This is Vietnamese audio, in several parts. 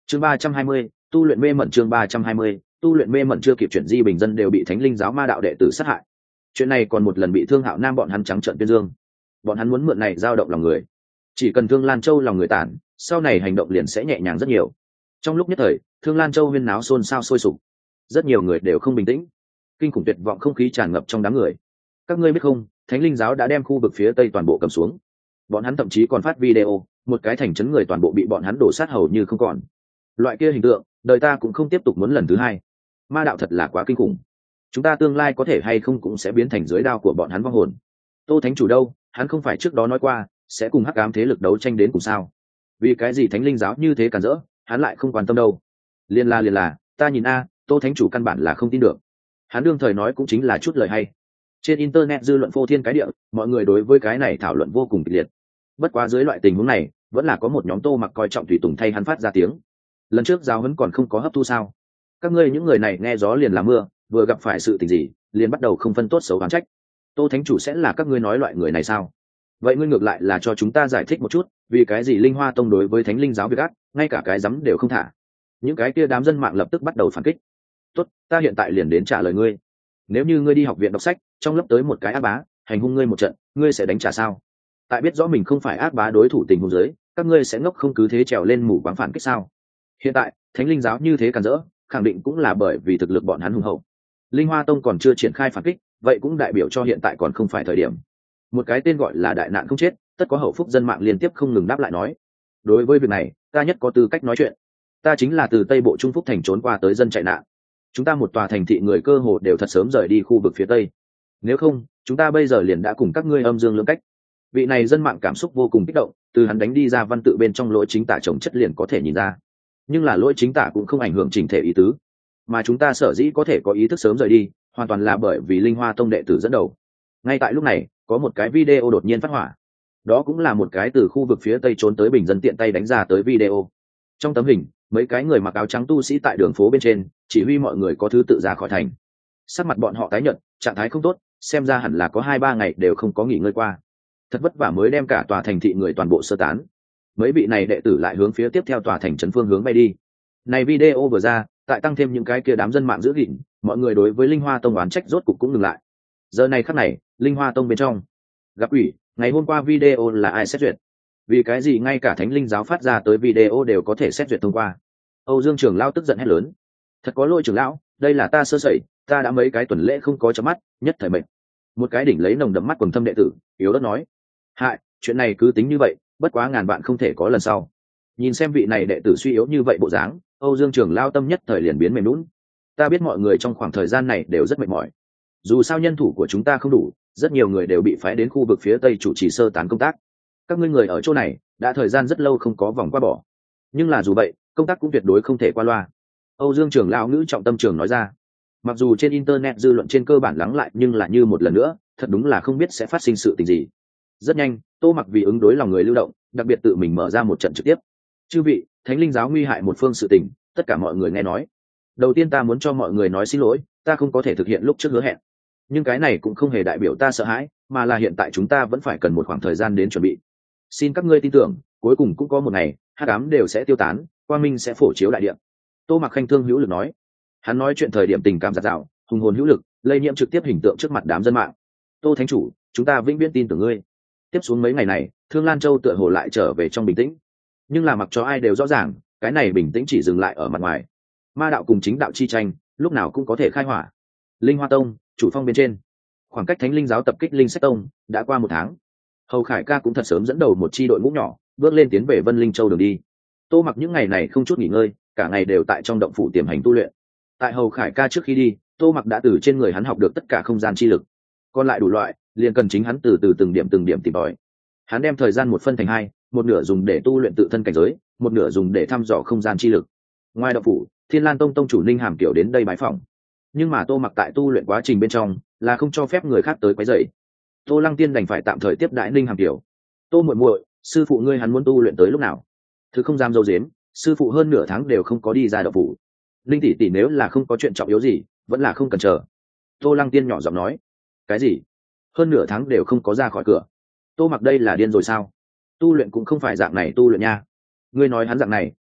chương 320, tu luyện mê mẩn. chương 320, tu luyện mê mẩn. Chưa kịp chuyển di bình dân đều bị thánh linh giáo ma đạo đệ tử sát hại. Chuyện này còn một lần bị Thương Hạo Nam bọn hắn trắng trợn tuyên dương. Bọn hắn muốn mượn này giao động lòng người. Chỉ cần Thương Lan Châu lòng người tản, sau này hành động liền sẽ nhẹ nhàng rất nhiều. Trong lúc nhất thời, Thương Lan Châu huyên náo xôn xao sôi sục. Rất nhiều người đều không bình tĩnh. Kinh khủng tuyệt vọng không khí tràn ngập trong đám người. Các ngươi biết không, Thánh Linh giáo đã đem khu vực phía tây toàn bộ cầm xuống. Bọn hắn thậm chí còn phát video, một cái thành trấn người toàn bộ bị bọn hắn đổ sát hầu như không còn. Loại kia hình tượng, đời ta cũng không tiếp tục muốn lần thứ hai. Ma đạo thật là quá kinh khủng. Chúng ta tương lai có thể hay không cũng sẽ biến thành dưới đao của bọn hắn vong hồn. Tô Thánh chủ đâu, hắn không phải trước đó nói qua sẽ cùng hắc ám thế lực đấu tranh đến cùng sao? Vì cái gì Thánh Linh giáo như thế cản rỡ, hắn lại không quan tâm đâu. Liên là, ta nhìn Tô Thánh chủ căn bản là không tin được. Hắn đương thời nói cũng chính là chút lời hay. Trên internet dư luận phô thiên cái địa, mọi người đối với cái này thảo luận vô cùng kịch liệt. Bất quá dưới loại tình huống này, vẫn là có một nhóm Tô Mặc coi trọng tùy tùng thay hắn phát ra tiếng. Lần trước giáo huấn còn không có hấp thu sao? Các ngươi những người này nghe gió liền là mưa, vừa gặp phải sự tình gì, liền bắt đầu không phân tốt xấu oán trách. Tô Thánh chủ sẽ là các ngươi nói loại người này sao? Vậy ngươi ngược lại là cho chúng ta giải thích một chút, vì cái gì Linh Hoa Tông đối với Thánh Linh giáo việc ác, ngay cả cái dám đều không thả. Những cái kia đám dân mạng lập tức bắt đầu phản kích. Tốt, ta hiện tại liền đến trả lời ngươi. Nếu như ngươi đi học viện đọc sách, trong lớp tới một cái ác bá hành hung ngươi một trận, ngươi sẽ đánh trả sao? Tại biết rõ mình không phải ác bá đối thủ tình huống dưới, các ngươi sẽ ngốc không cứ thế trèo lên mù quáng phản kích sao? Hiện tại Thánh Linh giáo như thế càn rỡ, khẳng định cũng là bởi vì thực lực bọn hắn hùng hậu. Linh Hoa Tông còn chưa triển khai phản kích, vậy cũng đại biểu cho hiện tại còn không phải thời điểm. Một cái tên gọi là đại nạn không chết, tất có hậu phúc dân mạng liên tiếp không ngừng đáp lại nói. Đối với việc này, ta nhất có tư cách nói chuyện. Ta chính là từ Tây Bộ Trung Phúc thành trốn qua tới dân chạy nạn. Chúng ta một tòa thành thị người cơ hồ đều thật sớm rời đi khu vực phía Tây. Nếu không, chúng ta bây giờ liền đã cùng các ngươi âm dương lưỡng cách. Vị này dân mạng cảm xúc vô cùng kích động, từ hắn đánh đi ra văn tự bên trong lỗi chính tả chồng chất liền có thể nhìn ra. Nhưng là lỗi chính tả cũng không ảnh hưởng chỉnh thể ý tứ, mà chúng ta sở dĩ có thể có ý thức sớm rời đi, hoàn toàn là bởi vì Linh Hoa Tông đệ tử dẫn đầu. Ngay tại lúc này, có một cái video đột nhiên phát hỏa. Đó cũng là một cái từ khu vực phía Tây trốn tới bình dân tiện tay đánh ra tới video. Trong tấm hình, mấy cái người mặc áo trắng tu sĩ tại đường phố bên trên, chỉ huy mọi người có thứ tự ra khỏi thành. Sắc mặt bọn họ tái nhợt, trạng thái không tốt, xem ra hẳn là có 2-3 ngày đều không có nghỉ ngơi qua. Thật vất vả mới đem cả tòa thành thị người toàn bộ sơ tán. Mấy vị này đệ tử lại hướng phía tiếp theo tòa thành trấn phương hướng bay đi. Này video vừa ra, tại tăng thêm những cái kia đám dân mạng giữ gìn, mọi người đối với Linh Hoa Tông oán trách rốt cục cũng ngừng lại. Giờ này khắc này, Linh Hoa Tông bên trong gặp ủy, ngày hôm qua video là ai xét duyệt? Vì cái gì ngay cả Thánh Linh giáo phát ra tới video đều có thể xét duyệt thông qua? Âu Dương trưởng lão tức giận hét lớn. Thật có lỗi trưởng lão, đây là ta sơ sẩy, ta đã mấy cái tuần lễ không có chớp mắt, nhất thời mệt. Một cái đỉnh lấy nồng đậm mắt quầng thâm đệ tử, yếu ớt nói. Hại, chuyện này cứ tính như vậy, bất quá ngàn bạn không thể có lần sau. Nhìn xem vị này đệ tử suy yếu như vậy bộ dáng, Âu Dương trưởng lão tâm nhất thời liền biến mềm nhũn. Ta biết mọi người trong khoảng thời gian này đều rất mệt mỏi. Dù sao nhân thủ của chúng ta không đủ, rất nhiều người đều bị phái đến khu vực phía Tây chủ trì sơ tán công tác. Các ngươi người ở chỗ này đã thời gian rất lâu không có vòng qua bỏ. Nhưng là dù vậy, công tác cũng tuyệt đối không thể qua loa. Âu Dương trưởng lão ngữ trọng tâm trường nói ra. Mặc dù trên internet dư luận trên cơ bản lắng lại, nhưng là như một lần nữa, thật đúng là không biết sẽ phát sinh sự tình gì. Rất nhanh, Tô Mặc vì ứng đối lòng người lưu động, đặc biệt tự mình mở ra một trận trực tiếp. Chư vị, Thánh Linh giáo nguy hại một phương sự tình, tất cả mọi người nghe nói. Đầu tiên ta muốn cho mọi người nói xin lỗi, ta không có thể thực hiện lúc trước hứa hẹn. Nhưng cái này cũng không hề đại biểu ta sợ hãi, mà là hiện tại chúng ta vẫn phải cần một khoảng thời gian đến chuẩn bị. Xin các ngươi tin tưởng, cuối cùng cũng có một ngày, hắc ám đều sẽ tiêu tán, quang minh sẽ phổ chiếu đại địa. Tô Mặc khanh thương hữu lực nói. Hắn nói chuyện thời điểm tình cảm dạt dào, hùng hồn hữu lực, lây nhiễm trực tiếp hình tượng trước mặt đám dân mạng. Tô Thánh chủ, chúng ta vĩnh viễn tin tưởng ngươi. Tiếp xuống mấy ngày này, Thương Lan Châu tựa hồ lại trở về trong bình tĩnh. Nhưng là mặc cho ai đều rõ ràng, cái này bình tĩnh chỉ dừng lại ở mặt ngoài. Ma đạo cùng chính đạo chi tranh, lúc nào cũng có thể khai hỏa. Linh Hoa Tông, chủ phong bên trên, khoảng cách Thánh Linh giáo tập kích Linh Sách Tông đã qua 1 tháng. Hầu Khải Ca cũng thật sớm dẫn đầu một chi đội ngũ nhỏ, bước lên tiến về Vân Linh Châu đường đi. Tô Mặc những ngày này không chút nghỉ ngơi, cả ngày đều tại trong động phủ tiềm hành tu luyện. Tại Hầu Khải Ca trước khi đi, Tô Mặc đã từ trên người hắn học được tất cả không gian chi lực. Còn lại đủ loại, liền cần chính hắn từ từ từng điểm tìm tòi. Hắn đem thời gian một phân thành 2, một nửa dùng để tu luyện tự thân cảnh giới, một nửa dùng để thăm dò không gian chi lực. Ngoài động phủ, Thiên Lan Tông tông chủ Ninh Hàm Kiều đến đây bái phỏng. Nhưng mà Tô Mặc tại tu luyện quá trình bên trong là không cho phép người khác tới quấy rầy. Tô Lăng Tiên đành phải tạm thời tiếp đãi Ninh Hàm Kiều. Tô muội muội, sư phụ ngươi hắn muốn tu luyện tới lúc nào? Thứ không dám dâu dếm, sư phụ hơn nửa tháng đều không có đi ra động phủ. Linh tỷ tỷ nếu là không có chuyện trọng yếu gì, vẫn là không cần chờ. Tô Lăng Tiên nhỏ giọng nói. Cái gì? Hơn nửa tháng đều không có ra khỏi cửa? Tô Mặc đây là điên rồi sao? Tu luyện cũng không phải dạng này tu luyện nha. Ngươi nói hắn dạng này,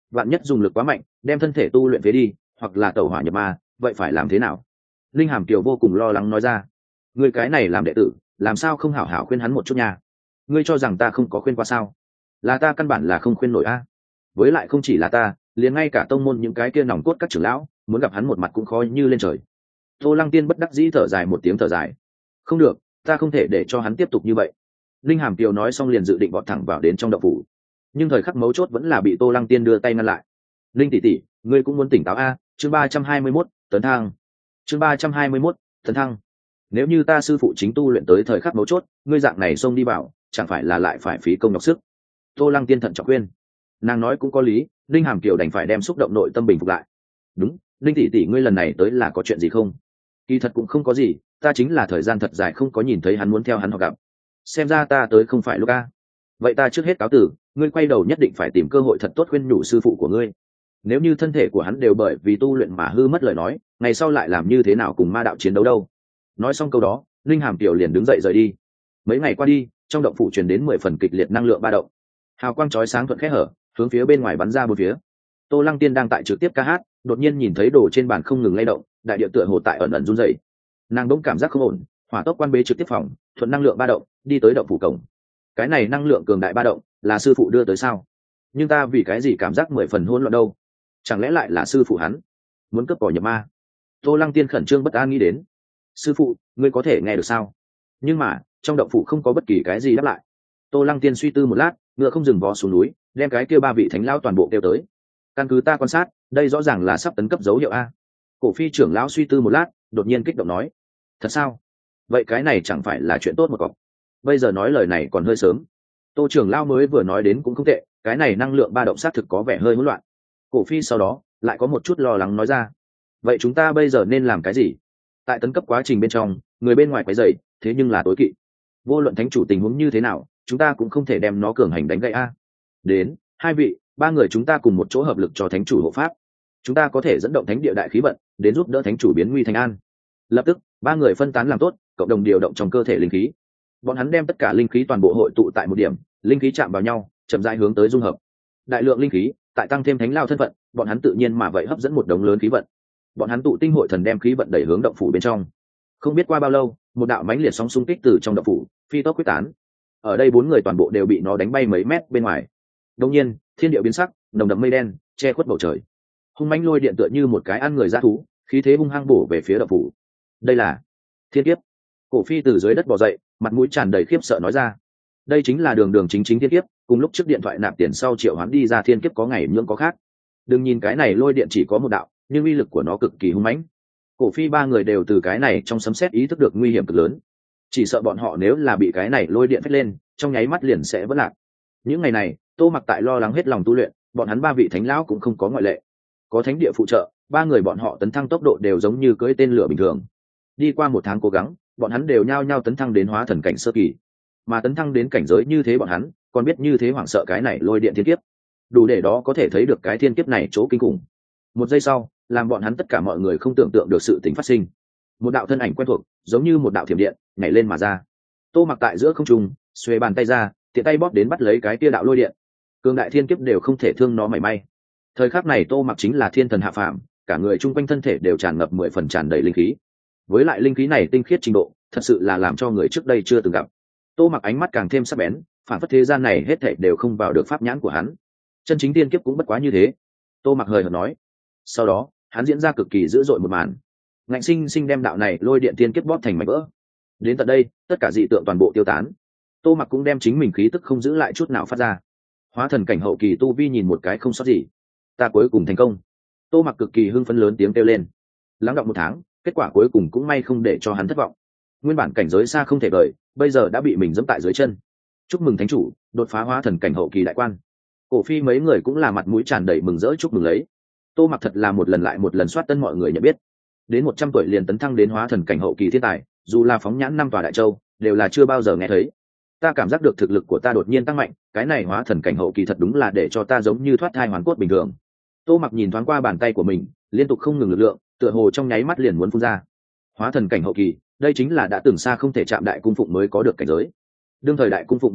vạn nhất dùng lực quá mạnh đem thân thể tu luyện phế đi, hoặc là tẩu hỏa nhập ma, vậy phải làm thế nào? Linh Hàm Kiều vô cùng lo lắng nói ra. Ngươi cái này làm đệ tử làm sao không hảo hảo khuyên hắn một chút nha? Ngươi cho rằng ta không có khuyên qua sao? Là ta căn bản là không khuyên nổi a. Với lại không chỉ là ta, liền ngay cả tông môn những cái kia nòng cốt các trưởng lão muốn gặp hắn một mặt cũng khó như lên trời. Tô Lăng Tiên bất đắc dĩ thở dài một tiếng thở dài. Không được, ta không thể để cho hắn tiếp tục như vậy. Linh Hàm Kiều nói xong liền dự định vọt thẳng vào đến trong động phủ, nhưng thời khắc mấu chốt vẫn là bị Tô Lăng Tiên đưa tay ngăn lại. Linh tỷ tỷ, ngươi cũng muốn tỉnh táo a. Chương 321, tấn thăng. Chương 321, tấn thăng. Nếu như ta sư phụ chính tu luyện tới thời khắc mấu chốt, ngươi dạng này xông đi vào, chẳng phải là lại phải phí công nhọc sức? Tô Lăng Tiên thận trọng khuyên. Nàng nói cũng có lý, Linh Hàm Kiều đành phải đem xúc động nội tâm bình phục lại. Đúng, Linh tỷ tỷ ngươi lần này tới là có chuyện gì không? Kỳ thật cũng không có gì, ta chính là thời gian thật dài không có nhìn thấy hắn, muốn theo hắn họ gặp. Xem ra ta tới không phải lúc a. Vậy ta trước hết cáo tử, ngươi quay đầu nhất định phải tìm cơ hội thật tốt khuyên nhủ sư phụ của ngươi. Nếu như thân thể của hắn đều bởi vì tu luyện mà hư mất lời nói, ngày sau lại làm như thế nào cùng ma đạo chiến đấu đâu? Nói xong câu đó, Linh Hàm Kiều liền đứng dậy rời đi. Mấy ngày qua đi, trong động phủ truyền đến 10 phần kịch liệt năng lượng ba động, hào quang chói sáng thuận khẽ hở, hướng phía bên ngoài bắn ra bốn phía. Tô Lăng Tiên đang tại trực tiếp ca hát, đột nhiên nhìn thấy đồ trên bàn không ngừng lay động, đại địa tựa hồ tại ẩn ẩn run rẩy. Nàng bỗng cảm giác không ổn, hỏa tốc quan bế trực tiếp phòng, thuận năng lượng ba động đi tới động phủ cổng. Cái này năng lượng cường đại ba động là sư phụ đưa tới sao? Nhưng ta vì cái gì cảm giác 10 phần hỗn loạn đâu? Chẳng lẽ lại là sư phụ hắn muốn cướp cỏ nhập ma? Tô Lăng Tiên khẩn trương bất an nghĩ đến. Sư phụ, ngươi có thể nghe được sao? Nhưng mà trong động phủ không có bất kỳ cái gì đáp lại. Tô Lăng Tiên suy tư một lát, ngựa không dừng vó xuống núi, đem cái kia ba vị thánh lão toàn bộ kêu tới. Căn cứ ta quan sát, đây rõ ràng là sắp tấn cấp dấu hiệu a. Cổ Phi trưởng lão suy tư một lát, đột nhiên kích động nói. Thật sao? Vậy cái này chẳng phải là chuyện tốt một cọc. Bây giờ nói lời này còn hơi sớm. Tô trưởng lão mới vừa nói đến cũng không tệ, cái này năng lượng ba động xác thực có vẻ hơi hỗn loạn. Cổ Phi sau đó lại có một chút lo lắng nói ra. Vậy chúng ta bây giờ nên làm cái gì? Tại tấn cấp quá trình bên trong, người bên ngoài quấy rầy, thế nhưng là tối kỵ. Vô luận thánh chủ tình huống như thế nào, chúng ta cũng không thể đem nó cường hành đánh gãy a. Đến, hai vị, ba người chúng ta cùng một chỗ hợp lực cho thánh chủ hộ pháp. Chúng ta có thể dẫn động thánh địa đại khí vận, đến giúp đỡ thánh chủ biến nguy thành an. Lập tức, ba người phân tán làm tốt, cộng đồng điều động trong cơ thể linh khí. Bọn hắn đem tất cả linh khí toàn bộ hội tụ tại một điểm, linh khí chạm vào nhau, chậm rãi hướng tới dung hợp. Đại lượng linh khí, tại tăng thêm thánh lao thân phận, bọn hắn tự nhiên mà vậy hấp dẫn một đống lớn khí vận. Bọn hắn tụ tinh hội thần đem khí vận đẩy hướng động phủ bên trong. Không biết qua bao lâu, một đạo mãnh liệt sóng xung kích từ trong động phủ phi tốc quyết tán. Ở đây bốn người toàn bộ đều bị nó đánh bay mấy mét bên ngoài. Đột nhiên, thiên địa biến sắc, nồng đậm mây đen che khuất bầu trời. Hung mãnh lôi điện tựa như một cái ăn người dã thú, khí thế hung hăng bổ về phía động phủ. Đây là thiên kiếp. Cổ Phi từ dưới đất bò dậy, mặt mũi tràn đầy khiếp sợ nói ra. Đây chính là đường đường chính chính thiên kiếp, cùng lúc trước điện thoại nạp tiền sau triệu hoán đi ra thiên kiếp có ngày nhưỡng có khác. Đừng nhìn cái này lôi điện chỉ có một đạo, nhưng uy lực của nó cực kỳ hung mãnh. Cổ Phi ba người đều từ cái này trong sấm sét ý thức được nguy hiểm cực lớn. Chỉ sợ bọn họ nếu là bị cái này lôi điện phách lên, trong nháy mắt liền sẽ vỡ lạc. Những ngày này, Tô Mặc tại lo lắng hết lòng tu luyện, bọn hắn ba vị thánh lão cũng không có ngoại lệ. Có thánh địa phụ trợ, ba người bọn họ tấn thăng tốc độ đều giống như cưỡi tên lửa bình thường. Đi qua một tháng cố gắng, bọn hắn đều nhao nhao tấn thăng đến hóa thần cảnh sơ kỳ. Mà tấn thăng đến cảnh giới như thế bọn hắn, còn biết như thế hoảng sợ cái này lôi điện thiên kiếp. Đủ để đó có thể thấy được cái thiên kiếp này chỗ kinh khủng. Một giây sau, làm bọn hắn tất cả mọi người không tưởng tượng được sự tình phát sinh. Một đạo thân ảnh quen thuộc, giống như một đạo thiểm điện, nhảy lên mà ra. Tô Mặc tại giữa không trung, xuề bàn tay ra, tiện tay bóp đến bắt lấy cái tia đạo lôi điện. Cường đại thiên kiếp đều không thể thương nó mảy may. Thời khắc này Tô Mặc chính là thiên thần hạ phàm, cả người chung quanh thân thể đều tràn ngập 10 phần tràn đầy linh khí. Với lại linh khí này tinh khiết trình độ, thật sự là làm cho người trước đây chưa từng gặp. Tô Mặc ánh mắt càng thêm sắc bén, phản phất thế gian này hết thảy đều không vào được pháp nhãn của hắn. Chân chính tiên kiếp cũng bất quá như thế. Tô Mặc hời hợt nói. Sau đó, hắn diễn ra cực kỳ dữ dội một màn. Ngạnh sinh sinh đem đạo này lôi điện tiên kiếp bóp thành mảnh vỡ. Đến tận đây, tất cả dị tượng toàn bộ tiêu tán. Tô Mặc cũng đem chính mình khí tức không giữ lại chút nào phát ra. Hóa thần cảnh hậu kỳ tu vi nhìn một cái không sót gì. Ta cuối cùng thành công. Tô Mặc cực kỳ hưng phấn lớn tiếng kêu lên. Lắng đọng một tháng, kết quả cuối cùng cũng may không để cho hắn thất vọng. Nguyên bản cảnh giới xa không thể vời, bây giờ đã bị mình giẫm tại dưới chân. Chúc mừng thánh chủ, đột phá hóa thần cảnh hậu kỳ đại quan. Cổ Phi mấy người cũng là mặt mũi tràn đầy mừng rỡ chúc mừng lấy. Tô Mặc thật là một lần lại một lần soát tân mọi người nhận biết. Đến 100 tuổi liền tấn thăng đến hóa thần cảnh hậu kỳ thiên tài, dù là phóng nhãn năm tòa đại châu, đều là chưa bao giờ nghe thấy. Ta cảm giác được thực lực của ta đột nhiên tăng mạnh, cái này hóa thần cảnh hậu kỳ thật đúng là để cho ta giống như thoát thai hoàn cốt bình thường. Tô Mặc nhìn thoáng qua bàn tay của mình, liên tục không ngừng lực lượng, tựa hồ trong nháy mắt liền muốn phun ra. Hóa thần cảnh hậu kỳ, đây chính là đã từng xa không thể chạm đại cung phụng mới có được cảnh giới. Đương thời đại cung phụng vừa ra,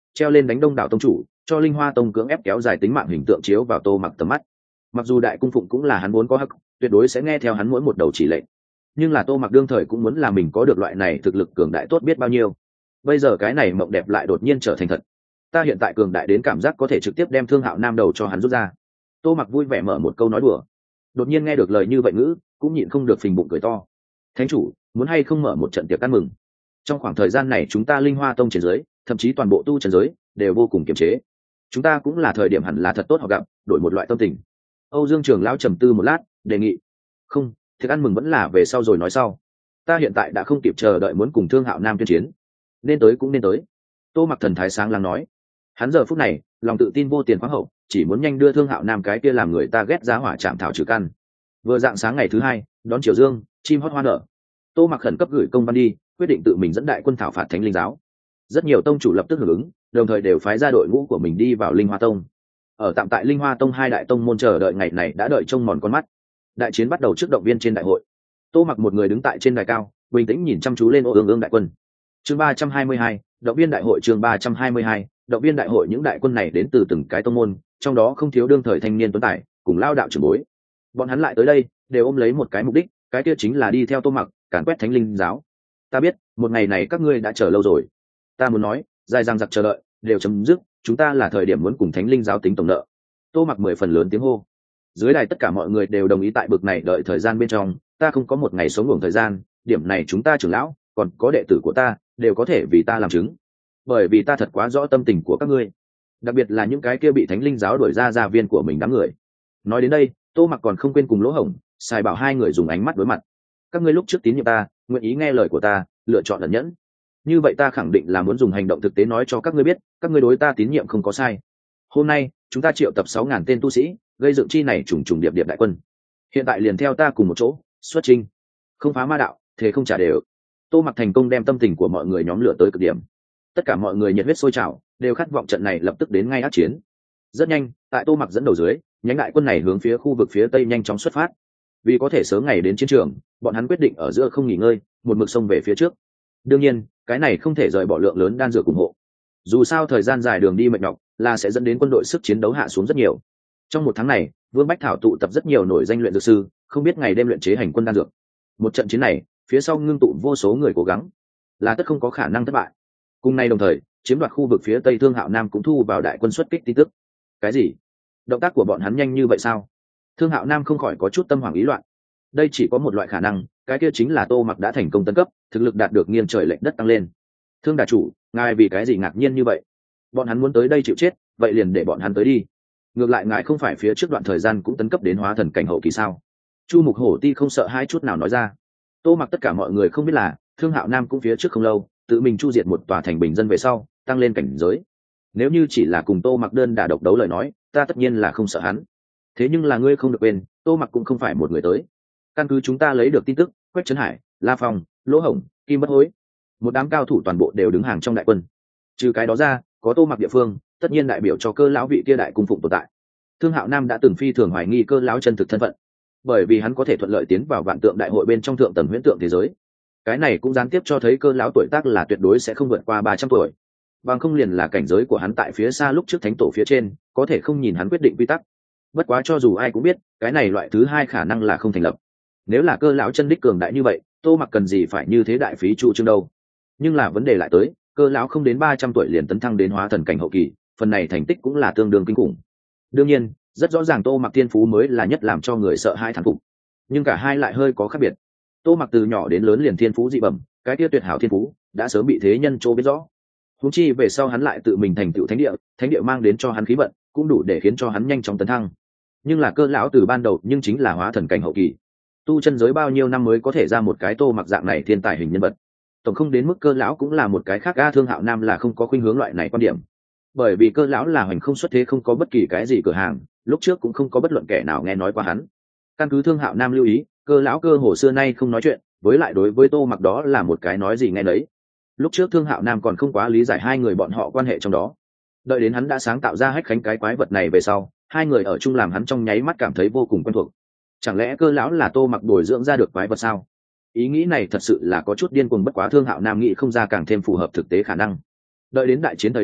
treo lên đánh đông đảo tông chủ, cho Linh Hoa Tông cưỡng ép kéo dài tính mạng hình tượng chiếu vào Tô Mặc tầm mắt. Mặc dù đại cung phụng cũng là hắn muốn có hắc, tuyệt đối sẽ nghe theo hắn mỗi một đầu chỉ lệnh, nhưng là Tô Mặc đương thời cũng muốn là mình có được loại này thực lực cường đại tốt biết bao nhiêu. Bây giờ cái này mộng đẹp lại đột nhiên trở thành thật. Ta hiện tại cường đại đến cảm giác có thể trực tiếp đem Thương Hạo Nam đầu cho hắn rút ra. Tô Mặc vui vẻ mở một câu nói đùa. Đột nhiên nghe được lời như vậy ngữ, cũng nhịn không được phình bụng cười to. Thánh chủ, muốn hay không mở một trận tiệc ăn mừng? Trong khoảng thời gian này chúng ta Linh Hoa Tông trên dưới, thậm chí toàn bộ tu trần giới đều vô cùng kiềm chế. Chúng ta cũng là thời điểm hẳn là thật tốt họ gặp, đổi một loại tâm tình. Âu Dương Trường lão trầm tư một lát, đề nghị. Không, tiệc ăn mừng vẫn là về sau rồi nói sau. Ta hiện tại đã không kịp chờ đợi muốn cùng Thương Hạo Nam tuyên chiến. Nên tới cũng nên tới. Tô Mặc thần thái sáng láng nói. Hắn giờ phút này lòng tự tin vô tiền khoáng hậu, chỉ muốn nhanh đưa Thương Hạo Nam cái kia làm người ta ghét giá hỏa chạm thảo trừ căn. Vừa dạng sáng ngày thứ hai, đón chiều dương, chim hót hoa nở. Tô Mặc khẩn cấp gửi công văn đi, quyết định tự mình dẫn đại quân thảo phạt Thánh Linh giáo. Rất nhiều tông chủ lập tức hưởng ứng, đồng thời đều phái ra đội ngũ của mình đi vào Linh Hoa Tông. Ở tạm tại Linh Hoa Tông hai đại tông môn chờ đợi ngày này đã đợi trông mòn con mắt. Đại chiến bắt đầu trước động viên trên đại hội. Tô Mặc một người đứng tại trên đài cao, bình tĩnh nhìn chăm chú lên Ô Ương đại quân. Chương 322, động viên đại hội. Chương 322, động viên đại hội. Những đại quân này đến từ từng cái tông môn, trong đó không thiếu đương thời thanh niên tuấn tài cùng lao đạo trưởng bối. Bọn hắn lại tới đây đều ôm lấy một cái mục đích, cái kia chính là đi theo Tô Mặc càn quét Thánh Linh giáo. Ta biết một ngày này các ngươi đã chờ lâu rồi. Ta muốn nói dài dằng dặc chờ đợi đều chấm dứt, chúng ta là thời điểm muốn cùng Thánh Linh giáo tính tổng nợ. Tô Mặc 10 phần lớn tiếng hô. Dưới đài tất cả mọi người đều đồng ý tại bực này đợi thời gian bên trong, ta không có một ngày sống ngủ thời gian, điểm này chúng ta trưởng lão còn có đệ tử của ta đều có thể vì ta làm chứng, bởi vì ta thật quá rõ tâm tình của các ngươi, đặc biệt là những cái kia bị Thánh Linh giáo đuổi ra gia viên của mình đám người. Nói đến đây, Tô Mặc còn không quên cùng Lỗ Hổng, Sài Bảo hai người dùng ánh mắt đối mặt. Các ngươi lúc trước tín nhiệm ta, nguyện ý nghe lời của ta, lựa chọn ẩn nhẫn, như vậy ta khẳng định là muốn dùng hành động thực tế nói cho các ngươi biết, các ngươi đối ta tín nhiệm không có sai. Hôm nay chúng ta triệu tập 6.000 tên tu sĩ, gây dựng chi này trùng trùng điệp điệp đại quân. Hiện tại liền theo ta cùng một chỗ xuất chinh, không phá ma đạo, thế không trả đều. Tô Mặc thành công đem tâm tình của mọi người nhóm lửa tới cực điểm. Tất cả mọi người nhiệt huyết sôi trào, đều khát vọng trận này lập tức đến ngay ác chiến. Rất nhanh, tại Tô Mặc dẫn đầu dưới, nhánh đại quân này hướng phía khu vực phía tây nhanh chóng xuất phát. Vì có thể sớm ngày đến chiến trường, bọn hắn quyết định ở giữa không nghỉ ngơi, một mực xông về phía trước. Đương nhiên, cái này không thể rời bỏ lượng lớn đan dược ủng hộ. Dù sao thời gian dài đường đi mệt nhọc, là sẽ dẫn đến quân đội sức chiến đấu hạ xuống rất nhiều. Trong một tháng này, Vương Bách Thảo tụ tập rất nhiều nổi danh luyện dược sư, không biết ngày đêm luyện chế hành quân đan dược. Một trận chiến này, phía sau ngưng tụ vô số người cố gắng, là tất không có khả năng thất bại. Cùng nay đồng thời, chiếm đoạt khu vực phía tây Thương Hạo Nam cũng thu vào đại quân xuất kích tin tức. Cái gì? Động tác của bọn hắn nhanh như vậy sao? Thương Hạo Nam không khỏi có chút tâm hoảng ý loạn. Đây chỉ có một loại khả năng, cái kia chính là Tô Mặc đã thành công tấn cấp, thực lực đạt được nghiêng trời lệch đất tăng lên. Thương đà chủ, ngài vì cái gì ngạc nhiên như vậy? Bọn hắn muốn tới đây chịu chết, vậy liền để bọn hắn tới đi. Ngược lại ngài không phải phía trước đoạn thời gian cũng tấn cấp đến hóa thần cảnh hậu kỳ sao? Chu Mục Hổ Ti không sợ hai chút nào nói ra. Tô Mặc tất cả mọi người không biết là, Thương Hạo Nam cũng phía trước không lâu, tự mình chu diệt một tòa thành bình dân về sau, tăng lên cảnh giới. Nếu như chỉ là cùng Tô Mặc đơn đả độc đấu lời nói, ta tất nhiên là không sợ hắn. Thế nhưng là ngươi không được quên, Tô Mặc cũng không phải một người tới. Căn cứ chúng ta lấy được tin tức, Quách Trấn Hải, La Phong, Lỗ Hổng, Kim Bất Hối, một đám cao thủ toàn bộ đều đứng hàng trong đại quân. Trừ cái đó ra, có Tô Mặc địa phương, tất nhiên đại biểu cho Cơ lão vị kia đại cung phụng tồn tại. Thương Hạo Nam đã từng phi thường hoài nghi Cơ lão chân thực thân phận, bởi vì hắn có thể thuận lợi tiến vào vạn tượng đại hội bên trong thượng tầng huyễn tượng thế giới. Cái này cũng gián tiếp cho thấy Cơ lão tuổi tác là tuyệt đối sẽ không vượt qua 300 tuổi. Bằng không liền là cảnh giới của hắn tại phía xa lúc trước thánh tổ phía trên, có thể không nhìn hắn quyết định quy tắc. Bất quá cho dù ai cũng biết, cái này loại thứ hai khả năng là không thành lập. Nếu là Cơ lão chân đích cường đại như vậy, Tô Mặc cần gì phải như thế đại phí chu trương đâu. Nhưng là vấn đề lại tới, Cơ lão không đến 300 tuổi liền tấn thăng đến hóa thần cảnh hậu kỳ, phần này thành tích cũng là tương đương kinh khủng. Đương nhiên, rất rõ ràng Tô Mặc thiên phú mới là nhất làm cho người sợ hãi thán phục. Nhưng cả hai lại hơi có khác biệt. Tô Mặc từ nhỏ đến lớn liền thiên phú dị bẩm, cái kia tuyệt hảo thiên phú đã sớm bị thế nhân chỗ biết rõ. Huống chi về sau hắn lại tự mình thành tựu thánh địa mang đến cho hắn khí vận, cũng đủ để khiến cho hắn nhanh chóng tấn thăng. Nhưng là Cơ lão từ ban đầu nhưng chính là hóa thần cảnh hậu kỳ. Tu chân giới bao nhiêu năm mới có thể ra một cái Tô Mặc dạng này thiên tài hình nhân vật. Tổng không đến mức Cơ lão cũng là một cái khác. Thương Hạo Nam là không có khuynh hướng loại này quan điểm, bởi vì Cơ lão là hoành không xuất thế, không có bất kỳ cái gì cửa hàng, lúc trước cũng không có bất luận kẻ nào nghe nói qua hắn. Căn cứ Thương Hạo Nam lưu ý, Cơ lão cơ hồ xưa nay không nói chuyện, với lại đối với Tô Mặc đó là một cái nói gì nghe đấy. Lúc trước Thương Hạo Nam còn không quá lý giải hai người bọn họ quan hệ trong đó. Đợi đến hắn đã sáng tạo ra Hách Khánh cái quái vật này về sau, hai người ở chung làm hắn trong nháy mắt cảm thấy vô cùng quen thuộc. Chẳng lẽ Cơ lão là Tô Mặc bồi dưỡng ra được quái vật sao? Ý nghĩ này thật sự là có chút điên cuồng, bất quá Thương Hạo Nam nghĩ không ra càng thêm phù hợp thực tế khả năng. Đợi đến đại chiến thời điểm,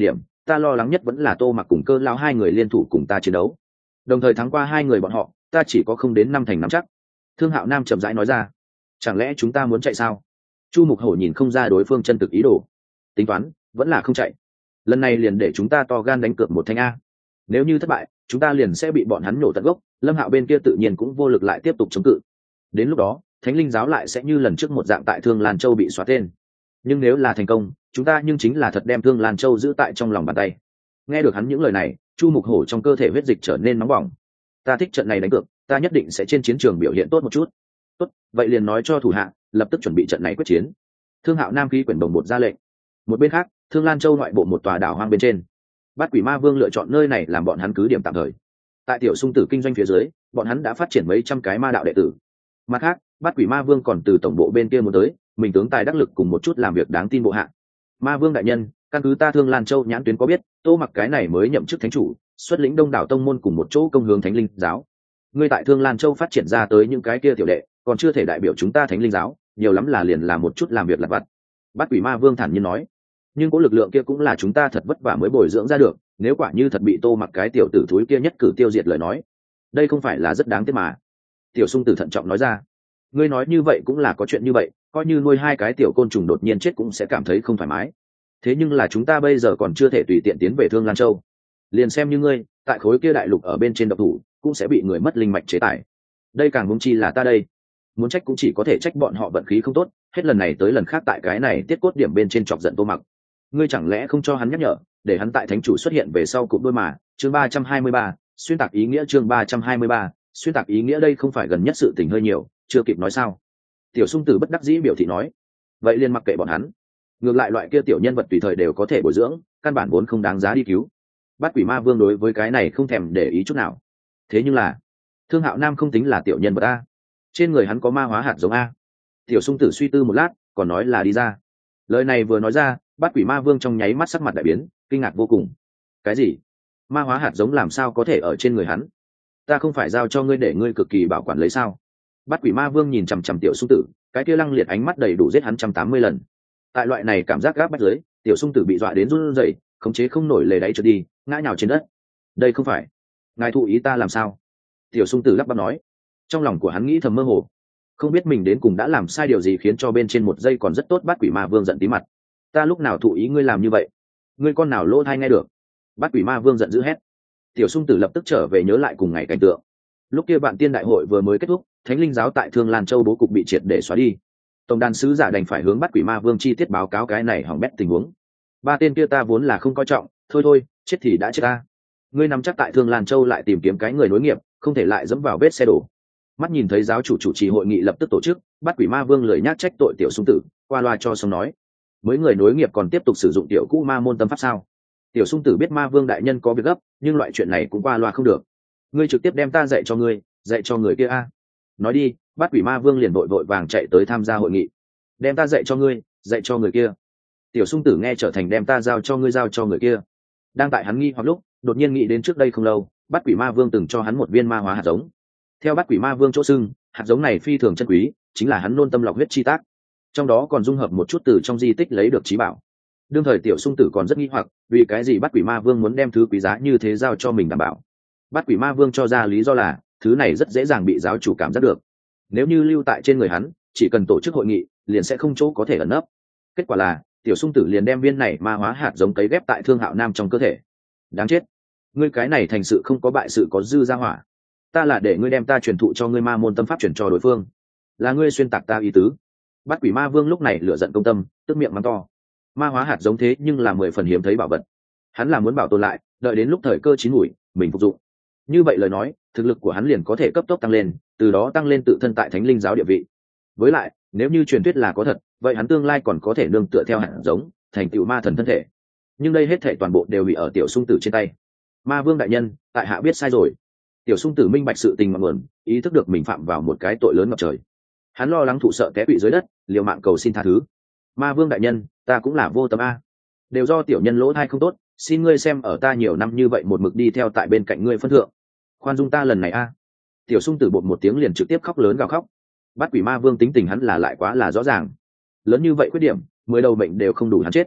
ta lo lắng nhất vẫn là Tô Mặc cùng Cơ lão hai người liên thủ cùng ta chiến đấu, đồng thời thắng qua hai người bọn họ, ta chỉ có không đến 5 thành nắm chắc. Thương Hạo Nam chậm rãi nói ra. Chẳng lẽ chúng ta muốn chạy sao? Chu Mục Hổ nhìn không ra đối phương chân thực ý đồ, tính toán vẫn là không chạy. Lần này liền để chúng ta to gan đánh cược một thanh a. Nếu như thất bại, chúng ta liền sẽ bị bọn hắn nổ tận gốc, Lâm Hạo bên kia tự nhiên cũng vô lực lại tiếp tục chống cự. Đến lúc đó, Thánh Linh giáo lại sẽ như lần trước một dạng tại Thương Lan Châu bị xóa tên. Nhưng nếu là thành công, chúng ta nhưng chính là thật đem Thương Lan Châu giữ tại trong lòng bàn tay. Nghe được hắn những lời này, Chu Mục Hổ trong cơ thể huyết dịch trở nên nóng bỏng. Ta thích trận này đánh cược, ta nhất định sẽ trên chiến trường biểu hiện tốt một chút. Tốt, vậy liền nói cho thủ hạ, lập tức chuẩn bị trận này quyết chiến. Thương Hạo Nam khí quyển đồng một ra lệnh. Một bên khác, Thương Lan Châu ngoại bộ một tòa đảo hoang bên trên, Bát Quỷ Ma Vương lựa chọn nơi này làm bọn hắn cứ điểm tạm thời. Tại Tiểu Sung Tử kinh doanh phía dưới, bọn hắn đã phát triển mấy trăm cái ma đạo đệ tử. Mặt khác, Bát Quỷ Ma Vương còn từ tổng bộ bên kia muốn tới, mình tướng tài đắc lực cùng một chút làm việc đáng tin bộ hạ. Ma Vương đại nhân, căn cứ ta Thương Lan Châu nhãn tuyến có biết, Tô Mặc cái này mới nhậm chức thánh chủ, xuất lĩnh đông đảo tông môn cùng một chỗ công hướng Thánh Linh giáo. Ngươi tại Thương Lan Châu phát triển ra tới những cái kia tiểu đệ, còn chưa thể đại biểu chúng ta Thánh Linh giáo, nhiều lắm là liền làm một chút làm việc lặt vặt. Bát Quỷ Ma Vương thản nhiên nói. Nhưng có lực lượng kia cũng là chúng ta thật vất vả mới bồi dưỡng ra được, nếu quả như thật bị Tô Mặc cái tiểu tử thúi kia nhất cử tiêu diệt lời nói, đây không phải là rất đáng tiếc mà. Tiểu Sung Tử thận trọng nói ra. Ngươi nói như vậy cũng là có chuyện như vậy, coi như nuôi hai cái tiểu côn trùng đột nhiên chết cũng sẽ cảm thấy không thoải mái. Thế nhưng là chúng ta bây giờ còn chưa thể tùy tiện tiến về Thương Lan Châu, liền xem như ngươi tại khối kia đại lục ở bên trên độc thủ cũng sẽ bị người mất linh mạch chế tài. Đây càng huống chi là ta đây, muốn trách cũng chỉ có thể trách bọn họ vận khí không tốt, hết lần này tới lần khác tại cái này tiết cốt điểm bên trên chọc giận Tô Mặc. Ngươi chẳng lẽ không cho hắn nhắc nhở, để hắn tại thánh chủ xuất hiện về sau cụm đôi mà. Chương 323, xuyên tạc ý nghĩa. Chương 323, xuyên tạc ý nghĩa. Đây không phải gần nhất sự tình hơi nhiều, chưa kịp nói sao? Tiểu Sung Tử bất đắc dĩ biểu thị nói. Vậy liền mặc kệ bọn hắn, ngược lại loại kia tiểu nhân vật tùy thời đều có thể bồi dưỡng, căn bản vốn không đáng giá đi cứu. Bát Quỷ Ma Vương đối với cái này không thèm để ý chút nào. Thế nhưng là Thương Hạo Nam không tính là tiểu nhân vật a, trên người hắn có ma hóa hạt giống a. Tiểu Sung Tử suy tư một lát, còn nói là đi ra. Lời này vừa nói ra, Bát Quỷ Ma Vương trong nháy mắt sắc mặt đại biến, kinh ngạc vô cùng. Cái gì? Ma hóa hạt giống làm sao có thể ở trên người hắn? Ta không phải giao cho ngươi để ngươi cực kỳ bảo quản lấy sao? Bát Quỷ Ma Vương nhìn chằm chằm Tiểu Sung Tử, cái kia lăng liệt ánh mắt đầy đủ giết hắn 180 lần. Tại loại này cảm giác gáp bách dưới, Tiểu Sung Tử bị dọa đến run rẩy, khống chế không nổi lề đáy trượt đi, ngã nhào trên đất. Đây không phải, ngài thụ ý ta làm sao? Tiểu Sung Tử lắp bắp nói. Trong lòng của hắn nghĩ thầm mơ hồ, không biết mình đến cùng đã làm sai điều gì khiến cho bên trên một giây còn rất tốt Bát Quỷ Ma Vương giận tí mặt. Ta lúc nào thụ ý ngươi làm như vậy? Ngươi con nào lỗ tai nghe được? Bát Quỷ Ma Vương giận dữ hét. Tiểu Sung Tử lập tức trở về nhớ lại cùng ngày cảnh tượng. Lúc kia Vạn Tiên đại hội vừa mới kết thúc, Thánh Linh giáo tại Thương Lan Châu bố cục bị triệt để xóa đi. Tổng đàn sứ giả đành phải hướng Bát Quỷ Ma Vương chi tiết báo cáo cái này hỏng bét tình huống. Ba tên kia ta vốn là không coi trọng, thôi, chết thì đã chết ta. Ngươi nắm chắc tại Thương Lan Châu lại tìm kiếm cái người nối nghiệp, không thể lại dẫm vào vết xe đổ. Mắt nhìn thấy giáo chủ chủ trì hội nghị lập tức tổ chức, Bát Quỷ Ma Vương lười nhác trách tội Tiểu Sung Tử, qua loa cho xong nói. Mới người nối nghiệp còn tiếp tục sử dụng tiểu cũ ma môn tâm pháp sao? Tiểu Sung Tử biết Ma Vương đại nhân có việc gấp, nhưng loại chuyện này cũng qua loa không được. Ngươi trực tiếp đem ta dạy cho ngươi, dạy cho người kia a. Nói đi, Bát Quỷ Ma Vương liền vội vàng chạy tới tham gia hội nghị. Đem ta dạy cho ngươi, dạy cho người kia. Tiểu Sung Tử nghe trở thành đem ta giao cho ngươi, giao cho người kia. Đang tại hắn nghi hoặc lúc, đột nhiên nghĩ đến trước đây không lâu, Bát Quỷ Ma Vương từng cho hắn một viên ma hóa hạt giống. Theo Bát Quỷ Ma Vương chỗ xưng, hạt giống này phi thường chân quý, chính là hắn nôn tâm lọc huyết chi tác. Trong đó còn dung hợp một chút từ trong di tích lấy được trí bảo. Đương thời Tiểu Sung Tử còn rất nghi hoặc, vì cái gì Bát Quỷ Ma Vương muốn đem thứ quý giá như thế giao cho mình đảm bảo. Bát Quỷ Ma Vương cho ra lý do là, thứ này rất dễ dàng bị giáo chủ cảm giác được. Nếu như lưu tại trên người hắn, chỉ cần tổ chức hội nghị, liền sẽ không chỗ có thể ẩn nấp. Kết quả là, Tiểu Sung Tử liền đem viên này ma hóa hạt giống cấy ghép tại Thương Hạo Nam trong cơ thể. Đáng chết, ngươi cái này thành sự không có bại sự có dư ra hỏa. Ta là để ngươi đem ta truyền thụ cho ngươi ma môn tâm pháp truyền cho đối phương, là ngươi xuyên tạc ta ý tứ. Bát Quỷ Ma Vương lúc này lửa giận công tâm, tức miệng mắng to. Ma hóa hạt giống thế nhưng là 10 phần hiếm thấy bảo vật, hắn là muốn bảo tồn lại, đợi đến lúc thời cơ chín muồi, mình phục dụng. Như vậy lời nói, thực lực của hắn liền có thể cấp tốc tăng lên, từ đó tăng lên tự thân tại Thánh Linh giáo địa vị. Với lại, nếu như truyền thuyết là có thật, vậy hắn tương lai còn có thể nương tựa theo hạt giống, thành tựu ma thần thân thể. Nhưng đây hết thảy toàn bộ đều bị ở Tiểu Sung Tử trên tay. Ma Vương đại nhân, tại hạ biết sai rồi. Tiểu Sung Tử minh bạch sự tình ngọn nguồn, ý thức được mình phạm vào một cái tội lớn ngập trời. Hắn lo lắng thụ sợ té quỵ dưới đất, liều mạng cầu xin tha thứ. Ma Vương đại nhân, ta cũng là vô tâm a, đều do tiểu nhân lỗ thai không tốt, xin ngươi xem ở ta nhiều năm như vậy một mực đi theo tại bên cạnh ngươi phân thượng, khoan dung ta lần này a. Tiểu Sung Tử bột một tiếng liền trực tiếp khóc lớn gào khóc. Bát Quỷ Ma Vương tính tình hắn là lại quá là rõ ràng, lớn như vậy khuyết điểm, 10 đầu bệnh đều không đủ hắn chết.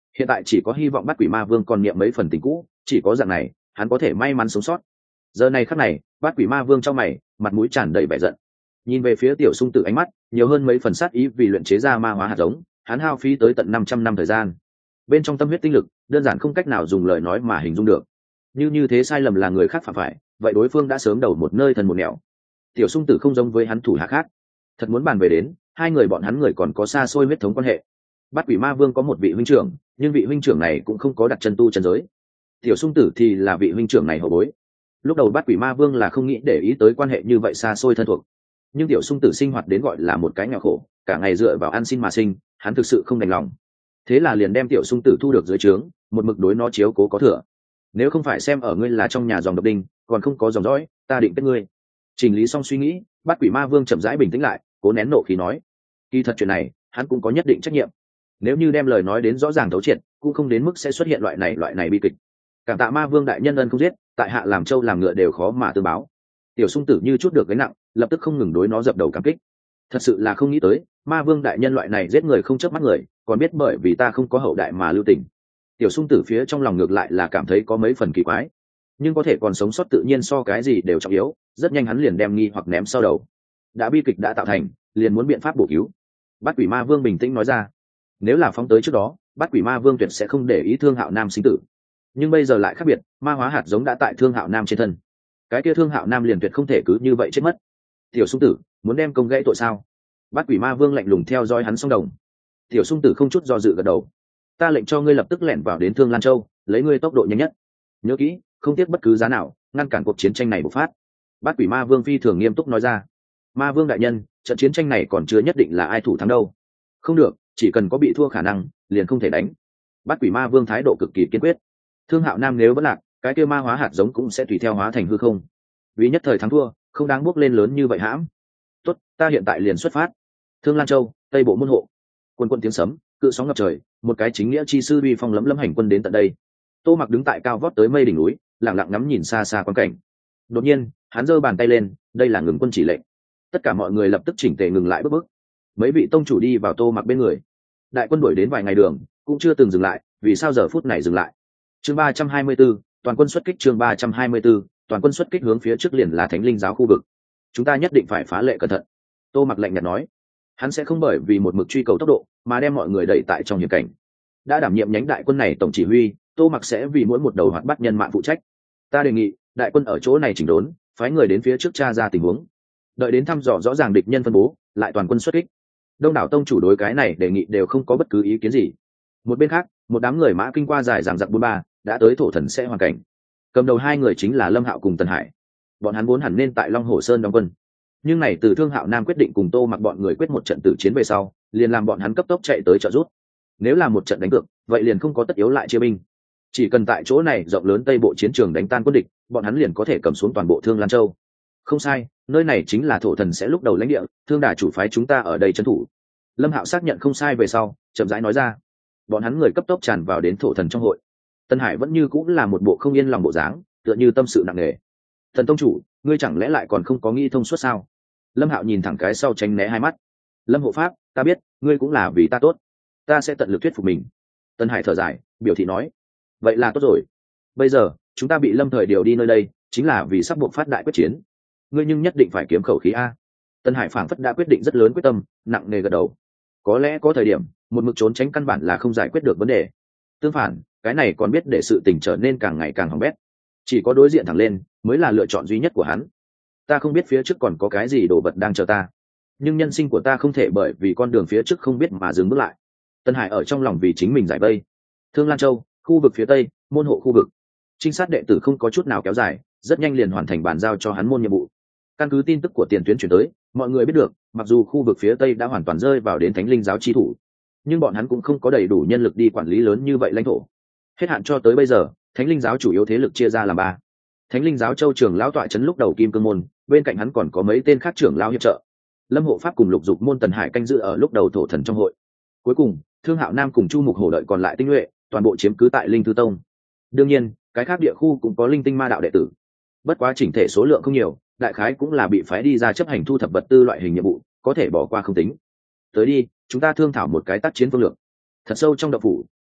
Hiện tại chỉ có hy vọng Bát Quỷ Ma Vương còn niệm mấy phần tình cũ, chỉ có dạng này hắn có thể may mắn sống sót. Giờ này khắc này, Bát Quỷ Ma Vương trong mày, mặt mũi tràn đầy vẻ giận, nhìn về phía Tiểu Sung Tử, ánh mắt nhiều hơn mấy phần sát ý. Vì luyện chế ra ma hóa hạt giống, hắn hao phí tới tận 500 năm thời gian, bên trong tâm huyết tinh lực đơn giản không cách nào dùng lời nói mà hình dung được. Như thế sai lầm là người khác phạm phải, vậy đối phương đã sớm đầu một nơi thần một nẻo. Tiểu Sung Tử không giống với hắn thủ hạ khác, thật muốn bàn về đến hai người bọn hắn người còn có xa xôi huyết thống quan hệ. Bát Quỷ Ma Vương có một vị huynh trưởng, nhưng vị huynh trưởng này cũng không có đặt chân tu chân giới. Tiểu Sung Tử thì là vị huynh trưởng này hậu bối. Lúc đầu Bát Quỷ Ma Vương là không nghĩ để ý tới quan hệ như vậy xa xôi thân thuộc, nhưng Tiểu Sung Tử sinh hoạt đến gọi là một cái nghèo khổ, cả ngày dựa vào ăn xin mà sinh, hắn thực sự không đành lòng. Thế là liền đem Tiểu Sung Tử thu được dưới trướng, một mực đối nó chiếu cố có thừa. Nếu không phải xem ở ngươi là trong nhà dòng độc đinh, còn không có dòng dõi, ta định kết ngươi. Chỉnh lý xong suy nghĩ, Bát Quỷ Ma Vương chậm rãi bình tĩnh lại, cố nén nộ khí nói: kỳ thật chuyện này hắn cũng có nhất định trách nhiệm. Nếu như đem lời nói đến rõ ràng thấu triệt, cũng không đến mức sẽ xuất hiện loại này bi kịch. Cảm tạ Ma Vương đại nhân ân không giết, tại hạ làm trâu làm ngựa đều khó mà tương báo. Tiểu Sung Tử như chút được gánh nặng, lập tức không ngừng đối nó dập đầu cảm kích. Thật sự là không nghĩ tới, Ma Vương đại nhân loại này giết người không chớp mắt người, còn biết bởi vì ta không có hậu đại mà lưu tình. Tiểu Sung Tử phía trong lòng ngược lại là cảm thấy có mấy phần kỳ quái, nhưng có thể còn sống sót tự nhiên so cái gì đều trọng yếu. Rất nhanh hắn liền đem nghi hoặc ném sau đầu. Đã bi kịch đã tạo thành, liền muốn biện pháp bổ cứu. Bát Quỷ Ma Vương bình tĩnh nói ra: nếu là phóng tới trước đó, Bát Quỷ Ma Vương tuyệt sẽ không để ý Thương Hạo Nam sinh tử, nhưng bây giờ lại khác biệt, ma hóa hạt giống đã tại Thương Hạo Nam trên thân, cái kia Thương Hạo Nam liền tuyệt không thể cứ như vậy chết mất. Tiểu Sung Tử muốn đem công gãy tội sao? Bát Quỷ Ma Vương lạnh lùng theo dõi hắn song đồng. Tiểu Sung Tử không chút do dự gật đầu: ta lệnh cho ngươi lập tức lẻn vào đến Thương Lan Châu, lấy ngươi tốc độ nhanh nhất, nhớ kỹ không tiếc bất cứ giá nào ngăn cản cuộc chiến tranh này bộc phát. Bát Quỷ Ma Vương phi thường nghiêm túc nói ra. Ma Vương đại nhân, trận chiến tranh này còn chưa nhất định là ai thủ thắng đâu. Không được, chỉ cần có bị thua khả năng liền không thể đánh. Bát Quỷ Ma Vương thái độ cực kỳ kiên quyết. Thương Hạo Nam nếu vẫn lạc, cái kia ma hóa hạt giống cũng sẽ tùy theo hóa thành hư không. Vì nhất thời thắng thua, không đáng bước lên lớn như vậy hãm. Tốt, ta hiện tại liền xuất phát. Thương Lan Châu, Tây Bộ môn hộ. Quân quân tiếng sấm, cự sóng ngập trời, một cái chính nghĩa chi sư uy phong lấm lấm hành quân đến tận đây. Tô Mặc đứng tại cao vót tới mây đỉnh núi, lặng lặng ngắm nhìn xa xa quan cảnh. Đột nhiên, hắn giơ bàn tay lên, đây là ngừng quân chỉ lệnh. Tất cả mọi người lập tức chỉnh tề ngừng lại bước. Mấy vị tông chủ đi vào Tô Mặc bên người. Đại quân đuổi đến vài ngày đường, cũng chưa từng dừng lại, vì sao giờ phút này dừng lại? Chương 324, toàn quân xuất kích. Chương 324, toàn quân xuất kích hướng phía trước liền là Thánh Linh giáo khu vực. Chúng ta nhất định phải phá lệ cẩn thận. Tô Mặc lạnh nhạt nói. Hắn sẽ không bởi vì một mực truy cầu tốc độ mà đem mọi người đẩy tại trong hiểm cảnh. Đã đảm nhiệm nhánh đại quân này tổng chỉ huy, Tô Mặc sẽ vì mỗi một đầu hoạt bát nhân mạng phụ trách. Ta đề nghị đại quân ở chỗ này chỉnh đốn, phái người đến phía trước tra ra tình huống, đợi đến thăm dò rõ ràng địch nhân phân bố, lại toàn quân xuất kích. Đông đảo tông chủ đối cái này đề nghị đều không có bất cứ ý kiến gì. Một bên khác, một đám người mã kinh qua dài dằng dặc 43, đã tới Thổ Thần sẽ hoàn cảnh. Cầm đầu hai người chính là Lâm Hạo cùng Tần Hải. Bọn hắn vốn hẳn nên tại Long Hồ Sơn đóng quân, nhưng này từ Thương Hạo Nam quyết định cùng Tô Mặc bọn người quyết một trận tử chiến về sau, liền làm bọn hắn cấp tốc chạy tới trợ giúp. Nếu là một trận đánh cược, vậy liền không có tất yếu lại chia binh. Chỉ cần tại chỗ này rộng lớn Tây Bộ chiến trường đánh tan quân địch, bọn hắn liền có thể cầm xuống toàn bộ Thương Lan Châu. Không sai, nơi này chính là Thổ Thần sẽ lúc đầu lãnh địa, Thương đà chủ phái chúng ta ở đây trấn thủ. Lâm Hạo xác nhận không sai về sau, chậm rãi nói ra. Bọn hắn người cấp tốc tràn vào đến Thổ Thần trong hội. Tân Hải vẫn như cũng là một bộ không yên lòng bộ dáng, tựa như tâm sự nặng nề. Thần tông chủ, ngươi chẳng lẽ lại còn không có nghĩ thông suốt sao? Lâm Hạo nhìn thẳng cái sau tránh né hai mắt. Lâm hộ pháp, ta biết ngươi cũng là vì ta tốt, ta sẽ tận lực thuyết phục mình. Tân Hải thở dài, biểu thị nói. Vậy là tốt rồi. Bây giờ chúng ta bị Lâm thời điều đi nơi đây, chính là vì sắp buộc phát đại quyết chiến. Ngươi nhưng nhất định phải kiếm khẩu khí a. Tân Hải phảng phất đã quyết định rất lớn quyết tâm, nặng nề gật đầu. Có lẽ có thời điểm một mực trốn tránh căn bản là không giải quyết được vấn đề. Tương phản, cái này còn biết để sự tình trở nên càng ngày càng hỏng bét. Chỉ có đối diện thẳng lên mới là lựa chọn duy nhất của hắn. Ta không biết phía trước còn có cái gì đồ vật đang chờ ta, nhưng nhân sinh của ta không thể bởi vì con đường phía trước không biết mà dừng bước lại. Tân Hải ở trong lòng vì chính mình giải vây. Thương Lan Châu, khu vực phía tây, môn hộ khu vực. Trinh sát đệ tử không có chút nào kéo dài, rất nhanh liền hoàn thành bàn giao cho hắn môn nhiệm vụ. Căn cứ tin tức của tiền tuyến chuyển tới, mọi người biết được, mặc dù khu vực phía tây đã hoàn toàn rơi vào đến Thánh Linh giáo chi thủ, nhưng bọn hắn cũng không có đầy đủ nhân lực đi quản lý lớn như vậy lãnh thổ. Hết hạn cho tới bây giờ, Thánh Linh giáo chủ yếu thế lực chia ra làm 3. Thánh Linh giáo châu trưởng lão tọa trấn lúc đầu Kim Cương môn, bên cạnh hắn còn có mấy tên khác trưởng lão hiệp trợ. Lâm hộ pháp cùng Lục Dục môn Tần Hải canh giữ ở lúc đầu Thổ Thần trong hội. Cuối cùng, Thương Hạo Nam cùng Chu Mục Hổ đợi còn lại tinh nhuệ, toàn bộ chiếm cứ tại Linh Thư Tông. Đương nhiên, cái khác địa khu cũng có linh tinh ma đạo đệ tử. Bất quá chỉnh thể số lượng không nhiều, đại khái cũng là bị phái đi ra chấp hành thu thập vật tư loại hình nhiệm vụ, có thể bỏ qua không tính. Tới đi, chúng ta thương thảo một cái tác chiến phương lược. Thật sâu trong động phủ,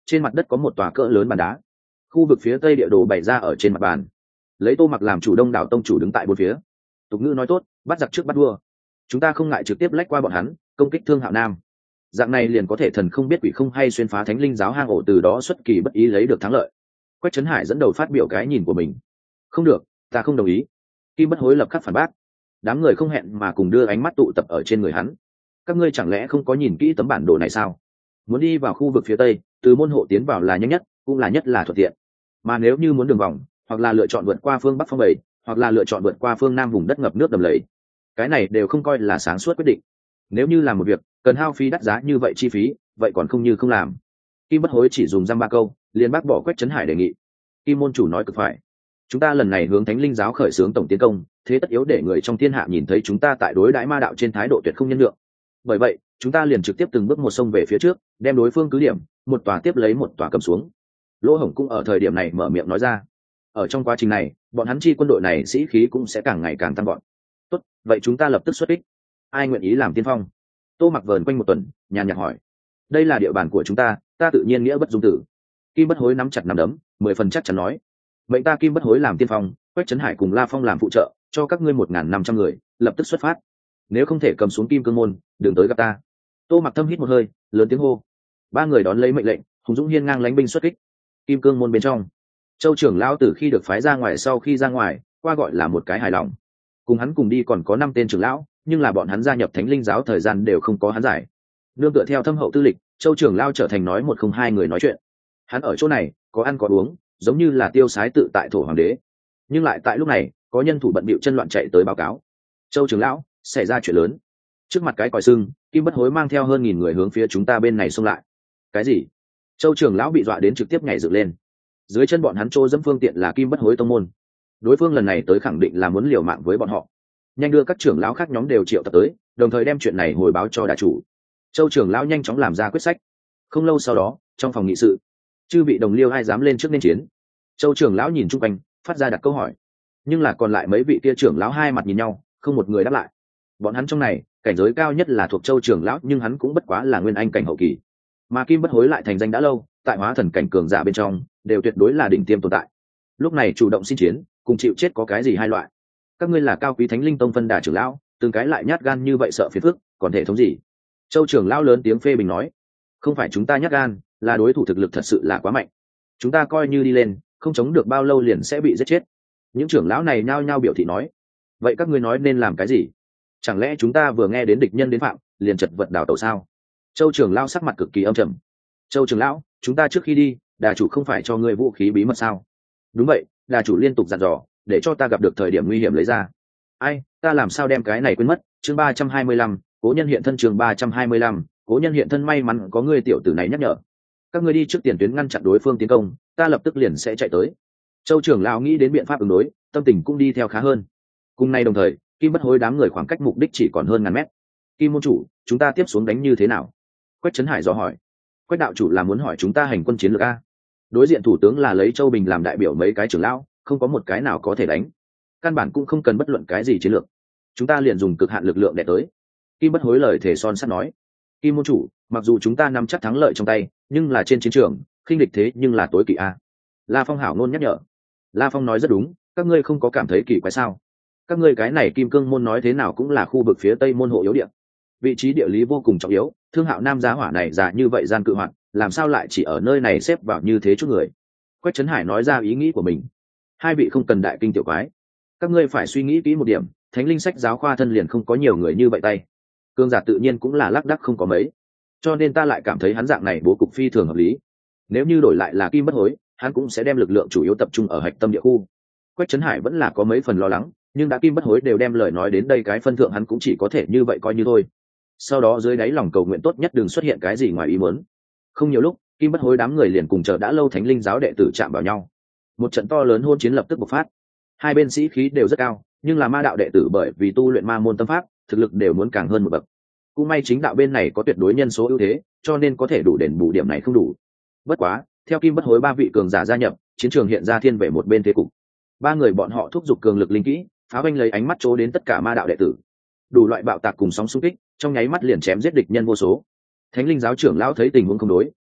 Trên mặt đất có một tòa cỡ lớn bàn đá, khu vực phía tây địa đồ bày ra ở trên mặt bàn, lấy Tô Mặc làm chủ, đông đảo tông chủ đứng tại bốn phía. Tục ngữ nói tốt, bắt giặc trước bắt vua, chúng ta không ngại trực tiếp lách qua bọn hắn, công kích Thương Hạo Nam, dạng này liền có thể thần không biết quỷ không hay xuyên phá Thánh Linh giáo hang ổ, từ đó xuất kỳ bất ý lấy được thắng lợi. Quách Trấn Hải dẫn đầu phát biểu cái nhìn của mình. Không được, ta không đồng ý. Kim Bất Hối lập khắc phản bác. Đám người không hẹn mà cùng đưa ánh mắt tụ tập ở trên người hắn. Các ngươi chẳng lẽ không có nhìn kỹ tấm bản đồ này sao? Muốn đi vào khu vực phía tây, từ môn hộ tiến vào là nhanh nhất, cũng là nhất là thuận tiện. Mà nếu như muốn đường vòng, hoặc là lựa chọn vượt qua phương bắc phong bầy, hoặc là lựa chọn vượt qua phương nam vùng đất ngập nước đầm lầy, cái này đều không coi là sáng suốt quyết định. Nếu như làm một việc cần hao phí đắt giá như vậy chi phí, vậy còn không như không làm. Kim Bất Hối chỉ dùng dăm ba câu liền bác bỏ Quách Trấn Hải đề nghị. Kim môn chủ nói cực phải, chúng ta lần này hướng Thánh Linh giáo khởi xướng tổng tiến công, thế tất yếu để người trong thiên hạ nhìn thấy chúng ta tại đối đãi ma đạo trên thái độ tuyệt không nhân lượng. Bởi vậy chúng ta liền trực tiếp từng bước một sông về phía trước, đem đối phương cứ điểm một tòa tiếp lấy một tòa cầm xuống. Lỗ Hổng cũng ở thời điểm này mở miệng nói ra. Ở trong quá trình này, bọn hắn chi quân đội này sĩ khí cũng sẽ càng ngày càng tăng vọt. Tốt, vậy chúng ta lập tức xuất kích. Ai nguyện ý làm tiên phong? Tô Mặc vờn quanh một tuần, nhàn nhạt hỏi. Đây là địa bàn của chúng ta, ta tự nhiên nghĩa bất dung tử. Kim Bất Hối nắm chặt nắm đấm, 10 phần chắc chắn nói. Mệnh ta Kim Bất Hối làm tiên phong, Quách Trấn Hải cùng La Phong làm phụ trợ, cho các ngươi 1.500 người lập tức xuất phát. Nếu không thể cầm xuống Kim Cương môn, đừng tới gặp ta. Tô Mặc thâm hít một hơi, lớn tiếng hô. Ba người đón lấy mệnh lệnh, hùng dũng hiên ngang lánh binh xuất kích. Kim Cương môn bên trong, Châu trưởng lão từ khi được phái ra ngoài, sau khi ra ngoài qua gọi là một cái hài lòng. Cùng hắn cùng đi còn có 5 tên trưởng lão, nhưng là bọn hắn gia nhập Thánh Linh giáo thời gian đều không có hắn giải. Nương tựa theo thâm hậu tư lịch, Châu trưởng lão trở thành nói một không hai người nói chuyện. Hắn ở chỗ này có ăn có uống, giống như là tiêu sái tự tại thổ hoàng đế. Nhưng lại tại lúc này, có nhân thủ bận bịu chân loạn chạy tới báo cáo. Châu trưởng lão, xảy ra chuyện lớn. Trước mặt cái còi sưng, Kim Bất Hối mang theo hơn 1000 người hướng phía chúng ta bên này xông lại. Cái gì? Châu trưởng lão bị dọa đến trực tiếp nhảy dựng lên. Dưới chân bọn hắn trô dẫm phương tiện là Kim Bất Hối tông môn. Đối phương lần này tới khẳng định là muốn liều mạng với bọn họ. Nhanh đưa các trưởng lão khác nhóm đều triệu tập tới, đồng thời đem chuyện này hồi báo cho đại chủ. Châu trưởng lão nhanh chóng làm ra quyết sách. Không lâu sau đó, trong phòng nghị sự, chư vị đồng liêu ai dám lên trước nên chiến? Châu trưởng lão nhìn chung quanh, phát ra đặt câu hỏi. Nhưng là còn lại mấy vị kia trưởng lão hai mặt nhìn nhau, không một người đáp lại. Bọn hắn trong này, cảnh giới cao nhất là thuộc Châu trưởng lão, nhưng hắn cũng bất quá là nguyên anh cảnh hậu kỳ. Mà Kim Bất Hối lại thành danh đã lâu, tại hóa thần cảnh cường giả bên trong, đều tuyệt đối là đỉnh tiêm tồn tại. Lúc này chủ động xin chiến, cùng chịu chết có cái gì hai loại? Các ngươi là Cao Quý Thánh Linh tông phân đà trưởng lão, từng cái lại nhát gan như vậy sợ phiền phức, còn thể thống gì? Châu trưởng lão lớn tiếng phê bình nói. Không phải chúng ta nhát gan, là đối thủ thực lực thật sự là quá mạnh. Chúng ta coi như đi lên, không chống được bao lâu liền sẽ bị giết chết. Những trưởng lão này nhao nhao biểu thị nói. Vậy các ngươi nói nên làm cái gì? Chẳng lẽ chúng ta vừa nghe đến địch nhân đến phạm, liền chật vật đảo tẩu sao? Châu trưởng lão sắc mặt cực kỳ âm trầm. Châu trưởng lão, chúng ta trước khi đi, đà chủ không phải cho ngươi vũ khí bí mật sao? Đúng vậy, đà chủ liên tục dặn dò, để cho ta gặp được thời điểm nguy hiểm lấy ra. Ai, ta làm sao đem cái này quên mất? Chương 325, cố nhân hiện thân. Chương 325, cố nhân hiện thân. May mắn có ngươi tiểu tử này nhắc nhở. Các ngươi đi trước tiền tuyến ngăn chặn đối phương tiến công, ta lập tức liền sẽ chạy tới. Châu trưởng lão nghĩ đến biện pháp ứng đối, tâm tình cũng đi theo khá hơn. Cùng nay đồng thời, Kim Bất Hối đám người khoảng cách mục đích chỉ còn hơn ngàn mét. Kim môn chủ, chúng ta tiếp xuống đánh như thế nào? Quách Trấn Hải dò hỏi. Quách đạo chủ là muốn hỏi chúng ta hành quân chiến lược a? Đối diện thủ tướng là lấy Châu Bình làm đại biểu mấy cái trưởng lão, không có một cái nào có thể đánh. Căn bản cũng không cần bất luận cái gì chiến lược, chúng ta liền dùng cực hạn lực lượng để tới. Kim Bất Hối lời thề son sắt nói. Kim môn chủ, mặc dù chúng ta nắm chắc thắng lợi trong tay, nhưng là trên chiến trường khinh địch thế nhưng là tối kỵ a. La Phong hảo nôn nhắc nhở. La Phong nói rất đúng, các ngươi không có cảm thấy kỳ quái sao? Các ngươi cái này Kim Cương môn nói thế nào cũng là khu vực phía tây môn hộ yếu địa, vị trí địa lý vô cùng trọng yếu. Thương Hạo Nam giá hỏa này già như vậy gian cự hoạt, làm sao lại chỉ ở nơi này xếp vào như thế chút người? Quách Trấn Hải nói ra ý nghĩ của mình. Hai vị không cần đại kinh tiểu quái, các ngươi phải suy nghĩ kỹ một điểm, Thánh Linh sách giáo khoa thân liền không có nhiều người như vậy tay, cương giả tự nhiên cũng là lác đác không có mấy, cho nên ta lại cảm thấy hắn dạng này bố cục phi thường hợp lý. Nếu như đổi lại là Kim Bất Hối, hắn cũng sẽ đem lực lượng chủ yếu tập trung ở hạch tâm địa khu. Quách Trấn Hải vẫn là có mấy phần lo lắng, nhưng đã Kim Bất Hối đều đem lời nói đến đây cái phân thượng, hắn cũng chỉ có thể như vậy coi như thôi. Sau đó dưới đáy lòng cầu nguyện tốt nhất đừng xuất hiện cái gì ngoài ý muốn. Không nhiều lúc, Kim Bất Hối đám người liền cùng chờ đã lâu Thánh Linh giáo đệ tử chạm vào nhau. Một trận to lớn hôn chiến lập tức bộc phát. Hai bên sĩ khí đều rất cao, nhưng là ma đạo đệ tử bởi vì tu luyện ma môn tâm pháp, thực lực đều muốn càng hơn một bậc. Cũng may chính đạo bên này có tuyệt đối nhân số ưu thế, cho nên có thể đủ đền bù điểm này không đủ. Bất quá, theo Kim Bất Hối ba vị cường giả gia nhập, chiến trường hiện ra thiên về một bên thế cục. Ba người bọn họ thúc giục cường lực linh kỹ, phá vanh lấy ánh mắt chố đến tất cả ma đạo đệ tử. Đủ loại bạo tạc cùng sóng xung kích, trong nháy mắt liền chém giết địch nhân vô số. Thánh Linh giáo trưởng lão thấy tình huống không đối,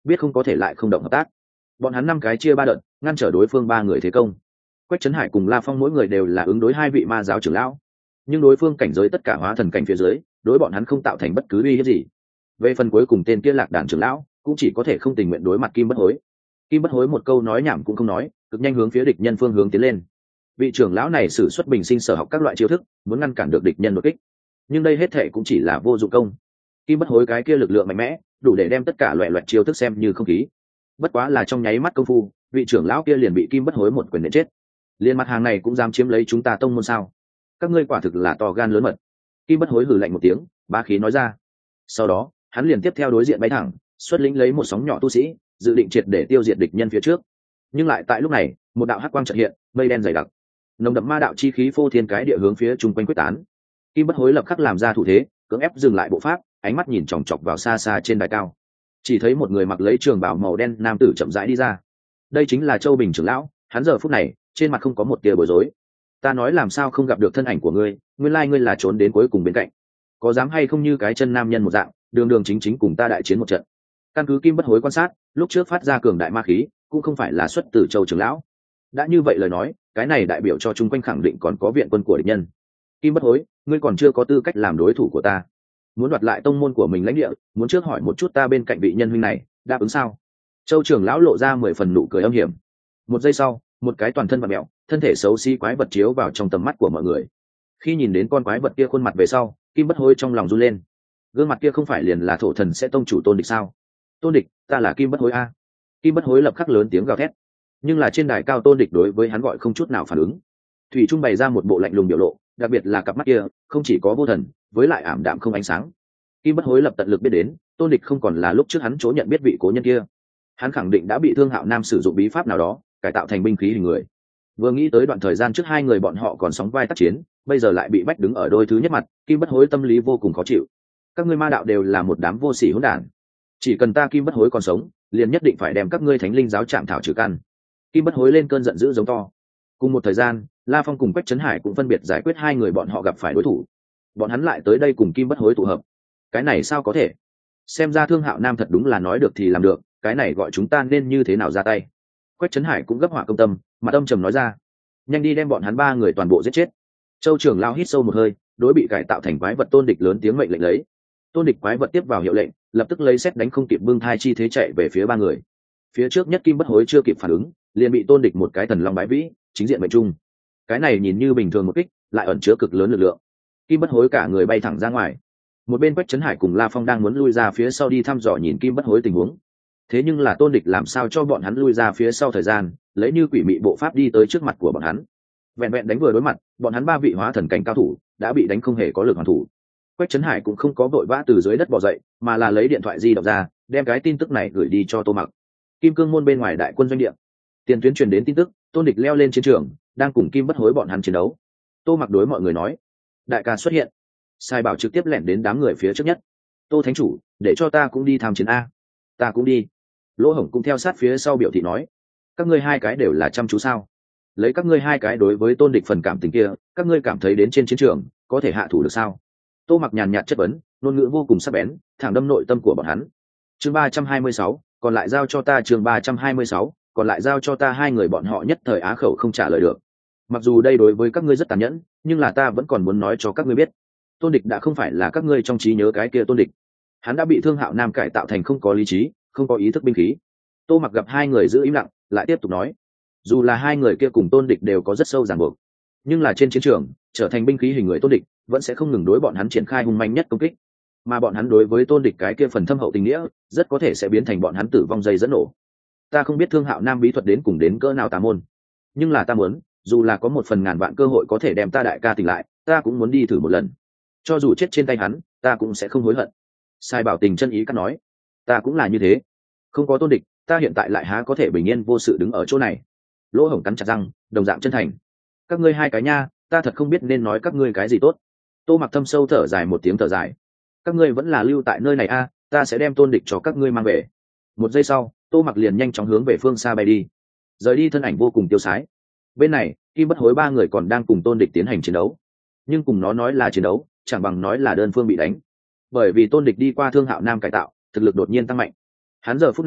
biết không có thể lại không động hợp tác. Bọn hắn 5 cái chia 3 đợt, ngăn trở đối phương 3 người thế công. Quách Trấn Hải cùng La Phong mỗi người đều là ứng đối 2 vị ma giáo trưởng lão, nhưng đối phương cảnh giới tất cả hóa thần cảnh phía dưới, đối bọn hắn không tạo thành bất cứ uy hiếp gì. Về phần cuối cùng tên kia Lạc Đàn trưởng lão, cũng chỉ có thể không tình nguyện đối mặt Kim Bất Hối. Kim Bất Hối một câu nói nhảm cũng không nói, cực nhanh hướng phía địch nhân phương hướng tiến lên. Vị trưởng lão này sử xuất bình sinh sở học các loại chiêu thức, muốn ngăn cản được địch nhân đột kích, nhưng đây hết thệ cũng chỉ là vô dụng công. Kim Bất Hối cái kia lực lượng mạnh mẽ, đủ để đem tất cả loại loạt chiêu thức xem như không khí. Bất quá là trong nháy mắt công phu, vị trưởng lão kia liền bị Kim Bất Hối một quyền nện chết. Liên mặt hàng này cũng dám chiếm lấy chúng ta tông môn sao? Các ngươi quả thực là to gan lớn mật. Kim Bất Hối hừ lạnh một tiếng, bá khí nói ra. Sau đó, hắn liền tiếp theo đối diện bay thẳng, xuất lĩnh lấy một sóng nhỏ tu sĩ, dự định triệt để tiêu diệt địch nhân phía trước. Nhưng lại tại lúc này, một đạo hắc quang chợt hiện, mây đen dày đặc, nồng đậm ma đạo chi khí phô thiên cái địa hướng phía chung quanh quyết tán. Kim Bất Hối lập khắc làm ra thủ thế, cưỡng ép dừng lại bộ pháp, ánh mắt nhìn chòng chọc vào xa xa trên đài cao. Chỉ thấy một người mặc lấy trường bào màu đen nam tử chậm rãi đi ra. Đây chính là Châu Bình trưởng lão, hắn giờ phút này, trên mặt không có một tia bối rối. Ta nói làm sao không gặp được thân ảnh của ngươi, nguyên lai ngươi là trốn đến cuối cùng bên cạnh. Có dám hay không như cái chân nam nhân một dạng, đường đường chính chính cùng ta đại chiến một trận. Căn cứ Kim Bất Hối quan sát, lúc trước phát ra cường đại ma khí, cũng không phải là xuất từ Châu trưởng lão. Đã như vậy lời nói, cái này đại biểu cho chung quanh khẳng định còn có viện quân của địch nhân. Kim Bất Hối, ngươi còn chưa có tư cách làm đối thủ của ta. Muốn đoạt lại tông môn của mình lãnh địa, muốn trước hỏi một chút ta bên cạnh vị nhân huynh này, đáp ứng sao? Châu trưởng lão lộ ra 10 phần nụ cười âm hiểm. Một giây sau, một cái toàn thân vặn mèo, thân thể xấu xí quái vật chiếu vào trong tầm mắt của mọi người. Khi nhìn đến con quái vật kia khuôn mặt về sau, Kim Bất Hối trong lòng run lên. Gương mặt kia không phải liền là thổ thần sẽ tông chủ Tôn Địch sao? Tôn Địch, ta là Kim Bất Hối a. Kim Bất Hối lập khắc lớn tiếng gào thét. Nhưng là trên đài cao Tôn Địch đối với hắn gọi không chút nào phản ứng. Thủy Trung bày ra một bộ lạnh lùng biểu lộ, đặc biệt là cặp mắt kia, không chỉ có vô thần, với lại ảm đạm không ánh sáng. Kim Bất Hối lập tận lực biết đến, Tôn Địch không còn là lúc trước hắn chỗ nhận biết vị cố nhân kia. Hắn khẳng định đã bị Thương Hạo Nam sử dụng bí pháp nào đó, cải tạo thành binh khí hình người. Vừa nghĩ tới đoạn thời gian trước 2 người bọn họ còn sóng vai tác chiến, bây giờ lại bị bách đứng ở đôi thứ nhất mặt, Kim Bất Hối tâm lý vô cùng khó chịu. Các ngươi ma đạo đều là một đám vô sỉ hỗn đản. Chỉ cần ta Kim Bất Hối còn sống, liền nhất định phải đem các ngươi Thánh Linh giáo chạm thảo trừ căn. Kim Bất Hối lên cơn giận dữ giống to. Cùng một thời gian, La Phong cùng Quách Trấn Hải cũng phân biệt giải quyết 2 người bọn họ gặp phải đối thủ. Bọn hắn lại tới đây cùng Kim Bất Hối tụ hợp. Cái này sao có thể? Xem ra Thương Hạo Nam thật đúng là nói được thì làm được, cái này gọi chúng ta nên như thế nào ra tay? Quách Trấn Hải cũng gấp hỏa công tâm, mặt âm trầm nói ra. Nhanh đi đem bọn hắn 3 người toàn bộ giết chết. Châu trưởng lao hít sâu một hơi, đối bị cải tạo thành quái vật Tôn Địch lớn tiếng mệnh lệnh lấy. Tôn Địch quái vật tiếp vào hiệu lệnh, lập tức lấy xét đánh không kịp bưng thai chi thế chạy về phía 3 người. Phía trước nhất Kim Bất Hối chưa kịp phản ứng, liền bị Tôn Địch một cái thần long bái vĩ, chính diện mệnh trung. Cái này nhìn như bình thường một kích, lại ẩn chứa cực lớn lực lượng. Kim Bất Hối cả người bay thẳng ra ngoài. Một bên Quách Trấn Hải cùng La Phong đang muốn lui ra phía sau đi thăm dò nhìn Kim Bất Hối tình huống. Thế nhưng là Tôn Địch làm sao cho bọn hắn lui ra phía sau thời gian, lấy như quỷ mị bộ pháp đi tới trước mặt của bọn hắn. Vẹn vẹn đánh vừa đối mặt, bọn hắn 3 vị hóa thần cảnh cao thủ đã bị đánh không hề có lực hoàn thủ. Quách Trấn Hải cũng không có vội vã từ dưới đất bò dậy, mà là lấy điện thoại di động ra, đem cái tin tức này gửi đi cho Tô Mặc. Kim Cương môn bên ngoài đại quân doanh địa, tiền tuyến truyền đến tin tức, Tôn Địch leo lên chiến trường, đang cùng Kim Bất Hối bọn hắn chiến đấu. Tô Mặc đối mọi người nói, đại ca xuất hiện. Sai Bảo trực tiếp lẻn đến đám người phía trước nhất. Tô thánh chủ, để cho ta cũng đi tham chiến a. Ta cũng đi. Lỗ Hổng cũng theo sát phía sau biểu thị nói, các ngươi 2 cái đều là chăm chú sao? Lấy các ngươi 2 cái đối với Tôn Địch phần cảm tình kia, các ngươi cảm thấy đến trên chiến trường có thể hạ thủ được sao? Tô Mặc nhàn nhạt chất vấn, ngôn ngữ vô cùng sắc bén, thẳng đâm nội tâm của bọn hắn. Chương 326, còn lại giao cho ta. Chương 326, còn lại giao cho ta. 2 người bọn họ nhất thời á khẩu không trả lời được. Mặc dù đây đối với các ngươi rất tàn nhẫn, nhưng là ta vẫn còn muốn nói cho các ngươi biết, Tôn Địch đã không phải là các ngươi trong trí nhớ cái kia Tôn Địch. Hắn đã bị Thương Hạo Nam cải tạo thành không có lý trí, không có ý thức binh khí. Tô Mặc gặp 2 người giữ im lặng, lại tiếp tục nói, dù là 2 người kia cùng Tôn Địch đều có rất sâu ràng buộc, nhưng là trên chiến trường trở thành binh khí hình người Tôn Địch vẫn sẽ không ngừng đối bọn hắn triển khai hung manh nhất công kích, mà bọn hắn đối với Tôn Địch cái kia phần thâm hậu tình nghĩa rất có thể sẽ biến thành bọn hắn tử vong dây dẫn nổ. Ta không biết Thương Hạo Nam bí thuật đến cùng đến cỡ nào tà môn, nhưng là ta muốn, dù là có 1 phần ngàn vạn cơ hội có thể đem ta đại ca tỉnh lại, ta cũng muốn đi thử một lần. Cho dù chết trên tay hắn, ta cũng sẽ không hối hận. Sai Bảo tình chân ý cắt nói, ta cũng là như thế. Không có Tôn Địch, ta hiện tại lại há có thể bình yên vô sự đứng ở chỗ này. Lỗ Hổng cắn chặt răng, đồng dạng chân thành. Các ngươi 2 cái nha, ta thật không biết nên nói các ngươi cái gì tốt. Tô Mặc thâm sâu thở dài một tiếng thở dài. Các ngươi vẫn là lưu tại nơi này a, ta sẽ đem Tôn Địch cho các ngươi mang về. Một giây sau, Tô Mặc liền nhanh chóng hướng về phương xa bay đi, rời đi thân ảnh vô cùng tiêu sái. Bên này, Kim Bất Hối 3 người còn đang cùng Tôn Địch tiến hành chiến đấu, nhưng cùng nó nói là chiến đấu, chẳng bằng nói là đơn phương bị đánh. Bởi vì Tôn Địch đi qua Thương Hạo Nam cải tạo, thực lực đột nhiên tăng mạnh. Hắn giờ phút này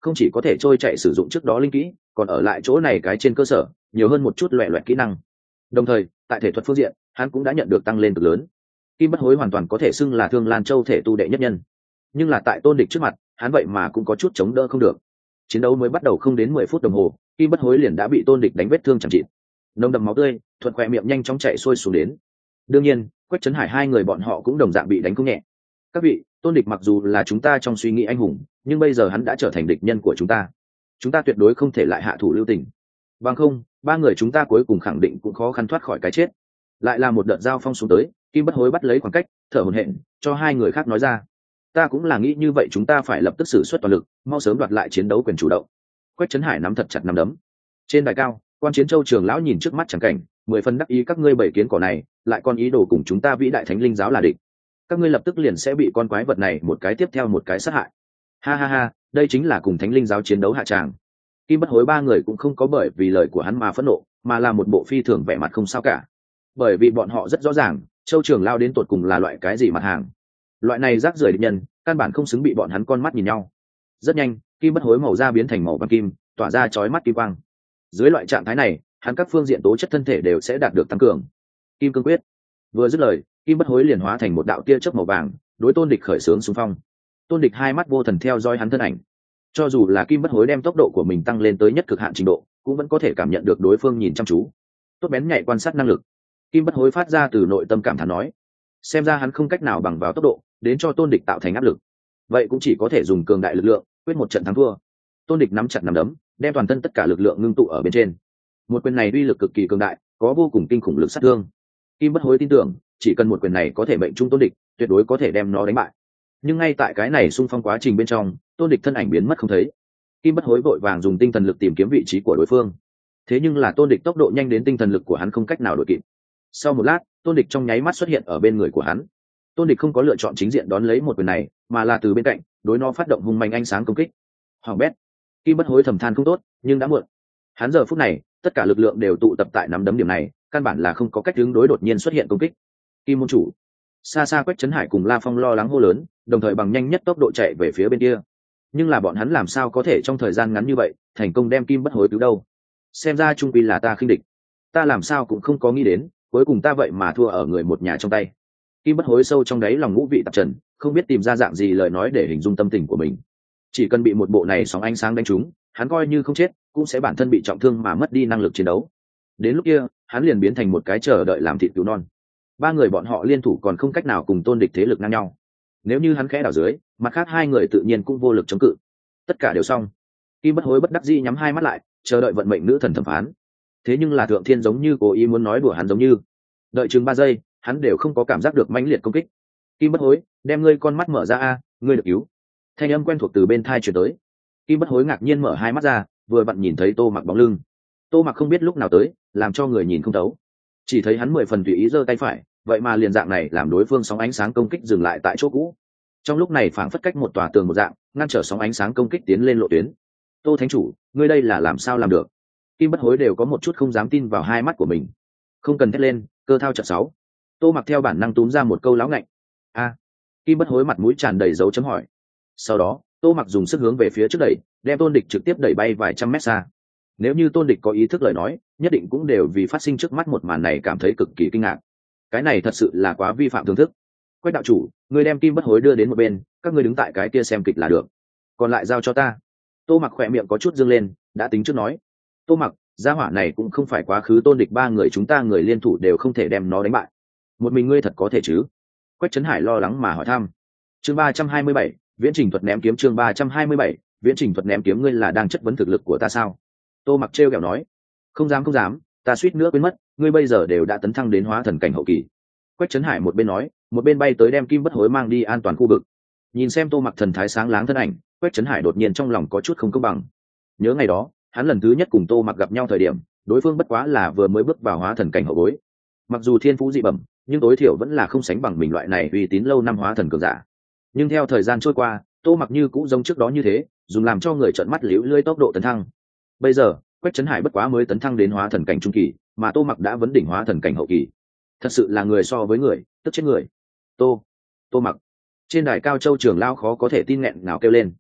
không chỉ có thể trôi chạy sử dụng trước đó linh kỹ, còn ở lại chỗ này cái trên cơ sở nhiều hơn một chút loẹ loẹt kỹ năng. Đồng thời tại thể thuật phương diện hắn cũng đã nhận được tăng lên cực lớn. Kim Bất Hối hoàn toàn có thể xưng là Thương Lan Châu thể tu đệ nhất nhân, nhưng là tại Tôn Địch trước mặt hắn vậy mà cũng có chút chống đỡ không được. Chiến đấu mới bắt đầu không đến 10 phút đồng hồ, Kim Bất Hối liền đã bị Tôn Địch đánh vết thương chẳng chịt, nồng đậm máu tươi thuận khỏe miệng nhanh chóng chạy xuôi xuống đến. Đương nhiên Quách Trấn Hải hai người bọn họ cũng đồng dạng bị đánh không nhẹ. Các vị, Tôn Địch mặc dù là chúng ta trong suy nghĩ anh hùng, nhưng bây giờ hắn đã trở thành địch nhân của chúng ta tuyệt đối không thể lại hạ thủ lưu tình, bằng không ba người chúng ta cuối cùng khẳng định cũng khó khăn thoát khỏi cái chết. Lại là một đợt giao phong xuống tới, Kim Bất Hối bắt lấy khoảng cách, thở hổn hển cho hai người khác nói ra: ta cũng là nghĩ như vậy, chúng ta phải lập tức sử xuất toàn lực, mau sớm đoạt lại chiến đấu quyền chủ động. Quách Trấn Hải nắm thật chặt nắm đấm. Trên đài cao, Quan Chiến Châu trưởng lão nhìn trước mắt chẳng cảnh, 10 phần đắc ý, các ngươi bảy kiến cỏ này lại còn ý đồ cùng chúng ta vĩ đại thánh linh giáo là địch, các ngươi lập tức liền sẽ bị con quái vật này một cái tiếp theo một cái sát hại. Ha ha ha, đây chính là cùng thánh linh giáo chiến đấu hạ tràng. Kim Bất Hối ba người cũng không có bởi vì lời của hắn mà phẫn nộ, mà là một bộ phi thường vẻ mặt không sao cả, bởi vì bọn họ rất rõ ràng Châu trưởng lao đến tột cùng là loại cái gì mặt hàng. Loại này rác rưởi địch nhân căn bản không xứng bị bọn hắn con mắt nhìn nhau. Rất nhanh, Kim Bất Hối màu da biến thành màu vàng kim, tỏa ra chói mắt kim quang. Dưới loại trạng thái này, hắn các phương diện tố chất thân thể đều sẽ đạt được tăng cường. Kim Cương Quyết. Vừa dứt lời, Kim Bất Hối liền hóa thành một đạo tia chớp màu vàng, đối Tôn Địch khởi xướng xung phong. Tôn Địch hai mắt vô thần theo dõi hắn thân ảnh. Cho dù là Kim Bất Hối đem tốc độ của mình tăng lên tới nhất cực hạn trình độ, cũng vẫn có thể cảm nhận được đối phương nhìn chăm chú. Tốt bén nhạy quan sát năng lực. Kim Bất Hối phát ra từ nội tâm cảm thán nói: xem ra hắn không cách nào bằng vào tốc độ đến cho Tôn Địch tạo thành áp lực, vậy cũng chỉ có thể dùng cường đại lực lượng quyết một trận thắng thua. Tôn Địch nắm chặt nắm đấm, đem toàn thân tất cả lực lượng ngưng tụ ở bên trên. Một quyền này uy lực cực kỳ cường đại, có vô cùng kinh khủng lực sát thương. Kim Bất Hối tin tưởng chỉ cần một quyền này có thể mệnh trung Tôn Địch, tuyệt đối có thể đem nó đánh bại. Nhưng ngay tại cái này xung phong quá trình bên trong, Tôn Địch thân ảnh biến mất không thấy. Kim Bất Hối vội vàng dùng tinh thần lực tìm kiếm vị trí của đối phương, thế nhưng là Tôn Địch tốc độ nhanh đến tinh thần lực của hắn không cách nào đuổi kịp. Sau một lát, Tôn Địch trong nháy mắt xuất hiện ở bên người của hắn. Tôn Địch không có lựa chọn chính diện đón lấy một quyền này, mà là từ bên cạnh đối nó phát động hung manh ánh sáng công kích. Hoàng bét. Kim Bất Hối thầm than không tốt, nhưng đã muộn. Hắn giờ phút này tất cả lực lượng đều tụ tập tại nắm đấm điểm này, căn bản là không có cách ứng đối đột nhiên xuất hiện công kích. Kim môn chủ. Xa xa Quách Trấn Hải cùng La Phong lo lắng hô lớn, đồng thời bằng nhanh nhất tốc độ chạy về phía bên kia. Nhưng là bọn hắn làm sao có thể trong thời gian ngắn như vậy thành công đem Kim Bất Hối cứu đâu? Xem ra trung quy là ta khinh địch. Ta làm sao cũng không có nghĩ đến, cuối cùng ta vậy mà thua ở người một nhà trong tay. Kim Bất Hối sâu trong đáy lòng ngũ vị tạp trần, không biết tìm ra dạng gì lời nói để hình dung tâm tình của mình. Chỉ cần bị một bộ này sóng ánh sáng đánh trúng, hắn coi như không chết cũng sẽ bản thân bị trọng thương mà mất đi năng lực chiến đấu. Đến lúc kia hắn liền biến thành một cái chờ đợi làm thịt cứu non. Ba người bọn họ liên thủ còn không cách nào cùng Tôn Địch thế lực ngang nhau. Nếu như hắn khẽ đảo dưới, mặt khác hai người tự nhiên cũng vô lực chống cự. Tất cả đều xong. Kim Bất Hối bất đắc dĩ nhắm hai mắt lại, chờ đợi vận mệnh nữ thần thẩm phán. Thế nhưng là Thượng Thiên giống như cố ý muốn nói đùa hắn, giống như đợi chừng 3 giây hắn đều không có cảm giác được mãnh liệt công kích. Kim Bất Hối, đem ngươi con mắt mở ra a, ngươi được cứu. Thanh âm quen thuộc từ bên thai truyền tới. Kim Bất Hối ngạc nhiên mở hai mắt ra, vừa vặn nhìn thấy Tô Mặc bóng lưng. Tô Mặc không biết lúc nào tới, làm cho người nhìn không thấu. Chỉ thấy hắn 10 phần tùy ý giơ tay phải, vậy mà liền dạng này làm đối phương sóng ánh sáng công kích dừng lại tại chỗ cũ. Trong lúc này phảng phất cách một tòa tường một dạng, ngăn trở sóng ánh sáng công kích tiến lên lộ tuyến. Tô Thánh Chủ, ngươi đây là làm sao làm được? Kim Bất Hối đều có một chút không dám tin vào hai mắt của mình. Không cần thét lên, cơ thao trận 6. Tô Mặc theo bản năng túm ra một câu láo ngạnh. A. Kim Bất Hối mặt mũi tràn đầy dấu chấm hỏi. Sau đó Tô Mặc dùng sức hướng về phía trước đẩy, đem Tôn Địch trực tiếp đẩy bay vài trăm mét xa. Nếu như Tôn Địch có ý thức lời nói, nhất định cũng đều vì phát sinh trước mắt một màn này cảm thấy cực kỳ kinh ngạc. Cái này thật sự là quá vi phạm thưởng thức. Quách đạo chủ, ngươi đem Kim Bất Hối đưa đến một bên, các ngươi đứng tại cái kia xem kịch là được, còn lại giao cho ta. Tô Mặc khỏe miệng có chút dương lên, đã tính trước nói. Tô Mặc, gia hỏa này cũng không phải quá khứ Tôn Địch ba người chúng ta người liên thủ đều không thể đem nó đánh bại, một mình ngươi thật có thể chứ? Quách Trấn Hải lo lắng mà hỏi thăm. Chương 327, viễn trình thuật ném kiếm. Chương 327, viễn trình thuật ném kiếm. Ngươi là đang chất vấn thực lực của ta sao? Tô Mặc trêu ghẹo nói. Không dám không dám, ta suýt nữa quên mất, ngươi bây giờ đều đã tấn thăng đến hóa thần cảnh hậu kỳ. Quách Trấn Hải một bên nói, một bên bay tới đem Kim Bất Hối mang đi an toàn khu vực. Nhìn xem Tô Mặc thần thái sáng láng thân ảnh, Quách Trấn Hải đột nhiên trong lòng có chút không công bằng. Nhớ ngày đó hắn lần thứ nhất cùng Tô Mặc gặp nhau thời điểm, đối phương bất quá là vừa mới bước vào hóa thần cảnh hậu bối. Mặc dù thiên phú dị bẩm, nhưng tối thiểu vẫn là không sánh bằng mình loại này uy tín lâu năm hóa thần cường giả. Nhưng theo thời gian trôi qua, Tô Mặc như cũng giống trước đó như thế, dùng làm cho người trợn mắt liễu lưỡi tốc độ tấn thăng. Bây giờ Quách Trấn Hải bất quá mới tấn thăng đến hóa thần cảnh trung kỳ, mà Tô Mặc đã vấn đỉnh hóa thần cảnh hậu kỳ. Thật sự là người so với người, tức chết người. Tô Mặc. Trên đài cao Châu trưởng lao khó có thể tin nghẹn ngào kêu lên.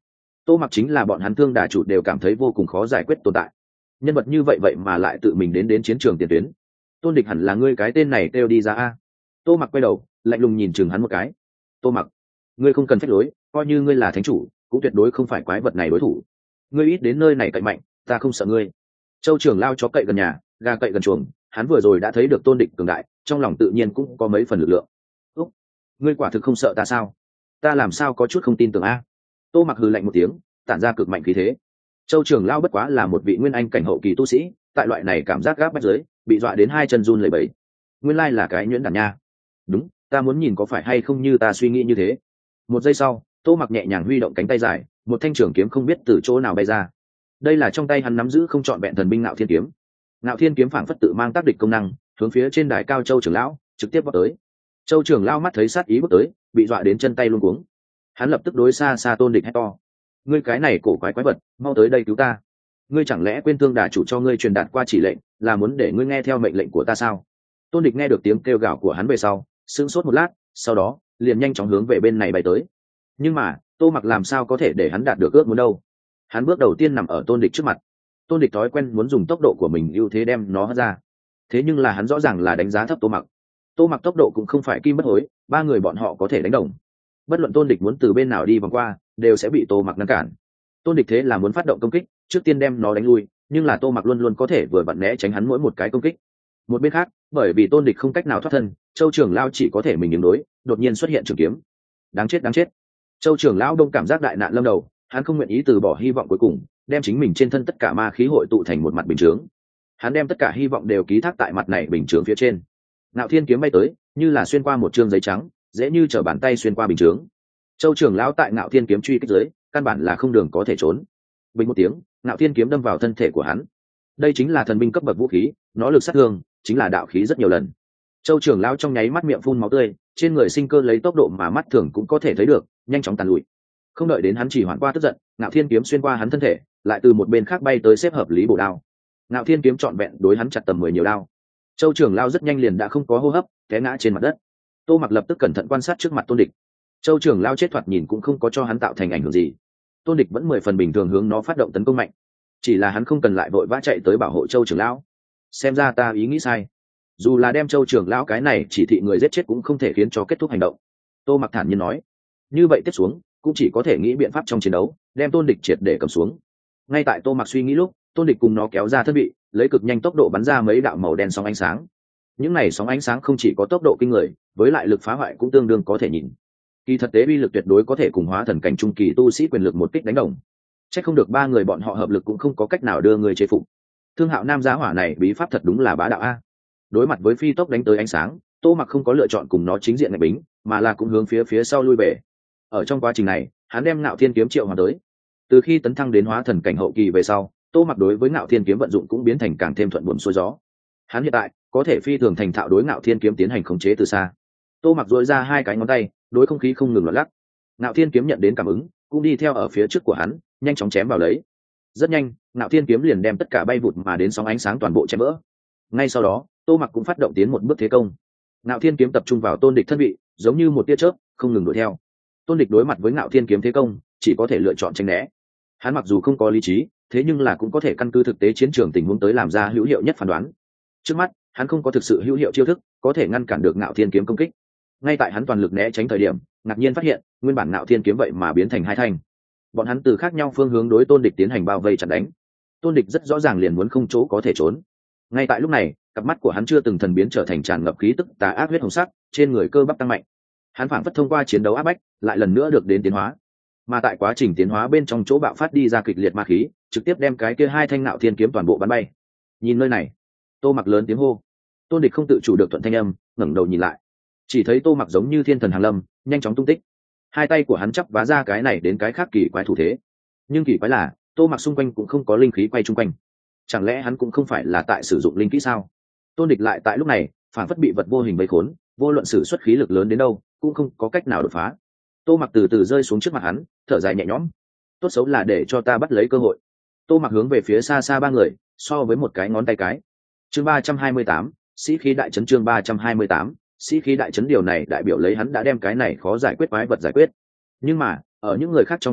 Tô Mặc chính là bọn hắn Thương Đà chủ đều cảm thấy vô cùng khó giải quyết tồn tại. Nhân vật như vậy vậy mà lại tự mình đến chiến trường tiền tuyến. Tôn Địch hẳn là ngươi cái tên này kêu đi ra a. Tô Mặc quay đầu lạnh lùng nhìn chừng hắn một cái. Tô Mặc, ngươi không cần phách lối, coi như ngươi là thánh chủ cũng tuyệt đối không phải quái vật này đối thủ. Ngươi ít đến nơi này cậy mạnh, ta không sợ ngươi. Châu trưởng lao chó cậy gần nhà, gà cậy gần chuồng, hắn vừa rồi đã thấy được Tôn Địch cường đại, trong lòng tự nhiên cũng có mấy phần lực lượng. Úc, ngươi quả thực không sợ ta sao? Ta làm sao có chút không tin tưởng a. Tô Mặc hừ lạnh một tiếng, tản ra cực mạnh khí thế. Châu trưởng lao bất quá là một vị nguyên anh cảnh hậu kỳ tu sĩ, tại loại này cảm giác gáp bách dưới, bị dọa đến hai chân run lẩy bẩy. Nguyên lai là cái nhuyễn đản nha. Đúng, ta muốn nhìn có phải hay không như ta suy nghĩ như thế. Một giây sau, Tô Mặc nhẹ nhàng huy động cánh tay dài, một thanh trường kiếm không biết từ chỗ nào bay ra. Đây là trong tay hắn nắm giữ không trọn vẹn thần binh Ngạo Thiên kiếm. Ngạo Thiên kiếm phảng phất tự mang tác địch công năng, hướng phía trên đài cao Châu trưởng lão trực tiếp vọt tới. Châu trưởng lão mắt thấy sát ý bước tới, bị dọa đến chân tay luống cuống. Hắn lập tức đối xa xa Tôn Địch hét to: ngươi cái này cổ quái quái vật, mau tới đây cứu ta. Ngươi chẳng lẽ quên Thương Đà chủ cho ngươi truyền đạt qua chỉ lệnh, là muốn để ngươi nghe theo mệnh lệnh của ta sao? Tôn Địch nghe được tiếng kêu gào của hắn về sau, sững sốt một lát, sau đó liền nhanh chóng hướng về bên này bay tới. Nhưng mà Tô Mặc làm sao có thể để hắn đạt được ước muốn đâu? Hắn bước đầu tiên nằm ở Tôn Địch trước mặt. Tôn Địch thói quen muốn dùng tốc độ của mình ưu thế đem nó hất ra, thế nhưng là hắn rõ ràng là đánh giá thấp Tô Mặc. Tô Mặc tốc độ cũng không phải kim bất hối, ba người bọn họ có thể đánh đồng. Bất luận Tôn Địch muốn từ bên nào đi vòng qua, đều sẽ bị Tô Mặc ngăn cản. Tôn Địch thế là muốn phát động công kích, trước tiên đem nó đánh lui, nhưng là Tô Mặc luôn luôn có thể vừa vặn né tránh hắn mỗi một cái công kích. Một bên khác, bởi vì Tôn Địch không cách nào thoát thân, Châu trưởng lão chỉ có thể mình ứng đối, đột nhiên xuất hiện trường kiếm. Đáng chết đáng chết. Châu trưởng lão đông cảm giác đại nạn lâm đầu, hắn không nguyện ý từ bỏ hy vọng cuối cùng, đem chính mình trên thân tất cả ma khí hội tụ thành một mặt bình chướng. Hắn đem tất cả hy vọng đều ký thác tại mặt này bình chướng phía trên. Ngạo Thiên kiếm bay tới, như là xuyên qua một trương giấy trắng, dễ như trở bàn tay xuyên qua bình chướng. Châu trưởng lão tại Ngạo Thiên kiếm truy kích dưới, căn bản là không đường có thể trốn. Bình một tiếng, Ngạo Thiên kiếm đâm vào thân thể của hắn. Đây chính là thần binh cấp bậc vũ khí, nó lực sát thương chính là đạo khí rất nhiều lần. Châu trưởng lão trong nháy mắt miệng phun máu tươi, trên người sinh cơ lấy tốc độ mà mắt thường cũng có thể thấy được, nhanh chóng tàn lụi. Không đợi đến hắn chỉ hoãn qua tức giận, Ngạo Thiên kiếm xuyên qua hắn thân thể, lại từ một bên khác bay tới xếp hợp lý bổ đao. Ngạo Thiên kiếm trọn vẹn đối hắn chặt tầm 10 nhiều đao. Châu trưởng lão rất nhanh liền đã không có hô hấp, té ngã trên mặt đất. Tô Mặc lập tức cẩn thận quan sát trước mặt Tôn Địch. Châu trưởng lão chết thoạt nhìn cũng không có cho hắn tạo thành ảnh hưởng gì. Tôn Địch vẫn 10 phần bình thường hướng nó phát động tấn công mạnh, chỉ là hắn không cần lại vội vã chạy tới bảo hộ Châu trưởng lão. Xem ra ta ý nghĩ sai, dù là đem Châu trưởng lão cái này chỉ thị người giết chết cũng không thể khiến cho kết thúc hành động. Tô Mặc thản nhiên nói. Như vậy tiếp xuống cũng chỉ có thể nghĩ biện pháp trong chiến đấu, đem Tôn Địch triệt để cầm xuống. Ngay tại Tô Mặc suy nghĩ lúc, Tôn Địch cùng nó kéo ra thân bị, lấy cực nhanh tốc độ bắn ra mấy đạo màu đen sóng ánh sáng. Những này sóng ánh sáng không chỉ có tốc độ kinh người, với lại lực phá hoại cũng tương đương có thể nhìn. Kỳ thật tế uy lực tuyệt đối có thể cùng hóa thần cảnh trung kỳ tu sĩ quyền lực một kích đánh đồng. Chắc không được ba người bọn họ hợp lực cũng không có cách nào đưa người chế phục. Thương Hạo Nam giá hỏa này bí pháp thật đúng là bá đạo a. Đối mặt với phi tốc đánh tới ánh sáng, Tô Mặc không có lựa chọn cùng nó chính diện ngạch bính, mà là cũng hướng phía sau lui về. Ở trong quá trình này, hắn đem Ngạo Thiên kiếm triệu hoàn tới. Từ khi tấn thăng đến hóa thần cảnh hậu kỳ về sau, Tô Mặc đối với Ngạo Thiên kiếm vận dụng cũng biến thành càng thêm thuận buồm xuôi gió. Hắn hiện tại có thể phi thường thành thạo đối Ngạo Thiên kiếm tiến hành khống chế từ xa. Tô Mặc duỗi ra hai cái ngón tay, đối không khí không ngừng loạn lắc. Ngạo Thiên kiếm nhận đến cảm ứng, cũng đi theo ở phía trước của hắn, nhanh chóng chém vào lấy. Rất nhanh, Ngạo Thiên kiếm liền đem tất cả bay vụt mà đến sóng ánh sáng toàn bộ chém vỡ. Ngay sau đó, Tô Mặc cũng phát động tiến một bước thế công. Ngạo Thiên kiếm tập trung vào Tôn Địch thân vị, giống như một tia chớp, không ngừng đuổi theo. Tôn Địch đối mặt với Ngạo Thiên kiếm thế công, chỉ có thể lựa chọn tránh né. Hắn mặc dù không có lý trí, thế nhưng là cũng có thể căn cứ thực tế chiến trường tình huống tới làm ra hữu hiệu nhất phán đoán. Trước mắt, hắn không có thực sự hữu hiệu chiêu thức, có thể ngăn cản được Ngạo Thiên kiếm công kích. Ngay tại hắn toàn lực né tránh thời điểm, ngạc nhiên phát hiện, nguyên bản Ngạo Thiên kiếm vậy mà biến thành hai thanh. Bọn hắn từ khác nhau phương hướng đối Tôn Địch tiến hành bao vây chặn đánh. Tôn Địch rất rõ ràng liền muốn không chỗ có thể trốn. Ngay tại lúc này, cặp mắt của hắn chưa từng thần biến trở thành tràn ngập khí tức tà ác huyết hồng sắc, trên người cơ bắp tăng mạnh. Hắn phảng phất thông qua chiến đấu áp bách, lại lần nữa được đến tiến hóa. Mà tại quá trình tiến hóa bên trong chỗ bạo phát đi ra kịch liệt ma khí, trực tiếp đem cái kia hai thanh Ngạo Thiên kiếm toàn bộ bắn bay. Nhìn nơi này, Tô Mặc lớn tiếng hô. Tôn Địch không tự chủ được thuận thanh âm, ngẩng đầu nhìn lại, chỉ thấy Tô Mặc giống như thiên thần hàng lâm, nhanh chóng tung tích. Hai tay của hắn chắp vá ra cái này đến cái khác kỳ quái thủ thế. Nhưng kỳ quái là, Tô Mặc xung quanh cũng không có linh khí quay chung quanh. Chẳng lẽ hắn cũng không phải là tại sử dụng linh kỹ sao? Tôn Địch lại tại lúc này phản phất bị vật vô hình vây khốn, vô luận sử xuất khí lực lớn đến đâu cũng không có cách nào đột phá. Tô Mặc từ từ rơi xuống trước mặt hắn, thở dài nhẹ nhõm. Tốt xấu là để cho ta bắt lấy cơ hội. Tô Mặc hướng về phía xa xa ba người, so với một cái ngón tay cái. Chương 328, sĩ khí đại trấn. Chương 328, sĩ khí đại trấn. Điều này đại biểu lấy hắn đã đem cái này khó giải quyết quái vật giải quyết. Nhưng mà ở những người khác trong tầm mắt,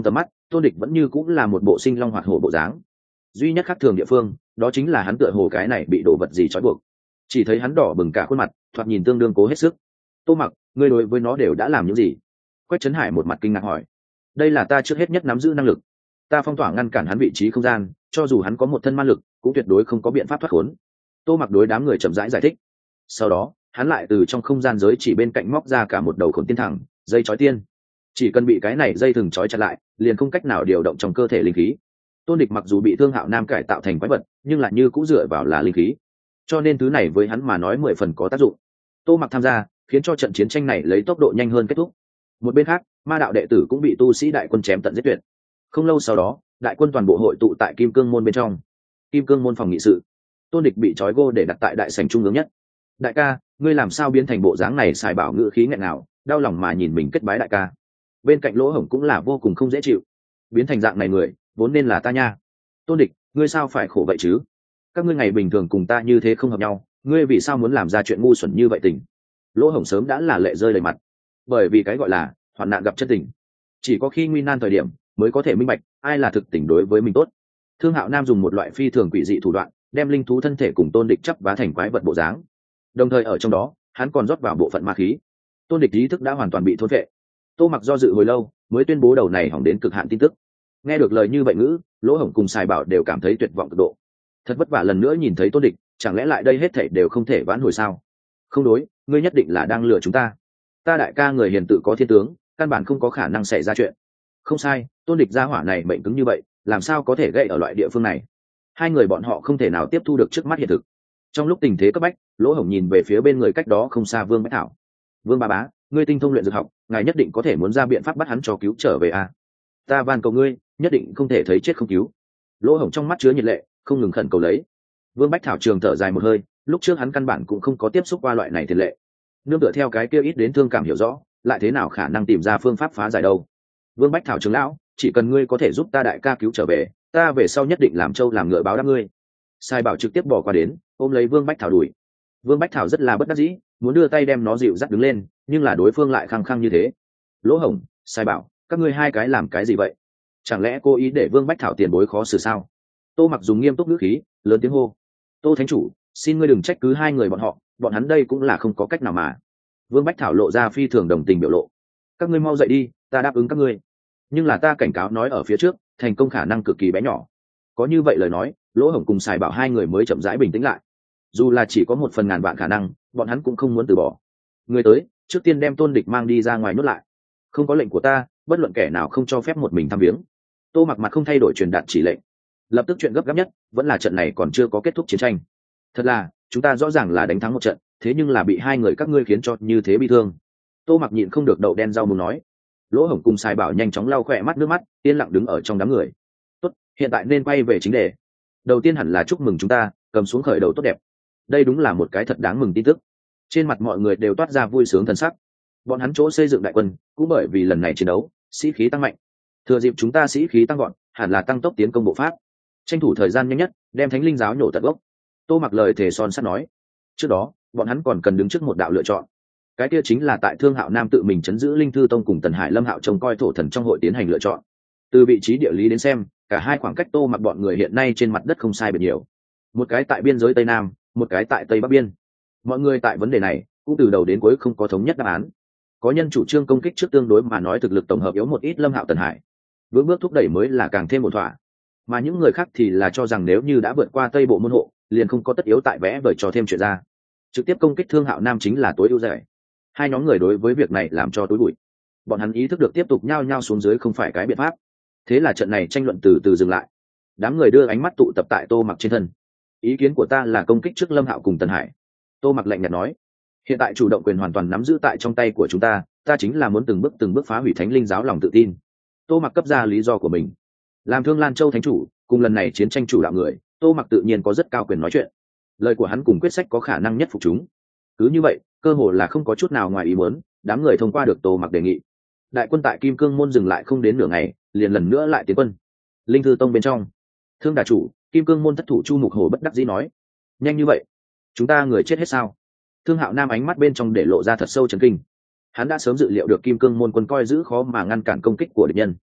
Tôn Địch vẫn như cũng là một bộ sinh long hoạt hổ bộ dáng, duy nhất khác thường địa phương đó chính là hắn tựa hồ cái này bị đổ vật gì trói buộc, chỉ thấy hắn đỏ bừng cả khuôn mặt, thoạt nhìn tương đương cố hết sức. Tô Mặc, ngươi đối với nó đều đã làm những gì? Quách Trấn Hải một mặt kinh ngạc hỏi. Đây là ta trước hết nhất nắm giữ năng lực, ta phong tỏa ngăn cản hắn vị trí không gian, cho dù hắn có một thân ma lực cũng tuyệt đối không có biện pháp thoát khốn. Tô Mặc đối đám người chậm rãi giải thích. Sau đó hắn lại từ trong không gian giới chỉ bên cạnh móc ra cả một đầu khổn tiên thẳng, dây chói tiên, chỉ cần bị cái này dây thừng chói chặt lại liền không cách nào điều động trong cơ thể linh khí. Tôn Địch mặc dù bị Thương Hạo Nam cải tạo thành quái vật, nhưng lại như cũng dựa vào là linh khí, cho nên thứ này với hắn mà nói 10 phần có tác dụng. Tô Mặc tham gia khiến cho trận chiến tranh này lấy tốc độ nhanh hơn kết thúc. Một bên khác, ma đạo đệ tử cũng bị tu sĩ đại quân chém tận giết tuyệt. Không lâu sau đó, đại quân toàn bộ hội tụ tại Kim Cương môn bên trong. Kim Cương môn phòng nghị sự, Tôn Địch bị trói gô để đặt tại đại sảnh trung ương nhất. Đại ca, ngươi làm sao biến thành bộ dáng này? Xài Bảo ngữ khí nghẹn nào, đau lòng mà nhìn mình kết bái đại ca. Bên cạnh Lỗ Hổng cũng là vô cùng không dễ chịu. Biến thành dạng này người vốn nên là ta nha. Tôn Địch, ngươi sao phải khổ vậy chứ? Các ngươi ngày bình thường cùng ta như thế không hợp nhau, ngươi vì sao muốn làm ra chuyện ngu xuẩn như vậy? Tình Lỗ Hổng sớm đã là lệ rơi đầy mặt, bởi vì cái gọi là hoạn nạn gặp chân tình, chỉ có khi nguy nan thời điểm mới có thể minh bạch ai là thực tình đối với mình tốt. Thương Hạo Nam dùng một loại phi thường quỷ dị thủ đoạn đem linh thú thân thể cùng Tôn Địch chắp vá thành quái vật bộ dáng, đồng thời ở trong đó hắn còn rót vào bộ phận ma khí. Tôn Địch ý thức đã hoàn toàn bị thôn vệ. Tô Mặc do dự hồi lâu mới tuyên bố đầu này hỏng đến cực hạn tin tức. Nghe được lời như vậy ngữ, Lỗ Hổng cùng Sài Bảo đều cảm thấy tuyệt vọng cực độ. Thật vất vả lần nữa nhìn thấy Tôn Địch, chẳng lẽ lại đây hết thảy đều không thể vãn hồi sao? Không đối, ngươi nhất định là đang lừa chúng ta. Ta đại ca người hiền tự có thiên tướng, căn bản không có khả năng xảy ra chuyện. Không sai, Tôn Địch gia hỏa này mệnh cứng như vậy, làm sao có thể gây ở loại địa phương này? Hai người bọn họ không thể nào tiếp thu được trước mắt hiện thực. Trong lúc tình thế cấp bách, Lỗ Hổng nhìn về phía bên người cách đó không xa Vương Bách Thảo. Vương ba bá, ngươi tinh thông luyện dược học, ngài nhất định có thể muốn ra biện pháp bắt hắn cho cứu trở về a. Ta van cầu ngươi, nhất định không thể thấy chết không cứu. Lỗ Hổng trong mắt chứa nhiệt lệ, không ngừng khẩn cầu lấy. Vương Bách Thảo trường thở dài một hơi, lúc trước hắn căn bản cũng không có tiếp xúc qua loại này tiền lệ, nương tựa theo cái kia ít đến thương cảm hiểu rõ, lại thế nào khả năng tìm ra phương pháp phá giải đâu. Vương Bách Thảo trưởng lão, chỉ cần ngươi có thể giúp ta đại ca cứu trở về, ta về sau nhất định làm trâu làm ngựa báo đáp ngươi. Sai Bảo trực tiếp bỏ qua đến, ôm lấy Vương Bách Thảo đuổi. Vương Bách Thảo rất là bất đắc dĩ, muốn đưa tay đem nó dịu dắt đứng lên, nhưng là đối phương lại khăng khăng như thế. Lỗ Hổng, Sai Bảo, các ngươi hai cái làm cái gì vậy? Chẳng lẽ cô ý để Vương Bách Thảo tiền bối khó xử sao? Tô Mặc dùng nghiêm túc ngữ khí lớn tiếng hô. Tô thánh chủ, xin ngươi đừng trách cứ hai người bọn họ, bọn hắn đây cũng là không có cách nào mà. Vương Bách Thảo lộ ra phi thường đồng tình biểu lộ. Các ngươi mau dậy đi, ta đáp ứng các ngươi, nhưng là ta cảnh cáo nói ở phía trước, thành công khả năng cực kỳ bé nhỏ. Có như vậy lời nói, Lỗ Hổng cùng Sài Bảo hai người mới chậm rãi bình tĩnh lại. Dù là chỉ có 1 phần ngàn vạn khả năng, bọn hắn cũng không muốn từ bỏ. Người tới, trước tiên đem Tôn Địch mang đi ra ngoài nuốt lại. Không có lệnh của ta, bất luận kẻ nào không cho phép một mình thăm viếng. Tô Mặc mặt không thay đổi truyền đạt chỉ lệnh. Lập tức chuyện gấp gáp nhất vẫn là trận này còn chưa có kết thúc chiến tranh. Thật là, chúng ta rõ ràng là đánh thắng một trận, thế nhưng là bị hai người các ngươi khiến cho như thế bị thương. Tô Mặc nhịn không được đậu đen rau muống nói. Lỗ Hổng cùng Sài Bảo nhanh chóng lau khỏe mắt nước mắt, yên lặng đứng ở trong đám người. Tốt, hiện tại nên quay về chính đề. Đầu tiên hẳn là chúc mừng chúng ta cầm xuống khởi đầu tốt đẹp. Đây đúng là một cái thật đáng mừng tin tức. Trên mặt mọi người đều toát ra vui sướng thần sắc. Bọn hắn chỗ xây dựng đại quân cũng bởi vì lần này chiến đấu sĩ khí tăng mạnh. Thừa dịp chúng ta sĩ khí tăng gọn, hẳn là tăng tốc tiến công bộ pháp, tranh thủ thời gian nhanh nhất đem Thánh Linh giáo nhổ tận gốc. Tô Mặc lời thề son sắt nói. Trước đó bọn hắn còn cần đứng trước một đạo lựa chọn, cái kia chính là tại Thương Hạo Nam tự mình chấn giữ Linh Thư Tông cùng Tần Hải Lâm Hạo trông coi thổ thần trong hội tiến hành lựa chọn. Từ vị trí địa lý đến xem, cả hai khoảng cách Tô Mặc bọn người hiện nay trên mặt đất không sai biệt nhiều, một cái tại biên giới Tây Nam, một cái tại Tây Bắc biên. Mọi người tại vấn đề này cũng từ đầu đến cuối không có thống nhất đáp án. Có nhân chủ trương công kích trước tương đối mà nói thực lực tổng hợp yếu một ít Lâm Hạo Tần Hải, vững bước thúc đẩy mới là càng thêm một thỏa. Mà những người khác thì là cho rằng nếu như đã vượt qua Tây Bộ môn hộ, liền không có tất yếu tại vẽ vời cho thêm chuyện ra, trực tiếp công kích Thương Hạo Nam chính là tối ưu giải. Hai nhóm người đối với việc này làm cho tối bụi. Bọn hắn ý thức được tiếp tục nhao nhao xuống dưới không phải cái biện pháp. Thế là trận này tranh luận từ từ dừng lại. Đám người đưa ánh mắt tụ tập tại Tô Mặc trên thân. Ý kiến của ta là công kích trước Lâm Hạo cùng Tần Hải. Tô Mặc lạnh nhạt nói. Hiện tại chủ động quyền hoàn toàn nắm giữ tại trong tay của chúng ta, ta chính là muốn từng bước phá hủy Thánh Linh giáo lòng tự tin. Tô Mặc cấp ra lý do của mình. Làm Thương Lan Châu thánh chủ, cùng lần này chiến tranh chủ đạo người, Tô Mặc tự nhiên có rất cao quyền nói chuyện. Lời của hắn cùng quyết sách có khả năng nhất phục chúng. Cứ như vậy, cơ hồ là không có chút nào ngoài ý muốn, đám người thông qua được Tô Mặc đề nghị. Đại quân tại Kim Cương môn dừng lại không đến nửa ngày, liền lần nữa lại tiến quân. Linh Thư Tông bên trong, Thương đà chủ, Kim Cương môn thất thủ Chu Mục Hổ bất đắc dĩ nói: nhanh như vậy, chúng ta người chết hết sao? Thương Hạo Nam ánh mắt bên trong để lộ ra thật sâu chấn kinh. Hắn đã sớm dự liệu được Kim Cương môn quân coi giữ khó mà ngăn cản công kích của địch nhân.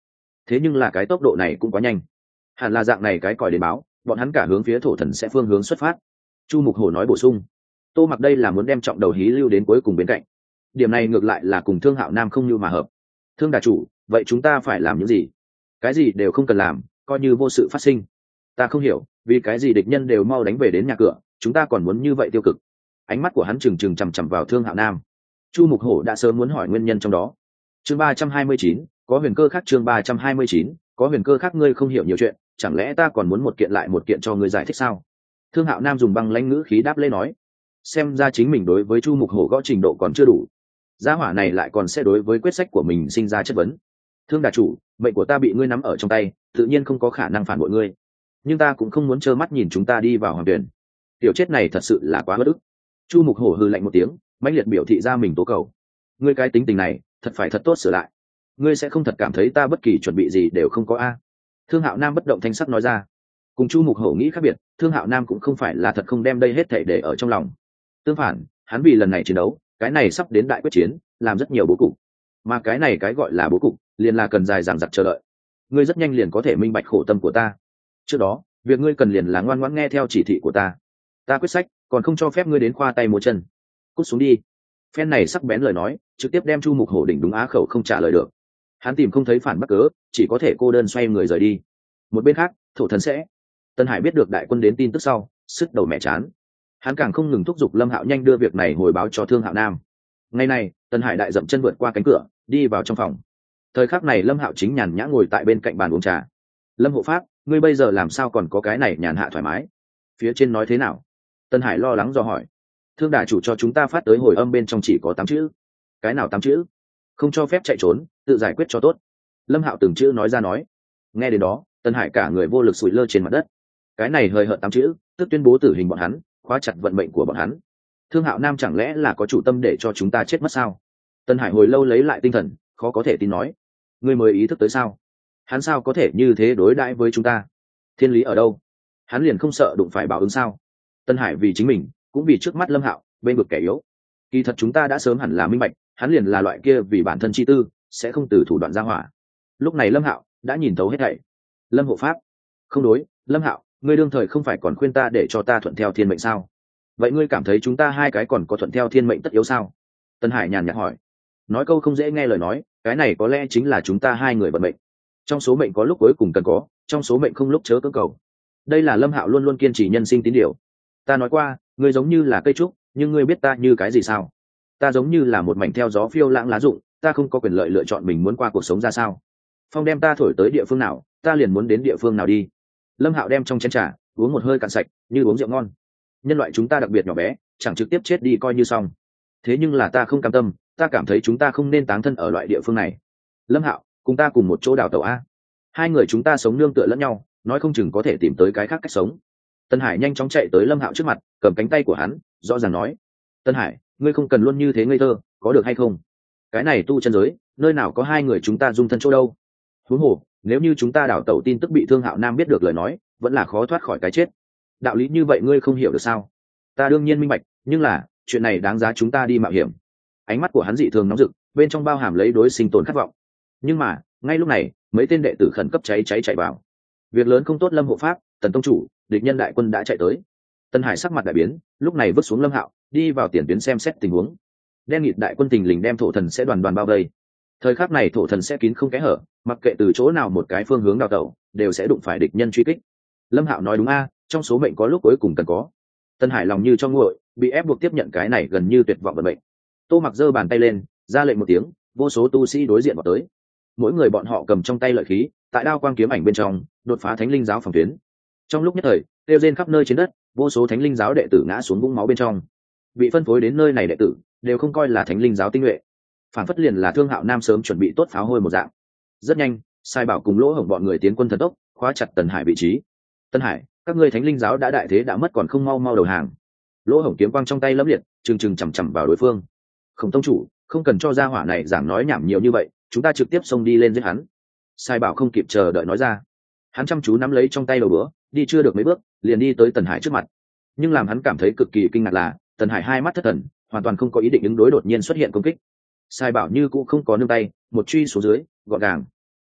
thế nhưng là cái tốc độ này cũng quá nhanh, hẳn là dạng này cái còi đến báo bọn hắn cả hướng phía thổ thần sẽ phương hướng xuất phát. Chu Mục Hổ nói bổ sung. Tô Mặc đây là muốn đem trọng đầu hí lưu đến cuối cùng bên cạnh, điểm này ngược lại là cùng Thương Hạo Nam không như mà hợp. Thương đà chủ, vậy chúng ta phải làm những gì? Cái gì đều không cần làm, coi như vô sự phát sinh. Ta không hiểu vì cái gì địch nhân đều mau đánh về đến nhà cửa, chúng ta còn muốn như vậy tiêu cực. Ánh mắt của hắn trừng trừng chằm chằm vào Thương Hạo Nam. Chu Mục Hổ đã sớm muốn hỏi nguyên nhân trong đó. Chương 329, có huyền cơ khác. Chương 329, có huyền cơ khác. Ngươi không hiểu nhiều chuyện, chẳng lẽ ta còn muốn một kiện lại một kiện cho ngươi giải thích sao? Thương Hạo Nam dùng băng lãnh ngữ khí đáp lễ nói. Xem ra chính mình đối với Chu Mục Hổ gõ trình độ còn chưa đủ, gia hỏa này lại còn sẽ đối với quyết sách của mình sinh ra chất vấn. Thương đà chủ, mệnh của ta bị ngươi nắm ở trong tay, tự nhiên không có khả năng phản bội ngươi, nhưng ta cũng không muốn trơ mắt nhìn chúng ta đi vào hoàng tuyển. Tiểu chết này thật sự là quá bất ức. Chu Mục Hổ hừ lạnh một tiếng, mãnh liệt biểu thị ra mình tố cầu. Ngươi cái tính tình này thật phải thật tốt sửa lại, ngươi sẽ không thật cảm thấy ta bất kỳ chuẩn bị gì đều không có a? Thương Hạo Nam bất động thanh sắc nói ra. Cùng Chu Mục Hổ nghĩ khác biệt, Thương Hạo Nam cũng không phải là thật không đem đây hết thảy để ở trong lòng. Tương phản, hắn vì lần này chiến đấu, cái này sắp đến đại quyết chiến, làm rất nhiều bố cục, mà cái này cái gọi là bố cục liền là cần dài dằng dặc chờ đợi. Ngươi rất nhanh liền có thể minh bạch khổ tâm của ta. Trước đó việc ngươi cần liền là ngoan ngoãn nghe theo chỉ thị của ta. Ta quyết sách còn không cho phép ngươi đến khoa tay múa chân. Cút xuống đi. Phen này sắc bén lời nói trực tiếp đem Chu Mục Hổ đỉnh đúng á khẩu không trả lời được. Hắn tìm không thấy phản bắt cớ, chỉ có thể cô đơn xoay người rời đi. Một bên khác, thổ thần sẽ. Tân Hải biết được đại quân đến tin tức sau, sứt đầu mẹ chán. Hắn càng không ngừng thúc giục Lâm Hạo nhanh đưa việc này hồi báo cho Thương Hạo Nam. Ngày này, Tân Hải đại dậm chân vượt qua cánh cửa, đi vào trong phòng. Thời khắc này Lâm Hạo chính nhàn nhã ngồi tại bên cạnh bàn uống trà. Lâm hộ pháp, ngươi bây giờ làm sao còn có cái này nhàn hạ thoải mái? Phía trên nói thế nào? Tân Hải lo lắng dò hỏi. Thương đà chủ cho chúng ta phát tới hồi âm bên trong chỉ có 8 chữ. Cái nào 8 chữ? Không cho phép chạy trốn, tự giải quyết cho tốt. Lâm Hạo từng chữ nói ra nói. Nghe đến đó, Tân Hải cả người vô lực sụi lơ trên mặt đất. Cái này hời hợt 8 chữ, tức tuyên bố tử hình bọn hắn, khóa chặt vận mệnh của bọn hắn. Thương Hạo Nam chẳng lẽ là có chủ tâm để cho chúng ta chết mất sao? Tân Hải hồi lâu lấy lại tinh thần, khó có thể tin nói. Ngươi mới ý thức tới sao? Hắn sao có thể như thế đối đãi với chúng ta? Thiên lý ở đâu? Hắn liền không sợ đụng phải báo ứng sao? Tân Hải vì chính mình, cũng vì trước mắt Lâm Hạo, bên vực kẻ yếu. Kỳ thật chúng ta đã sớm hẳn là minh bạch, hắn liền là loại kia vì bản thân chi tư, sẽ không từ thủ đoạn ra hỏa. Lúc này Lâm Hạo đã nhìn thấu hết thảy. Lâm hộ pháp, không đối, Lâm Hạo, ngươi đương thời không phải còn khuyên ta để cho ta thuận theo thiên mệnh sao? Vậy ngươi cảm thấy chúng ta hai cái còn có thuận theo thiên mệnh tất yếu sao? Tân Hải nhàn nhạt hỏi. Nói câu không dễ nghe lời nói, cái này có lẽ chính là chúng ta hai người vận mệnh. Trong số mệnh có lúc cuối cùng cần có, trong số mệnh không lúc chớ cưỡng cầu. Đây là Lâm Hạo luôn luôn kiên trì nhân sinh tín điều. Ta nói qua, ngươi giống như là cây trúc, nhưng ngươi biết ta như cái gì sao? Ta giống như là một mảnh theo gió phiêu lãng lá rụng, ta không có quyền lợi lựa chọn mình muốn qua cuộc sống ra sao. Phong đem ta thổi tới địa phương nào, ta liền muốn đến địa phương nào đi. Lâm Hạo đem trong chén trà uống một hơi cạn sạch, như uống rượu ngon. Nhân loại chúng ta đặc biệt nhỏ bé, chẳng trực tiếp chết đi coi như xong. Thế nhưng là ta không cam tâm, ta cảm thấy chúng ta không nên táng thân ở loại địa phương này. Lâm Hạo, cùng ta cùng một chỗ đào tẩu a. Hai người chúng ta sống nương tựa lẫn nhau, nói không chừng có thể tìm tới cái khác cách sống. Tân Hải nhanh chóng chạy tới Lâm Hạo trước mặt, cầm cánh tay của hắn, rõ ràng nói: Tân Hải, ngươi không cần luôn như thế ngây thơ, có được hay không? Cái này tu chân giới, nơi nào có hai người chúng ta dung thân chỗ đâu? Huống hồ, nếu như chúng ta đào tẩu tin tức bị Thương Hạo Nam biết được lời nói, vẫn là khó thoát khỏi cái chết. Đạo lý như vậy ngươi không hiểu được sao? Ta đương nhiên minh bạch, nhưng là chuyện này đáng giá chúng ta đi mạo hiểm. Ánh mắt của hắn dị thường nóng rực, bên trong bao hàm lấy đối sinh tồn khát vọng. Nhưng mà ngay lúc này, mấy tên đệ tử khẩn cấp cháy chạy vào. Việc lớn không tốt, Lâm hộ pháp, Tần tông chủ, địch nhân đại quân đã chạy tới. Tân Hải sắc mặt đại biến, lúc này vứt xuống Lâm Hạo, đi vào tiền tuyến xem xét tình huống. Đen nghịt đại quân tình lình đem thổ thần sẽ đoàn bao vây. Thời khắc này thổ thần sẽ kín không kẽ hở, mặc kệ từ chỗ nào một cái phương hướng đào tẩu, đều sẽ đụng phải địch nhân truy kích. Lâm Hạo nói đúng a, trong số mệnh có lúc cuối cùng cần có. Tân Hải lòng như cho nguội, bị ép buộc tiếp nhận cái này gần như tuyệt vọng vận mệnh. Tô Mặc giơ bàn tay lên, ra lệnh một tiếng, vô số tu sĩ đối diện vào tới. Mỗi người bọn họ cầm trong tay lợi khí, tại đao quang kiếm ảnh bên trong, đột phá thánh linh giáo phòng tuyến. Trong lúc nhất thời, tiêu rên khắp nơi trên đất, vô số thánh linh giáo đệ tử ngã xuống vũng máu bên trong. Bị phân phối đến nơi này đệ tử, đều không coi là thánh linh giáo tinh nhuệ, phản phất liền là Thương Hạo Nam sớm chuẩn bị tốt pháo hôi một dạng. Rất nhanh, Sai Bảo cùng Lỗ Hổng bọn người tiến quân thần tốc, khóa chặt Tần Hải vị trí. Tân Hải, các ngươi thánh linh giáo đã đại thế đã mất còn không mau mau đầu hàng. Lỗ Hổng kiếm quang trong tay lẫm liệt, trừng chằm chằm vào đối phương. Khổng tông chủ, không cần cho gia hỏa này giảng nói nhảm nhiều như vậy, chúng ta trực tiếp xông đi lên giết hắn. Sai Bảo không kịp chờ đợi nói ra. Hắn chăm chú nắm lấy trong tay đầu búa, đi chưa được mấy bước, liền đi tới Tần Hải trước mặt. Nhưng làm hắn cảm thấy cực kỳ kinh ngạc là, Tần Hải hai mắt thất thần, hoàn toàn không có ý định ứng đối đột nhiên xuất hiện công kích. Sai Bảo như cũng không có nương tay, một truy xuống dưới, gọn gàng.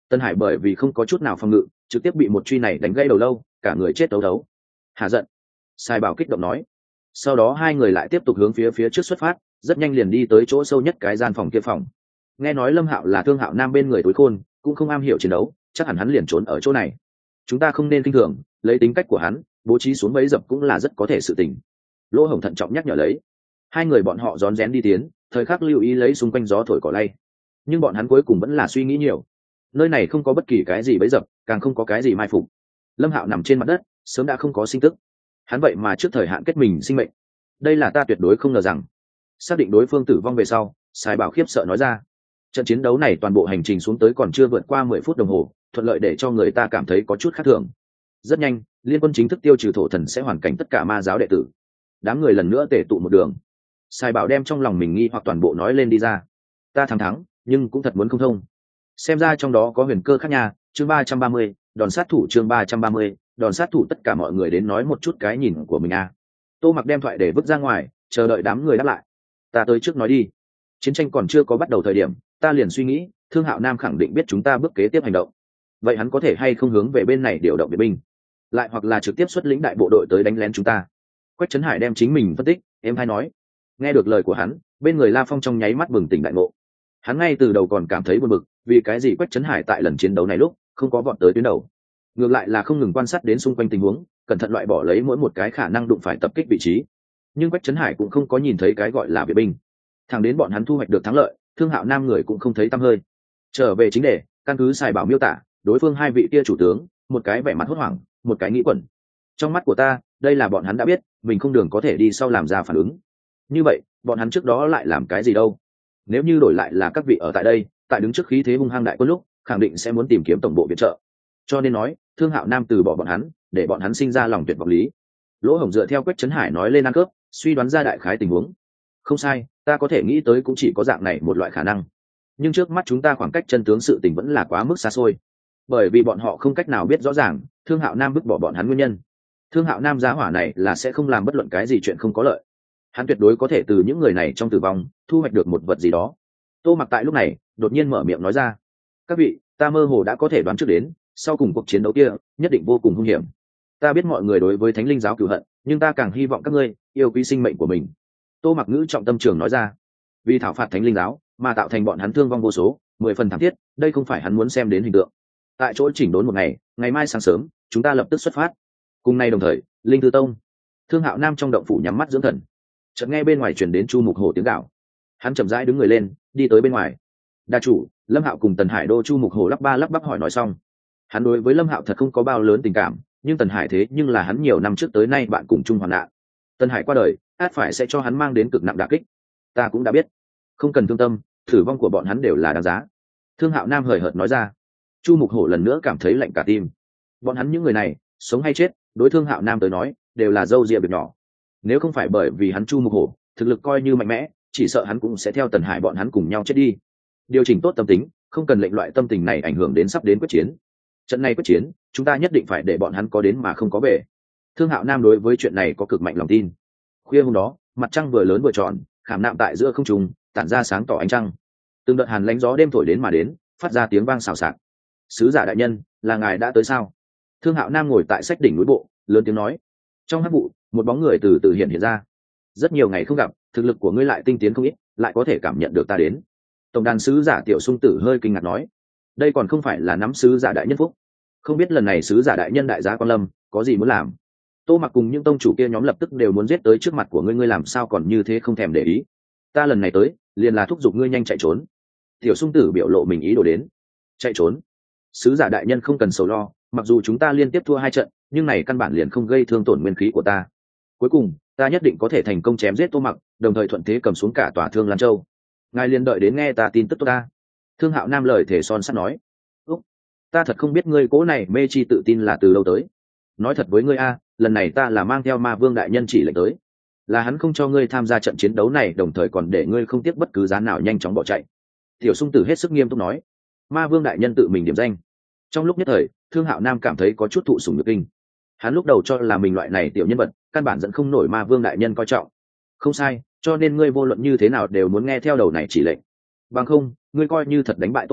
Tân Hải bởi vì không có chút nào phòng ngự, trực tiếp bị một truy này đánh gãy đầu lâu, cả người chết đấu đấu. Hà giận. Sai Bảo kích động nói. Sau đó hai người lại tiếp tục hướng phía trước xuất phát, rất nhanh liền đi tới chỗ sâu nhất cái gian phòng kia phòng. Nghe nói Lâm Hạo là Thương Hạo Nam bên người tối khôn, cũng không am hiểu chiến đấu, chắc hẳn hắn liền trốn ở chỗ này. Chúng ta không nên kinh thường, lấy tính cách của hắn, bố trí xuống bẫy dập cũng là rất có thể sự tình. Lỗ Hồng thận trọng nhắc nhở lấy. Hai người bọn họ rón rén đi tiến, thời khắc lưu ý lấy xung quanh gió thổi cỏ lay. Nhưng bọn hắn cuối cùng vẫn là suy nghĩ nhiều. Nơi này không có bất kỳ cái gì bẫy dập, càng không có cái gì mai phục. Lâm Hạo nằm trên mặt đất, sớm đã không có sinh tức. Hắn vậy mà trước thời hạn kết mình sinh mệnh. Đây là ta tuyệt đối không ngờ rằng. Xác định đối phương tử vong về sau, Sai Bảo khiếp sợ nói ra. Trận chiến đấu này toàn bộ hành trình xuống tới còn chưa vượt qua 10 phút đồng hồ, thuận lợi để cho người ta cảm thấy có chút khác thường. Rất nhanh, liên quân chính thức tiêu trừ thổ thần sẽ hoàn cảnh tất cả ma giáo đệ tử. Đám người lần nữa tề tụ một đường. Sai Bảo đem trong lòng mình nghi hoặc toàn bộ nói lên đi ra. Ta thắng, nhưng cũng thật muốn không thông. Xem ra trong đó có huyền cơ khác nha. Chương 330, đòn sát thủ. Chương 330, đòn sát thủ. Tất cả mọi người đến nói một chút cái nhìn của mình a. Tô Mặc đem thoại để vứt ra ngoài, chờ đợi đám người đáp lại. Ta tới trước nói đi. Chiến tranh còn chưa có bắt đầu thời điểm, ta liền suy nghĩ, Thương Hạo Nam khẳng định biết chúng ta bước kế tiếp hành động. Vậy hắn có thể hay không hướng về bên này điều động viện binh, lại hoặc là trực tiếp xuất lĩnh đại bộ đội tới đánh lén chúng ta? Quách Trấn Hải đem chính mình phân tích, em hay nói. Nghe được lời của hắn, bên người La Phong trong nháy mắt bừng tỉnh đại ngộ. Hắn ngay từ đầu còn cảm thấy buồn bực, vì cái gì Quách Trấn Hải tại lần chiến đấu này lúc không có vọt tới tuyến đầu, ngược lại là không ngừng quan sát đến xung quanh tình huống, cẩn thận loại bỏ lấy mỗi một cái khả năng đụng phải tập kích vị trí. Nhưng Quách Trấn Hải cũng không có nhìn thấy cái gọi là viện binh. Thẳng đến bọn hắn thu hoạch được thắng lợi, Thương Hạo Nam người cũng không thấy tăm hơi. Trở về chính đề, căn cứ Sai Bảo miêu tả, đối phương hai vị kia chủ tướng, một cái vẻ mặt hốt hoảng, một cái nghĩ quẩn. Trong mắt của ta, đây là bọn hắn đã biết mình không đường có thể đi sau làm ra phản ứng. Như vậy, bọn hắn trước đó lại làm cái gì đâu? Nếu như đổi lại là các vị ở tại đây, tại đứng trước khí thế hung hăng đại quân lúc, khẳng định sẽ muốn tìm kiếm tổng bộ viện trợ. Cho nên nói, Thương Hạo Nam từ bỏ bọn hắn, để bọn hắn sinh ra lòng tuyệt vọng lý. Lỗ Hổng dựa theo Quách Trấn Hải nói lên ăn cướp, suy đoán ra đại khái tình huống. Không sai, ta có thể nghĩ tới cũng chỉ có dạng này một loại khả năng. Nhưng trước mắt chúng ta khoảng cách chân tướng sự tình vẫn là quá mức xa xôi, bởi vì bọn họ không cách nào biết rõ ràng Thương Hạo Nam vứt bỏ bọn hắn nguyên nhân. Thương Hạo Nam giá hỏa này là sẽ không làm bất luận cái gì chuyện không có lợi. Hắn tuyệt đối có thể từ những người này trong tử vong thu hoạch được một vật gì đó. Tô Mặc tại lúc này đột nhiên mở miệng nói ra. Các vị, ta mơ hồ đã có thể đoán trước đến sau cùng cuộc chiến đấu kia nhất định vô cùng hung hiểm. Ta biết mọi người đối với Thánh Linh giáo cửu hận, nhưng ta càng hy vọng các ngươi yêu quý sinh mệnh của mình. Tô Mặc ngữ trọng tâm trường nói ra. Vì thảo phạt Thánh Linh giáo mà tạo thành bọn hắn thương vong vô số, 10 phần thảm thiết, đây không phải hắn muốn xem đến hình tượng. Tại chỗ chỉnh đốn một ngày, ngày mai sáng sớm chúng ta lập tức xuất phát. Cùng nay đồng thời, Linh Tư Tông, Thương Hạo Nam trong động phủ nhắm mắt dưỡng thần. Chợt nghe bên ngoài truyền đến Chu Mục Hổ tiếng gào. Hắn chậm rãi đứng người lên, đi tới bên ngoài. Đa chủ, Lâm Hạo cùng Tần Hải Đô. Chu Mục Hổ lắp ba lắp bắp hỏi nói xong. Hắn đối với Lâm Hạo thật không có bao lớn tình cảm, nhưng Tần Hải thế nhưng là hắn nhiều năm trước tới nay bạn cùng chung hoạn nạn. Tần Hải qua đời, át phải sẽ cho hắn mang đến cực nặng đả kích. Ta cũng đã biết, không cần thương tâm, tử vong của bọn hắn đều là đáng giá. Thương Hạo Nam hời hợt nói ra. Chu Mục Hổ lần nữa cảm thấy lạnh cả tim. Bọn hắn những người này, sống hay chết, đối Thương Hạo Nam tới nói, đều là dâu dịa việc nhỏ. Nếu không phải bởi vì hắn Chu Mục Hổ thực lực coi như mạnh mẽ, chỉ sợ hắn cũng sẽ theo Tần Hải bọn hắn cùng nhau chết đi. Điều chỉnh tốt tâm tính, không cần lệnh loại tâm tình này ảnh hưởng đến sắp đến quyết chiến. Trận này quyết chiến, chúng ta nhất định phải để bọn hắn có đến mà không có về. Thương Hạo Nam đối với chuyện này có cực mạnh lòng tin. Khuya hôm đó, mặt trăng vừa lớn vừa tròn, khảm nạm tại giữa không trung, tản ra sáng tỏ ánh trăng. Từng đợt hàn lánh gió đêm thổi đến mà đến, phát ra tiếng vang xào xạc. Sứ giả đại nhân, là ngài đã tới sao? Thương Hạo Nam ngồi tại sách đỉnh núi bộ, lớn tiếng nói. Trong hắc vụ, một bóng người từ từ hiện ra. Rất nhiều ngày không gặp, thực lực của ngươi lại tinh tiến không ít, lại có thể cảm nhận được ta đến. Tổng đàn sứ giả Tiểu Sung Tử hơi kinh ngạc nói. Đây còn không phải là nắm sứ giả đại nhân phúc. Không biết lần này sứ giả đại nhân đại giá quan lâm có gì muốn làm? Tô Mặc cùng những tông chủ kia nhóm lập tức đều muốn giết tới trước mặt của ngươi, ngươi làm sao còn như thế không thèm để ý? Ta lần này tới, liền là thúc giục ngươi nhanh chạy trốn. Tiểu Sung Tử biểu lộ mình ý đồ đến. Chạy trốn? Sứ giả đại nhân không cần sầu lo, mặc dù chúng ta liên tiếp thua 2 trận, nhưng này căn bản liền không gây thương tổn nguyên khí của ta. Cuối cùng, ta nhất định có thể thành công chém giết Tô Mặc, đồng thời thuận thế cầm xuống cả tòa Thương Lan Châu. Ngài liền đợi đến nghe ta tin tức tốt ta. Thương Hạo Nam lời thể son sắt nói. Úc, ta thật không biết ngươi cố này mê chi tự tin là từ đâu tới. Nói thật với ngươi a, lần này ta là mang theo Ma Vương đại nhân chỉ lệnh tới, là hắn không cho ngươi tham gia trận chiến đấu này, đồng thời còn để ngươi không tiếc bất cứ giá nào nhanh chóng bỏ chạy. Tiểu Sung Tử hết sức nghiêm túc nói. Ma Vương đại nhân tự mình điểm danh. Trong lúc nhất thời, Thương Hạo Nam cảm thấy có chút thụ sủng nhược kinh. Hắn lúc đầu cho là mình loại này tiểu nhân vật, căn bản dẫn không nổi Ma Vương đại nhân coi trọng. Không sai, cho nên ngươi vô luận như thế nào đều muốn nghe theo đầu này chỉ lệnh. Bằng không, ngươi coi như thật đánh bại Tô Mặc,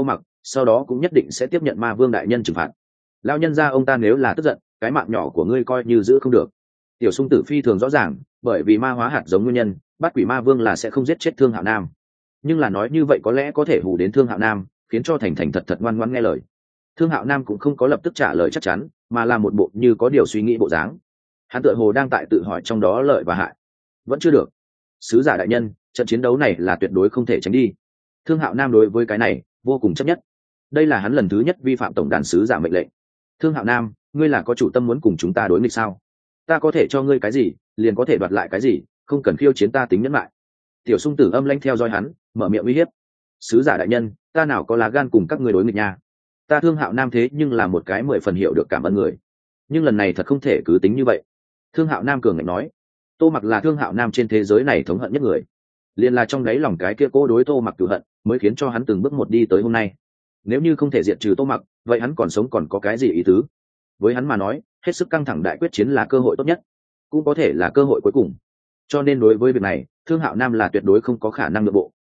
sau đó cũng nhất định sẽ tiếp nhận ma vương đại nhân trừng phạt. Lao nhân ra ông ta nếu là tức giận, cái mạng nhỏ của ngươi coi như giữ không được. Tiểu Sung Tử phi thường rõ ràng, bởi vì ma hóa hạt giống nguyên nhân, Bát Quỷ Ma Vương là sẽ không giết chết Thương Hạo Nam. Nhưng là nói như vậy có lẽ có thể hù đến Thương Hạo Nam, khiến cho thành thành thật thật ngoan ngoãn nghe lời. Thương Hạo Nam cũng không có lập tức trả lời chắc chắn, mà là một bộ như có điều suy nghĩ bộ dáng. Hắn tựa hồ đang tại tự hỏi trong đó lợi và hại. Vẫn chưa được. Sứ giả đại nhân, trận chiến đấu này là tuyệt đối không thể tránh đi. Thương Hạo Nam đối với cái này vô cùng chấp nhất. Đây là hắn lần thứ nhất vi phạm tổng đàn sứ giả mệnh lệnh. Thương Hạo Nam, ngươi là có chủ tâm muốn cùng chúng ta đối nghịch sao? Ta có thể cho ngươi cái gì, liền có thể đoạt lại cái gì, không cần khiêu chiến ta tính nhẫn lại. Tiểu Sung Tử âm lãnh theo dõi hắn, mở miệng uy hiếp. Sứ giả đại nhân, ta nào có lá gan cùng các ngươi đối nghịch nha. Ta Thương Hạo Nam thế nhưng là một cái 10 phần hiểu được cảm ơn người, nhưng lần này thật không thể cứ tính như vậy. Thương Hạo Nam cường ngạnh nói. Tô Mặc là Thương Hạo Nam trên thế giới này thống hận nhất người, liền là trong đáy lòng cái kia cố đối Tô Mặc cửu hận mới khiến cho hắn từng bước một đi tới hôm nay. Nếu như không thể diệt trừ Tô Mặc, vậy hắn còn sống còn có cái gì ý tứ? Với hắn mà nói, hết sức căng thẳng đại quyết chiến là cơ hội tốt nhất, cũng có thể là cơ hội cuối cùng. Cho nên đối với việc này, Thương Hạo Nam là tuyệt đối không có khả năng nhượng bộ.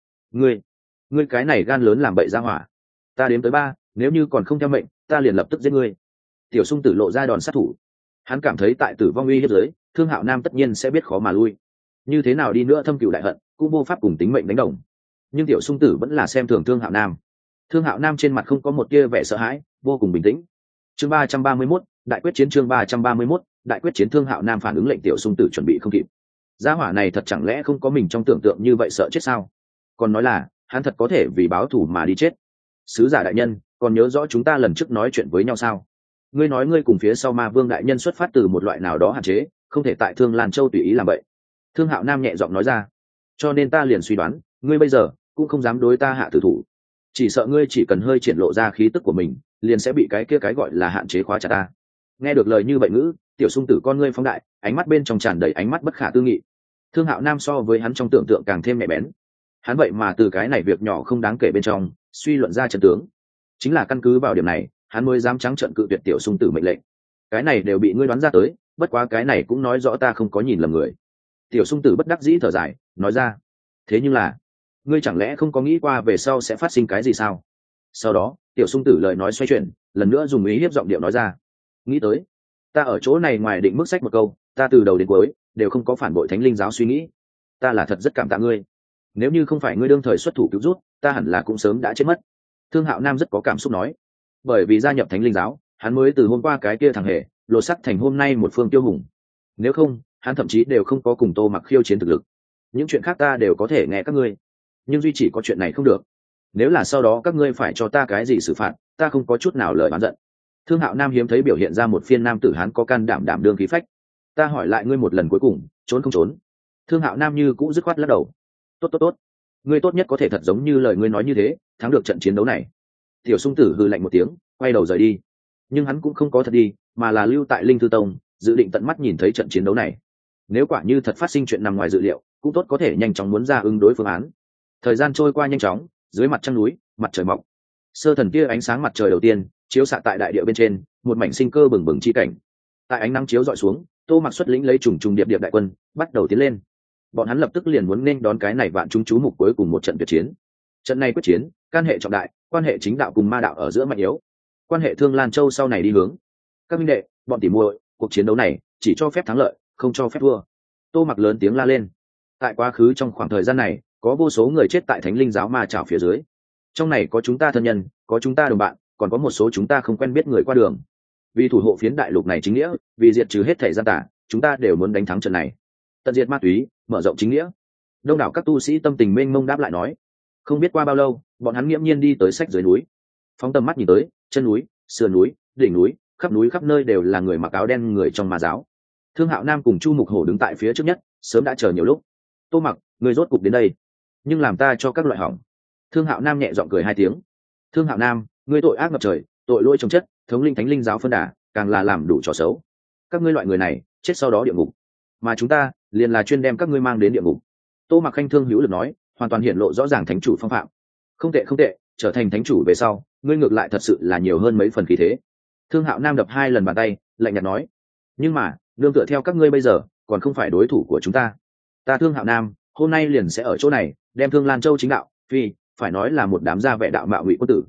Ngươi cái này gan lớn làm bậy ra hỏa. Ta đếm tới 3, nếu như còn không theo mệnh, ta liền lập tức giết ngươi. Tiểu Sung Tử lộ ra đòn sát thủ. Hắn cảm thấy tại tử vong uy hiếp dưới, Thương Hạo Nam tất nhiên sẽ biết khó mà lui. Như thế nào đi nữa thâm cừu đại hận, cũng vô pháp cùng tính mệnh đánh đồng. Nhưng Tiểu Sung Tử vẫn là xem thường Thương Hạo Nam. Thương Hạo Nam trên mặt không có một tia vẻ sợ hãi, vô cùng bình tĩnh. Chương 331, đại quyết chiến. Chương 331, đại quyết chiến. Thương Hạo Nam phản ứng lệnh Tiểu Sung Tử chuẩn bị không kịp. Gia hỏa này thật chẳng lẽ không có mình trong tưởng tượng như vậy sợ chết sao? Còn nói là hắn thật có thể vì báo thù mà đi chết. Sứ giả đại nhân, còn nhớ rõ chúng ta lần trước nói chuyện với nhau sao? Ngươi nói ngươi cùng phía sau Ma Vương đại nhân xuất phát từ một loại nào đó hạn chế, không thể tại Thương Lan Châu tùy ý làm vậy. Thương Hạo Nam nhẹ giọng nói ra. Cho nên ta liền suy đoán, ngươi bây giờ cũng không dám đối ta hạ tử thủ. Chỉ sợ ngươi chỉ cần hơi triển lộ ra khí tức của mình, liền sẽ bị cái kia cái gọi là hạn chế khóa chặt ta. Nghe được lời như vậy ngữ, Tiểu Sung Tử con ngươi phóng đại, ánh mắt bên trong tràn đầy ánh mắt bất khả tư nghị. Thương Hạo Nam so với hắn trong tưởng tượng càng thêm nhạy bén. Hắn vậy mà từ cái này việc nhỏ không đáng kể bên trong suy luận ra trận tướng. Chính là căn cứ vào điểm này, hắn mới dám trắng trợn cự tuyệt Tiểu Sung Tử mệnh lệnh. Cái này đều bị ngươi đoán ra tới, bất quá cái này cũng nói rõ ta không có nhìn lầm người. Tiểu Sung Tử bất đắc dĩ thở dài, nói ra. Thế nhưng là, ngươi chẳng lẽ không có nghĩ qua về sau sẽ phát sinh cái gì sao? Sau đó, Tiểu Sung Tử lời nói xoay chuyển, lần nữa dùng ý hiếp giọng điệu nói ra. Nghĩ tới, ta ở chỗ này ngoài định mức sách một câu, ta từ đầu đến cuối đều không có phản bội Thánh Linh giáo suy nghĩ. Ta là thật rất cảm tạ ngươi. Nếu như không phải ngươi đương thời xuất thủ cứu rút, ta hẳn là cũng sớm đã chết mất. Thương Hạo Nam rất có cảm xúc nói. Bởi vì gia nhập Thánh Linh giáo, hắn mới từ hôm qua cái kia thằng hề lột sắc thành hôm nay một phương tiêu hùng. Nếu không, hắn thậm chí đều không có cùng Tô Mặc khiêu chiến thực lực. Những chuyện khác ta đều có thể nghe các ngươi, nhưng duy chỉ có chuyện này không được. Nếu là sau đó các ngươi phải cho ta cái gì xử phạt, ta không có chút nào lời oán giận. Thương Hạo Nam hiếm thấy biểu hiện ra một phiên nam tử hán có can đảm đảm đương khí phách. Ta hỏi lại ngươi một lần cuối cùng, trốn không trốn? Thương Hạo Nam như cũ dứt khoát lắc đầu. Tốt, ngươi tốt nhất có thể thật giống như lời ngươi nói như thế, thắng được trận chiến đấu này. Tiểu Sung Tử hừ lạnh một tiếng, quay đầu rời đi. Nhưng hắn cũng không có thật đi, mà là lưu tại Linh Thư Tông, dự định tận mắt nhìn thấy trận chiến đấu này. Nếu quả như thật phát sinh chuyện nằm ngoài dự liệu, cũng tốt có thể nhanh chóng muốn ra ứng đối phương án. Thời gian trôi qua nhanh chóng, dưới mặt trăng núi, mặt trời mọc. Sơ thần kia ánh sáng mặt trời đầu tiên chiếu xạ tại đại địa bên trên, một mảnh sinh cơ bừng bừng chi cảnh. Tại ánh nắng chiếu dọi xuống, Tô Mặc xuất lĩnh lấy trùng trùng điệp điệp đại quân, bắt đầu tiến lên. Bọn hắn lập tức liền muốn nên đón cái này vạn chúng chú mục cuối cùng một trận tuyệt chiến. Trận này quyết chiến, can hệ trọng đại, quan hệ chính đạo cùng ma đạo ở giữa mạnh yếu, quan hệ Thương Lan Châu sau này đi hướng. Các minh đệ, bọn tỉ muội, cuộc chiến đấu này chỉ cho phép thắng lợi, không cho phép thua. Tô Mặc lớn tiếng la lên. Tại quá khứ trong khoảng thời gian này, có vô số người chết tại Thánh Linh giáo ma chảo phía dưới. Trong này có chúng ta thân nhân, có chúng ta đồng bạn, còn có một số chúng ta không quen biết người qua đường. Vì thủ hộ phiến đại lục này chính nghĩa, vì diệt trừ hết thảy gian tà, chúng ta đều muốn đánh thắng trận này. Tận diệt ma túy, mở rộng chính nghĩa. Đông đảo các tu sĩ tâm tình mênh mông đáp lại nói. Không biết qua bao lâu, bọn hắn nghiễm nhiên đi tới sách dưới núi. Phóng tầm mắt nhìn tới, chân núi, sườn núi, đỉnh núi khắp nơi đều là người mặc áo đen người trong ma giáo. Thương Hạo Nam cùng Chu Mục Hổ đứng tại phía trước nhất, sớm đã chờ nhiều lúc. Tô Mặc, người rốt cục đến đây, nhưng làm ta cho các loại hỏng. Thương Hạo Nam nhẹ giọng cười 2 tiếng. Thương Hạo Nam, ngươi tội ác ngập trời, tội lỗi chồng chất, thống linh Thánh Linh giáo phân đà, càng là làm đủ trò xấu. Các ngươi loại người này, chết sau đó địa ngục, mà chúng ta liền là chuyên đem các ngươi mang đến địa ngục. Tô Mặc khanh thương hữu lực nói, hoàn toàn hiển lộ rõ ràng thánh chủ phong phạm. Không tệ, trở thành thánh chủ về sau, ngươi ngược lại thật sự là nhiều hơn mấy phần khí thế. Thương Hạo Nam đập 2 lần bàn tay, lạnh nhạt nói. Nhưng mà, nương tựa theo các ngươi bây giờ, còn không phải đối thủ của chúng ta. Ta Thương Hạo Nam, hôm nay liền sẽ ở chỗ này, đem Thương Lan Châu chính đạo, phải nói là một đám gia vẻ đạo mạo ngụy quân tử.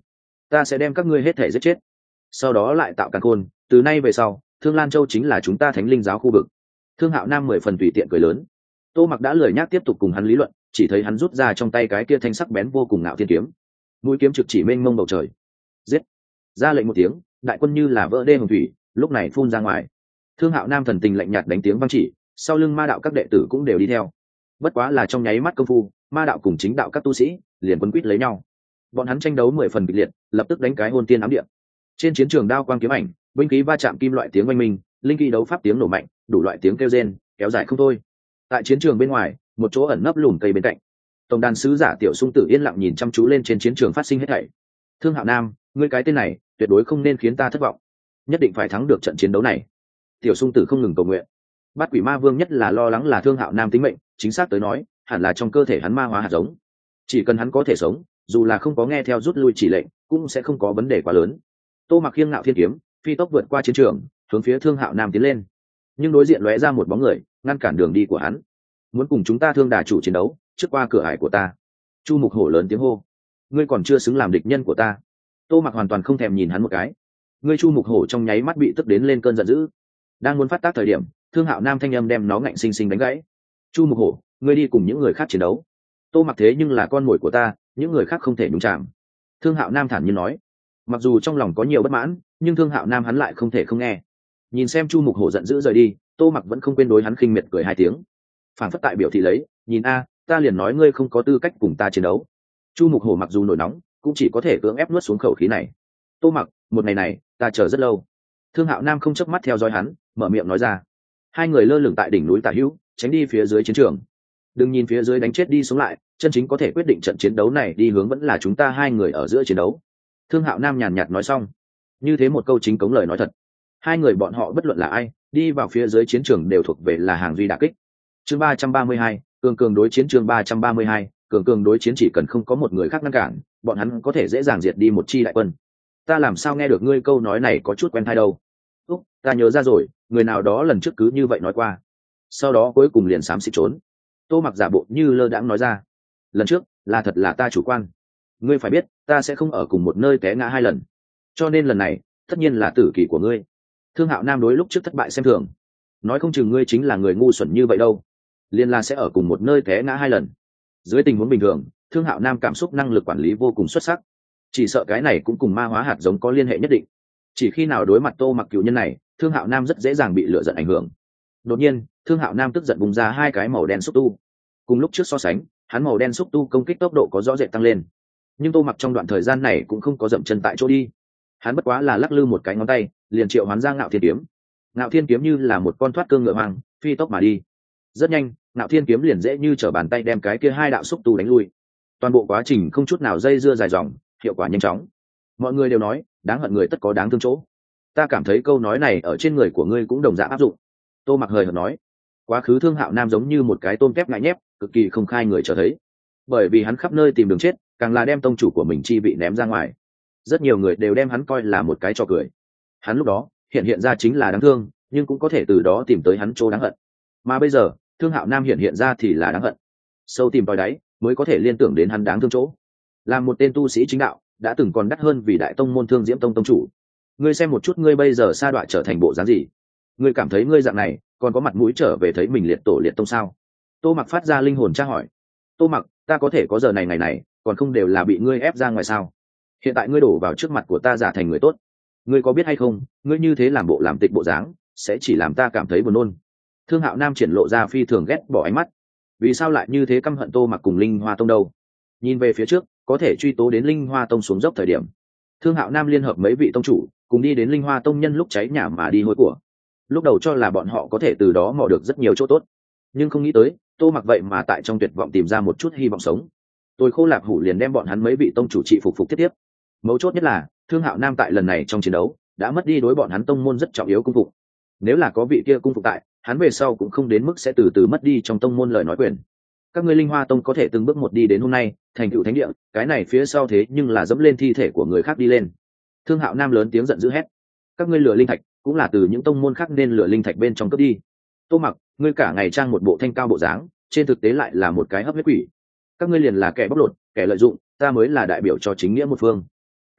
ta sẽ đem các ngươi hết thể giết chết, sau đó lại tạo càn khôn. Từ nay về sau, Thương Lan Châu chính là chúng ta Thánh Linh giáo khu vực. Thương Hạo Nam 10 phần tùy tiện cười lớn. Tô Mặc đã lười nhác tiếp tục cùng hắn lý luận, chỉ thấy hắn rút ra trong tay cái kia thanh sắc bén vô cùng Ngạo Thiên kiếm, mũi kiếm trực chỉ mênh mông bầu trời. Giết! Ra lệnh một tiếng, đại quân như là vỡ đê hồng thủy, lúc này phun ra ngoài. Thương Hạo Nam thần tình lạnh nhạt đánh tiếng vang chỉ, sau lưng ma đạo các đệ tử cũng đều đi theo. Bất quá là trong nháy mắt công phu, ma đạo cùng chính đạo các tu sĩ liền quấn quýt lấy nhau. Bọn hắn tranh đấu 10 phần kịch liệt, lập tức đánh cái hôn tiên ám địa. Trên chiến trường đao quang kiếm ảnh, binh khí va chạm kim loại tiếng oanh minh, linh khí đấu pháp tiếng nổ mạnh, đủ loại tiếng kêu rên kéo dài không thôi. Tại chiến trường bên ngoài, một chỗ ẩn nấp lùm cây bên cạnh, tổng đàn sứ giả Tiểu Sung Tử yên lặng nhìn chăm chú lên trên chiến trường phát sinh hết thảy. Thương Hạo Nam, ngươi cái tên này tuyệt đối không nên khiến ta thất vọng, nhất định phải thắng được trận chiến đấu này. Tiểu Sung Tử không ngừng cầu nguyện. Bát Quỷ Ma Vương nhất là lo lắng là Thương Hạo Nam tính mệnh, chính xác tới nói hẳn là trong cơ thể hắn ma hóa hạt giống, chỉ cần hắn có thể sống, dù là không có nghe theo rút lui chỉ lệnh cũng sẽ không có vấn đề quá lớn. Tô Mặc khiêng Ngạo Thiên kiếm phi tốc vượt qua chiến trường, hướng phía Thương Hạo Nam tiến lên, nhưng đối diện lóe ra một bóng người ngăn cản đường đi của hắn. Muốn cùng chúng ta Thương đà chủ chiến đấu, trước qua cửa ải của ta. Chu Mục Hổ lớn tiếng hô. Ngươi còn chưa xứng làm địch nhân của ta. Tô Mặc hoàn toàn không thèm nhìn hắn một cái. Ngươi Chu Mục Hổ trong nháy mắt bị tức đến lên cơn giận dữ, đang muốn phát tác thời điểm, Thương Hạo Nam thanh âm đem nó ngạnh sinh sinh đánh gãy. Chu Mục Hổ, ngươi đi cùng những người khác chiến đấu. Tô Mặc thế nhưng là con mồi của ta, những người khác không thể nhúng chạm. Thương Hạo Nam thản nhiên nói. Mặc dù trong lòng có nhiều bất mãn, nhưng Thương Hạo Nam hắn lại không thể không nghe. Nhìn xem Chu Mục Hổ giận dữ rời đi, Tô Mặc vẫn không quên đối hắn khinh miệt cười hai tiếng, phản phất tại biểu thị lấy, nhìn a, ta liền nói ngươi không có tư cách cùng ta chiến đấu. Chu Mục Hổ mặc dù nổi nóng, cũng chỉ có thể cưỡng ép nuốt xuống khẩu khí này. Tô Mặc, một ngày này ta chờ rất lâu. Thương Hạo Nam không chớp mắt theo dõi hắn, mở miệng nói ra. Hai người lơ lửng tại đỉnh núi Tả Hữu, tránh đi phía dưới chiến trường. Đừng nhìn phía dưới đánh chết đi sống lại, chân chính có thể quyết định trận chiến đấu này đi hướng vẫn là chúng ta hai người ở giữa chiến đấu. Thương Hạo Nam nhàn nhạt nói xong, như thế một câu chính cống lời nói thật. Hai người bọn họ bất luận là ai, đi vào phía dưới chiến trường đều thuộc về là hàng duy đả kích. Chương 332, cường cường đối chiến. Chương 332, cường cường đối chiến. Chỉ cần không có một người khác ngăn cản, bọn hắn có thể dễ dàng diệt đi một chi đại quân. Ta làm sao nghe được ngươi câu nói này có chút quen tai đâu? Úc, ta nhớ ra rồi, người nào đó lần trước cứ như vậy nói qua. Sau đó cuối cùng liền xám xịt trốn. Tô Mặc giả bộ như lơ đãng nói ra. Lần trước, là thật là ta chủ quan. Ngươi phải biết, ta sẽ không ở cùng một nơi té ngã hai lần. Cho nên lần này, tất nhiên là tử kỳ của ngươi. Thương Hạo Nam đối lúc trước thất bại xem thường, nói không chừng ngươi chính là người ngu xuẩn như vậy đâu, liên la sẽ ở cùng một nơi té ngã hai lần. Dưới tình huống bình thường, Thương Hạo Nam cảm xúc năng lực quản lý vô cùng xuất sắc, chỉ sợ cái này cũng cùng ma hóa hạt giống có liên hệ nhất định. Chỉ khi nào đối mặt Tô Mặc cựu nhân này, Thương Hạo Nam rất dễ dàng bị lửa giận ảnh hưởng. Đột nhiên, Thương Hạo Nam tức giận bùng ra hai cái màu đen xúc tu. Cùng lúc trước so sánh, hắn màu đen xúc tu công kích tốc độ có rõ rệt tăng lên, nhưng Tô Mặc trong đoạn thời gian này cũng không có dậm chân tại chỗ đi. Hắn bất quá là lắc lư một cái ngón tay, liền triệu hoán ra Ngạo Thiên kiếm. Ngạo Thiên kiếm như là một con thoát cương ngựa hoang, phi tốc mà đi. Rất nhanh, Ngạo Thiên kiếm liền dễ như trở bàn tay đem cái kia hai đạo xúc tu đánh lui. Toàn bộ quá trình không chút nào dây dưa dài dòng, hiệu quả nhanh chóng. Mọi người đều nói, đáng hận người tất có đáng thương chỗ. Ta cảm thấy câu nói này ở trên người của ngươi cũng đồng dạng áp dụng. Tô Mặc hời hợt nói. Quá khứ Thương Hạo Nam giống như một cái tôm kép ngại nhép, cực kỳ không khai người trở thấy. Bởi vì hắn khắp nơi tìm đường chết, càng là đem tông chủ của mình chi vị ném ra ngoài. Rất nhiều người đều đem hắn coi là một cái trò cười. Hắn lúc đó hiện ra chính là đáng thương, nhưng cũng có thể từ đó tìm tới hắn chỗ đáng hận. Mà bây giờ, Thương Hạo Nam hiện ra thì là đáng hận. Sâu tìm tòi đáy mới có thể liên tưởng đến hắn đáng thương chỗ. Là một tên tu sĩ chính đạo, đã từng còn đắt hơn vì đại tông môn Thương Diễm Tông tông chủ. Ngươi xem một chút ngươi bây giờ sa đọa trở thành bộ dáng gì? Ngươi cảm thấy ngươi dạng này còn có mặt mũi trở về thấy mình liệt tổ liệt tông sao? Tô Mặc phát ra linh hồn tra hỏi. Tô Mặc, ta có thể có giờ này ngày này, còn không đều là bị ngươi ép ra ngoài sao? Hiện tại ngươi đổ vào trước mặt của ta giả thành người tốt, ngươi có biết hay không, ngươi như thế làm bộ làm tịch bộ dáng sẽ chỉ làm ta cảm thấy buồn nôn. Thương Hạo Nam triển lộ ra phi thường ghét bỏ ánh mắt. Vì sao lại như thế căm hận Tô Mặc cùng Linh Hoa Tông đâu? Nhìn về phía trước, có thể truy tố đến Linh Hoa Tông xuống dốc thời điểm, Thương Hạo Nam liên hợp mấy vị tông chủ cùng đi đến Linh Hoa Tông nhân lúc cháy nhà mà đi hôi của. Lúc đầu cho là bọn họ có thể từ đó mò được rất nhiều chỗ tốt, nhưng không nghĩ tới Tô Mặc vậy mà tại trong tuyệt vọng tìm ra một chút hy vọng sống. Tôi Khô Lạp Hủ liền đem bọn hắn mấy vị tông chủ trị phục tiếp. Mấu chốt nhất là Thương Hạo Nam tại lần này trong chiến đấu đã mất đi đối bọn hắn tông môn rất trọng yếu cung phục. Nếu là có vị kia cung phục tại, hắn về sau cũng không đến mức sẽ từ từ mất đi trong tông môn lời nói quyền. Các ngươi Linh Hoa Tông có thể từng bước một đi đến hôm nay thành tựu thánh địa, cái này phía sau thế nhưng là dẫm lên thi thể của người khác đi lên. Thương Hạo Nam lớn tiếng giận dữ hét. Các ngươi lừa linh thạch cũng là từ những tông môn khác nên lừa linh thạch bên trong cướp đi. Tô Mặc, ngươi cả ngày trang một bộ thanh cao bộ dáng, trên thực tế lại là một cái hấp huyết quỷ. Các ngươi liền là kẻ bóc lột, kẻ lợi dụng, ta mới là đại biểu cho chính nghĩa một phương.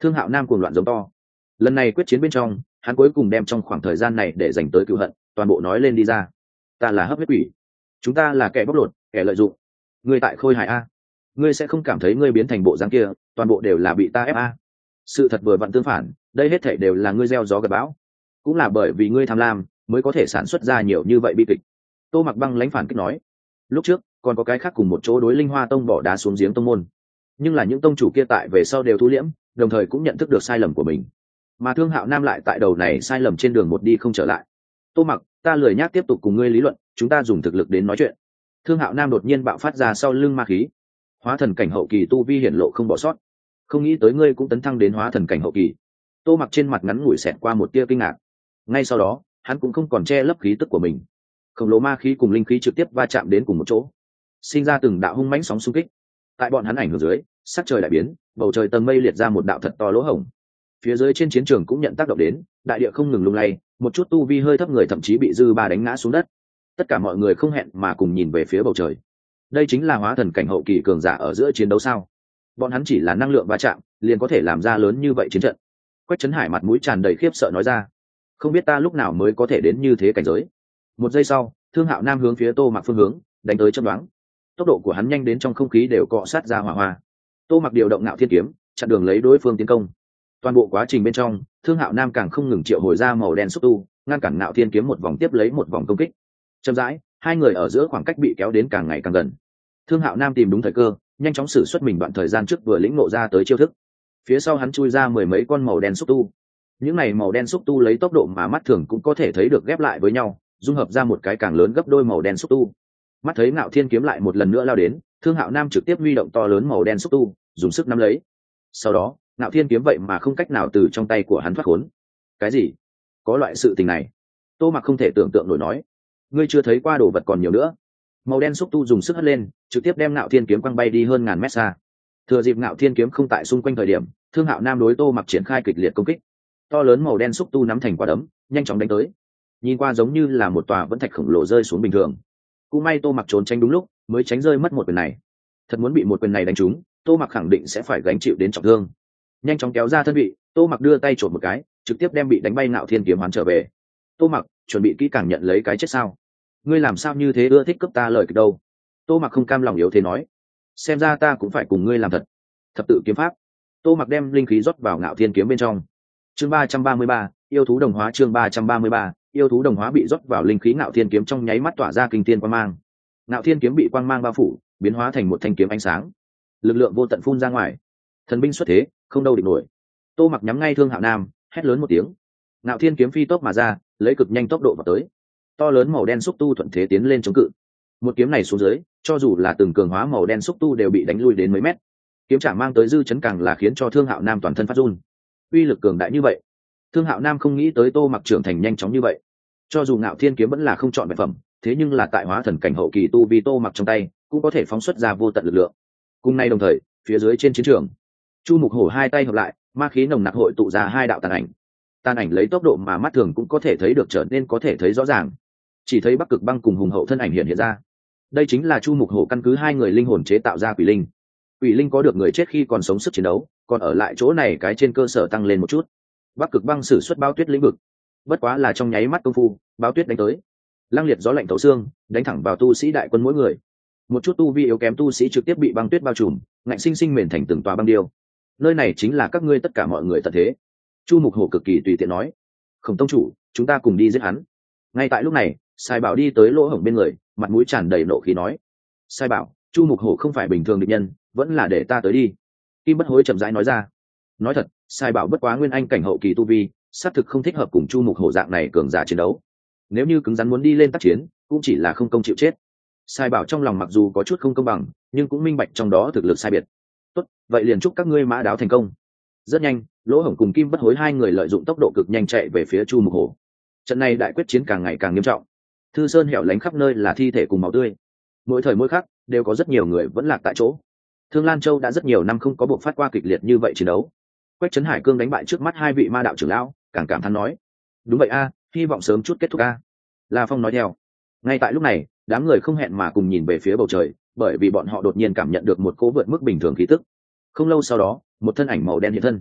Thương Hạo Nam cuồng loạn giống to. Lần này quyết chiến bên trong, hắn cuối cùng đem trong khoảng thời gian này để dành tới cựu hận toàn bộ nói lên đi ra. Ta là hấp huyết quỷ, chúng ta là kẻ bóc lột, kẻ lợi dụng. Ngươi tại Khôi Hải a, ngươi sẽ không cảm thấy ngươi biến thành bộ dáng kia toàn bộ đều là bị ta ép a. Sự thật vừa vặn tương phản, đây hết thảy đều là ngươi gieo gió gặt bão, cũng là bởi vì ngươi tham lam mới có thể sản xuất ra nhiều như vậy bi kịch. Tô Mặc Băng lãnh phản kích nói. Lúc trước còn có cái khác cùng một chỗ đối Linh Hoa Tông bỏ đá xuống giếng tông môn, nhưng là những tông chủ kia tại về sau đều thu liễm, đồng thời cũng nhận thức được sai lầm của mình, mà Thương Hạo Nam lại tại đầu này sai lầm trên đường một đi không trở lại. Tô Mặc, ta lười nhác tiếp tục cùng ngươi lý luận, chúng ta dùng thực lực đến nói chuyện. Thương Hạo Nam đột nhiên bạo phát ra sau lưng ma khí, hóa thần cảnh hậu kỳ tu vi hiển lộ không bỏ sót. Không nghĩ tới ngươi cũng tấn thăng đến hóa thần cảnh hậu kỳ. Tô Mặc trên mặt ngắn ngủi xẹt qua một tia kinh ngạc, ngay sau đó hắn cũng không còn che lấp khí tức của mình, khổng lồ ma khí cùng linh khí trực tiếp va chạm đến cùng một chỗ, sinh ra từng đạo hung mãnh sóng xung kích. Tại bọn hắn ảnh hưởng dưới, sắc trời đại biến, bầu trời tầng mây liệt ra một đạo thật to lỗ hổng. Phía dưới trên chiến trường cũng nhận tác động đến, đại địa không ngừng lung lay, một chút tu vi hơi thấp người thậm chí bị dư ba đánh ngã xuống đất. Tất cả mọi người không hẹn mà cùng nhìn về phía bầu trời. Đây chính là hóa thần cảnh hậu kỳ cường giả ở giữa chiến đấu sao? Bọn hắn chỉ là năng lượng va chạm, liền có thể làm ra lớn như vậy chiến trận. Quách Trấn Hải mặt mũi tràn đầy khiếp sợ nói ra, không biết ta lúc nào mới có thể đến như thế cảnh giới. Một giây sau, Thương Hạo Nam hướng phía Tô Mặc phương hướng đánh tới chớp nhoáng. Tốc độ của hắn nhanh đến trong không khí đều cọ sát ra hỏa hoa. Tô Mặc điều động Ngạo Thiên kiếm, chặn đường lấy đối phương tiến công. Toàn bộ quá trình bên trong, Thương Hạo Nam càng không ngừng triệu hồi ra màu đen xúc tu, ngăn cản Ngạo Thiên kiếm một vòng tiếp lấy một vòng công kích. Chậm rãi, hai người ở giữa khoảng cách bị kéo đến càng ngày càng gần. Thương Hạo Nam tìm đúng thời cơ, nhanh chóng sử xuất mình đoạn thời gian trước vừa lĩnh ngộ ra tới chiêu thức. Phía sau hắn chui ra mười mấy con màu đen xúc tu. Những này màu đen xúc tu lấy tốc độ mà mắt thường cũng có thể thấy được ghép lại với nhau, dung hợp ra một cái càng lớn gấp đôi màu đen xúc tu. Mắt thấy Ngạo Thiên kiếm lại một lần nữa lao đến, Thương Hạo Nam trực tiếp huy động to lớn màu đen xúc tu, dùng sức nắm lấy. Sau đó, Ngạo Thiên kiếm vậy mà không cách nào từ trong tay của hắn thoát khốn. Cái gì? Có loại sự tình này? Tô Mặc không thể tưởng tượng nổi nói. Ngươi chưa thấy qua đồ vật còn nhiều nữa. Màu đen xúc tu dùng sức hất lên, trực tiếp đem Ngạo Thiên kiếm quăng bay đi hơn ngàn mét xa. Thừa dịp Ngạo Thiên kiếm không tại xung quanh thời điểm, Thương Hạo Nam đối Tô Mặc triển khai kịch liệt công kích. To lớn màu đen xúc tu nắm thành quả đấm, nhanh chóng đánh tới. Nhìn qua giống như là một tòa vẫn thạch khổng lồ rơi xuống bình thường. Cũng may Tô Mặc trốn tránh đúng lúc, mới tránh rơi mất một quyền này. Thật muốn bị một quyền này đánh trúng, Tô Mặc khẳng định sẽ phải gánh chịu đến trọng thương. Nhanh chóng kéo ra thân vị, Tô Mặc đưa tay trộm một cái, trực tiếp đem bị đánh bay Ngạo Thiên kiếm hoán trở về. Tô Mặc, chuẩn bị kỹ càng nhận lấy cái chết sao? Ngươi làm sao như thế ưa thích cướp ta lời kịch đâu? Tô Mặc không cam lòng yếu thế nói. Xem ra ta cũng phải cùng ngươi làm thật. Thập tự kiếm pháp. Tô Mặc đem linh khí rót vào Ngạo Thiên kiếm bên trong. Chương 333, yêu thú đồng hóa. Chương 333, yêu thú đồng hóa bị rót vào linh khí Ngạo Thiên kiếm trong nháy mắt tỏa ra kinh thiên quang mang. Ngạo Thiên kiếm bị quang mang bao phủ, biến hóa thành một thanh kiếm ánh sáng, lực lượng vô tận phun ra ngoài. Thần binh xuất thế, không đâu địch nổi. Tô Mặc nhắm ngay Thương Hạo Nam, hét lớn một tiếng. Ngạo Thiên kiếm phi tốc mà ra, lấy cực nhanh tốc độ vào tới. To lớn màu đen xúc tu thuận thế tiến lên chống cự. Một kiếm này xuống dưới, cho dù là từng cường hóa màu đen xúc tu đều bị đánh lui đến mấy mét. Kiếm chạm mang tới dư chấn càng là khiến cho Thương Hạo Nam toàn thân phát run. Uy lực cường đại như vậy, Thương Hạo Nam không nghĩ tới Tô Mặc trưởng thành nhanh chóng như vậy. Cho dù Ngạo Thiên kiếm vẫn là không chọn vẹn phẩm, thế nhưng là tại hóa thần cảnh hậu kỳ tu vi Tô Mặc trong tay cũng có thể phóng xuất ra vô tận lực lượng. Cùng nay đồng thời, phía dưới trên chiến trường, Chu Mục Hổ hai tay hợp lại, ma khí nồng nặc hội tụ ra hai đạo tàn ảnh. Tàn ảnh lấy tốc độ mà mắt thường cũng có thể thấy được trở nên có thể thấy rõ ràng. Chỉ thấy Bắc Cực Băng cùng Hùng Hậu thân ảnh hiện ra. Đây chính là Chu Mục Hổ căn cứ hai người linh hồn chế tạo ra quỷ linh. Quỷ linh có được người chết khi còn sống sức chiến đấu, còn ở lại chỗ này cái trên cơ sở tăng lên một chút. Bắc Cực Băng sử xuất Bao Tuyết lĩnh vực, bất quá là trong nháy mắt công phu, Bao Tuyết đánh tới. Lăng liệt gió lạnh thấu xương, đánh thẳng vào tu sĩ đại quân mỗi người. Một chút tu vi yếu kém tu sĩ trực tiếp bị băng tuyết bao trùm, ngạnh sinh sinh mền thành từng tòa băng điêu. Nơi này chính là các ngươi tất cả mọi người tận thế. Chu Mục Hổ cực kỳ tùy tiện nói. Khổng tông chủ, chúng ta cùng đi giết hắn. Ngay tại lúc này, Sai Bảo đi tới lỗ hổng bên người, mặt mũi tràn đầy nộ khí nói. Sai Bảo, Chu Mục Hổ không phải bình thường địch nhân, vẫn là để ta tới đi. Kim Bất Hối chậm rãi nói ra. Nói thật, Sai Bảo bất quá nguyên anh cảnh hậu kỳ tu vi, xác thực không thích hợp cùng Chu Mục Hổ dạng này cường giả chiến đấu. Nếu như cứng rắn muốn đi lên tác chiến, cũng chỉ là không công chịu chết. Sai Bảo trong lòng mặc dù có chút không công bằng, nhưng cũng minh bạch trong đó thực lực sai biệt. Tốt, vậy liền chúc các ngươi mã đáo thành công. Rất nhanh, Lỗ Hổng cùng Kim Bất Hối hai người lợi dụng tốc độ cực nhanh chạy về phía Chu Mục Hổ. Trận này đại quyết chiến càng ngày càng nghiêm trọng. Thư Sơn hẻo lánh khắp nơi là thi thể cùng máu tươi. Mỗi thời mỗi khắc đều có rất nhiều người vẫn lạc tại chỗ. Thương Lan Châu đã rất nhiều năm không có buộc phát qua kịch liệt như vậy chiến đấu. Quách Trấn Hải Cương đánh bại trước mắt hai vị ma đạo trưởng lão, càng cảm thán nói: đúng vậy a, hy vọng sớm chút kết thúc a. La Phong nói theo. Ngay tại lúc này, đám người không hẹn mà cùng nhìn về phía bầu trời, bởi vì bọn họ đột nhiên cảm nhận được một cỗ vượt mức bình thường khí tức. Không lâu sau đó, một thân ảnh màu đen hiện thân.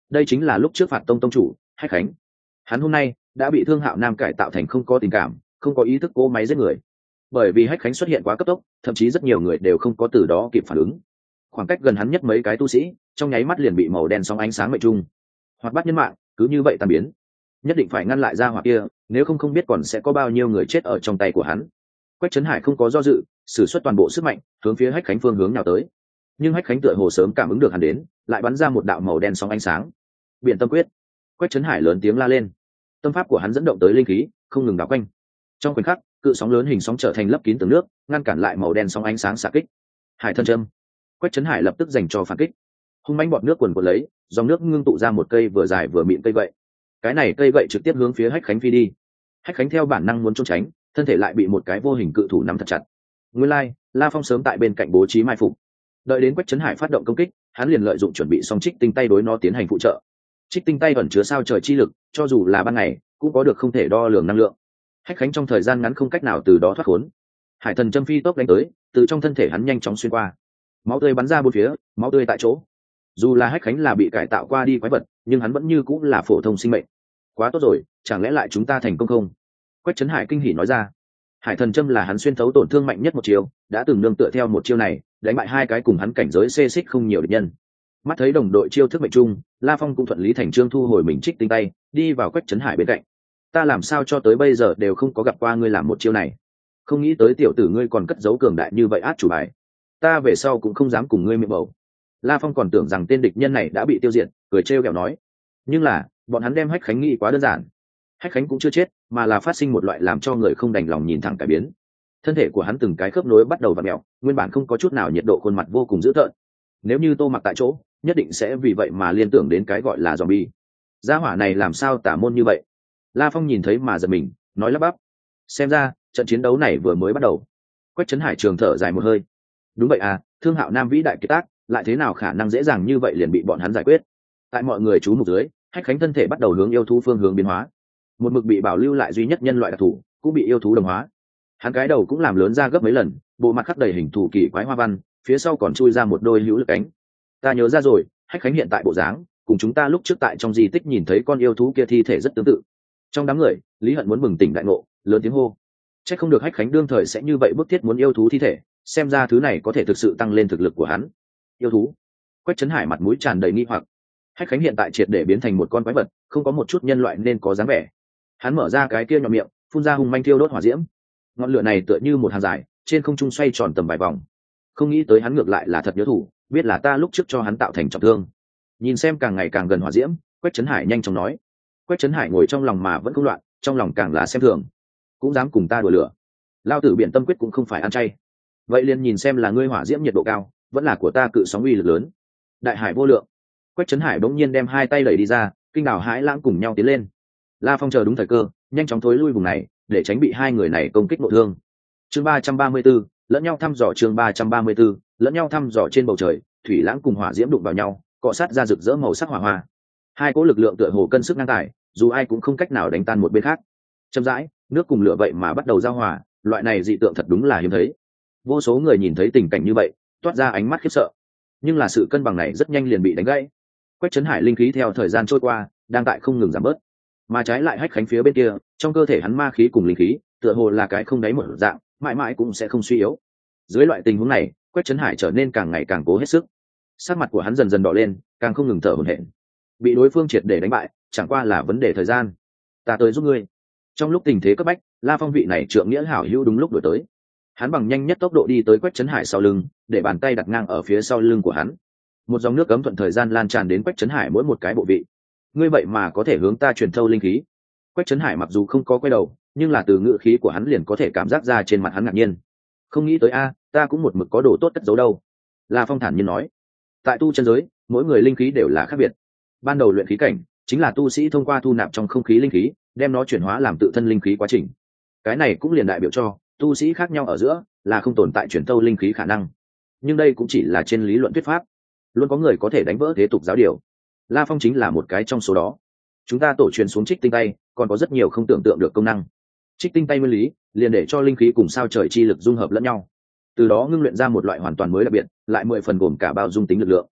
đây chính là lúc trước phạt tông tông chủ hách khánh. Hắn hôm nay đã bị Thương Hạo Nam cải tạo thành không có tình cảm, không có ý thức cỗ máy giết người. Bởi vì hách khánh xuất hiện quá cấp tốc, thậm chí rất nhiều người đều không có từ đó kịp phản ứng. Khoảng cách gần hắn nhất mấy cái tu sĩ trong nháy mắt liền bị màu đen sóng ánh sáng mệnh trung, hoặc bắt nhân mạng cứ như vậy tan biến. Nhất định phải ngăn lại ra hỏa kia, nếu không biết còn sẽ có bao nhiêu người chết ở trong tay của hắn. Quách Trấn Hải không có do dự, sử xuất toàn bộ sức mạnh hướng phía hách khánh phương hướng nào tới. Nhưng hách khánh tựa hồ sớm cảm ứng được hắn đến, lại bắn ra một đạo màu đen sóng ánh sáng. Biển tâm quyết. Quách Trấn Hải lớn tiếng la lên. Tâm pháp của hắn dẫn động tới linh khí không ngừng đảo quanh. Trong khoảnh khắc, cự sóng lớn hình sóng trở thành lấp kín tường nước, ngăn cản lại màu đen sóng ánh sáng xạ kích. Hải thân châm. Quách Trấn Hải lập tức dành cho phản kích. Hung mãnh bọt nước cuồn cuộn lấy, dòng nước ngưng tụ ra một cây vừa dài vừa mịn cây gậy. Cái này cây gậy trực tiếp hướng phía hách khánh phi đi. Hách khánh theo bản năng muốn trốn tránh, thân thể lại bị một cái vô hình cự thủ nắm thật chặt. Nguyên lai, La Phong sớm tại bên cạnh bố trí mai phục. Đợi đến Quách Trấn Hải phát động công kích, hắn liền lợi dụng chuẩn bị xong trích tinh tay đối nó tiến hành phụ trợ. Trích tinh tay ẩn chứa sao trời chi lực, cho dù là ban ngày cũng có được không thể đo lường năng lượng. Hách khánh trong thời gian ngắn không cách nào từ đó thoát khốn. Hải thần châm phi tốc đánh tới, từ trong thân thể hắn nhanh chóng xuyên qua. Máu tươi bắn ra bốn phía, máu tươi tại chỗ. Dù là hách khánh là bị cải tạo qua đi quái vật, nhưng hắn vẫn như cũng là phổ thông sinh mệnh. Quá tốt rồi, chẳng lẽ lại chúng ta thành công không? Quách Trấn Hải kinh hỉ nói ra. Hải thần châm là hắn xuyên thấu tổn thương mạnh nhất một chiều, đã từng nương tựa theo một chiêu này đánh bại hai cái cùng hắn cảnh giới xê xích không nhiều địch nhân. Mắt thấy đồng đội chiêu thức mệnh trung, La Phong cũng thuận lý thành trương thu hồi mình trích tinh tay, đi vào Quách Trấn Hải bên cạnh. Ta làm sao cho tới bây giờ đều không có gặp qua ngươi làm một chiêu này, không nghĩ tới tiểu tử ngươi còn cất giấu cường đại như vậy át chủ bài. Ta về sau cũng không dám cùng ngươi miệng bầu. La Phong còn tưởng rằng tên địch nhân này đã bị tiêu diệt, cười trêu ghẹo nói. Nhưng là bọn hắn đem hách khánh nghĩ quá đơn giản. Hách khánh cũng chưa chết, mà là phát sinh một loại làm cho người không đành lòng nhìn thẳng cải biến. Thân thể của hắn từng cái khớp nối bắt đầu vặn mèo, nguyên bản không có chút nào nhiệt độ, khuôn mặt vô cùng dữ tợn. Nếu như Tô Mặc tại chỗ, nhất định sẽ vì vậy mà liên tưởng đến cái gọi là zombie. Gia hỏa này làm sao tả môn như vậy? La Phong nhìn thấy mà giật mình, nói lắp bắp. Xem ra trận chiến đấu này vừa mới bắt đầu. Quách Trấn Hải trường thở dài một hơi. Đúng vậy à, Thương Hạo Nam vĩ đại kiệt tác, lại thế nào khả năng dễ dàng như vậy liền bị bọn hắn giải quyết? Tại mọi người chú mục dưới, hách khánh thân thể bắt đầu hướng yêu thú phương hướng biến hóa. Một mực bị bảo lưu lại duy nhất nhân loại đặc thù cũng bị yêu thú đồng hóa. Hắn cái đầu cũng làm lớn ra gấp mấy lần, bộ mặt khắc đầy hình thù kỳ quái hoa văn, phía sau còn chui ra một đôi hữu lực cánh. Ta nhớ ra rồi, hách khánh hiện tại bộ dáng cùng chúng ta lúc trước tại trong di tích nhìn thấy con yêu thú kia thi thể rất tương tự. Trong đám người, Lý Hận muốn bừng tỉnh đại ngộ, lớn tiếng hô. Chắc không được hách khánh đương thời sẽ như vậy bức thiết muốn yêu thú thi thể, xem ra thứ này có thể thực sự tăng lên thực lực của hắn. Yêu thú? Quách Trấn Hải mặt mũi tràn đầy nghi hoặc. Hách khánh hiện tại triệt để biến thành một con quái vật, không có một chút nhân loại nên có dáng vẻ. Hắn mở ra cái kia nhọn miệng, phun ra hung manh thiêu đốt hỏa diễm. Ngọn lửa này tựa như một hàng dài, trên không trung xoay tròn tầm vài vòng. Không nghĩ tới hắn ngược lại là thật nhớ thủ, biết là ta lúc trước cho hắn tạo thành trọng thương. Nhìn xem càng ngày càng gần hỏa diễm, Quách Trấn Hải nhanh chóng nói. Quách Trấn Hải ngồi trong lòng mà vẫn không loạn, trong lòng càng là xem thường. Cũng dám cùng ta đùa lửa? Lao tử biển tâm quyết cũng không phải ăn chay. Vậy liền nhìn xem là ngươi hỏa diễm nhiệt độ cao, vẫn là của ta cự sóng uy lực lớn. Đại hải vô lượng. Quách Trấn Hải bỗng nhiên đem hai tay đẩy đi ra, kinh đảo hãi lãng cùng nhau tiến lên. La Phong chờ đúng thời cơ, nhanh chóng thối lui vùng này, để tránh bị hai người này công kích nội thương. Chương 334, lẫn nhau thăm dò. Chương 334, lẫn nhau thăm dò. Trên bầu trời, thủy lãng cùng hỏa diễm đụng vào nhau, cọ sát ra rực rỡ màu sắc hỏa hoa. Hai cỗ lực lượng tựa hồ cân sức ngang tài, dù ai cũng không cách nào đánh tan một bên khác. Chậm rãi, nước cùng lửa vậy mà bắt đầu giao hòa, loại này dị tượng thật đúng là hiếm thấy. Vô số người nhìn thấy tình cảnh như vậy, toát ra ánh mắt khiếp sợ. Nhưng là sự cân bằng này rất nhanh liền bị đánh gãy. Quách Trấn Hải linh khí theo thời gian trôi qua, đang tại không ngừng giảm bớt. Mà trái lại hách khánh phía bên kia, trong cơ thể hắn ma khí cùng linh khí, tựa hồ là cái không đáy một dạng, mãi mãi cũng sẽ không suy yếu. Dưới loại tình huống này, Quách Trấn Hải trở nên càng ngày càng cố hết sức. Sắc mặt của hắn dần dần đỏ lên, càng không ngừng thở hổn hển. Bị đối phương triệt để đánh bại, chẳng qua là vấn đề thời gian. Ta tới giúp ngươi. Trong lúc tình thế cấp bách, La Phong vị này trượng nghĩa hảo hữu đúng lúc đuổi tới. Hắn bằng nhanh nhất tốc độ đi tới Quách Trấn Hải sau lưng, để bàn tay đặt ngang ở phía sau lưng của hắn. Một dòng nước cấm thuận thời gian lan tràn đến Quách Trấn Hải mỗi một cái bộ vị. Ngươi vậy mà có thể hướng ta truyền thâu linh khí. Quách Trấn Hải mặc dù không có quay đầu, nhưng là từ ngữ khí của hắn liền có thể cảm giác ra trên mặt hắn ngạc nhiên. Không nghĩ tới a, ta cũng một mực có đồ tốt cất giấu đâu. La Phong thản nhiên nói. Tại tu chân giới, mỗi người linh khí đều là khác biệt. Ban đầu luyện khí cảnh chính là tu sĩ thông qua thu nạp trong không khí linh khí, đem nó chuyển hóa làm tự thân linh khí quá trình. Cái này cũng liền đại biểu cho tu sĩ khác nhau ở giữa là không tồn tại chuyển thâu linh khí khả năng. Nhưng đây cũng chỉ là trên lý luận thuyết pháp, luôn có người có thể đánh vỡ thế tục giáo điều. La Phong chính là một cái trong số đó. Chúng ta tổ truyền xuống trích tinh tay, còn có rất nhiều không tưởng tượng được công năng. Trích tinh tay nguyên lý liền để cho linh khí cùng sao trời chi lực dung hợp lẫn nhau, từ đó ngưng luyện ra một loại hoàn toàn mới đặc biệt, lại 10 phần gồm cả bao dung tính lực lượng.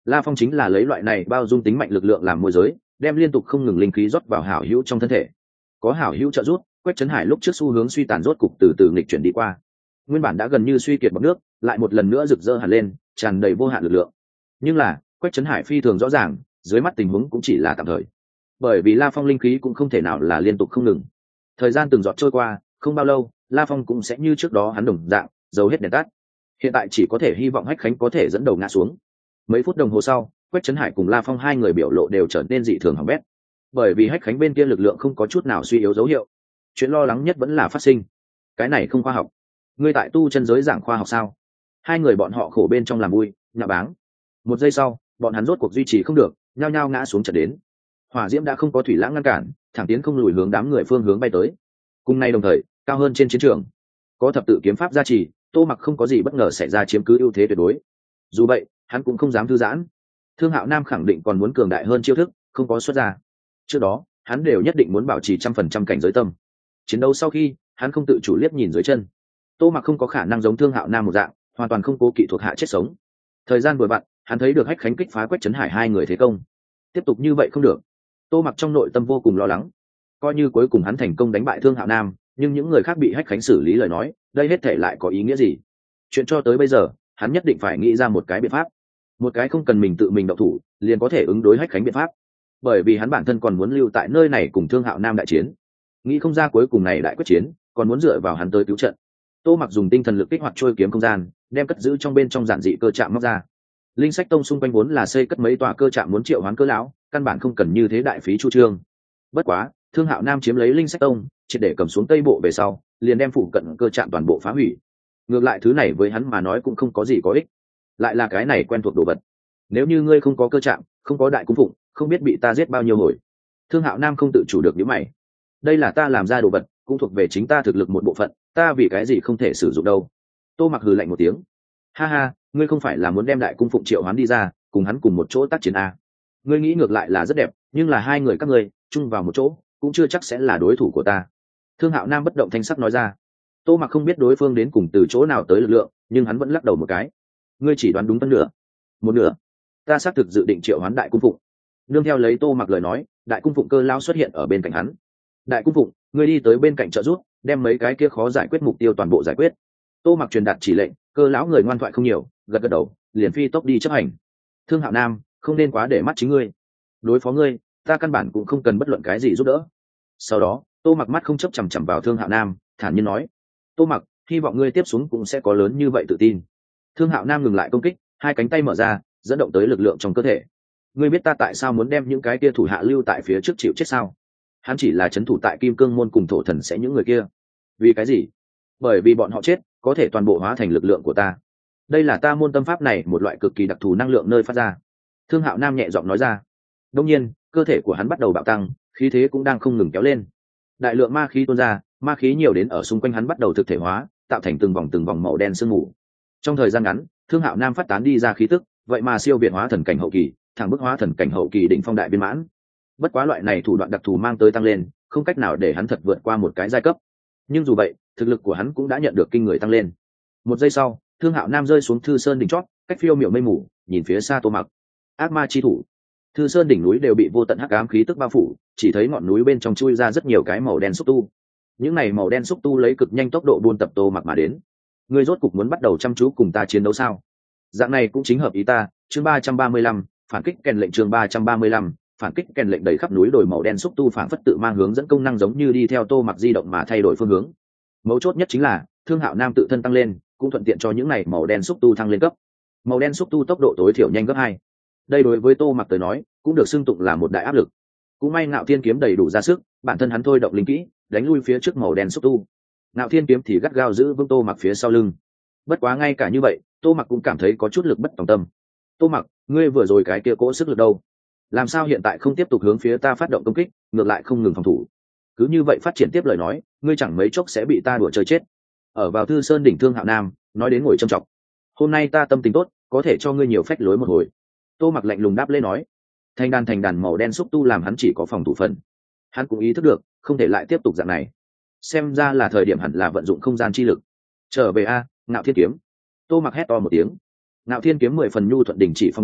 La Phong chính là lấy loại này bao dung tính mạnh lực lượng làm môi giới, đem liên tục không ngừng linh khí rót vào hảo hữu trong thân thể. Có hảo hữu trợ giúp, Quách Trấn Hải lúc trước xu hướng suy tàn rốt cục từ từ nghịch chuyển đi qua. Nguyên bản đã gần như suy kiệt bọt nước, lại một lần nữa rực rỡ hẳn lên, tràn đầy vô hạn lực lượng. Nhưng là, Quách Trấn Hải phi thường rõ ràng, dưới mắt tình huống cũng chỉ là tạm thời. Bởi vì La Phong linh khí cũng không thể nào là liên tục không ngừng. Thời gian từng giọt trôi qua, không bao lâu, La Phong cũng sẽ như trước đó hắn đồng dạng, dầu hết đèn tắt. Hiện tại chỉ có thể hy vọng Hách Khánh có thể dẫn đầu ngã xuống. Mấy phút đồng hồ sau, Quách Trấn Hải cùng La Phong hai người biểu lộ đều trở nên dị thường hỏng bét. Bởi vì Hách Khánh bên kia lực lượng không có chút nào suy yếu dấu hiệu. Chuyện lo lắng nhất vẫn là phát sinh. Cái này không khoa học. Ngươi tại tu chân giới giảng khoa học sao? Hai người bọn họ khổ bên trong làm vui, nhạ báng. Một giây sau, bọn hắn rốt cuộc duy trì không được, nhao nhao ngã xuống trận đến. Hỏa diễm đã không có thủy lãng ngăn cản, thẳng tiến không lùi hướng đám người phương hướng bay tới. Cùng nay đồng thời, cao hơn trên chiến trường, có thập tự kiếm pháp gia trì, Tô Mặc không có gì bất ngờ xảy ra chiếm cứ ưu thế tuyệt đối. Dù vậy, hắn cũng không dám thư giãn. Thương Hạo Nam khẳng định còn muốn cường đại hơn chiêu thức, không có xuất ra. Trước đó, hắn đều nhất định muốn bảo trì 100% cảnh giới tâm. Chiến đấu sau khi, hắn không tự chủ liếc nhìn dưới chân. Tô Mặc không có khả năng giống Thương Hạo Nam một dạng, hoàn toàn không cố kỵ thuộc hạ chết sống. Thời gian vừa vặn, hắn thấy được Hách Khánh kích phá Quách Trấn Hải hai người thế công. Tiếp tục như vậy không được. Tô Mặc trong nội tâm vô cùng lo lắng. Coi như cuối cùng hắn thành công đánh bại Thương Hạo Nam, nhưng những người khác bị Hách Khánh xử lý lời nói, đây hết thể lại có ý nghĩa gì? Chuyện cho tới bây giờ, hắn nhất định phải nghĩ ra một cái biện pháp, một cái không cần mình tự mình động thủ, liền có thể ứng đối Hách Khánh biện pháp. Bởi vì hắn bản thân còn muốn lưu tại nơi này cùng Thương Hạo Nam đại chiến. Nghĩ không ra cuối cùng này đại quyết chiến, còn muốn dựa vào hắn tới cứu trận. Tô Mặc dùng tinh thần lực kích hoạt trôi kiếm không gian, đem cất giữ trong bên trong giản dị cơ trạm móc ra. Linh Sách Tông xung quanh vốn là xây cất mấy tòa cơ trạm muốn triệu hoán cơ lão, căn bản không cần như thế đại phí chu trương. Bất quá, Thương Hạo Nam chiếm lấy Linh Sách Tông, triệt để cầm xuống Tây Bộ về sau, liền đem phụ cận cơ trạm toàn bộ phá hủy. Ngược lại thứ này với hắn mà nói cũng không có gì có ích. Lại là cái này quen thuộc đồ vật. Nếu như ngươi không có cơ trạm, không có đại cung phụng, không biết bị ta giết bao nhiêu hồi. Thương Hạo Nam không tự chủ được những mày. Đây là ta làm ra đồ vật, cũng thuộc về chính ta thực lực một bộ phận, ta vì cái gì không thể sử dụng đâu. Tô Mặc hừ lạnh một tiếng. Ha ha, ngươi không phải là muốn đem đại cung phụng triệu hoán đi ra, cùng hắn cùng một chỗ tác chiến à? Ngươi nghĩ ngược lại là rất đẹp, nhưng là hai người các ngươi chung vào một chỗ, cũng chưa chắc sẽ là đối thủ của ta. Thương Hạo Nam bất động thanh sắc nói ra. Tô Mặc không biết đối phương đến cùng từ chỗ nào tới lực lượng, nhưng hắn vẫn lắc đầu một cái. Ngươi chỉ đoán đúng phân nửa, một nửa. Ta xác thực dự định triệu hoán đại cung phụng. Nương theo lấy Tô Mặc lời nói, đại cung phụng cơ lao xuất hiện ở bên cạnh hắn. Đại cung phụng, ngươi đi tới bên cạnh trợ giúp, đem mấy cái kia khó giải quyết mục tiêu toàn bộ giải quyết. Tô Mặc truyền đạt chỉ lệnh, cơ lão người ngoan thoại không nhiều, gật gật đầu, liền phi tốc đi chấp hành. Thương Hạo Nam, không nên quá để mắt chính ngươi. Đối phó ngươi, ta căn bản cũng không cần bất luận cái gì giúp đỡ. Sau đó, Tô Mặc mắt không chấp chằm chằm vào Thương Hạo Nam, thản nhiên nói: Tô Mặc, hy vọng ngươi tiếp xuống cũng sẽ có lớn như vậy tự tin. Thương Hạo Nam ngừng lại công kích, hai cánh tay mở ra, dẫn động tới lực lượng trong cơ thể. Ngươi biết ta tại sao muốn đem những cái kia thủ hạ lưu tại phía trước chịu chết sao? Hắn chỉ là trấn thủ tại Kim Cương môn cùng thổ thần sẽ những người kia. Vì cái gì? Bởi vì bọn họ chết, có thể toàn bộ hóa thành lực lượng của ta. Đây là ta môn tâm pháp này một loại cực kỳ đặc thù năng lượng nơi phát ra. Thương Hạo Nam nhẹ giọng nói ra. Đông nhiên, cơ thể của hắn bắt đầu bạo tăng, khí thế cũng đang không ngừng kéo lên. Đại lượng ma khí tuôn ra, ma khí nhiều đến ở xung quanh hắn bắt đầu thực thể hóa, tạo thành từng vòng màu đen sương mù. Trong thời gian ngắn, Thương Hạo Nam phát tán đi ra khí tức, vậy mà siêu việt hóa thần cảnh hậu kỳ, thẳng bức hóa thần cảnh hậu kỳ đỉnh phong đại viên mãn. Bất quá loại này thủ đoạn đặc thù mang tới tăng lên, không cách nào để hắn thật vượt qua một cái giai cấp. Nhưng dù vậy, thực lực của hắn cũng đã nhận được kinh người tăng lên. Một giây sau, Thương Hạo Nam rơi xuống Thư Sơn đỉnh chót, cách phiêu miểu mây mù, nhìn phía xa Tô Mặc. Ác ma chi thủ. Thư Sơn đỉnh núi đều bị vô tận hắc ám khí tức bao phủ, chỉ thấy ngọn núi bên trong chui ra rất nhiều cái màu đen xúc tu. Những này màu đen xúc tu lấy cực nhanh tốc độ buôn tập Tô Mặc mà đến. Ngươi rốt cục muốn bắt đầu chăm chú cùng ta chiến đấu sao? Dạng này cũng chính hợp ý ta. Chương 335, phản kích kèn lệnh. Chương 335, phản kích kèn lệnh. Đầy khắp núi đồi màu đen xúc tu phản phất tự mang hướng dẫn công năng, giống như đi theo Tô Mặc di động mà thay đổi phương hướng. Mấu chốt nhất chính là Thương Hạo Nam tự thân tăng lên, cũng thuận tiện cho những này màu đen xúc tu thăng lên cấp. Màu đen xúc tu tốc độ tối thiểu nhanh gấp 2. Đây đối với Tô Mặc tới nói, cũng được xưng tụng là một đại áp lực. Cũng may Ngạo Thiên kiếm đầy đủ ra sức, bản thân hắn thôi động linh kỹ, đánh lui phía trước màu đen xúc tu. Ngạo Thiên kiếm thì gắt gao giữ vững Tô Mặc phía sau lưng. Bất quá ngay cả như vậy, Tô Mặc cũng cảm thấy có chút lực bất tòng tâm. Tô Mặc, ngươi vừa rồi cái kia cỗ sức lực đâu? Làm sao hiện tại không tiếp tục hướng phía ta phát động công kích, ngược lại không ngừng phòng thủ? Cứ như vậy phát triển tiếp lời nói, ngươi chẳng mấy chốc sẽ bị ta đùa chơi chết. Ở vào Thư Sơn đỉnh Thương Hạo Nam nói đến ngồi trầm trọng. Hôm nay ta tâm tình tốt, có thể cho ngươi nhiều phách lối một hồi. Tô Mặc lạnh lùng đáp lên nói. Thành đàn màu đen xúc tu làm hắn chỉ có phòng thủ phần. Hắn cũng ý thức được, không thể lại tiếp tục dạng này. Xem ra là thời điểm hẳn là vận dụng không gian chi lực. Trở về a, Ngạo Thiên kiếm. Tô Mặc hét to một tiếng. Ngạo Thiên kiếm 10 phần nhu thuận đình chỉ phòng ngự,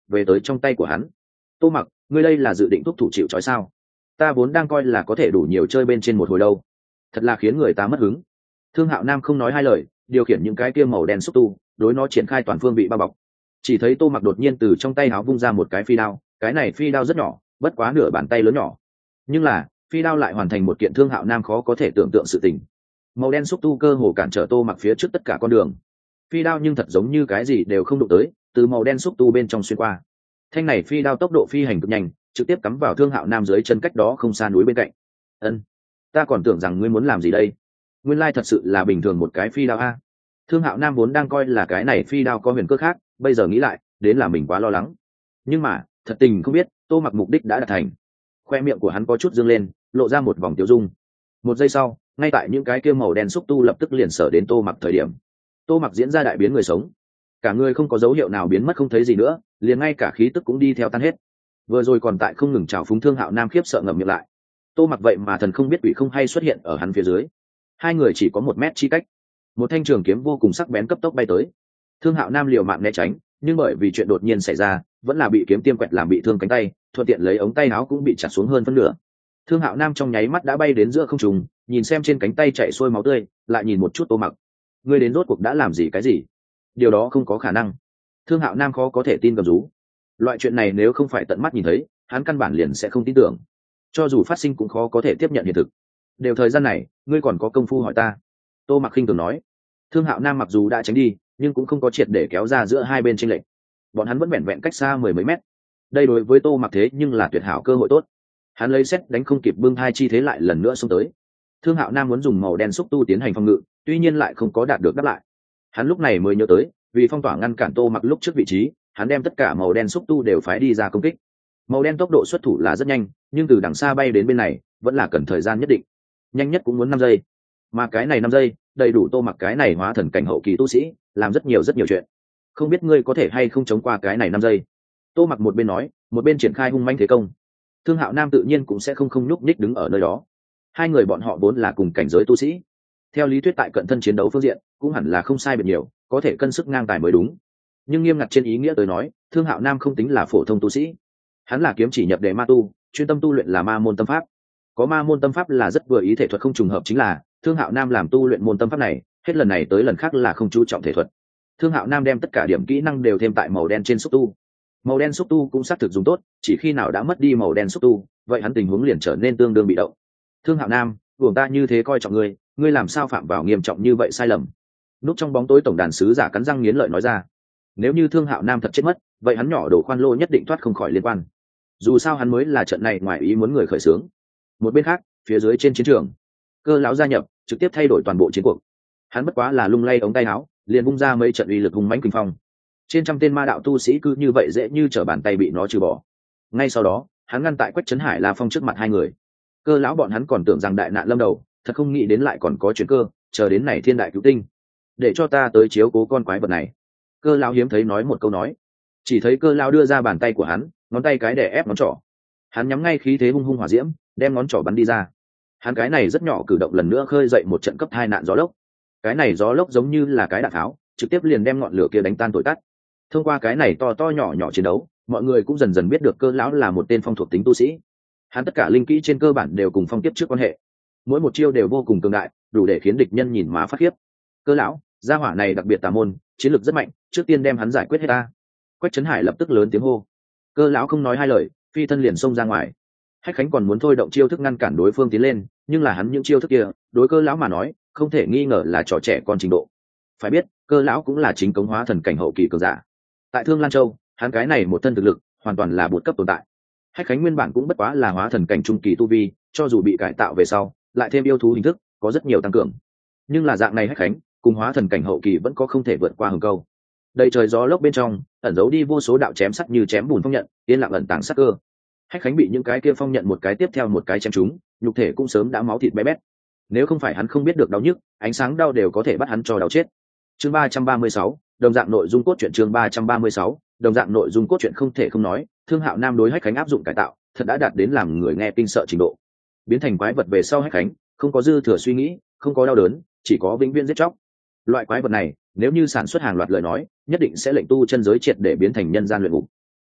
về tới trong tay của hắn. Tô Mặc, ngươi đây là dự định thúc thủ chịu trói sao? Ta vốn đang coi là có thể đủ nhiều chơi bên trên một hồi đâu. Thật là khiến người ta mất hứng. Thương Hạo Nam không nói hai lời, điều khiển những cái kia màu đen xúc tu, đối nó triển khai toàn phương vị bao bọc. Chỉ thấy Tô Mặc đột nhiên từ trong tay áo vung ra một cái phi đao, cái này phi đao rất nhỏ, bất quá nửa bàn tay lớn nhỏ. Nhưng là, phi đao lại hoàn thành một kiện Thương Hạo Nam khó có thể tưởng tượng sự tình. Màu đen xúc tu cơ hồ cản trở Tô Mặc phía trước tất cả con đường. Phi đao nhưng thật giống như cái gì đều không đụng tới, từ màu đen xúc tu bên trong xuyên qua. Thanh này phi đao tốc độ phi hành cực nhanh, trực tiếp cắm vào Thương Hạo Nam dưới chân cách đó không xa núi bên cạnh. Ân, ta còn tưởng rằng ngươi muốn làm gì đây? Nguyên lai thật sự là bình thường một cái phi đao a. Thương Hạo Nam vốn đang coi là cái này phi đao có huyền cơ khác, bây giờ nghĩ lại, đến là mình quá lo lắng. Nhưng mà, thật tình không biết, Tô Mặc mục đích đã đạt thành. Khoe miệng của hắn có chút dương lên, lộ ra một vòng tiêu dung. Một giây sau, ngay tại những cái kia màu đen xúc tu lập tức liền sở đến Tô Mặc thời điểm. Tô Mặc diễn ra đại biến người sống, cả người không có dấu hiệu nào biến mất không thấy gì nữa, liền ngay cả khí tức cũng đi theo tan hết. Vừa rồi còn tại không ngừng trào phúng Thương Hạo Nam khiếp sợ ngậm miệng lại. Tô Mặc vậy mà thần không biết quỷ không hay xuất hiện ở hắn phía dưới. Hai người chỉ có 1 mét chi cách, một thanh trường kiếm vô cùng sắc bén cấp tốc bay tới. Thương Hạo Nam liều mạng né tránh, nhưng bởi vì chuyện đột nhiên xảy ra, vẫn là bị kiếm tiêm quẹt làm bị thương cánh tay, thuận tiện lấy ống tay áo cũng bị chặt xuống hơn phân nửa. Thương Hạo Nam trong nháy mắt đã bay đến giữa không trung, nhìn xem trên cánh tay chảy xuôi máu tươi, lại nhìn một chút Tô Mặc. Ngươi đến rốt cuộc đã làm gì cái gì? Điều đó không có khả năng. Thương Hạo Nam khó có thể tin gầm rú. Loại chuyện này nếu không phải tận mắt nhìn thấy, hắn căn bản liền sẽ không tin tưởng. Cho dù phát sinh cũng khó có thể tiếp nhận hiện thực. Đều thời gian này, ngươi còn có công phu hỏi ta? Tô Mặc khinh thường nói. Thương Hạo Nam mặc dù đã tránh đi, nhưng cũng không có triệt để kéo ra giữa hai bên chênh lệch. Bọn hắn vẫn vẹn vẹn cách xa 10 mấy mét. Đây đối với Tô Mặc thế nhưng là tuyệt hảo cơ hội tốt. Hắn lấy xét đánh không kịp bưng hai chi thế lại lần nữa xông tới. Thương Hạo Nam muốn dùng màu đen xúc tu tiến hành phòng ngự, tuy nhiên lại không có đạt được đáp lại. Hắn lúc này mới nhớ tới, vì phong tỏa ngăn cản Tô Mặc lúc trước vị trí, hắn đem tất cả màu đen xúc tu đều phái đi ra công kích. Màu đen tốc độ xuất thủ là rất nhanh, nhưng từ đằng xa bay đến bên này, vẫn là cần thời gian nhất định. Nhanh nhất cũng muốn 5 giây. Mà cái này 5 giây, đầy đủ Tô Mặc cái này hóa thần cảnh hậu kỳ tu sĩ, làm rất nhiều chuyện. Không biết ngươi có thể hay không chống qua cái này 5 giây. Tô Mặc một bên nói, một bên triển khai hung manh thế công. Thương Hạo Nam tự nhiên cũng sẽ không nhúc nhích đứng ở nơi đó. Hai người bọn họ vốn là cùng cảnh giới tu sĩ. Theo lý thuyết tại cận thân chiến đấu phương diện, cũng hẳn là không sai biệt nhiều, có thể cân sức ngang tài mới đúng. Nhưng nghiêm ngặt trên ý nghĩa tới nói, Thương Hạo Nam không tính là phổ thông tu sĩ. Hắn là kiếm chỉ nhập đề ma tu, chuyên tâm tu luyện là ma môn tâm pháp. Có ma môn tâm pháp là rất vừa ý thể thuật không trùng hợp chính là, Thương Hạo Nam làm tu luyện môn tâm pháp này, hết lần này tới lần khác là không chú trọng thể thuật. Thương Hạo Nam đem tất cả điểm kỹ năng đều thêm tại màu đen trên xúc tu. Màu đen xúc tu cũng xác thực dùng tốt, chỉ khi nào đã mất đi màu đen xúc tu, vậy hắn tình huống liền trở nên tương đương bị động. Thương Hạo Nam, uổng ta như thế coi trọng ngươi, ngươi làm sao phạm vào nghiêm trọng như vậy sai lầm? Núp trong bóng tối tổng đàn sứ giả cắn răng nghiến lợi nói ra. Nếu như Thương Hạo Nam thật chết mất, vậy hắn nhỏ đồ khoan lô nhất định thoát không khỏi liên quan. Dù sao hắn mới là trận này ngoài ý muốn người khởi xướng. Một bên khác, phía dưới trên chiến trường, Cơ lão gia nhập, trực tiếp thay đổi toàn bộ chiến cuộc. Hắn bất quá là lung lay ống tay áo, liền bung ra mấy trận uy lực hùng mãnh kinh phong. Trên trăm tên ma đạo tu sĩ cứ như vậy dễ như trở bàn tay bị nó trừ bỏ. Ngay sau đó, hắn ngăn tại Quách Trấn Hải La Phong trước mặt hai người. Cơ lão bọn hắn còn tưởng rằng đại nạn lâm đầu, thật không nghĩ đến lại còn có chuyện cơ, chờ đến này thiên đại cứu tinh, để cho ta tới chiếu cố con quái vật này. Cơ lão hiếm thấy nói một câu nói, chỉ thấy Cơ lão đưa ra bàn tay của hắn, ngón tay cái để ép ngón trỏ. Hắn nhắm ngay khí thế hung hung hỏa diễm, đem ngón trỏ bắn đi ra. Hắn cái này rất nhỏ cử động lần nữa khơi dậy một trận cấp 2 nạn gió lốc. Cái này gió lốc giống như là cái đạn tháo, trực tiếp liền đem ngọn lửa kia đánh tan thổi tắt. Thông qua cái này to to nhỏ nhỏ chiến đấu, mọi người cũng dần dần biết được Cơ lão là một tên phong thuộc tính tu sĩ. Hắn tất cả linh kỹ trên cơ bản đều cùng phong tiếp trước quan hệ, mỗi một chiêu đều vô cùng cường đại, đủ để khiến địch nhân nhìn má phát khiếp. Cơ lão, gia hỏa này đặc biệt tà môn, chiến lược rất mạnh, trước tiên đem hắn giải quyết hết ta. Quách Trấn Hải lập tức lớn tiếng hô. Cơ lão không nói hai lời, phi thân liền xông ra ngoài. Hách Khánh còn muốn thôi động chiêu thức ngăn cản đối phương tiến lên, nhưng là hắn những chiêu thức kia, đối Cơ lão mà nói, không thể nghi ngờ là trò trẻ con trình độ. Phải biết, Cơ lão cũng là chính cống hóa thần cảnh hậu kỳ cường giả. Tại Thương Lan Châu, hắn cái này một thân thực lực, hoàn toàn là bột cấp tồn tại. Hách Khánh nguyên bản cũng bất quá là hóa thần cảnh trung kỳ tu vi, cho dù bị cải tạo về sau, lại thêm yêu thú hình thức, có rất nhiều tăng cường. Nhưng là dạng này Hách Khánh, cùng hóa thần cảnh hậu kỳ vẫn có không thể vượt qua hừng câu. Đầy trời gió lốc bên trong, ẩn giấu đi vô số đạo chém sắt như chém bùn phong nhận, yên lặng ẩn tàng sát cơ. Hách Khánh bị những cái kia phong nhận một cái tiếp theo một cái chém trúng, nhục thể cũng sớm đã máu thịt bé bét. Nếu không phải hắn không biết được đau nhức, ánh sáng đau đều có thể bắt hắn cho đau chết. Chương 336, đồng dạng nội dung cốt truyện chương 336, đồng dạng nội dung cốt truyện không thể không nói, Thương Hạo Nam đối Hách Khánh áp dụng cải tạo, thật đã đạt đến làm người nghe kinh sợ trình độ. Biến thành quái vật về sau Hách Khánh, không có dư thừa suy nghĩ, không có đau đớn, chỉ có vĩnh viễn giết chóc. Loại quái vật này, nếu như sản xuất hàng loạt lời nói, nhất định sẽ lệnh tu chân giới triệt để biến thành nhân gian luyện ngục.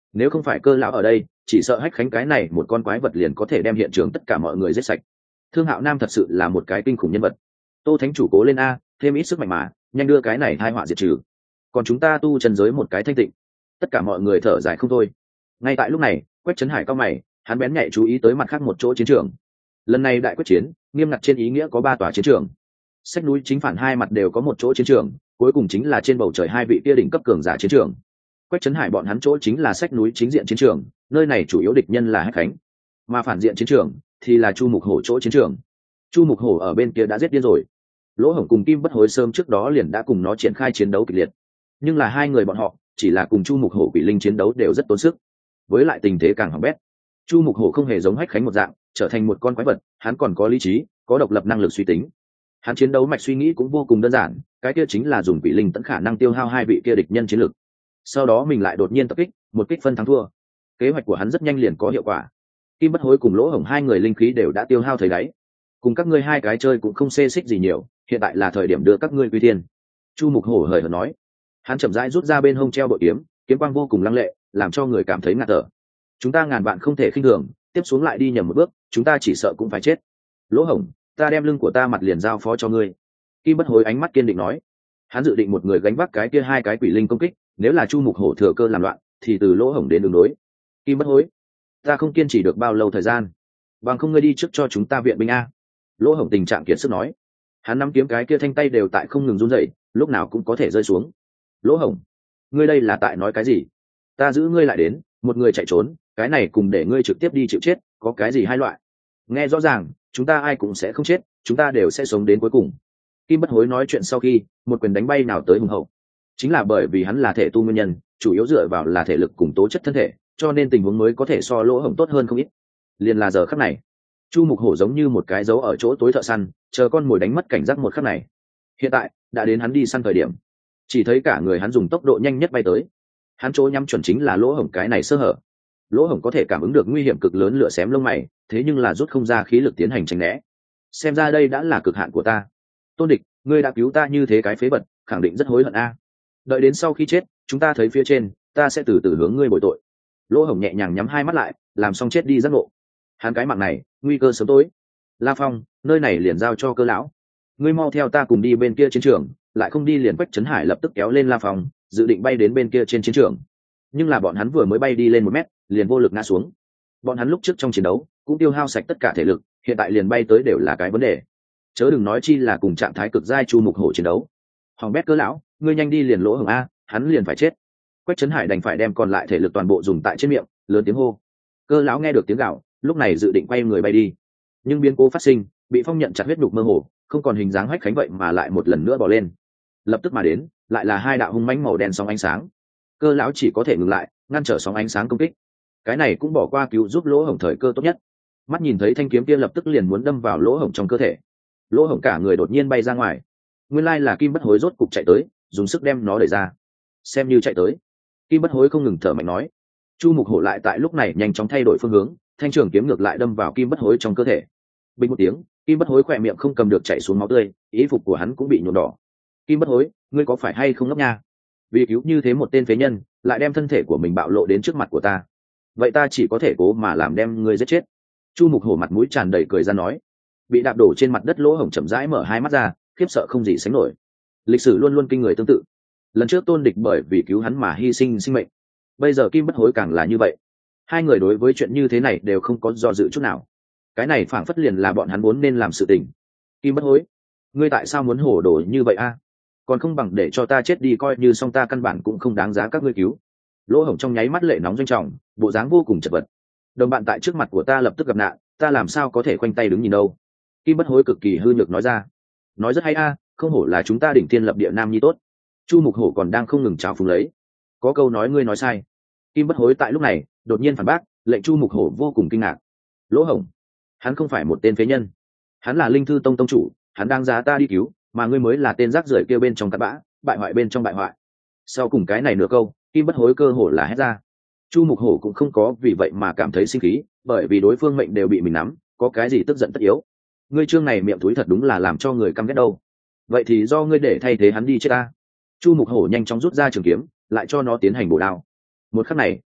nếu không phải cơ lão ở đây chỉ sợ hách khánh cái này một con quái vật liền có thể đem hiện trường tất cả mọi người giết sạch. Thương Hạo Nam thật sự là một cái kinh khủng nhân vật. Tô thánh chủ cố lên a, thêm ít sức mạnh mà, nhanh đưa cái này tai họa diệt trừ, còn chúng ta tu chân giới một cái thanh tịnh. Tất cả mọi người thở dài không thôi. Ngay tại lúc này, Quách Trấn Hải cao mày, hắn bén nhạy chú ý tới mặt khác một chỗ chiến trường. Lần này đại quyết chiến nghiêm ngặt trên ý nghĩa có 3 tòa chiến trường, sách núi chính phản hai mặt đều có một chỗ chiến trường, cuối cùng chính là trên bầu trời hai vị kia đỉnh cấp cường giả chiến trường. Quách Trấn Hải bọn hắn chỗ chính là sách núi chính diện chiến trường, nơi này chủ yếu địch nhân là Hách Khánh, mà phản diện chiến trường thì là Chu Mục Hổ chỗ chiến trường. Chu Mục Hổ ở bên kia đã giết điên rồi, Lỗ Hổng cùng Kim Bất Hối sớm trước đó liền đã cùng nó triển khai chiến đấu kịch liệt, nhưng là hai người bọn họ chỉ là cùng Chu Mục Hổ Quỷ Linh chiến đấu đều rất tốn sức, với lại tình thế càng hỏng bét. Chu Mục Hổ không hề giống Hách Khánh một dạng trở thành một con quái vật, hắn còn có lý trí, có độc lập năng lực suy tính. Hắn chiến đấu mạch suy nghĩ cũng vô cùng đơn giản, cái kia chính là dùng Quỷ Linh tận khả năng tiêu hao hai vị kia địch nhân chiến lực, sau đó mình lại đột nhiên tập kích, một kích phân thắng thua. Kế hoạch của hắn rất nhanh liền có hiệu quả. Kim Bất Hối cùng Lỗ Hổng hai người linh khí đều đã tiêu hao thấy đáy, cùng các ngươi hai cái chơi cũng không xê xích gì nhiều, hiện tại là thời điểm đưa các ngươi quy thiên. Chu Mục Hổ hời hợt nói. Hắn chậm rãi rút ra bên hông treo bội kiếm, kiếm quang vô cùng lăng lệ, làm cho người cảm thấy ngạt thở. Chúng ta ngàn vạn không thể khinh thường, tiếp xuống lại đi nhầm một bước, chúng ta chỉ sợ cũng phải chết. Lỗ Hổng, ta đem lưng của ta mặt liền giao phó cho ngươi. Kim Bất Hối ánh mắt kiên định nói. Hắn dự định một người gánh vác cái kia hai cái quỷ linh công kích, nếu là Chu Mục Hổ thừa cơ làm loạn, thì từ Lỗ Hổng đến đường đối. Kim Bất Hối, ta không kiên trì được bao lâu thời gian, bằng không ngươi đi trước cho chúng ta viện binh a. Lỗ Hổng tình trạng kiệt sức nói. Hắn nắm kiếm cái kia thanh tay đều tại không ngừng run rẩy, lúc nào cũng có thể rơi xuống. Lỗ Hổng, ngươi đây là tại nói cái gì? Ta giữ ngươi lại đến, một người chạy trốn, cái này cùng để ngươi trực tiếp đi chịu chết, có cái gì hai loại? Nghe rõ ràng, chúng ta ai cũng sẽ không chết, chúng ta đều sẽ sống đến cuối cùng. Kim Bất Hối nói chuyện sau khi, một quyền đánh bay nào tới hùng hậu. Chính là bởi vì hắn là thể tu nguyên nhân, chủ yếu dựa vào là thể lực cùng tố chất thân thể, cho nên tình huống mới có thể so Lỗ Hổng tốt hơn không ít. Liền là giờ khắc này, Chu Mục Hổ giống như một cái dấu ở chỗ tối thợ săn, chờ con mồi đánh mất cảnh giác một khắc này. Hiện tại đã đến hắn đi săn thời điểm. Chỉ thấy cả người hắn dùng tốc độ nhanh nhất bay tới, hắn chỗ nhắm chuẩn chính là Lỗ Hổng cái này sơ hở. Lỗ Hổng có thể cảm ứng được nguy hiểm cực lớn lửa xém lông mày, thế nhưng là rút không ra khí lực tiến hành tránh né. Xem ra đây đã là cực hạn của ta. Tôn địch, ngươi đã cứu ta như thế cái phế vật, khẳng định rất hối hận a. Đợi đến sau khi chết, chúng ta thấy phía trên, ta sẽ từ từ hướng ngươi bồi tội. Lỗ Hổng nhẹ nhàng nhắm hai mắt lại, làm xong chết đi giác ngộ. Hắn cái mạng này, nguy cơ sớm tối. La Phong, nơi này liền giao cho Cơ lão, ngươi mau theo ta cùng đi bên kia chiến trường, lại không đi liền Quách Trấn Hải lập tức kéo lên La Phong, dự định bay đến bên kia trên chiến trường. Nhưng là bọn hắn vừa mới bay đi lên 1 mét, liền vô lực ngã xuống. Bọn hắn lúc trước trong chiến đấu cũng tiêu hao sạch tất cả thể lực, hiện tại liền bay tới đều là cái vấn đề. Chớ đừng nói chi là cùng trạng thái cực giai Chu Mục Hổ chiến đấu. Hoàng bét Cơ lão, ngươi nhanh đi liền Lỗ Hổng a, hắn liền phải chết. Quách Trấn Hải đành phải đem còn lại thể lực toàn bộ dùng tại trên miệng, lớn tiếng hô. Cơ lão nghe được tiếng gào, lúc này dự định quay người bay đi. Nhưng biến cố phát sinh, bị Phong nhận chặt huyết nhục mơ hồ, không còn hình dáng Hách Khánh vậy mà lại một lần nữa bò lên. Lập tức mà đến, lại là hai đạo hung mãnh màu đen sóng ánh sáng. Cơ lão chỉ có thể ngừng lại, ngăn trở sóng ánh sáng công kích. Cái này cũng bỏ qua cứu giúp Lỗ Hổng thời cơ tốt nhất. Mắt nhìn thấy thanh kiếm kia lập tức liền muốn đâm vào Lỗ Hổng trong cơ thể. Lỗ Hổng cả người đột nhiên bay ra ngoài. Nguyên lai là Kim Bất Hối rốt cục chạy tới, dùng sức đem nó đẩy ra. Xem như chạy tới. Kim Bất Hối không ngừng thở mạnh nói. Chu Mục Hổ lại tại lúc này nhanh chóng thay đổi phương hướng, thanh trường kiếm ngược lại đâm vào Kim Bất Hối trong cơ thể. Bình một tiếng, Kim Bất Hối khỏe miệng không cầm được chảy xuống máu tươi, ý phục của hắn cũng bị nhuộm đỏ. Kim Bất Hối, ngươi có phải hay không ngốc nha? Vì cứu như thế một tên phế nhân, lại đem thân thể của mình bạo lộ đến trước mặt của ta. Vậy ta chỉ có thể cố mà làm đem ngươi giết chết. Chu Mục Hổ mặt mũi tràn đầy cười ra nói. Bị đạp đổ trên mặt đất Lỗ Hổng chậm rãi mở hai mắt ra, khiếp sợ không gì sánh nổi. Lịch sử luôn luôn kinh người tương tự. Lần trước Tôn Địch bởi vì cứu hắn mà hy sinh sinh mệnh, bây giờ Kim Bất Hối càng là như vậy. Hai người đối với chuyện như thế này đều không có do dự chút nào. Cái này phảng phất liền là bọn hắn vốn nên làm sự tình. Kim Bất Hối, ngươi tại sao muốn hổ đồ như vậy a? Còn không bằng để cho ta chết đi coi như xong, ta căn bản cũng không đáng giá các ngươi cứu. Lỗ Hổng trong nháy mắt lệ nóng doanh trọng, bộ dáng vô cùng chật vật. Đồng bạn tại trước mặt của ta lập tức gặp nạn, ta làm sao có thể khoanh tay đứng nhìn đâu? Kim Bất Hối cực kỳ hư nhược nói ra. Nói rất hay a, không hổ là chúng ta đỉnh thiên lập địa nam nhi tốt. Chu Mục Hổ còn đang không ngừng chào phúng lấy. Có câu nói ngươi nói sai. Kim Bất Hối tại lúc này đột nhiên phản bác, lệnh Chu Mục Hổ vô cùng kinh ngạc. Lỗ Hổng, hắn không phải một tên phế nhân, hắn là Linh Thư Tông tông chủ, hắn đang giá ta đi cứu, mà ngươi mới là tên rác rưởi kêu bên trong cặn bã, bại hoại bên trong bại hoại. Sau cùng cái này nửa câu, Kim Bất Hối cơ hồ là hét ra. Chu Mục Hổ cũng không có vì vậy mà cảm thấy sinh khí, bởi vì đối phương mệnh đều bị mình nắm, có cái gì tức giận tất yếu. Ngươi trương này miệng túi thật đúng là làm cho người căm ghét đâu. Vậy thì do ngươi để thay thế hắn đi chết ta. Chu Mục Hổ nhanh chóng rút ra trường kiếm, lại cho nó tiến hành bổ đao. Một khắc này,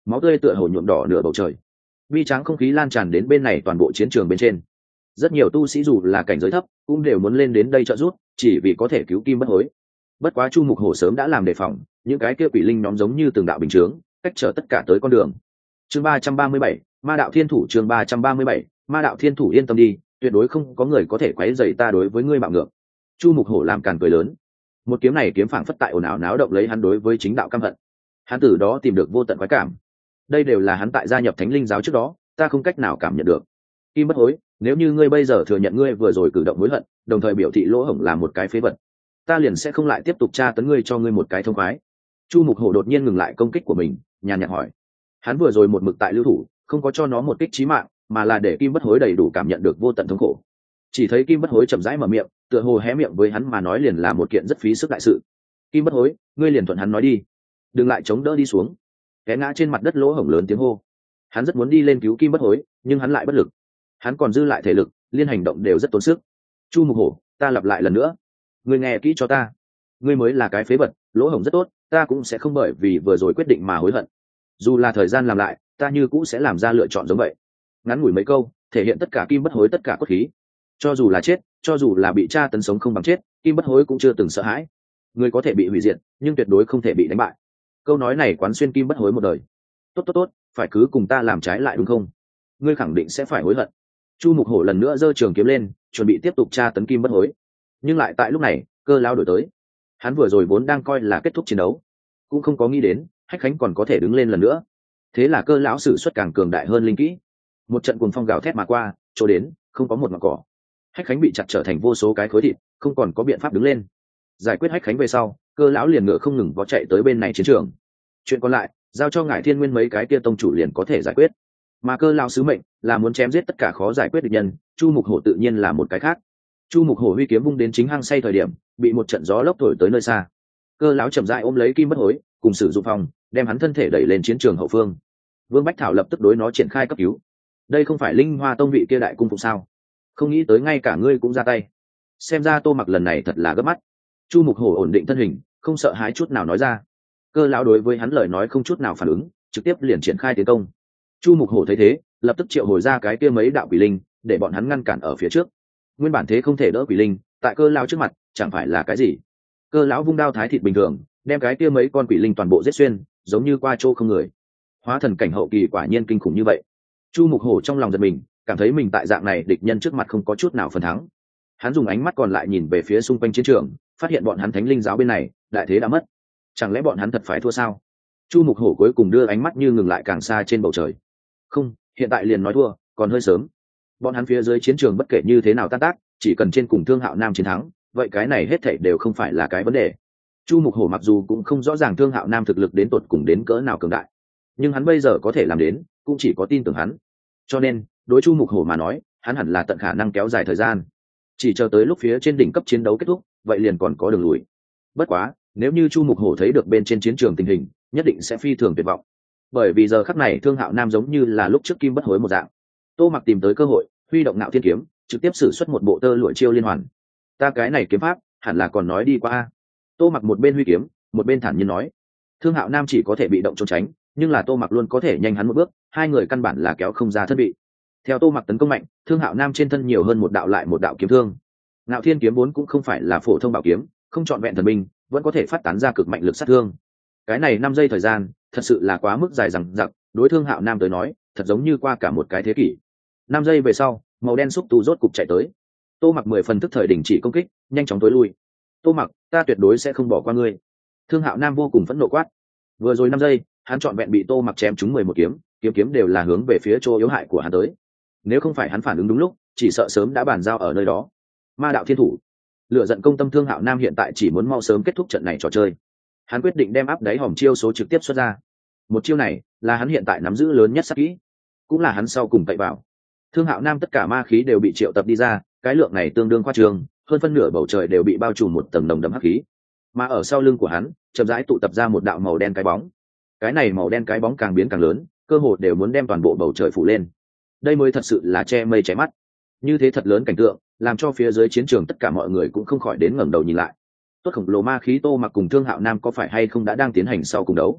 máu tươi tựa hồ nhuộm đỏ nửa bầu trời. Vi tráng không khí lan tràn đến bên này toàn bộ chiến trường bên trên. Rất nhiều tu sĩ dù là cảnh giới thấp cũng đều muốn lên đến đây trợ giúp, chỉ vì có thể cứu Kim Bất Hối. Bất quá Chu Mục Hổ sớm đã làm đề phòng, những cái kia quỷ linh nhóm giống như từng đạo bình chướng, cách trở tất cả tới con đường. Chương 337, Ma đạo thiên thủ. Chương 337, Ma đạo thiên thủ. Yên tâm đi, tuyệt đối không có người có thể quấy rầy ta đối với ngươi bạo ngược. Chu Mục Hổ làm càn cười lớn. Một kiếm này kiếm phảng phất tại ồn ào náo động lấy hắn đối với chính đạo căm hận. Hắn từ đó tìm được vô tận khoái cảm. Đây đều là hắn tại gia nhập Thánh Linh giáo trước đó, ta không cách nào cảm nhận được. Kim Bất Hối, nếu như ngươi bây giờ thừa nhận ngươi vừa rồi cử động hối hận, đồng thời biểu thị lỗ hổng là một cái phế vật, ta liền sẽ không lại tiếp tục tra tấn ngươi cho ngươi một cái thông khoái. Chu Mục Hổ đột nhiên ngừng lại công kích của mình, nhàn nhạt hỏi. Hắn vừa rồi một mực tại lưu thủ, không có cho nó một kích chí mạng, mà là để Kim Bất Hối đầy đủ cảm nhận được vô tận thống khổ. Chỉ thấy Kim Bất Hối chậm rãi mở miệng, tựa hồ hé miệng với hắn mà nói liền là một kiện rất phí sức đại sự. Kim Bất Hối, ngươi liền thuận hắn nói đi, đừng lại chống đỡ đi xuống. Té ngã trên mặt đất lỗ hổng lớn tiếng hô. Hắn rất muốn đi lên cứu Kim Bất Hối, nhưng hắn lại bất lực. Hắn còn dư lại thể lực, liên hành động đều rất tốn sức. Chu Mục Hổ, ta lặp lại lần nữa, ngươi nghe kỹ cho ta, ngươi mới là cái phế vật, lỗ hổng rất tốt, ta cũng sẽ không bởi vì vừa rồi quyết định mà hối hận. Dù là thời gian làm lại, ta như cũ sẽ làm ra lựa chọn giống vậy. Ngắn ngủi mấy câu, thể hiện tất cả Kim Bất Hối tất cả cốt khí. Cho dù là chết, cho dù là bị tra tấn sống không bằng chết, Kim Bất Hối cũng chưa từng sợ hãi. Người có thể bị hủy diệt, nhưng tuyệt đối không thể bị đánh bại. Câu nói này quán xuyên Kim Bất Hối một đời. Tốt, phải cứ cùng ta làm trái lại đúng không? Ngươi khẳng định sẽ phải hối hận. Chu Mục Hổ lần nữa giơ trường kiếm lên, chuẩn bị tiếp tục tra tấn Kim Bất Hối. Nhưng lại tại lúc này, Cơ lão đổi tới. Hắn vừa rồi vốn đang coi là kết thúc chiến đấu, cũng không có nghĩ đến Hách Khánh còn có thể đứng lên lần nữa. Thế là Cơ lão sử xuất càng cường đại hơn linh kỹ. Một trận cuồng phong gào thét mà qua, chỗ đến không có một mảng cỏ. Hách Khánh bị chặt trở thành vô số cái khối thịt, không còn có biện pháp đứng lên. Giải quyết Hách Khánh về sau, Cơ lão liền ngựa không ngừng vó chạy tới bên này chiến trường. Chuyện còn lại giao cho Ngải Thiên Nguyên mấy cái kia tông chủ liền có thể giải quyết. Mà Cơ lão sứ mệnh là muốn chém giết tất cả khó giải quyết địch nhân, Chu Mục Hổ tự nhiên là một cái khác. Chu Mục Hổ huy kiếm vung đến chính hang say thời điểm, bị một trận gió lốc thổi tới nơi xa. Cơ lão chậm rãi ôm lấy Kim Bất Hối, cùng sử dụng phòng, đem hắn thân thể đẩy lên chiến trường hậu phương. Vương Bách Thảo lập tức đối nó triển khai cấp cứu. Đây không phải Linh Hoa tông vị kia đại cung phụng sao? Không nghĩ tới ngay cả ngươi cũng ra tay. Xem ra Tô Mặc lần này thật là gấp mắt. Chu Mục Hổ ổn định thân hình, không sợ hãi chút nào nói ra. Cơ lão đối với hắn lời nói không chút nào phản ứng, trực tiếp liền triển khai tiến công. Chu Mục Hổ thấy thế, lập tức triệu hồi ra cái kia mấy đạo quỷ linh, để bọn hắn ngăn cản ở phía trước. Nguyên bản thế không thể đỡ quỷ linh, tại Cơ lão trước mặt chẳng phải là cái gì. Cơ lão vung đao thái thịt bình thường, đem cái kia mấy con quỷ linh toàn bộ giết xuyên, giống như qua chỗ không người. Hóa thần cảnh hậu kỳ quả nhiên kinh khủng như vậy. Chu Mục Hổ trong lòng giật mình, cảm thấy mình tại dạng này địch nhân trước mặt không có chút nào phần thắng. Hắn dùng ánh mắt còn lại nhìn về phía xung quanh chiến trường, phát hiện bọn hắn Thánh Linh giáo bên này đại thế đã mất. Chẳng lẽ bọn hắn thật phải thua sao? Chu Mục Hổ cuối cùng đưa ánh mắt như ngừng lại càng xa trên bầu trời. Không, hiện tại liền nói thua còn hơi sớm. Bọn hắn phía dưới chiến trường bất kể như thế nào tan tác, chỉ cần trên cùng Thương Hạo Nam chiến thắng, vậy cái này hết thảy đều không phải là cái vấn đề. Chu Mục Hổ mặc dù cũng không rõ ràng Thương Hạo Nam thực lực đến tột cùng đến cỡ nào cường đại, nhưng hắn bây giờ có thể làm đến, cũng chỉ có tin tưởng hắn. Cho nên, đối Chu Mục Hổ mà nói, hắn hẳn là tận khả năng kéo dài thời gian, chỉ chờ tới lúc phía trên đỉnh cấp chiến đấu kết thúc, vậy liền còn có đường lùi. Bất quá, nếu như Chu Mục Hổ thấy được bên trên chiến trường tình hình, nhất định sẽ phi thường tuyệt vọng, bởi vì giờ khắc này Thương Hạo Nam giống như là lúc trước Kim Bất Hối một dạng. Tô Mặc tìm tới cơ hội, huy động Nạo Thiên kiếm, trực tiếp sử xuất một bộ tơ lụa chiêu liên hoàn. Ta cái này kiếm pháp, hẳn là còn nói đi qua. Tô Mặc một bên huy kiếm, một bên thản nhiên nói. Thương Hạo Nam chỉ có thể bị động trốn tránh, nhưng là Tô Mặc luôn có thể nhanh hắn một bước, hai người căn bản là kéo không ra thân bị. Theo Tô Mặc tấn công mạnh, Thương Hạo Nam trên thân nhiều hơn một đạo lại một đạo kiếm thương. Nạo Thiên kiếm vốn cũng không phải là phổ thông bảo kiếm, không trọn vẹn thần binh, vẫn có thể phát tán ra cực mạnh lực sát thương. Cái này 5 giây thời gian, thật sự là quá mức dài dằng dặc, đối Thương Hạo Nam tới nói, thật giống như qua cả một cái thế kỷ. 5 giây về sau, màu đen xúc tu rốt cục chạy tới. Tô Mặc 10 phần tức thời đình chỉ công kích, nhanh chóng tối lui. Tô Mặc, ta tuyệt đối sẽ không bỏ qua ngươi. Thương Hạo Nam vô cùng phẫn nộ quát. Vừa rồi 5 giây, hắn trọn vẹn bị Tô Mặc chém trúng 11 kiếm, kiếm đều là hướng về phía chỗ yếu hại của hắn tới. Nếu không phải hắn phản ứng đúng lúc, chỉ sợ sớm đã bàn giao ở nơi đó. Ma đạo thiên thủ. Lửa giận công tâm Thương Hạo Nam hiện tại chỉ muốn mau sớm kết thúc trận này trò chơi. Hắn quyết định đem áp đáy hòm chiêu số trực tiếp xuất ra. Một chiêu này là hắn hiện tại nắm giữ lớn nhất sát kỹ, cũng là hắn sau cùng cậy vào. Thương Hạo Nam tất cả ma khí đều bị triệu tập đi ra, cái lượng này tương đương khoa trương, hơn phân nửa bầu trời đều bị bao trùm một tầng nồng đậm hắc khí. Mà ở sau lưng của hắn, chậm rãi tụ tập ra một đạo màu đen cái bóng. Cái này màu đen cái bóng càng biến càng lớn, cơ hồ đều muốn đem toàn bộ bầu trời phủ lên. Đây mới thật sự là che mây che mắt. Như thế thật lớn cảnh tượng, làm cho phía dưới chiến trường tất cả mọi người cũng không khỏi đến ngẩng đầu nhìn lại. Tốt khổng lồ ma khí Tô Mặc cùng Thương Hạo Nam có phải hay không đã đang tiến hành sau cùng đấu?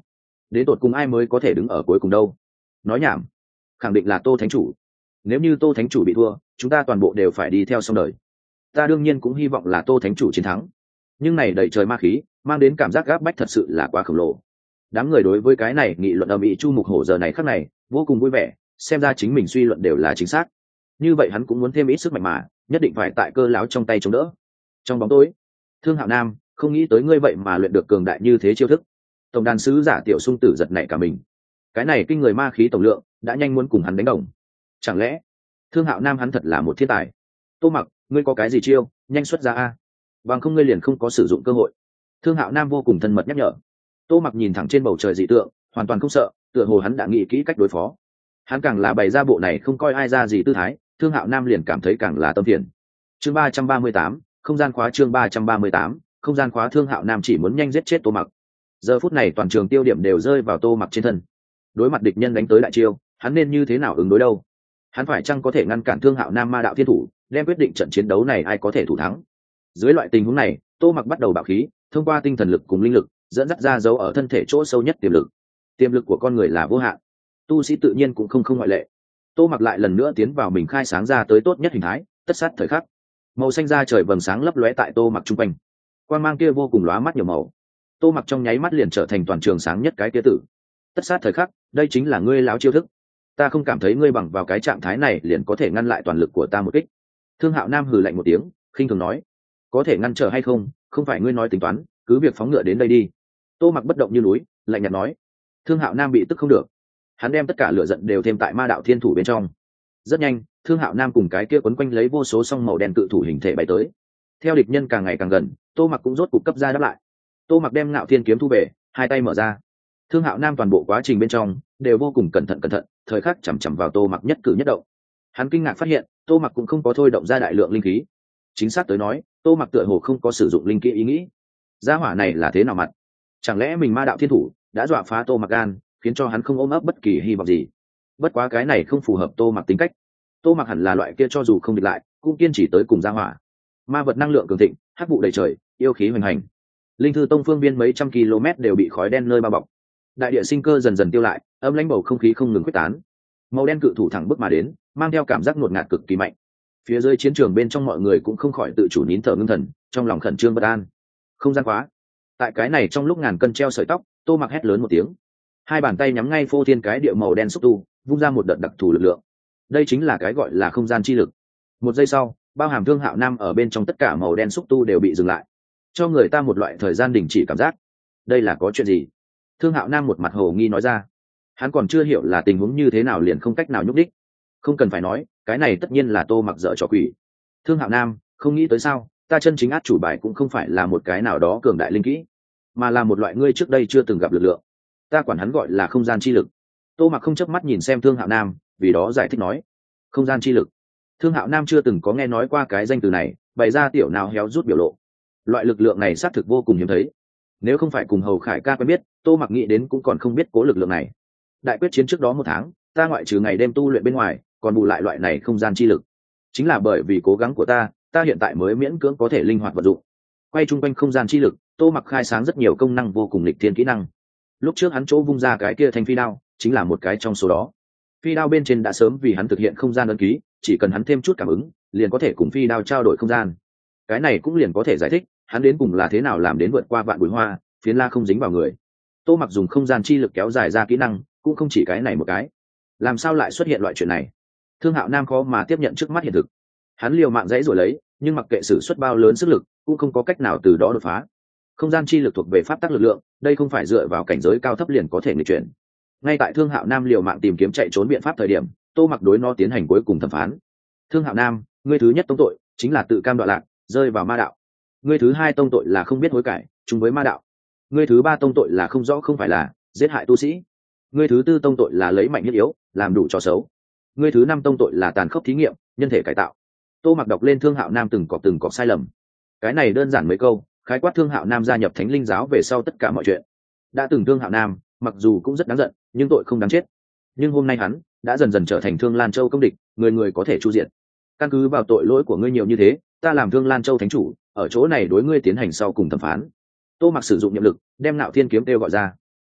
đến tột cùng ai mới có thể đứng ở cuối cùng đâu? Nói nhảm, khẳng định là Tô thánh chủ. Nếu như Tô thánh chủ bị thua, chúng ta toàn bộ đều phải đi theo xong đời. Ta đương nhiên cũng hy vọng là Tô thánh chủ chiến thắng, nhưng này đẩy trời ma khí mang đến cảm giác gáp bách thật sự là quá khổng lồ. Đám người đối với cái này nghị luận ầm ĩ, Chu Mục Hổ giờ này khắc này vô cùng vui vẻ, xem ra chính mình suy luận đều là chính xác. Như vậy hắn cũng muốn thêm ít sức mạnh mà, nhất định phải tại Cơ Lão trong tay chống đỡ. Trong bóng tối, Thương Hạo Nam, không nghĩ tới ngươi vậy mà luyện được cường đại như thế chiêu thức. Tổng đàn sứ giả Tiểu Sung Tử giật nảy cả mình. Cái này kinh người ma khí tổng lượng đã nhanh muốn cùng hắn đánh đồng. Chẳng lẽ Thương Hạo Nam hắn thật là một thiên tài? Tô Mặc, ngươi có cái gì chiêu, nhanh xuất ra a, bằng không ngươi liền không có sử dụng cơ hội. Thương Hạo Nam vô cùng thân mật nhắc nhở. Tô Mặc nhìn thẳng trên bầu trời dị tượng, hoàn toàn không sợ, tựa hồ hắn đã nghĩ kỹ cách đối phó. Hắn càng là bày ra bộ này không coi ai ra gì tư thái, Thương Hạo Nam liền cảm thấy càng là tâm phiền. Chương 338, không gian khóa. Chương 338, không gian khóa. Thương Hạo Nam chỉ muốn nhanh giết chết Tô Mặc. Giờ phút này toàn trường tiêu điểm đều rơi vào Tô Mặc trên thân. Đối mặt địch nhân đánh tới đại chiêu, hắn nên như thế nào ứng đối đâu? Hắn phải chăng có thể ngăn cản Thương Hạo Nam ma đạo thiên thủ, đem quyết định trận chiến đấu này ai có thể thủ thắng? Dưới loại tình huống này, Tô Mặc bắt đầu bạo khí, thông qua tinh thần lực cùng linh lực dẫn dắt ra dấu ở thân thể chỗ sâu nhất tiềm lực. Tiềm lực của con người là vô hạn, tu sĩ tự nhiên cũng không ngoại lệ. Tô Mặc lại lần nữa tiến vào mình khai sáng ra tới tốt nhất hình thái, tất sát thời khắc. Màu xanh da trời vầng sáng lấp lóe tại Tô Mặc trung quanh, quang mang kia vô cùng lóa mắt nhiều màu. Tô Mặc trong nháy mắt liền trở thành toàn trường sáng nhất cái kia tử. Tất sát thời khắc, đây chính là ngươi láo chiêu thức. Ta không cảm thấy ngươi bằng vào cái trạng thái này liền có thể ngăn lại toàn lực của ta một kích. Thương Hạo Nam hừ lạnh một tiếng, khinh thường nói, có thể ngăn trở hay không, không phải ngươi nói tính toán, cứ việc phóng ngựa đến đây đi. Tô Mặc bất động như núi, lạnh nhạt nói. Thương Hạo Nam bị tức không được, hắn đem tất cả lửa giận đều thêm tại ma đạo thiên thủ bên trong. Rất nhanh, Thương Hạo Nam cùng cái kia quấn quanh lấy vô số song màu đen cự thủ hình thể bay tới. Theo địch nhân càng ngày càng gần, Tô Mặc cũng rốt cục cấp ra đáp lại. Tô Mặc đem Ngạo Thiên kiếm thu về, hai tay mở ra. Thương Hạo Nam toàn bộ quá trình bên trong đều vô cùng cẩn thận, thời khắc chằm chằm vào Tô Mặc nhất cử nhất động. Hắn kinh ngạc phát hiện, Tô Mặc cũng không có thôi động ra đại lượng linh khí. Chính xác tới nói, Tô Mặc tựa hồ không có sử dụng linh kỹ ý nghĩ. Gia hỏa này là thế nào mặt? Chẳng lẽ mình ma đạo thiên thủ đã dọa phá Tô Mặc gan, khiến cho hắn không ôm ấp bất kỳ hy vọng gì? Bất quá cái này không phù hợp Tô Mặc tính cách. Tô Mặc hẳn là loại kia cho dù không địch lại, cũng kiên trì tới cùng gia hỏa. Ma vật năng lượng cường thịnh, hắc vụ đầy trời, yêu khí hoành hành. Linh thư tông phương biên mấy trăm km đều bị khói đen nơi bao bọc. Đại địa sinh cơ dần dần tiêu lại, âm lãnh bầu không khí không ngừng quyết tán. Màu đen cự thủ thẳng bước mà đến, mang theo cảm giác ngột ngạt cực kỳ mạnh. Phía dưới chiến trường bên trong mọi người cũng không khỏi tự chủ nín thở ngưng thần, trong lòng khẩn trương bất an. Không gian khóa. Tại cái này trong lúc ngàn cân treo sợi tóc, Tô Mặc hét lớn một tiếng. Hai bàn tay nhắm ngay phô thiên cái địa màu đen xúc tu, vung ra một đợt đặc thù lực lượng. Đây chính là cái gọi là không gian chi lực. Một giây sau, bao hàm Thương Hạo Nam ở bên trong tất cả màu đen xúc tu đều bị dừng lại, cho người ta một loại thời gian đình chỉ cảm giác. Đây là có chuyện gì? Thương Hạo Nam một mặt hồ nghi nói ra. Hắn còn chưa hiểu là tình huống như thế nào liền không cách nào nhúc đích. Không cần phải nói, cái này tất nhiên là Tô Mặc dở trò quỷ. Thương Hạo Nam, không nghĩ tới sao, ta chân chính át chủ bài cũng không phải là một cái nào đó cường đại linh kỹ, mà là một loại ngươi trước đây chưa từng gặp lực lượng. Ta quản hắn gọi là không gian chi lực. Tô Mặc không chớp mắt nhìn xem Thương Hạo Nam, vì đó giải thích nói. Không gian chi lực. Thương Hạo Nam chưa từng có nghe nói qua cái danh từ này, bày ra tiểu nào héo rút biểu lộ. Loại lực lượng này xác thực vô cùng hiếm thấy. Nếu không phải cùng Hầu Khải ca quen biết, Tô Mặc nghĩ đến cũng còn không biết cố lực lượng này. Đại quyết chiến trước đó 1 tháng, ta ngoại trừ ngày đêm tu luyện bên ngoài, còn bù lại loại này không gian chi lực. Chính là bởi vì cố gắng của ta hiện tại mới miễn cưỡng có thể linh hoạt vận dụng. Quay chung quanh không gian chi lực, Tô Mặc khai sáng rất nhiều công năng vô cùng nghịch thiên kỹ năng. Lúc trước hắn chỗ vung ra cái kia thanh phi đao, chính là một cái trong số đó. Phi đao bên trên đã sớm vì hắn thực hiện không gian ấn ký, chỉ cần hắn thêm chút cảm ứng, liền có thể cùng phi đao trao đổi không gian. Cái này cũng liền có thể giải thích hắn đến cùng là thế nào làm đến vượt qua vạn bụi hoa, phiến la không dính vào người. Tô Mặc dùng không gian chi lực kéo dài ra kỹ năng, cũng không chỉ cái này một cái. Làm sao lại xuất hiện loại chuyện này? Thương Hạo Nam khó mà tiếp nhận trước mắt hiện thực. Hắn liều mạng dãy rồi lấy, nhưng mặc kệ sử xuất bao lớn sức lực, cũng không có cách nào từ đó đột phá. Không gian chi lực thuộc về pháp tắc lực lượng, đây không phải dựa vào cảnh giới cao thấp liền có thể nghịch chuyển. Ngay tại Thương Hạo Nam liều mạng tìm kiếm chạy trốn biện pháp thời điểm, Tô Mặc đối nó tiến hành cuối cùng thẩm phán. Thương Hạo Nam, ngươi thứ nhất tông tội chính là tự cam đoạn lạc, rơi vào ma đạo. Ngươi thứ hai tông tội là không biết hối cải, chung với ma đạo. Ngươi thứ ba tông tội là không rõ không phải là giết hại tu sĩ. Ngươi thứ tư tông tội là lấy mạnh nhất yếu, làm đủ trò xấu. Ngươi thứ năm tông tội là tàn khốc thí nghiệm, nhân thể cải tạo. Tô Mặc đọc lên Thương Hạo Nam từng cọc sai lầm. Cái này đơn giản mấy câu, khái quát Thương Hạo Nam gia nhập Thánh Linh giáo về sau tất cả mọi chuyện. Đã từng Thương Hạo Nam, mặc dù cũng rất đáng giận, nhưng tội không đáng chết. Nhưng hôm nay hắn đã dần dần trở thành Thương Lan Châu công địch, người người có thể chu diện. Căn cứ vào tội lỗi của ngươi nhiều như thế, ta làm Thương Lan Châu thánh chủ, ở chỗ này đối ngươi tiến hành sau cùng thẩm phán. Tô Mặc sử dụng nhiệm lực, đem Nạo Thiên kiếm kêu gọi ra.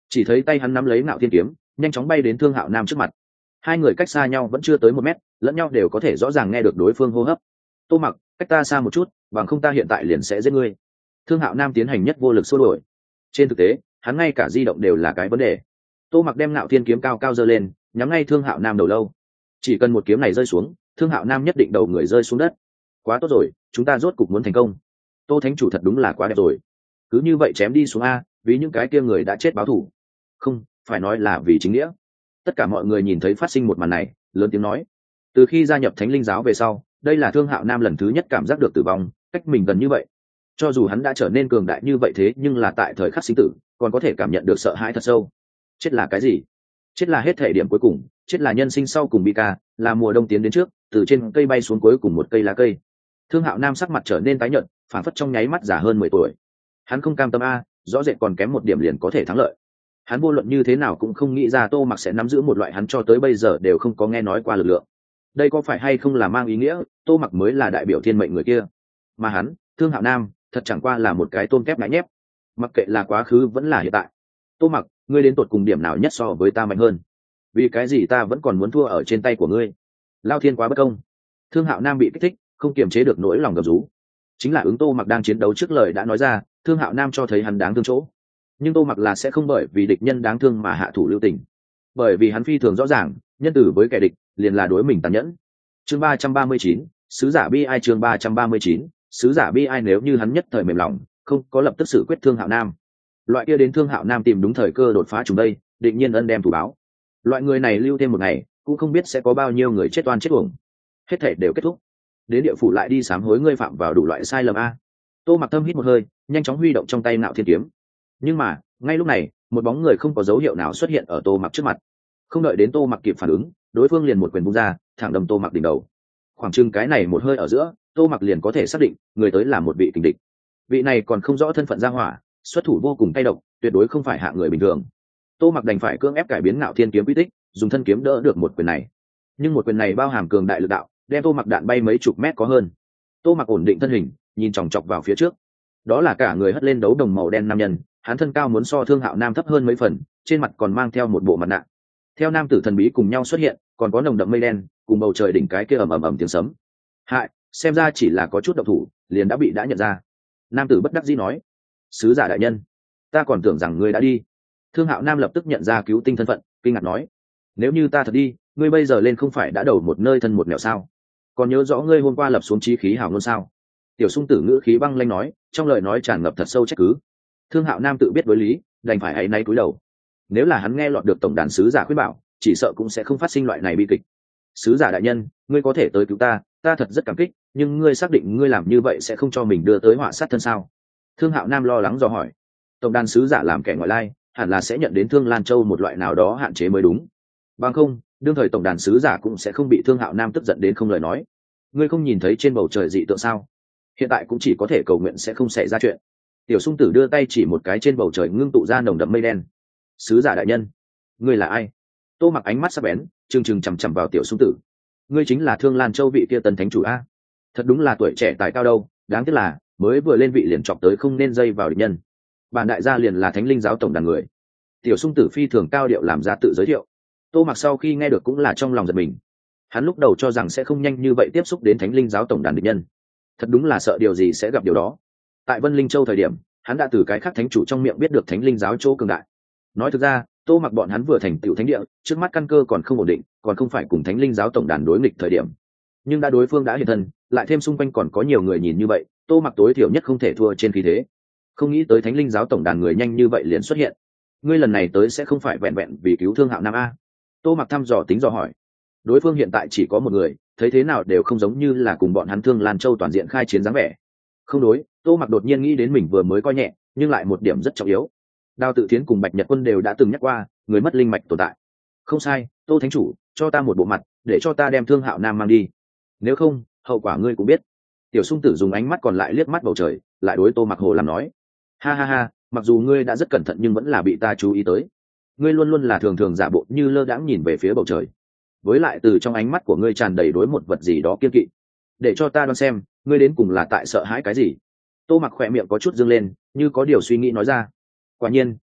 chỉ thấy tay hắn nắm lấy Ngạo Thiên kiếm nhanh chóng bay đến Thương Hạo Nam trước mặt. Hai người cách xa nhau vẫn chưa tới 1 mét, lẫn nhau đều có thể rõ ràng nghe được đối phương hô hấp. Tô Mặc, cách ta xa một chút, bằng không ta hiện tại liền sẽ giết ngươi. Thương Hạo Nam tiến hành nhất vô lực xua đuổi. Trên thực tế hắn ngay cả di động đều là cái vấn đề. Tô Mặc đem Ngạo Thiên kiếm cao cao giơ lên, nhắm ngay Thương Hạo Nam đầu lâu. Chỉ cần một kiếm này rơi xuống, Thương Hạo Nam nhất định đầu người rơi xuống đất. Quá tốt rồi, chúng ta rốt cục muốn thành công. Tô thánh chủ thật đúng là quá đẹp rồi. Cứ như vậy chém đi xuống a, vì những cái kia người đã chết báo thù. Không, phải nói là vì chính nghĩa. Tất cả mọi người nhìn thấy phát sinh một màn này, lớn tiếng nói. Từ khi gia nhập Thánh Linh giáo về sau, đây là Thương Hạo Nam lần thứ nhất cảm giác được tử vong cách mình gần như vậy. Cho dù hắn đã trở nên cường đại như vậy thế nhưng là tại thời khắc sinh tử còn có thể cảm nhận được sợ hãi thật sâu. Chết là cái gì? Chết là hết thể điểm cuối cùng, chết là nhân sinh sau cùng bi ca, là mùa đông tiến đến trước, từ trên cây bay xuống cuối cùng một cây lá cây. Thương Hạo Nam sắc mặt trở nên tái nhợt, phản phất trong nháy mắt già hơn 10 tuổi. Hắn không cam tâm a, rõ rệt còn kém 1 điểm liền có thể thắng lợi. Hắn vô luận như thế nào cũng không nghĩ ra Tô Mặc sẽ nắm giữ một loại hắn cho tới bây giờ đều không có nghe nói qua lực lượng. Đây có phải hay không là mang ý nghĩa Tô Mặc mới là đại biểu thiên mệnh người kia, mà hắn, Thương Hạo Nam, thật chẳng qua là một cái tôm kép ngại nhép. Mặc kệ là quá khứ vẫn là hiện tại, Tô Mặc, ngươi đến tột cùng điểm nào nhất so với ta mạnh hơn? Vì cái gì ta vẫn còn muốn thua ở trên tay của ngươi? Lao thiên quá bất công. Thương Hạo Nam bị kích thích, không kiềm chế được nỗi lòng gầm rú. Chính là ứng Tô Mặc đang chiến đấu trước lời đã nói ra, Thương Hạo Nam cho thấy hắn đáng thương chỗ. Nhưng Tô Mặc là sẽ không bởi vì địch nhân đáng thương mà hạ thủ lưu tình, bởi vì hắn phi thường rõ ràng, nhân tử với kẻ địch liền là đối mình tàn nhẫn. Chương 339, sứ giả bi ai. Chương 339, sứ giả bi ai. Nếu như hắn nhất thời mềm lòng, không có lập tức xử quyết Thương Hạo Nam, loại kia đến Thương Hạo Nam tìm đúng thời cơ đột phá chúng đây, định nhiên ân đem thủ báo. Loại người này lưu thêm 1 ngày, cũng không biết sẽ có bao nhiêu người chết oan chết uổng. Hết thể đều kết thúc, đến địa phủ lại đi sám hối ngươi phạm vào đủ loại sai lầm a. Tô Mặc thâm hít một hơi, nhanh chóng huy động trong tay Ngạo Thiên kiếm. Nhưng mà ngay lúc này, một bóng người không có dấu hiệu nào xuất hiện ở Tô Mặc trước mặt. Không đợi đến Tô Mặc kịp phản ứng, đối phương liền một quyền vung ra, thẳng đâm Tô Mặc đỉnh đầu. Khoảng chừng cái này một hơi ở giữa, Tô Mặc liền có thể xác định người tới là một vị kình địch. Vị này còn không rõ thân phận ra hỏa, xuất thủ vô cùng tay độc, tuyệt đối không phải hạng người bình thường. Tô Mặc đành phải cưỡng ép cải biến Ngạo Thiên kiếm quy tích, dùng thân kiếm đỡ được một quyền này. Nhưng một quyền này bao hàm cường đại lực đạo, đem Tô Mặc đạn bay mấy chục mét có hơn. Tô Mặc ổn định thân hình, nhìn chòng chọc vào phía trước. Đó là cả người hất lên đấu đồng màu đen nam nhân, hắn thân cao muốn so Thương Hạo Nam thấp hơn mấy phần, trên mặt còn mang theo một bộ mặt nạ. Theo nam tử thần bí cùng nhau xuất hiện, còn có nồng đậm mây đen cùng bầu trời đỉnh cái kia ầm ầm ầm tiếng sấm. Hại, xem ra chỉ là có chút động thủ liền đã nhận ra. Nam tử bất đắc dĩ nói. Sứ giả đại nhân, ta còn tưởng rằng ngươi đã đi. Thương Hạo Nam lập tức nhận ra cứu tinh thân phận, kinh ngạc nói. Nếu như ta thật đi, ngươi bây giờ lên không phải đã đầu một nơi thân một nẻo sao? Còn nhớ rõ ngươi hôm qua lập xuống chí khí hào ngôn sao? Tiểu Sung Tử ngữ khí băng lanh nói, trong lời nói tràn ngập thật sâu trách cứ. Thương Hạo Nam tự biết đối lý, đành phải áy náy cúi đầu. Nếu là hắn nghe lọt được tổng đàn sứ giả khuyên bảo, chỉ sợ cũng sẽ không phát sinh loại này bi kịch. Sứ giả đại nhân, ngươi có thể tới cứu ta, ta thật rất cảm kích, nhưng ngươi xác định ngươi làm như vậy sẽ không cho mình đưa tới họa sát thân sao? Thương Hạo Nam lo lắng dò hỏi. Tổng đàn sứ giả làm kẻ ngoại lai, hẳn là sẽ nhận đến Thương Lan Châu một loại nào đó hạn chế mới đúng. Bằng không, đương thời tổng đàn sứ giả cũng sẽ không bị Thương Hạo Nam tức giận đến không lời nói. Ngươi không nhìn thấy trên bầu trời dị tượng sao? Hiện tại cũng chỉ có thể cầu nguyện sẽ không xảy ra chuyện. Tiểu Sung Tử đưa tay chỉ một cái trên bầu trời ngưng tụ ra nồng đậm mây đen. Sứ giả đại nhân, ngươi là ai? Tô Mặc ánh mắt sắc bén, trừng chằm chằm vào Tiểu Sung Tử. Ngươi chính là Thương Lan Châu vị kia tân thánh chủ a? Thật đúng là tuổi trẻ tài cao đâu, đáng tiếc là mới vừa lên vị liền chọc tới không nên dây vào địch nhân. Bản đại gia liền là Thánh Linh giáo tổng đàn người. Tiểu Sung Tử phi thường cao điệu làm ra tự giới thiệu. Tô Mặc sau khi nghe được cũng là trong lòng giật mình. Hắn lúc đầu cho rằng sẽ không nhanh như vậy tiếp xúc đến Thánh Linh giáo tổng đàn địch nhân. Thật đúng là sợ điều gì sẽ gặp điều đó. Tại Vân Linh Châu thời điểm, hắn đã từ cái khác thánh chủ trong miệng biết được Thánh Linh giáo chỗ cường đại. Nói thực ra, Tô Mặc bọn hắn vừa thành tựu thánh địa, trước mắt căn cơ còn không ổn định, còn không phải cùng Thánh Linh giáo tổng đàn đối nghịch thời điểm. Nhưng đối phương đã hiện thân, lại thêm xung quanh còn có nhiều người nhìn như vậy, Tô Mặc tối thiểu nhất không thể thua trên khí thế. Không nghĩ tới Thánh Linh giáo tổng đàn người nhanh như vậy liền xuất hiện. Ngươi lần này tới sẽ không phải vẹn vẹn vì cứu Thương Hạo Nam a? Tô Mặc thăm dò tính dò hỏi. Đối phương hiện tại chỉ có một người, thấy thế nào đều không giống như là cùng bọn hắn Thương Lan Châu toàn diện khai chiến dáng vẻ. Không đối, Tô Mặc đột nhiên nghĩ đến mình vừa mới coi nhẹ, nhưng lại một điểm rất trọng yếu. Đao Tự Thiến cùng Bạch Nhật Quân đều đã từng nhắc qua, người mất linh mạch tồn tại. Không sai, Tô thánh chủ, cho ta một bộ mặt, để cho ta đem Thương Hạo Nam mang đi. Nếu không, hậu quả ngươi cũng biết. Tiểu Sung Tử dùng ánh mắt còn lại liếc mắt bầu trời, lại đối Tô Mặc hồ làm nói. Ha ha ha, mặc dù ngươi đã rất cẩn thận nhưng vẫn là bị ta chú ý tới. Ngươi luôn luôn là thường giả bộ như lơ đãng nhìn về phía bầu trời. Với lại từ trong ánh mắt của ngươi tràn đầy đối một vật gì đó kiêng kỵ. Để cho ta đoán xem, ngươi đến cùng là tại sợ hãi cái gì? Tô Mặc khỏe miệng có chút dương lên, như có điều suy nghĩ nói ra. Quả nhiên,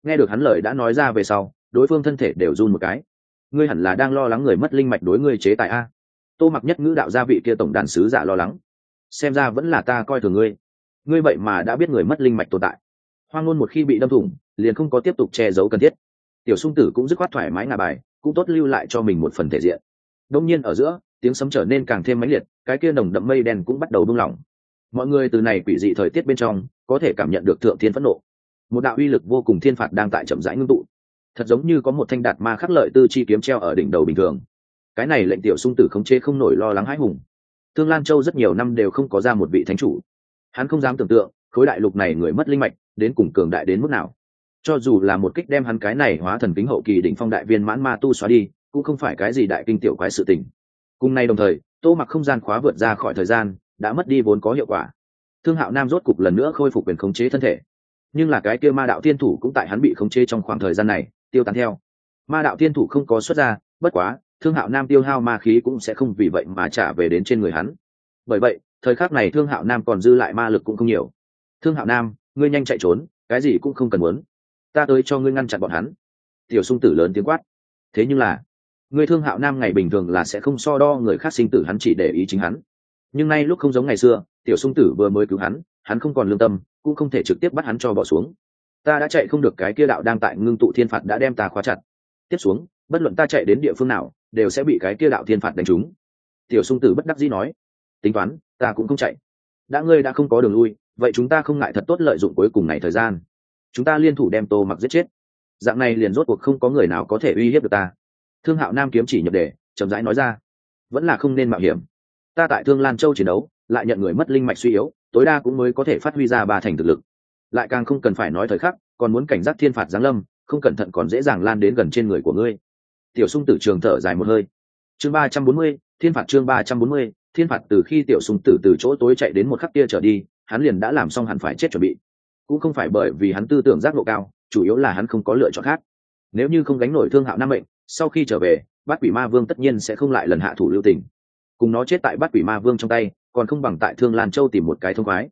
Nghe được hắn lời đã nói ra về sau, đối phương thân thể đều run một cái. Ngươi hẳn là đang lo lắng người mất linh mạch đối ngươi chế tài a. Tô Mặc Nhất ngữ đạo gia vị kia tổng đàn sứ giả lo lắng. Xem ra vẫn là ta coi thường ngươi. Ngươi vậy mà đã biết người mất linh mạch tồn tại. Hoang ngôn một khi bị đâm thủng, liền không có tiếp tục che giấu cần thiết. Tiểu Sung Tử cũng dứt khoát thoải mái ngả bài, cũng tốt lưu lại cho mình một phần thể diện. Đông nhiên ở giữa, tiếng sấm trở nên càng thêm mãnh liệt, cái kia nồng đậm mây đen cũng bắt đầu buông lỏng. Mọi người từ này quỷ dị thời tiết bên trong, có thể cảm nhận được thượng thiên phẫn nộ. Một đạo uy lực vô cùng thiên phạt đang tại chậm rãi ngưng tụ, thật giống như có một thanh đạt ma khắc lợi tư chi kiếm treo ở đỉnh đầu bình thường. Cái này lệnh Tiểu Sung Tử khống chế không nổi lo lắng hãi hùng. Thương Lan Châu rất nhiều năm đều không có ra một vị thánh chủ, hắn không dám tưởng tượng khối đại lục này người mất linh mạch đến cùng cường đại đến mức nào. Cho dù là một kích đem hắn cái này hóa thần kính hậu kỳ đỉnh phong đại viên mãn ma tu xóa đi, cũng không phải cái gì đại kinh tiểu quái sự tình. Cùng nay đồng thời, Tô Mặc không gian khóa vượt ra khỏi thời gian, đã mất đi vốn có hiệu quả. Thương Hạo Nam rốt cục lần nữa khôi phục quyền khống chế thân thể, nhưng là cái kia ma đạo thiên thủ cũng tại hắn bị khống chế trong khoảng thời gian này tiêu tán theo. Ma đạo thiên thủ không có xuất ra, bất quá Thương Hạo Nam tiêu hao ma khí cũng sẽ không vì vậy mà trả về đến trên người hắn. Bởi vậy thời khắc này Thương Hạo Nam còn dư lại ma lực cũng không nhiều. Thương Hạo Nam, ngươi nhanh chạy trốn, cái gì cũng không cần muốn, ta tới cho ngươi ngăn chặn bọn hắn. Tiểu Sung Tử lớn tiếng quát. Thế nhưng là ngươi Thương Hạo Nam ngày bình thường là sẽ không so đo người khác sinh tử, hắn chỉ để ý chính hắn. Nhưng nay lúc không giống ngày xưa, Tiểu Sung Tử vừa mới cứu hắn, hắn không còn lương tâm, cũng không thể trực tiếp bắt hắn cho bỏ xuống. Ta đã chạy không được, cái kia đạo đang tại ngưng tụ thiên phạt đã đem ta khóa chặt. Tiếp xuống, bất luận ta chạy đến địa phương nào, đều sẽ bị cái kia đạo thiên phạt đánh trúng. Tiểu Sung Tử bất đắc dĩ nói. Tính toán, ta cũng không chạy. Đã ngươi đã không có đường lui, vậy chúng ta không ngại thật tốt lợi dụng cuối cùng này thời gian. Chúng ta liên thủ đem Tô Mặc giết chết. Dạng này liền rốt cuộc không có người nào có thể uy hiếp được ta. Thương Hạo Nam kiếm chỉ nhập đề, chậm rãi nói ra. Vẫn là không nên mạo hiểm. Ta tại Thương Lan Châu chiến đấu, lại nhận người mất linh mạch suy yếu, tối đa cũng mới có thể phát huy ra 3 thành thực lực. Lại càng không cần phải nói thời khắc, còn muốn cảnh giác thiên phạt giáng lâm, không cẩn thận còn dễ dàng lan đến gần trên người của ngươi. Tiểu Sung Tử trường thở dài một hơi. Chương 340, thiên phạt. Chương 340, thiên phạt. Từ khi Tiểu Sung Tử từ chỗ tối chạy đến một khắc kia trở đi, hắn liền đã làm xong hẳn phải chết chuẩn bị. Cũng không phải bởi vì hắn tư tưởng giác ngộ cao, chủ yếu là hắn không có lựa chọn khác. Nếu như không gánh nổi Thương Hạo Nam mệnh, sau khi trở về, Bát Quỷ Ma Vương tất nhiên sẽ không lại lần hạ thủ lưu tình. Cùng nó chết tại Bát Quỷ Ma Vương trong tay, còn không bằng tại Thương Lan Châu tìm một cái thông khoái.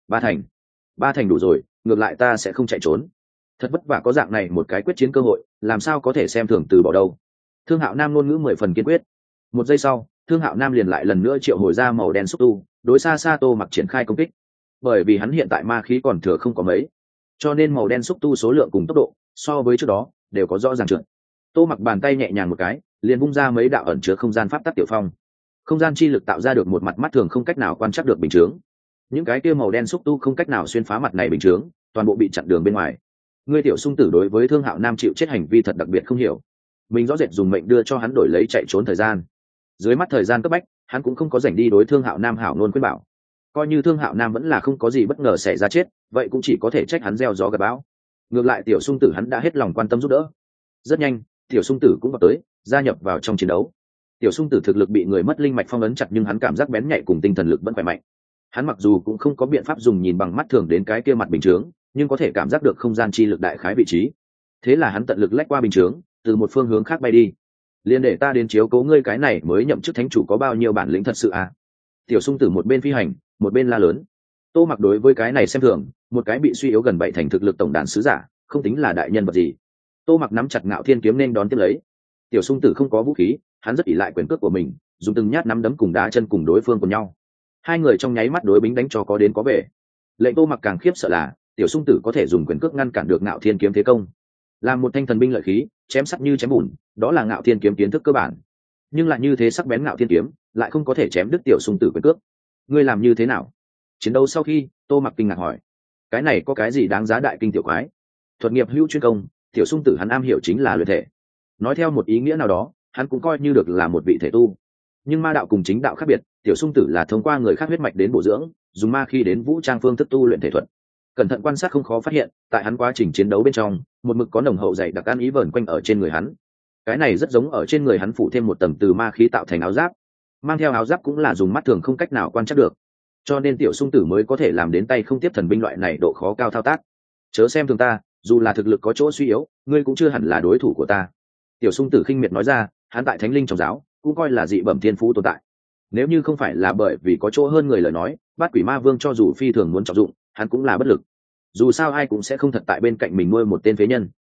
3 thành đủ rồi, ngược lại ta sẽ không chạy trốn. Thật vất vả có dạng này một cái quyết chiến cơ hội, làm sao có thể xem thường từ bỏ đâu. Thương Hạo Nam ngôn ngữ 10 phần kiên quyết. Một giây sau, Thương Hạo Nam liền lại lần nữa triệu hồi ra màu đen xúc tu, đối xa xa Tô Mặc triển khai công kích. Bởi vì hắn hiện tại ma khí còn thừa không có mấy, cho nên màu đen xúc tu số lượng cùng tốc độ so với trước đó đều có rõ ràng trượt. Tô Mặc bàn tay nhẹ nhàng một cái, liền vung ra mấy đạo ẩn chứa không gian pháp tắc tiểu phong. Không gian chi lực tạo ra được một mặt mắt thường không cách nào quan trắc được bình chướng. Những cái kia màu đen xúc tu không cách nào xuyên phá mặt này bình chướng, toàn bộ bị chặn đường bên ngoài. Ngươi Tiểu Sung Tử đối với Thương Hạo Nam chịu chết hành vi thật đặc biệt không hiểu. Mình rõ rệt dùng mệnh đưa cho hắn đổi lấy chạy trốn thời gian. Dưới mắt thời gian cấp bách, hắn cũng không có rảnh đi đối Thương Hạo Nam hảo ngôn khuyên bảo. Coi như Thương Hạo Nam vẫn là không có gì bất ngờ xảy ra chết, vậy cũng chỉ có thể trách hắn gieo gió gặt bão. Ngược lại Tiểu Sung Tử hắn đã hết lòng quan tâm giúp đỡ. Rất nhanh, Tiểu Sung Tử cũng vào tới, gia nhập vào trong chiến đấu. Tiểu Sung Tử thực lực bị người mất linh mạch phong ấn chặt, nhưng hắn cảm giác bén nhạy cùng tinh thần lực vẫn khỏe mạnh. Hắn mặc dù cũng không có biện pháp dùng nhìn bằng mắt thường đến cái kia mặt bình chướng, nhưng có thể cảm giác được không gian chi lực đại khái vị trí. Thế là hắn tận lực lách qua bình chướng, từ một phương hướng khác bay đi. Liên để ta đến chiếu cố ngươi cái này mới nhậm chức thánh chủ có bao nhiêu bản lĩnh thật sự à? Tiểu Sung Tử một bên phi hành, một bên la lớn. Tô Mặc đối với cái này xem thường, một cái bị suy yếu gần 7 thành thực lực tổng đàn sứ giả, không tính là đại nhân vật gì. Tô Mặc nắm chặt Ngạo Thiên kiếm nên đón tiếp lấy. Tiểu Sung Tử không có vũ khí, hắn rất ỷ lại quyền cước của mình, dùng từng nhát nắm đấm cùng đá chân cùng đối phương cùng nhau. Hai người trong nháy mắt đối bính đánh cho có đến có về. Lệnh Tô Mặc càng khiếp sợ là Tiểu Sung Tử có thể dùng quyền cước ngăn cản được Ngạo Thiên kiếm thế công, làm một thanh thần binh lợi khí, chém sắt như chém bùn, đó là Ngạo Thiên kiếm kiến thức cơ bản. Nhưng lại như thế sắc bén Ngạo Thiên kiếm, lại không có thể chém đứt Tiểu Sung Tử quyền cước. Ngươi làm như thế nào? Chiến đấu sau khi, Tô Mặc kinh ngạc hỏi. Cái này có cái gì đáng giá đại kinh tiểu quái? Thuật nghiệp hữu chuyên công, Tiểu Sung Tử hắn am hiểu chính là luyện thể. Nói theo một ý nghĩa nào đó, hắn cũng coi như được là một vị thể tu. Nhưng ma đạo cùng chính đạo khác biệt, Tiểu Sung Tử là thông qua người khác huyết mạch đến bổ dưỡng, dùng ma khí đến vũ trang phương thức tu luyện thể thuật. Cẩn thận quan sát không khó phát hiện, tại hắn quá trình chiến đấu bên trong, một mực có nồng hậu dày đặc ăn ý vờn quanh ở trên người hắn. Cái này rất giống ở trên người hắn phủ thêm một tầng từ ma khí tạo thành áo giáp. Mang theo áo giáp cũng là dùng mắt thường không cách nào quan trắc được, cho nên Tiểu Sung Tử mới có thể làm đến tay không tiếp thần binh loại này độ khó cao thao tác. Chớ xem thường ta, dù là thực lực có chỗ suy yếu, ngươi cũng chưa hẳn là đối thủ của ta. Tiểu Sung Tử khinh miệt nói ra, hắn tại Thánh Linh trong giáo cũng coi là dị bẩm thiên phú tồn tại. Nếu như không phải là bởi vì có chỗ hơn người lời nói, Bát Quỷ Ma Vương cho dù phi thường muốn trọng dụng, hắn cũng là bất lực. Dù sao ai cũng sẽ không thật tại bên cạnh mình nuôi một tên phế nhân.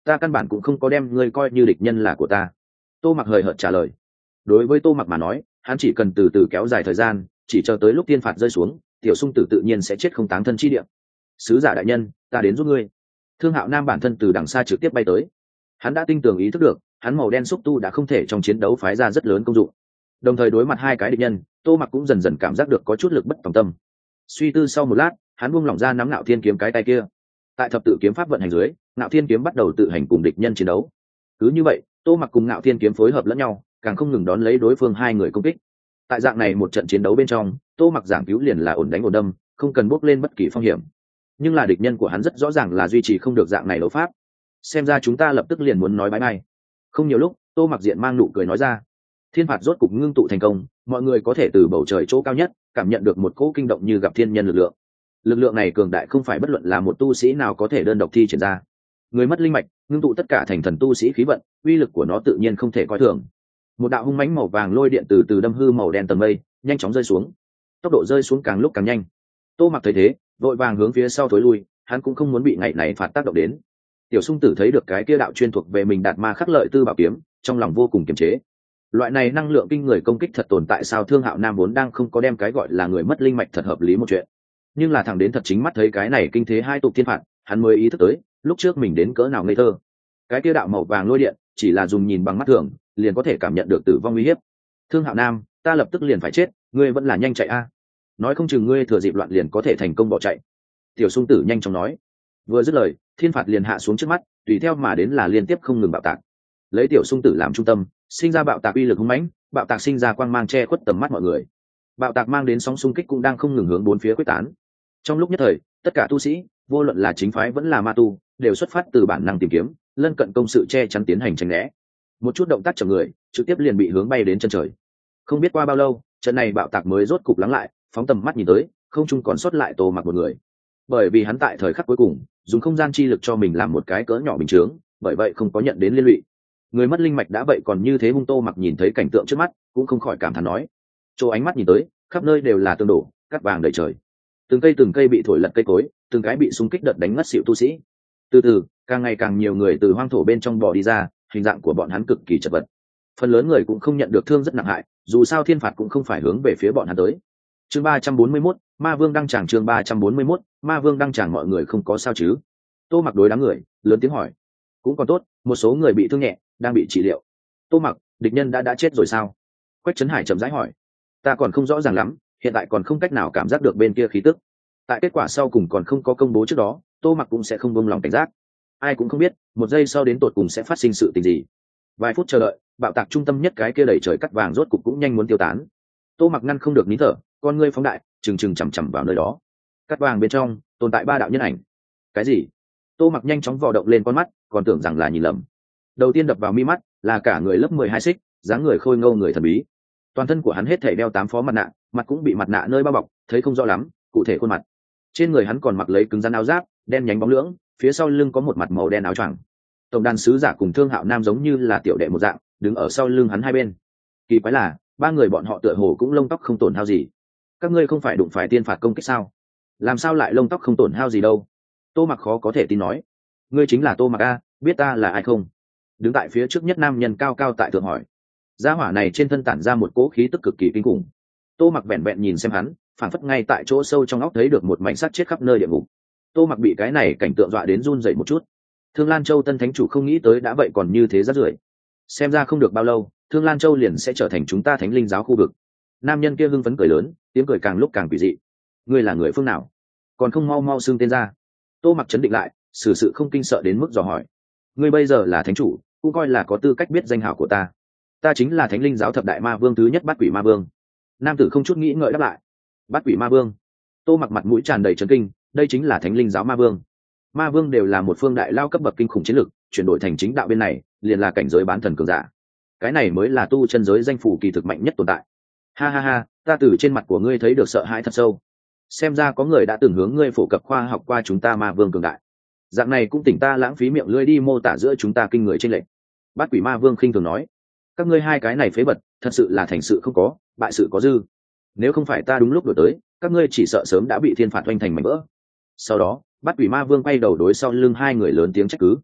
ta căn bản cũng không có đem ngươi coi như địch nhân là của ta. Tô Mặc hời hợt trả lời. Đối với Tô Mặc mà nói, hắn chỉ cần từ từ kéo dài thời gian, chỉ chờ tới lúc thiên phạt rơi xuống, tiểu sung tử tự nhiên sẽ chết không táng thân chi địa. Sứ giả đại nhân, ta đến giúp ngươi. Thương Hạo Nam bản thân từ đằng xa trực tiếp bay tới. Hắn đã tinh tường ý thức được, hắn màu đen xúc tu đã không thể trong chiến đấu phái ra rất lớn công dụng. Đồng thời đối mặt hai cái địch nhân, Tô Mặc cũng dần dần cảm giác được có chút lực bất tòng tâm. Suy tư sau một lát, hắn buông lỏng ra nắm Nạo Thiên kiếm cái tay kia. Tại thập tự kiếm pháp vận hành dưới, Nạo Thiên kiếm bắt đầu tự hành cùng địch nhân chiến đấu. Cứ như vậy, Tô Mặc cùng Nạo Thiên kiếm phối hợp lẫn nhau, càng không ngừng đón lấy đối phương hai người công kích. Tại dạng này một trận chiến đấu bên trong, Tô Mặc giảng cứu liền là ổn đánh ổn đâm, không cần bốc lên bất kỳ phong hiểm. Nhưng là địch nhân của hắn rất rõ ràng là duy trì không được dạng này đấu pháp. Xem ra chúng ta lập tức liền muốn nói bye bye. Không nhiều lúc, Tô Mặc diện mang nụ cười nói ra. Thiên phạt rốt cục ngưng tụ thành công, mọi người có thể từ bầu trời chỗ cao nhất cảm nhận được một cỗ kinh động như gặp thiên nhân lực lượng. Lực lượng này cường đại không phải bất luận là một tu sĩ nào có thể đơn độc thi triển ra. Người mất linh mạch, ngưng tụ tất cả thành thần tu sĩ khí vận, uy lực của nó tự nhiên không thể coi thường. Một đạo hung mãnh màu vàng lôi điện từ từ đâm hư màu đen tầng mây, nhanh chóng rơi xuống. Tốc độ rơi xuống càng lúc càng nhanh. Tô Mặc thấy thế, vội vàng hướng phía sau thối lui, hắn cũng không muốn bị ngày này phạt tác động đến. Tiểu Sung Tử thấy được cái kia đạo chuyên thuộc về mình đạt ma khắc lợi tư bảo kiếm, trong lòng vô cùng kiềm chế. Loại này năng lượng kinh người công kích thật tồn tại sao? Thương Hạo Nam vốn đang không có đem cái gọi là người mất linh mạch thật hợp lý một chuyện, nhưng là thằng đến thật chính mắt thấy cái này kinh thế hai tục thiên phạt, hắn mới ý thức tới lúc trước mình đến cỡ nào ngây thơ. Cái kia đạo màu vàng lôi điện chỉ là dùng nhìn bằng mắt thường liền có thể cảm nhận được tử vong uy hiếp. Thương Hạo Nam, ta lập tức liền phải chết, ngươi vẫn là nhanh chạy a. Nói không chừng ngươi thừa dịp loạn liền có thể thành công bỏ chạy. Tiểu Sung Tử nhanh chóng nói. Vừa dứt lời, thiên phạt liền hạ xuống trước mắt, tùy theo mà đến là liên tiếp không ngừng bạo tạc. Lấy Tiểu Sung Tử làm trung tâm, sinh ra bạo tạc uy lực hung mãnh, bạo tạc sinh ra quang mang che khuất tầm mắt mọi người. Bạo tạc mang đến sóng xung kích cũng đang không ngừng hướng bốn phía quyết tán. Trong lúc nhất thời, tất cả tu sĩ, vô luận là chính phái vẫn là ma tu, đều xuất phát từ bản năng tìm kiếm, lân cận công sự che chắn tiến hành tránh né. Một chút động tác chậm người, trực tiếp liền bị hướng bay đến chân trời. Không biết qua bao lâu, trận này bạo tạc mới rốt cục lắng lại, phóng tầm mắt nhìn tới, không trung còn sót lại Tô Mặc một người. Bởi vì hắn tại thời khắc cuối cùng, dùng không gian chi lực cho mình làm một cái cỡ nhỏ bình chướng, bởi vậy không có nhận đến liên lụy. Người mất linh mạch đã vậy còn như thế hung. Tô Mặc nhìn thấy cảnh tượng trước mắt, cũng không khỏi cảm thán nói. Chỗ ánh mắt nhìn tới, khắp nơi đều là tương đổ, cát vàng đầy trời. Từng cây bị thổi lật cây cối, từng cái bị xung kích đợt đánh ngất xỉu tu sĩ. Từ từ, càng ngày càng nhiều người từ hoang thổ bên trong bò đi ra, hình dạng của bọn hắn cực kỳ chật vật. Phần lớn người cũng không nhận được thương rất nặng hại, dù sao thiên phạt cũng không phải hướng về phía bọn hắn tới. Chương 341, Ma Vương đăng tràng. Chương 341, Ma Vương đăng tràng. Mọi người không có sao chứ? Tô Mặc đối đám người lớn tiếng hỏi. Cũng còn tốt, một số người bị thương nhẹ, đang bị trị liệu. Tô Mặc, địch nhân đã chết rồi sao? Quách Trấn Hải chậm rãi hỏi. Ta còn không rõ ràng lắm, hiện tại còn không cách nào cảm giác được bên kia khí tức. Tại kết quả sau cùng còn không có công bố trước đó, Tô Mặc cũng sẽ không buông lòng cảnh giác. Ai cũng không biết một giây sau đến tột cùng sẽ phát sinh sự tình gì. Vài phút chờ đợi, bạo tạc trung tâm nhất cái kia đầy trời cắt vàng rốt cục cũng nhanh muốn tiêu tán. Tô Mặc ngăn không được nín thở, con ngươi phóng đại, trừng chằm chằm vào nơi đó. Cắt vàng bên trong tồn tại ba đạo nhân ảnh. Cái gì? Tô Mặc nhanh chóng vò động lên con mắt, còn tưởng rằng là nhìn lầm. Đầu tiên đập vào mi mắt là cả người lớp 12 xích, dáng người khôi ngô người thần bí. Toàn thân của hắn hết thảy đeo 8 phó mặt nạ, mặt cũng bị mặt nạ nơi bao bọc, thấy không rõ lắm cụ thể khuôn mặt. Trên người hắn còn mặc lấy cứng rắn áo giáp đen nhánh bóng lưỡng, phía sau lưng có một mặt màu đen áo choàng. Tổng đàn sứ giả cùng Thương Hạo Nam giống như là tiểu đệ một dạng, đứng ở sau lưng hắn hai bên. Kỳ quái là ba người bọn họ tựa hồ cũng lông tóc không tổn hao gì. Các ngươi không phải đụng phải tiên phạt công kích sao? Làm sao lại lông tóc không tổn hao gì đâu? Tô Mặc khó có thể tin nói. Ngươi chính là Tô Mặc a, biết ta là ai không? Đứng tại phía trước nhất nam nhân cao cao tại thượng hỏi. Gia hỏa này trên thân tản ra một cỗ khí tức cực kỳ kinh khủng. Tô Mặc vẹn vẹn nhìn xem hắn, phản phất ngay tại chỗ sâu trong óc thấy được một mảnh sắt chết khắp nơi địa ngục. Tô Mặc bị cái này cảnh tượng dọa đến run rẩy một chút. Thương Lan Châu tân thánh chủ không nghĩ tới đã vậy còn như thế rác rưởi. Xem ra không được bao lâu, Thương Lan Châu liền sẽ trở thành chúng ta Thánh Linh giáo khu vực. Nam nhân kia hưng phấn cười lớn, tiếng cười càng lúc càng quỷ dị. Ngươi là người phương nào? Còn không mau mau xưng tên ra. Tô Mặc chấn định lại, xử sự không kinh sợ đến mức dò hỏi. Ngươi bây giờ là thánh chủ, cũng coi là có tư cách biết danh hào của ta. Ta chính là Thánh Linh giáo thập đại ma vương thứ nhất Bát Quỷ Ma Vương. Nam tử không chút nghĩ ngợi đáp lại. Bát Quỷ Ma Vương. Tô Mặc mặt mũi tràn đầy chấn kinh, đây chính là Thánh Linh giáo ma vương. Ma vương đều là một phương đại lao cấp bậc kinh khủng chiến lực, chuyển đổi thành chính đạo bên này liền là cảnh giới bán thần cường giả. Cái này mới là tu chân giới danh phủ kỳ thực mạnh nhất tồn tại. Ha ha ha, ta từ trên mặt của ngươi thấy được sợ hãi thật sâu. Xem ra có người đã từng hướng ngươi phổ cập khoa học qua chúng ta ma vương cường đại. Dạng này cũng tỉnh ta lãng phí miệng lưỡi đi mô tả giữa chúng ta kinh người trên lệnh. Bát Quỷ Ma Vương khinh thường nói. Các ngươi hai cái này phế vật, thật sự là thành sự không có, bại sự có dư. Nếu không phải ta đúng lúc đổi tới, các ngươi chỉ sợ sớm đã bị thiên phạt oanh thành mảnh vỡ. Sau đó, Bát Quỷ Ma Vương quay đầu đối sau lưng hai người lớn tiếng trách cứ.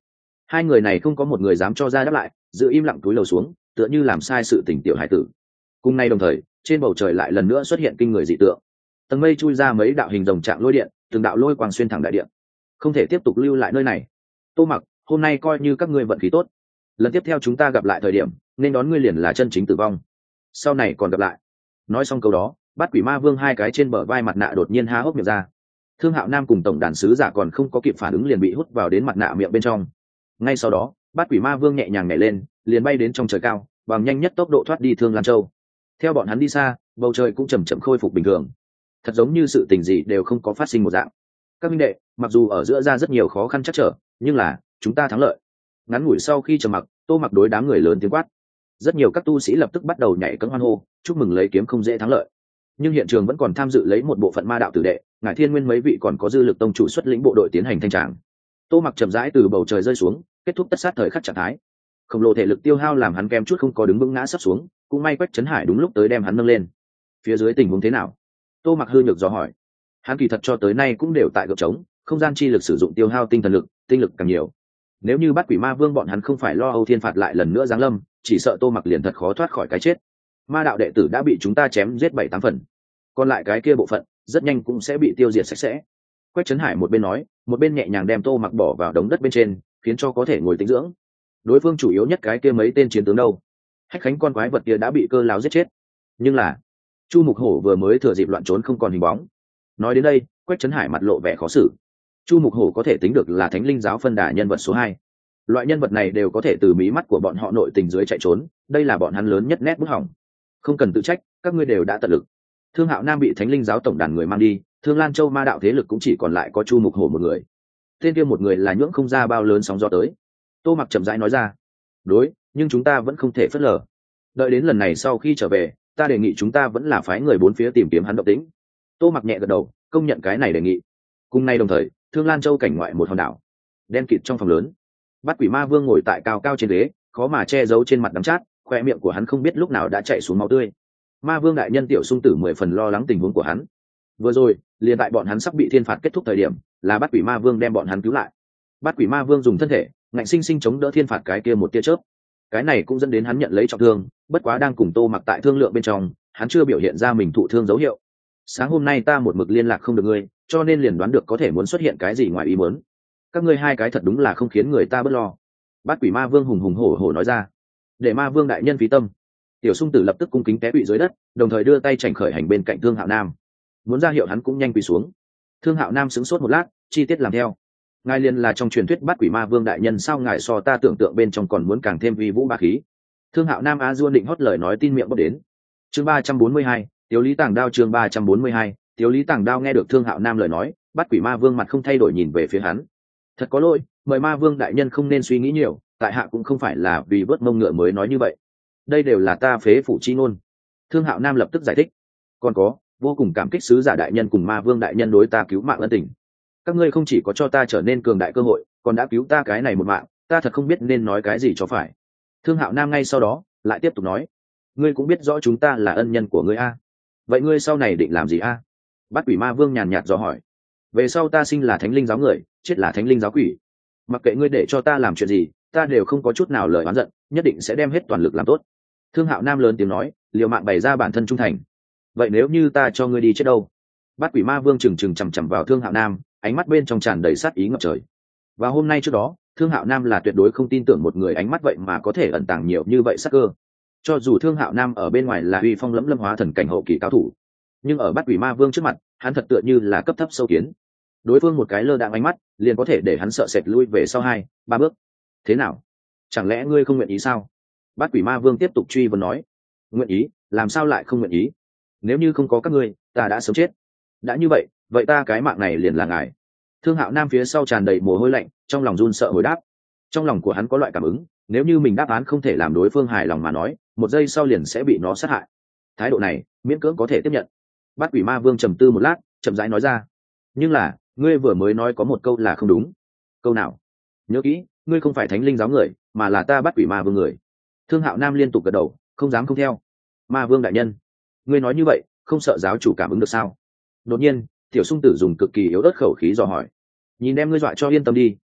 Hai người này không có một người dám cho ra đáp lại, giữ im lặng túi lầu xuống, tựa như làm sai sự tình tiểu hải tử. Cùng nay đồng thời, trên bầu trời lại lần nữa xuất hiện kinh người dị tượng. Tầng mây chui ra mấy đạo hình rồng trạng lôi điện, từng đạo lôi quang xuyên thẳng đại điện. Không thể tiếp tục lưu lại nơi này. Tô Mặc, hôm nay coi như các ngươi vận khí tốt. Lần tiếp theo chúng ta gặp lại thời điểm, nên đón ngươi liền là chân chính tử vong. Sau này còn gặp lại. Nói xong câu đó, Bát Quỷ Ma Vương hai cái trên bờ vai mặt nạ đột nhiên há hốc miệng ra. Thương Hạo Nam cùng tổng đàn sứ giả còn không có kịp phản ứng liền bị hút vào đến mặt nạ miệng bên trong. Ngay sau đó, Bát Quỷ Ma Vương nhẹ nhàng nhảy lên, liền bay đến trong trời cao, bằng nhanh nhất tốc độ thoát đi Thương Lan Châu. Theo bọn hắn đi xa, bầu trời cũng chậm chậm khôi phục bình thường, thật giống như sự tình gì đều không có phát sinh một dạng. Các minh đệ, mặc dù ở giữa ra rất nhiều khó khăn chắc trở, nhưng là chúng ta thắng lợi. Ngắn ngủi sau khi trầm mặc, Tô Mặc đối đám người lớn tiếng quát. Rất nhiều các tu sĩ lập tức bắt đầu nhảy cẫng hoan hô, chúc mừng lấy kiếm không dễ thắng lợi. Nhưng hiện trường vẫn còn tham dự lấy một bộ phận ma đạo tử đệ, ngải thiên nguyên mấy vị còn có dư lực tông chủ xuất lĩnh bộ đội tiến hành thanh tràng. Tô Mặc chậm rãi từ bầu trời rơi xuống, kết thúc tất sát thời khắc trạng thái. Khổng lồ thể lực tiêu hao làm hắn kém chút không có đứng vững ngã sắp xuống, cũng may Quách Trấn Hải đúng lúc tới đem hắn nâng lên. Phía dưới tình huống thế nào? Tô Mặc hư nhược dò hỏi. Hắn kỳ thật cho tới nay cũng đều tại gợp trống, không gian chi lực sử dụng tiêu hao tinh thần lực, tinh lực càng nhiều. Nếu như Bát Quỷ Ma Vương bọn hắn không phải lo âu thiên phạt lại lần nữa giáng lâm, chỉ sợ Tô Mặc liền thật khó thoát khỏi cái chết. Ma đạo đệ tử đã bị chúng ta chém giết 7-8 phần, còn lại cái kia bộ phận rất nhanh cũng sẽ bị tiêu diệt sạch sẽ. Quách Trấn Hải một bên nói, một bên nhẹ nhàng đem Tô Mặc bỏ vào đống đất bên trên, khiến cho có thể ngồi tĩnh dưỡng. Đối phương chủ yếu nhất cái kia mấy tên chiến tướng đâu? Hách Khánh con quái vật kia đã bị Cơ Lão giết chết, nhưng là Chu Mục Hổ vừa mới thừa dịp loạn trốn không còn hình bóng. Nói đến đây, Quách Trấn Hải mặt lộ vẻ khó xử. Chu Mục Hổ có thể tính được là Thánh Linh giáo phân đà nhân vật số 2. Loại nhân vật này đều có thể từ mí mắt của bọn họ nội tình dưới chạy trốn, đây là bọn hắn lớn nhất nét bút hỏng. Không cần tự trách, các ngươi đều đã tận lực. Thương Hạo Nam bị Thánh Linh giáo tổng đàn người mang đi, Thương Lan Châu ma đạo thế lực cũng chỉ còn lại có Chu Mục Hổ một người. Tên kia một người là nhưỡng không ra bao lớn sóng gió tới. Tô Mặc chậm rãi nói ra. Đối, nhưng chúng ta vẫn không thể phớt lờ. Đợi đến lần này sau khi trở về, ta đề nghị chúng ta vẫn là phái người bốn phía tìm kiếm hắn động tĩnh. Tô Mặc nhẹ gật đầu, công nhận cái này đề nghị. Cùng nay đồng thời, Thương Lan Châu cảnh ngoại một hòn đảo, đen kịt trong phòng lớn, Bát Quỷ Ma Vương ngồi tại cao cao trên ghế, khó mà che giấu trên mặt đắng chát, khoe miệng của hắn không biết lúc nào đã chảy xuống máu tươi. Ma Vương đại nhân Tiểu Sung Tử 10 phần lo lắng tình huống của hắn. Vừa rồi, liền tại bọn hắn sắp bị thiên phạt kết thúc thời điểm, là Bát Quỷ Ma Vương đem bọn hắn cứu lại. Bát Quỷ Ma Vương dùng thân thể ngạnh sinh sinh chống đỡ thiên phạt cái kia một tia chớp. Cái này cũng dẫn đến hắn nhận lấy trọng thương, bất quá đang cùng Tô Mặc tại thương lượng bên trong, hắn chưa biểu hiện ra mình thụ thương dấu hiệu. Sáng hôm nay ta một mực liên lạc không được ngươi, cho nên liền đoán được có thể muốn xuất hiện cái gì ngoài ý muốn. Các ngươi hai cái thật đúng là không khiến người ta bớt lo. Bát Quỷ Ma Vương hùng hùng hổ hổ nói ra. Để Ma Vương đại nhân phí tâm. Tiểu Sung Tử lập tức cung kính té quỵ dưới đất, đồng thời đưa tay chảnh khởi hành bên cạnh Thương Hạo Nam, muốn ra hiệu hắn cũng nhanh quỳ xuống. Thương Hạo Nam sững sốt một lát, chi tiết làm theo. Ngài liền là trong truyền thuyết Bát Quỷ Ma Vương đại nhân, sao ngài so ta tưởng tượng bên trong còn muốn càng thêm uy vũ bá khí. Thương Hạo Nam a duôn định hót lời nói tin miệng bốc đến. Chương 342, Tiếu Lý Tàng Đao. Chương 342, Tiếu Lý Tàng Đao. Nghe được Thương Hạo Nam lời nói, Bát Quỷ Ma Vương mặt không thay đổi nhìn về phía hắn. Thật có lỗi, mời Ma Vương đại nhân không nên suy nghĩ nhiều, tại hạ cũng không phải là vì vớt mông ngựa mới nói như vậy. Đây đều là ta phế phủ chi ngôn. Thương Hạo Nam lập tức giải thích. Còn có, vô cùng cảm kích sứ giả đại nhân cùng Ma Vương đại nhân đối ta cứu mạng ân tình. Các ngươi không chỉ có cho ta trở nên cường đại cơ hội, còn đã cứu ta cái này một mạng, ta thật không biết nên nói cái gì cho phải. Thương Hạo Nam ngay sau đó lại tiếp tục nói. Ngươi cũng biết rõ chúng ta là ân nhân của ngươi a. Vậy ngươi sau này định làm gì a? Bát Quỷ Ma Vương nhàn nhạt dò hỏi. Về sau ta sinh là Thánh Linh giáo người, chết là Thánh Linh giáo quỷ. Mặc kệ ngươi để cho ta làm chuyện gì, ta đều không có chút nào lời oán giận, nhất định sẽ đem hết toàn lực làm tốt. Thương Hạo Nam lớn tiếng nói, liều mạng bày ra bản thân trung thành. Vậy nếu như ta cho ngươi đi chết đâu? Bát Quỷ Ma Vương trừng trừng chằm chằm vào Thương Hạo Nam, ánh mắt bên trong tràn đầy sát ý ngập trời. Và hôm nay trước đó, Thương Hạo Nam là tuyệt đối không tin tưởng một người ánh mắt vậy mà có thể ẩn tàng nhiều như vậy sát cơ. Cho dù Thương Hạo Nam ở bên ngoài là uy phong lẫm lâm hóa thần cảnh hậu kỳ cao thủ, nhưng ở Bát Quỷ Ma Vương trước mặt, hắn thật tựa như là cấp thấp sâu kiến. Đối phương một cái lơ đãng ánh mắt, liền có thể để hắn sợ sệt lui về sau 2-3 bước. Thế nào? Chẳng lẽ ngươi không nguyện ý sao? Bát Quỷ Ma Vương tiếp tục truy vấn nói. Nguyện ý? Làm sao lại không nguyện ý? Nếu như không có các ngươi, ta đã sớm chết. Đã như vậy, vậy ta cái mạng này liền là ngài. Thương Hạo Nam phía sau tràn đầy mồ hôi lạnh, trong lòng run sợ hồi đáp. Trong lòng của hắn có loại cảm ứng, nếu như mình đáp án không thể làm đối phương hài lòng mà nói, một giây sau liền sẽ bị nó sát hại. Thái độ này, miễn cưỡng có thể tiếp nhận. Bát Quỷ Ma Vương trầm tư một lát, chậm rãi nói ra. Nhưng là, ngươi vừa mới nói có một câu là không đúng. Câu nào? Nhớ kỹ, ngươi không phải Thánh Linh giáo người, mà là ta Bát Quỷ Ma Vương người. Thương Hạo Nam liên tục gật đầu, không dám không theo. Ma Vương đại nhân, ngươi nói như vậy, không sợ giáo chủ cảm ứng được sao? Đột nhiên, Tiểu Sung Tử dùng cực kỳ yếu ớt khẩu khí dò hỏi. Nhìn em ngươi dọa cho yên tâm đi,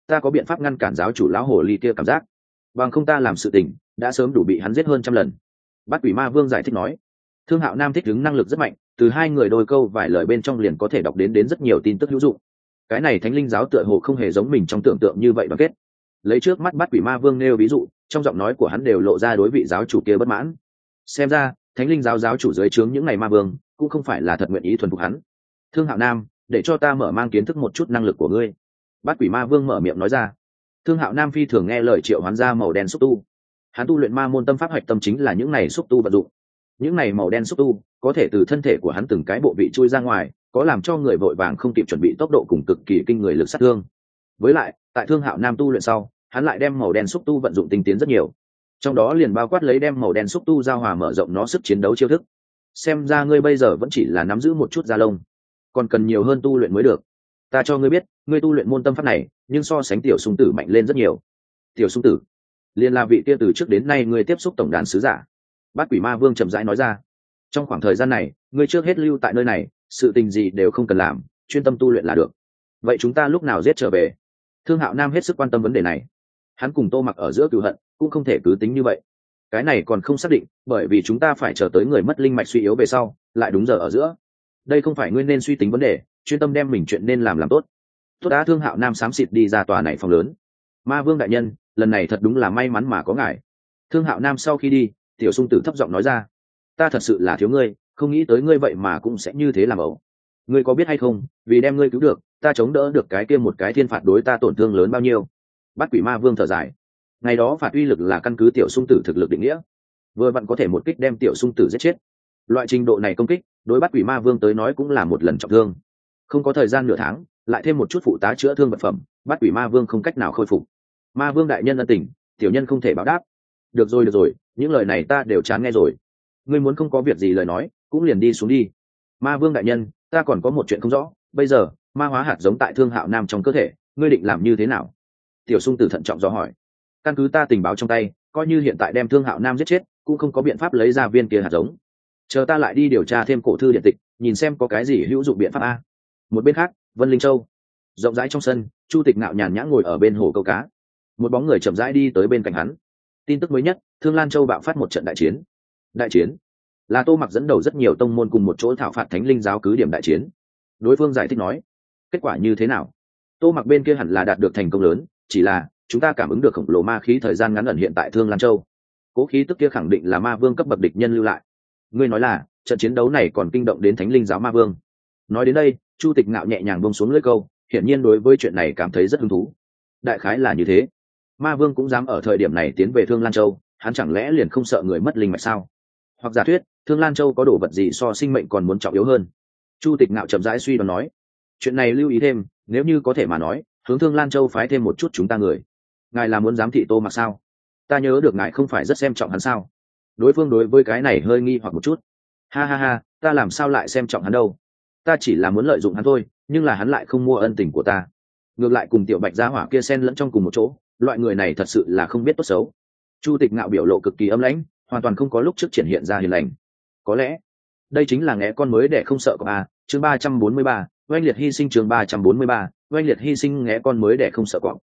ta có biện pháp ngăn cản giáo chủ lão hồ ly kia cảm giác, bằng không ta làm sự tình đã sớm đủ bị hắn giết hơn trăm lần. Bát quỷ ma vương giải thích nói. Thương Hạo Nam thích ứng năng lực rất mạnh, từ hai người đôi câu vài lời bên trong liền có thể đọc đến rất nhiều tin tức hữu dụng. Cái này thánh linh giáo tựa hồ không hề giống mình trong tưởng tượng như vậy đoàn kết. Lấy trước mắt Bát quỷ ma vương nêu ví dụ, trong giọng nói của hắn đều lộ ra đối vị giáo chủ kia bất mãn. Xem ra thánh linh giáo giáo chủ dưới trướng những ngày ma vương cũng không phải là thật nguyện ý thuần phục hắn. Thương Hạo Nam, để cho ta mở mang kiến thức một chút năng lực của ngươi. Bát quỷ ma vương mở miệng nói ra. Thương Hạo Nam phi thường nghe lời triệu hoán ra màu đen xúc tu. Hắn tu luyện ma môn tâm pháp hạch tâm chính là những này xúc tu vận dụng. Những này màu đen xúc tu có thể từ thân thể của hắn từng cái bộ vị chui ra ngoài, có làm cho người vội vàng không kịp chuẩn bị tốc độ cùng cực kỳ kinh người lực sát thương. Với lại tại Thương Hạo Nam tu luyện sau, hắn lại đem màu đen xúc tu vận dụng tinh tiến rất nhiều, trong đó liền bao quát lấy đem màu đen xúc tu giao hòa mở rộng nó sức chiến đấu chiêu thức. Xem ra ngươi bây giờ vẫn chỉ là nắm giữ một chút da lông, còn cần nhiều hơn tu luyện mới được. Ta cho ngươi biết, ngươi tu luyện môn tâm pháp này nhưng so sánh tiểu sung tử mạnh lên rất nhiều. Tiểu sung tử liền là vị kia từ trước đến nay ngươi tiếp xúc tổng đàn sứ giả. Bát quỷ ma vương chậm rãi nói ra. Trong khoảng thời gian này ngươi trước hết lưu tại nơi này, sự tình gì đều không cần làm, chuyên tâm tu luyện là được. Vậy chúng ta lúc nào giết trở về? Thương Hạo Nam hết sức quan tâm vấn đề này. Hắn cùng Tô Mặc ở giữa cừu hận cũng không thể cứ tính như vậy. Cái này còn không xác định, bởi vì chúng ta phải chờ tới người mất linh mạch suy yếu về sau, lại đúng giờ ở giữa. Đây không phải ngươi nên suy tính vấn đề, chuyên tâm đem mình chuyện nên làm tốt. Tốt đã. Thương Hạo Nam xám xịt đi ra tòa này phòng lớn. Ma vương đại nhân, lần này thật đúng là may mắn mà có ngài. Thương Hạo Nam sau khi đi, tiểu sung tử thấp giọng nói ra. Ta thật sự là thiếu ngươi, không nghĩ tới ngươi vậy mà cũng sẽ như thế làm ẩu. Ngươi có biết hay không, vì đem ngươi cứu được, ta chống đỡ được cái kia một cái thiên phạt đối ta tổn thương lớn bao nhiêu. Bát quỷ ma vương thở dài. Ngày đó phạt uy lực là căn cứ tiểu sung tử thực lực định nghĩa, vừa vặn có thể một kích đem tiểu sung tử giết chết. Loại trình độ này công kích đối bát quỷ ma vương tới nói cũng là một lần trọng thương. Không có thời gian nửa tháng, lại thêm một chút phụ tá chữa thương vật phẩm, bát quỷ ma vương không cách nào khôi phục. Ma vương đại nhân ân tình, tiểu nhân không thể báo đáp. Được rồi, những lời này ta đều chán nghe rồi. Ngươi muốn không có việc gì lời nói, cũng liền đi xuống đi. Ma vương đại nhân, ta còn có một chuyện không rõ, bây giờ ma hóa hạt giống tại Thương Hạo Nam trong cơ thể, ngươi định làm như thế nào? Tiểu sung tử thận trọng do hỏi. Căn cứ ta tình báo trong tay, coi như hiện tại đem Thương Hạo Nam giết chết, cũng không có biện pháp lấy ra viên kia hạt giống. Chờ ta lại đi điều tra thêm cổ thư điện tịch, nhìn xem có cái gì hữu dụng biện pháp a. Một bên khác, Vân Linh Châu, rộng rãi trong sân, Chu Tịch Ngạo nhàn nhã ngồi ở bên hồ câu cá. Một bóng người chậm rãi đi tới bên cạnh hắn. Tin tức mới nhất, Thương Lan Châu bạo phát một trận đại chiến. Đại chiến là Tô Mặc dẫn đầu rất nhiều tông môn cùng một chỗ thảo phạt Thánh Linh giáo cứ điểm đại chiến. Đối phương giải thích nói, kết quả như thế nào? Tô Mặc bên kia hẳn là đạt được thành công lớn, chỉ là chúng ta cảm ứng được khổng lồ ma khí thời gian ngắn ẩn hiện tại Thương Lan Châu. Cố khí tức kia khẳng định là ma vương cấp bậc địch nhân lưu lại. Ngươi nói là trận chiến đấu này còn kinh động đến Thánh Linh giáo ma vương. Nói đến đây, Chu Tịch Ngạo nhẹ nhàng buông xuống lưỡi câu, hiển nhiên đối với chuyện này cảm thấy rất hứng thú. Đại khái là như thế. Ma vương cũng dám ở thời điểm này tiến về Thương Lan Châu, hắn chẳng lẽ liền không sợ người mất linh mạch sao? Hoặc giả thuyết, Thương Lan Châu có đồ vật gì so sinh mệnh còn muốn trọng yếu hơn? Chu Tịch Ngạo chậm rãi suy đoán nói. Chuyện này lưu ý thêm, nếu như có thể mà nói, hướng Thương Lan Châu phái thêm một chút chúng ta người. Ngài là muốn giám thị Tô Mặc sao? Ta nhớ được ngài không phải rất xem trọng hắn sao? Đối phương đối với cái này hơi nghi hoặc một chút. Ha, ta làm sao lại xem trọng hắn đâu? Ta chỉ là muốn lợi dụng hắn thôi, nhưng là hắn lại không mua ân tình của ta. Ngược lại cùng tiểu bạch gia hỏa kia xen lẫn trong cùng một chỗ, loại người này thật sự là không biết tốt xấu. Chu Tịch Ngạo biểu lộ cực kỳ âm lãnh, hoàn toàn không có lúc trước triển hiện ra hiền lành. Có lẽ đây chính là ngẽ con mới để không sợ có a. Chương 343, oanh liệt hy sinh. Chương 343, oanh liệt hy sinh, ngẽ con mới để không sợ cọp.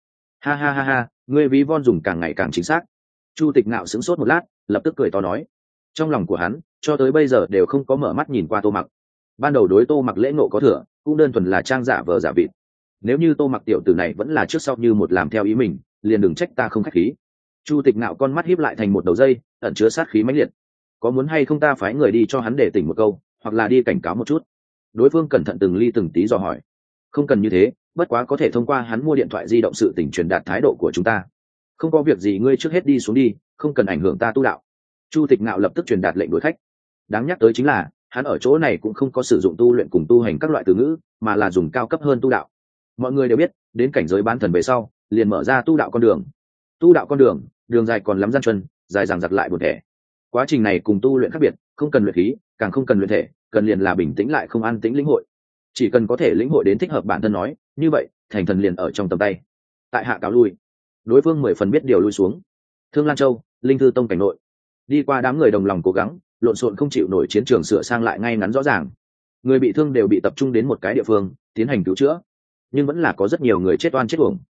Ha, ngươi ví von dùng càng ngày càng chính xác. Chu Tịch Ngạo sững sốt một lát, lập tức cười to nói. Trong lòng của hắn cho tới bây giờ đều không có mở mắt nhìn qua Tô Mặc. Ban đầu đối Tô Mặc lễ ngộ có thừa, cũng đơn thuần là trang giả vờ giả vịt. Nếu như Tô Mặc tiểu tử này vẫn là trước sau như một làm theo ý mình, liền đừng trách ta không khách khí. Chu Tịch Ngạo con mắt híp lại thành một đầu dây, ẩn chứa sát khí mãnh liệt. Có muốn hay không ta phái người đi cho hắn để tỉnh một câu, hoặc là đi cảnh cáo một chút? Đối phương cẩn thận từng ly từng tí dò hỏi. Không cần như thế, bất quá có thể thông qua hắn mua điện thoại di động sự tình truyền đạt thái độ của chúng ta. Không có việc gì, ngươi trước hết đi xuống đi, không cần ảnh hưởng ta tu đạo. Chu Tịch Ngạo lập tức truyền đạt lệnh đuổi khách. Đáng nhắc tới chính là, hắn ở chỗ này cũng không có sử dụng tu luyện cùng tu hành các loại từ ngữ, mà là dùng cao cấp hơn tu đạo. Mọi người đều biết, đến cảnh giới bán thần về sau, liền mở ra tu đạo con đường. Tu đạo con đường, đường dài còn lắm gian truân, dài dằng dặc lại buồn thẻ. Quá trình này cùng tu luyện khác biệt, không cần luyện khí, càng không cần luyện thể, cần liền là bình tĩnh lại không an tĩnh lĩnh hội. Chỉ cần có thể lĩnh hội đến thích hợp bản thân nói, như vậy, thành thần liền ở trong tầm tay. Tại hạ cáo lui. Đối phương 10 phần biết điều lui xuống. Thương Lan Châu, Linh Thư Tông cảnh nội. Đi qua đám người đồng lòng cố gắng, lộn xộn không chịu nổi chiến trường sửa sang lại ngay ngắn rõ ràng. Người bị thương đều bị tập trung đến một cái địa phương, tiến hành cứu chữa. Nhưng vẫn là có rất nhiều người chết oan chết uổng.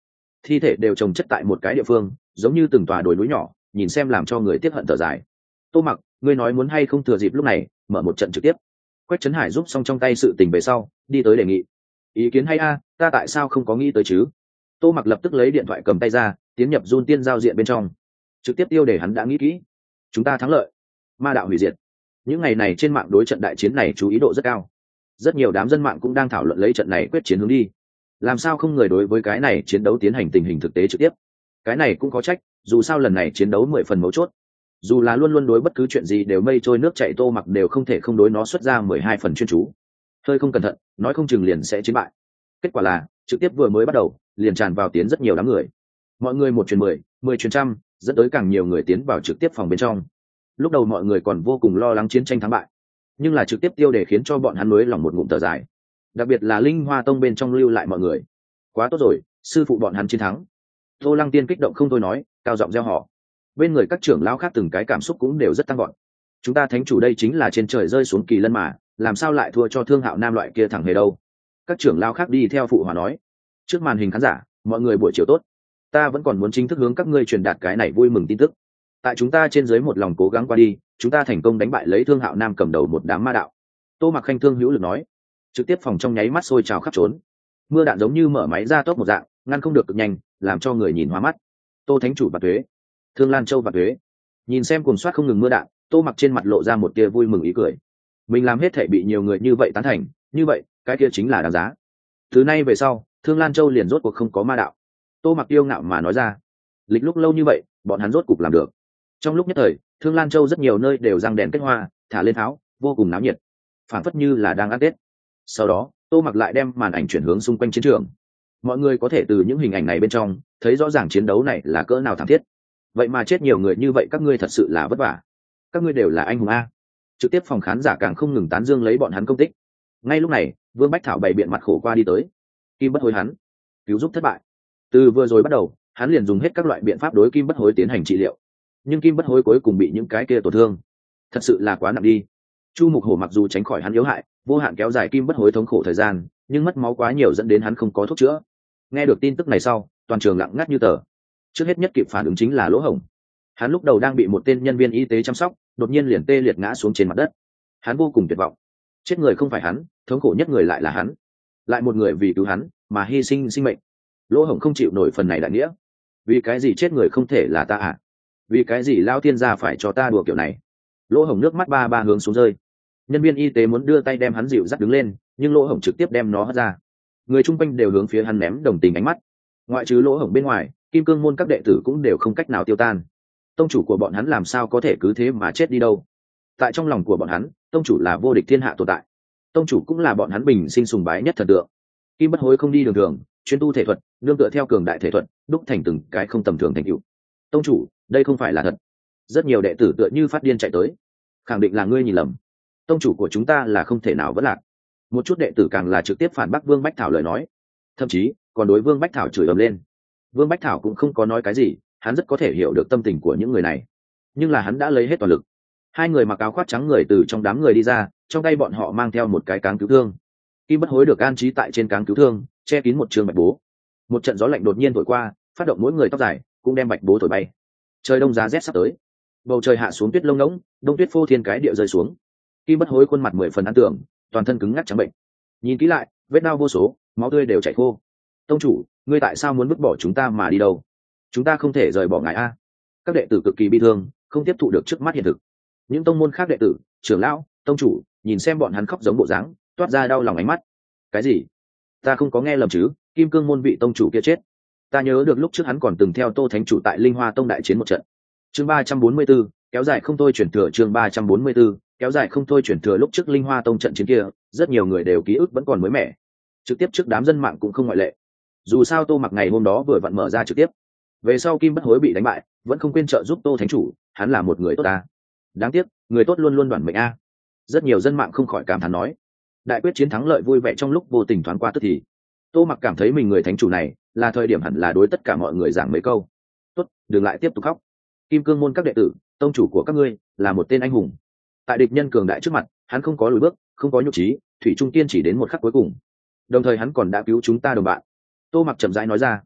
thi thể đều chồng chất tại một cái địa phương, giống như từng tòa đồi núi nhỏ, nhìn xem làm cho người tiếc hận thở dài. Tô Mặc, ngươi nói muốn hay không thừa dịp lúc này mở một trận trực tiếp? Quách Trấn Hải giúp xong trong tay sự tình về sau, đi tới đề nghị. Ý kiến hay a, ta tại sao không có nghĩ tới chứ? Tô Mặc lập tức lấy điện thoại cầm tay ra, tiến nhập Jun Tiên giao diện bên trong. Trực tiếp tiêu đề hắn đã nghĩ kỹ. Chúng ta thắng lợi, ma đạo hủy diệt. Những ngày này trên mạng đối trận đại chiến này chú ý độ rất cao. Rất nhiều đám dân mạng cũng đang thảo luận lấy trận này quyết chiến hướng đi. Làm sao không người đối với cái này chiến đấu tiến hành tình hình thực tế trực tiếp? Cái này cũng có trách, dù sao lần này chiến đấu 10 phần mấu chốt. Dù là luôn luôn đối bất cứ chuyện gì đều mây trôi nước chảy, Tô Mặc đều không thể không đối nó xuất ra 12 phần chuyên chú. Hơi không cẩn thận, nói không chừng liền sẽ chiến bại. Kết quả là, trực tiếp vừa mới bắt đầu, liền tràn vào tiến rất nhiều đám người. Mọi người 1 truyền 10, 10 truyền trăm, dẫn tới càng nhiều người tiến vào trực tiếp phòng bên trong. Lúc đầu mọi người còn vô cùng lo lắng chiến tranh thắng bại, nhưng là trực tiếp tiêu đề khiến cho bọn hắn nuối lòng một ngụm thở dài. Đặc biệt là Linh Hoa Tông bên trong lưu lại mọi người. Quá tốt rồi, sư phụ bọn hắn chiến thắng. Tô Lăng Tiên kích động không thôi nói, cao giọng reo hò. Bên người các trưởng lão khác từng cái cảm xúc cũng đều rất tăng gọn. Chúng ta thánh chủ đây chính là trên trời rơi xuống kỳ lân mà, làm sao lại thua cho Thương Hạo Nam loại kia thẳng hề đâu? Các trưởng lão khác đi theo phụ hòa nói. Trước màn hình khán giả, mọi người buổi chiều tốt. Ta vẫn còn muốn chính thức hướng các ngươi truyền đạt cái này vui mừng tin tức. Tại chúng ta trên dưới một lòng cố gắng qua đi, chúng ta thành công đánh bại lấy Thương Hạo Nam cầm đầu một đám ma đạo. Tô Mặc Khanh thương hữu lực nói. Trực tiếp phòng trong nháy mắt sôi trào khắp trốn. Mưa đạn giống như mở máy ra tốc một dạng, ngăn không được cực nhanh, làm cho người nhìn hoa mắt. Tô thánh chủ và tuế, Thương Lan Châu và tuế. Nhìn xem cuồng soát không ngừng mưa đạn, Tô Mặc trên mặt lộ ra một tia vui mừng ý cười. Mình làm hết thể bị nhiều người như vậy tán thành, như vậy cái kia chính là đáng giá. Từ nay về sau, Thương Lan Châu liền rốt cuộc không có ma đạo. Tô Mặc yêu ngạo mà nói ra. Lịch lúc lâu như vậy, bọn hắn rốt cuộc làm được. Trong lúc nhất thời, Thương Lan Châu rất nhiều nơi đều răng đèn kết hoa, thả lên tháo, vô cùng náo nhiệt, phảng phất như là đang ăn Tết. Sau đó, Tô Mặc lại đem màn ảnh chuyển hướng xung quanh chiến trường. Mọi người có thể từ những hình ảnh này bên trong thấy rõ ràng chiến đấu này là cỡ nào thảm thiết. Vậy mà chết nhiều người như vậy, các ngươi thật sự là vất vả. Các ngươi đều là anh hùng a. Trực tiếp phòng khán giả càng không ngừng tán dương lấy bọn hắn công tích. Ngay lúc này, Vương Bách Thảo bày biện mặt khổ qua đi tới. Kim Bất Hối hắn cứu giúp thất bại. Từ vừa rồi bắt đầu, hắn liền dùng hết các loại biện pháp đối Kim Bất Hối tiến hành trị liệu, nhưng Kim Bất Hối cuối cùng bị những cái kia tổn thương, thật sự là quá nặng đi. Chu Mục Hổ mặc dù tránh khỏi hắn yếu hại, vô hạn kéo dài Kim Bất Hối thống khổ thời gian, nhưng mất máu quá nhiều dẫn đến hắn không có thuốc chữa. Nghe được tin tức này sau, toàn trường lặng ngắt như tờ. Trước hết nhất kịp phản ứng chính là Lỗ Hồng. Hắn lúc đầu đang bị một tên nhân viên y tế chăm sóc, đột nhiên liền tê liệt ngã xuống trên mặt đất. Hắn vô cùng tuyệt vọng. Chết người không phải hắn, thống khổ nhất người lại là hắn. Lại một người vì cứu hắn mà hy sinh sinh mệnh. Lỗ Hồng không chịu nổi phần này đại nghĩa. Vì cái gì chết người không thể là ta à? Vì cái gì Lao Tiên gia phải cho ta đùa kiểu này? Lỗ Hồng nước mắt ba ba hướng xuống rơi. Nhân viên y tế muốn đưa tay đem hắn dịu dắt đứng lên, nhưng Lỗ Hồng trực tiếp đem nó hất ra. Người chung quanh đều hướng phía hắn ném đồng tình ánh mắt. Ngoại trừ Lỗ Hồng bên ngoài, Kim Cương môn các đệ tử cũng đều không cách nào tiêu tan. Tông chủ của bọn hắn làm sao có thể cứ thế mà chết đi đâu? Tại trong lòng của bọn hắn, tông chủ là vô địch thiên hạ tồn tại. Tông chủ cũng là bọn hắn bình sinh sùng bái nhất thần tượng. Kim Bất Hối không đi đường thường, chuyên tu thể thuật, nương tựa theo cường đại thể thuật, đúc thành từng cái không tầm thường thành tựu. Tông chủ, đây không phải là thật. Rất nhiều đệ tử tựa như phát điên chạy tới. Khẳng định là ngươi nhìn lầm. Tông chủ của chúng ta là không thể nào vẫn lạc. Một chút đệ tử càng là trực tiếp phản bác Vương Bách Thảo lời nói, thậm chí còn đối Vương Bách Thảo chửi ầm lên. Vương Bách Thảo cũng không có nói cái gì, hắn rất có thể hiểu được tâm tình của những người này, nhưng là hắn đã lấy hết toàn lực. Hai người mặc áo khoác trắng người từ trong đám người đi ra, trong tay bọn họ mang theo một cái cáng cứu thương. Kim Bất Hối được an trí tại trên cáng cứu thương, che kín một trường bạch bố. Một trận gió lạnh đột nhiên thổi qua, phát động mỗi người tóc dài cũng đem bạch bố thổi bay. Trời đông giá rét sắp tới, bầu trời hạ xuống tuyết lông ngỗng, đông tuyết phô thiên cái địa rơi xuống. Kim Bất Hối khuôn mặt 10 phần ăn tưởng, toàn thân cứng ngắc trắng bệnh. Nhìn kỹ lại, vết đau vô số, máu tươi đều chảy khô. Tông chủ, ngươi tại sao muốn vứt bỏ chúng ta mà đi đâu? Chúng ta không thể rời bỏ ngài a. Các đệ tử cực kỳ bi thương, không tiếp thụ được trước mắt hiện thực. Những tông môn khác đệ tử, trưởng lão, tông chủ, nhìn xem bọn hắn khóc giống bộ dáng, toát ra đau lòng ánh mắt. Cái gì? Ta không có nghe lầm chứ? Kim Cương môn vị tông chủ kia chết. Ta nhớ được lúc trước hắn còn từng theo Tô thánh chủ tại Linh Hoa tông đại chiến một trận. Chương 344, kéo dài không thôi chuyển thừa. Chương 344, kéo dài không thôi chuyển thừa. Lúc trước Linh Hoa tông trận chiến kia, rất nhiều người đều ký ức vẫn còn mới mẻ. Trực tiếp trước đám dân mạng cũng không ngoại lệ. Dù sao Tô Mặc ngày hôm đó vừa vặn mở ra trực tiếp. Về sau Kim Bất Hối bị đánh bại, vẫn không quên trợ giúp Tô thánh chủ, hắn là một người tốt ta. Đáng tiếc, người tốt luôn luôn đoản mệnh a. Rất nhiều dân mạng không khỏi cảm thán nói. Đại quyết chiến thắng lợi vui vẻ trong lúc vô tình thoáng qua tức thì. Tô Mặc cảm thấy mình người thánh chủ này là thời điểm hẳn là đối tất cả mọi người giảng mấy câu. Tốt, đừng lại tiếp tục khóc. Kim Cương môn các đệ tử, tông chủ của các ngươi là một tên anh hùng. Tại địch nhân cường đại trước mặt, hắn không có lùi bước, không có nhục trí, thủy trung kiên chỉ đến một khắc cuối cùng. Đồng thời hắn còn đã cứu chúng ta đồng bạn. Tô Mặc chậm rãi nói ra.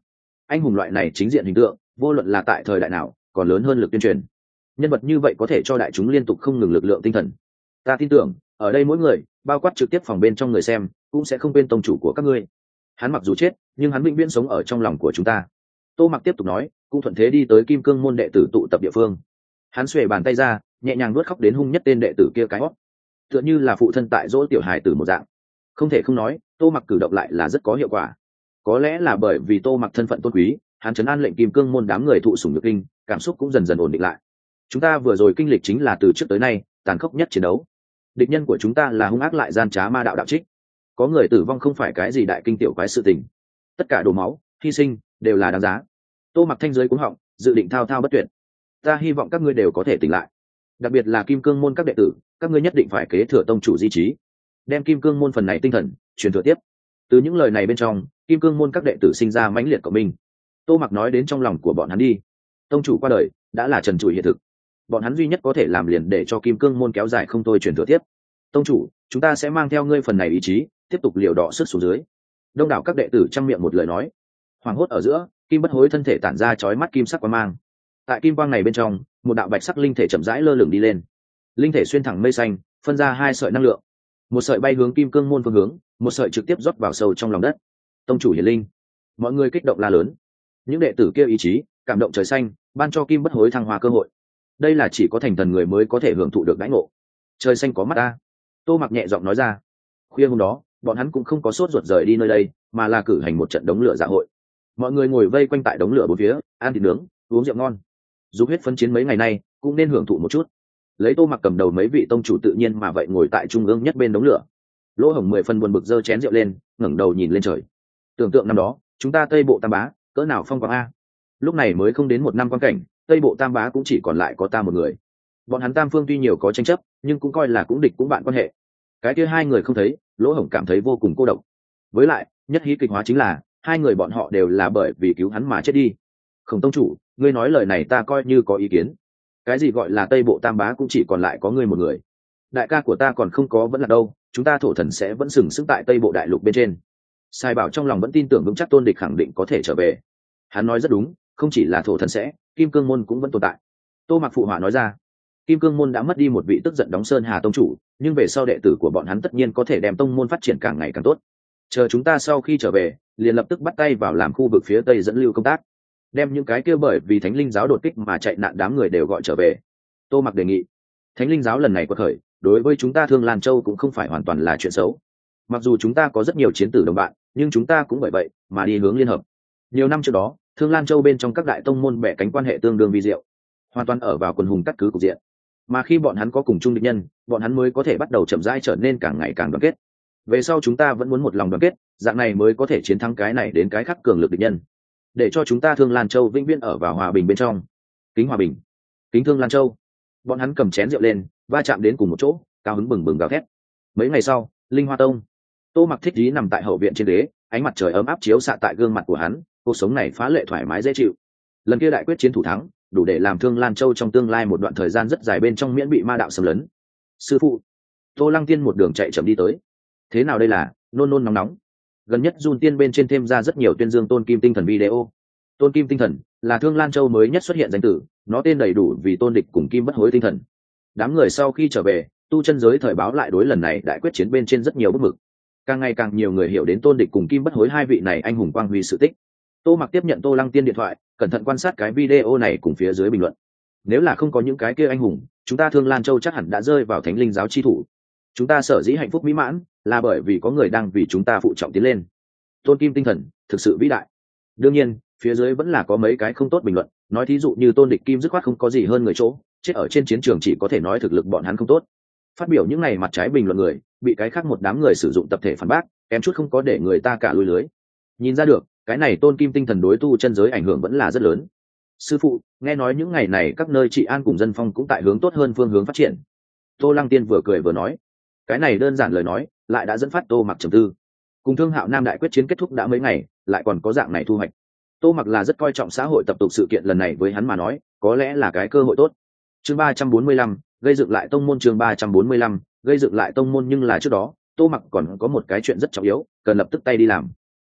anh hùng loại này chính diện hình tượng vô luận là tại thời đại nào còn lớn hơn lực tuyên truyền. Nhân vật như vậy có thể cho đại chúng liên tục không ngừng lực lượng tinh thần. Ta tin tưởng ở đây mỗi người, bao quát trực tiếp phòng bên trong người xem, cũng sẽ không quên tông chủ của các ngươi. Hắn mặc dù chết nhưng hắn vĩnh viễn sống ở trong lòng của chúng ta. Tô Mặc tiếp tục nói, cũng thuận thế đi tới Kim Cương môn đệ tử tụ tập địa phương. Hắn xuề bàn tay ra, nhẹ nhàng nuốt khóc đến hung nhất tên đệ tử kia cái hót, tựa như là phụ thân tại dỗ tiểu hài tử một dạng. Không thể không nói, Tô Mặc cử động lại là rất có hiệu quả. Có lẽ là bởi vì Tô Mặc thân phận tôn quý, hắn trấn an lệnh Kim Cương môn đám người thụ sủng nhược kinh, cảm xúc cũng dần dần ổn định lại. Chúng ta vừa rồi kinh lịch chính là từ trước tới nay tàn khốc nhất chiến đấu. Địch nhân của chúng ta là hung ác lại gian trá ma đạo đạo trích. Có người tử vong không phải cái gì đại kinh tiểu quái sự tình. Tất cả đổ máu, hy sinh đều là đáng giá. Tô Mặc thanh giới cuống họng, dự định thao thao bất tuyệt. Ta hy vọng các ngươi đều có thể tỉnh lại, đặc biệt là Kim Cương môn các đệ tử, các ngươi nhất định phải kế thừa tông chủ di trí, đem Kim Cương môn phần này tinh thần truyền thừa tiếp. Từ những lời này bên trong, Kim Cương môn các đệ tử sinh ra mãnh liệt của mình. Tô Mặc nói đến trong lòng của bọn hắn đi. Tông chủ qua đời đã là trần trụi hiện thực, bọn hắn duy nhất có thể làm liền để cho Kim Cương môn kéo dài không thôi truyền thừa tiếp. Tông chủ, chúng ta sẽ mang theo ngươi phần này ý chí, tiếp tục liều đỏ sức xuống dưới. Đông đảo các đệ tử trăm miệng một lời nói. Hoàng hốt ở giữa, Kim Bất Hối thân thể tản ra chói mắt kim sắc quang mang. Tại kim quang này bên trong, một đạo bạch sắc linh thể chậm rãi lơ lửng đi lên. Linh thể xuyên thẳng mây xanh, phân ra hai sợi năng lượng. Một sợi bay hướng Kim Cương môn phương hướng, một sợi trực tiếp rót vào sâu trong lòng đất. Tông chủ hiển linh. Mọi người kích động la lớn. Những đệ tử kia ý chí, cảm động trời xanh, ban cho Kim Bất Hối thăng hoa cơ hội. Đây là chỉ có thành thần người mới có thể hưởng thụ được đãi ngộ. Trời xanh có mắt ta. Tô Mặc nhẹ giọng nói ra. Khuya hôm đó, bọn hắn cũng không có sốt ruột rời đi nơi đây, mà là cử hành một trận đống lửa dạ hội. Mọi người ngồi vây quanh tại đống lửa bốn phía, ăn thịt nướng, uống rượu ngon. Dù huyết phân chiến mấy ngày nay, cũng nên hưởng thụ một chút. Lấy Tô Mặc cầm đầu mấy vị tông chủ tự nhiên mà vậy ngồi tại trung ương nhất bên đống lửa. Lỗ Hồng 10 phần buồn bực giơ chén rượu lên, ngẩng đầu nhìn lên trời. Tưởng tượng năm đó, chúng ta Tây Bộ Tam Bá, cỡ nào phong quang a. Lúc này mới không đến một năm quan cảnh, Tây Bộ Tam Bá cũng chỉ còn lại có ta một người. Bọn hắn tam phương tuy nhiều có tranh chấp, nhưng cũng coi là cũng địch cũng bạn quan hệ. Cái kia hai người không thấy, Lỗ Hồng cảm thấy vô cùng cô độc. Với lại, nhất hí kịch hóa chính là hai người bọn họ đều là bởi vì cứu hắn mà chết đi. Khổng tông chủ, ngươi nói lời này ta coi như có ý kiến. Cái gì gọi là Tây Bộ Tam Bá cũng chỉ còn lại có ngươi một người. Đại ca của ta còn không có vẫn là đâu, chúng ta thổ thần sẽ vẫn sừng sững tại Tây Bộ đại lục bên trên. Sai Bảo trong lòng vẫn tin tưởng vững chắc Tôn Địch khẳng định có thể trở về. Hắn nói rất đúng, không chỉ là thổ thần sẽ, Kim Cương môn cũng vẫn tồn tại. Tô Mặc phụ họa nói ra. Kim Cương môn đã mất đi một vị tức giận đóng sơn hà tông chủ, nhưng về sau đệ tử của bọn hắn tất nhiên có thể đem tông môn phát triển càng ngày càng tốt. Chờ chúng ta sau khi trở về, liền lập tức bắt tay vào làm khu vực phía tây dẫn lưu công tác, đem những cái kia bởi vì Thánh Linh giáo đột kích mà chạy nạn đám người đều gọi trở về. Tô Mặc đề nghị. Thánh Linh giáo lần này quật khởi, đối với chúng ta Thương Lan Châu cũng không phải hoàn toàn là chuyện xấu. Mặc dù chúng ta có rất nhiều chiến tử đồng bạn, nhưng chúng ta cũng bởi vậy mà đi hướng liên hợp. Nhiều năm trước đó, Thương Lan Châu bên trong các đại tông môn bẻ cánh quan hệ tương đương vi diệu, hoàn toàn ở vào quần hùng cắt cứ cục diện. Mà khi bọn hắn có cùng chung địch nhân, bọn hắn mới có thể bắt đầu chậm rãi trở nên càng ngày càng đoàn kết. Về sau chúng ta vẫn muốn một lòng đoàn kết, dạng này mới có thể chiến thắng cái này đến cái khác cường lực địch nhân, để cho chúng ta Thương Lan Châu vĩnh viễn ở vào hòa bình bên trong. Kính hòa bình, kính Thương Lan Châu. Bọn hắn cầm chén rượu lên, va chạm đến cùng một chỗ, cao hứng bừng bừng gào thét. Mấy ngày sau, Linh Hoa Tông. Tô Mặc thích ý nằm tại hậu viện trên ghế, ánh mặt trời ấm áp chiếu xạ tại gương mặt của hắn, cuộc sống này phá lệ thoải mái dễ chịu. Lần kia đại quyết chiến thủ thắng, đủ để làm Thương Lan Châu trong tương lai một đoạn thời gian rất dài bên trong miễn bị ma đạo xâm lấn. Sư phụ. Tô Lăng Tiên một đường chạy chậm đi tới. Thế nào đây là nôn nôn nóng nóng? Gần nhất Jun Tiên bên trên thêm ra rất nhiều tuyên dương Tôn Kim tinh thần video. Tôn Kim tinh thần là Thương Lan Châu mới nhất xuất hiện danh tử, nó tên đầy đủ vì Tôn Địch cùng Kim Bất Hối tinh thần. Đám người sau khi trở về, tu chân giới thời báo lại đối lần này đại quyết chiến bên trên rất nhiều bức mực. Càng ngày càng nhiều người hiểu đến Tôn Địch cùng Kim Bất Hối hai vị này anh hùng quang huy sự tích. Tô Mặc tiếp nhận Tô Lăng Tiên điện thoại, cẩn thận quan sát cái video này cùng phía dưới bình luận. Nếu là không có những cái kia anh hùng, chúng ta Thương Lan Châu chắc hẳn đã rơi vào Thánh Linh giáo chi thủ. Chúng ta sở dĩ hạnh phúc mỹ mãn, là bởi vì có người đang vì chúng ta phụ trọng tiến lên. Tôn Kim tinh thần thực sự vĩ đại. Đương nhiên, phía dưới vẫn là có mấy cái không tốt bình luận, nói thí dụ như Tôn Địch Kim dứt khoát không có gì hơn người chỗ, chết ở trên chiến trường chỉ có thể nói thực lực bọn hắn không tốt. Phát biểu những này mặt trái bình luận người, bị cái khác một đám người sử dụng tập thể phản bác, kém chút không có để người ta cả lùi lưới. Nhìn ra được, cái này Tôn Kim tinh thần đối tu chân giới ảnh hưởng vẫn là rất lớn. Sư phụ, nghe nói những ngày này các nơi trị an cùng dân phong cũng tại hướng tốt hơn phương hướng phát triển. Tô Lăng Tiên vừa cười vừa nói. Cái này đơn giản lời nói, lại đã dẫn phát Tô Mặc trầm tư. Cùng Thương Hạo Nam đại quyết chiến kết thúc đã mấy ngày, lại còn có dạng này thu hoạch. Tô Mặc là rất coi trọng xã hội tập tục sự kiện lần này, với hắn mà nói, có lẽ là cái cơ hội tốt. Chương 345, gây dựng lại tông môn. Chương 345, gây dựng lại tông môn. Nhưng là trước đó, Tô Mặc còn có một cái chuyện rất trọng yếu, cần lập tức tay đi làm.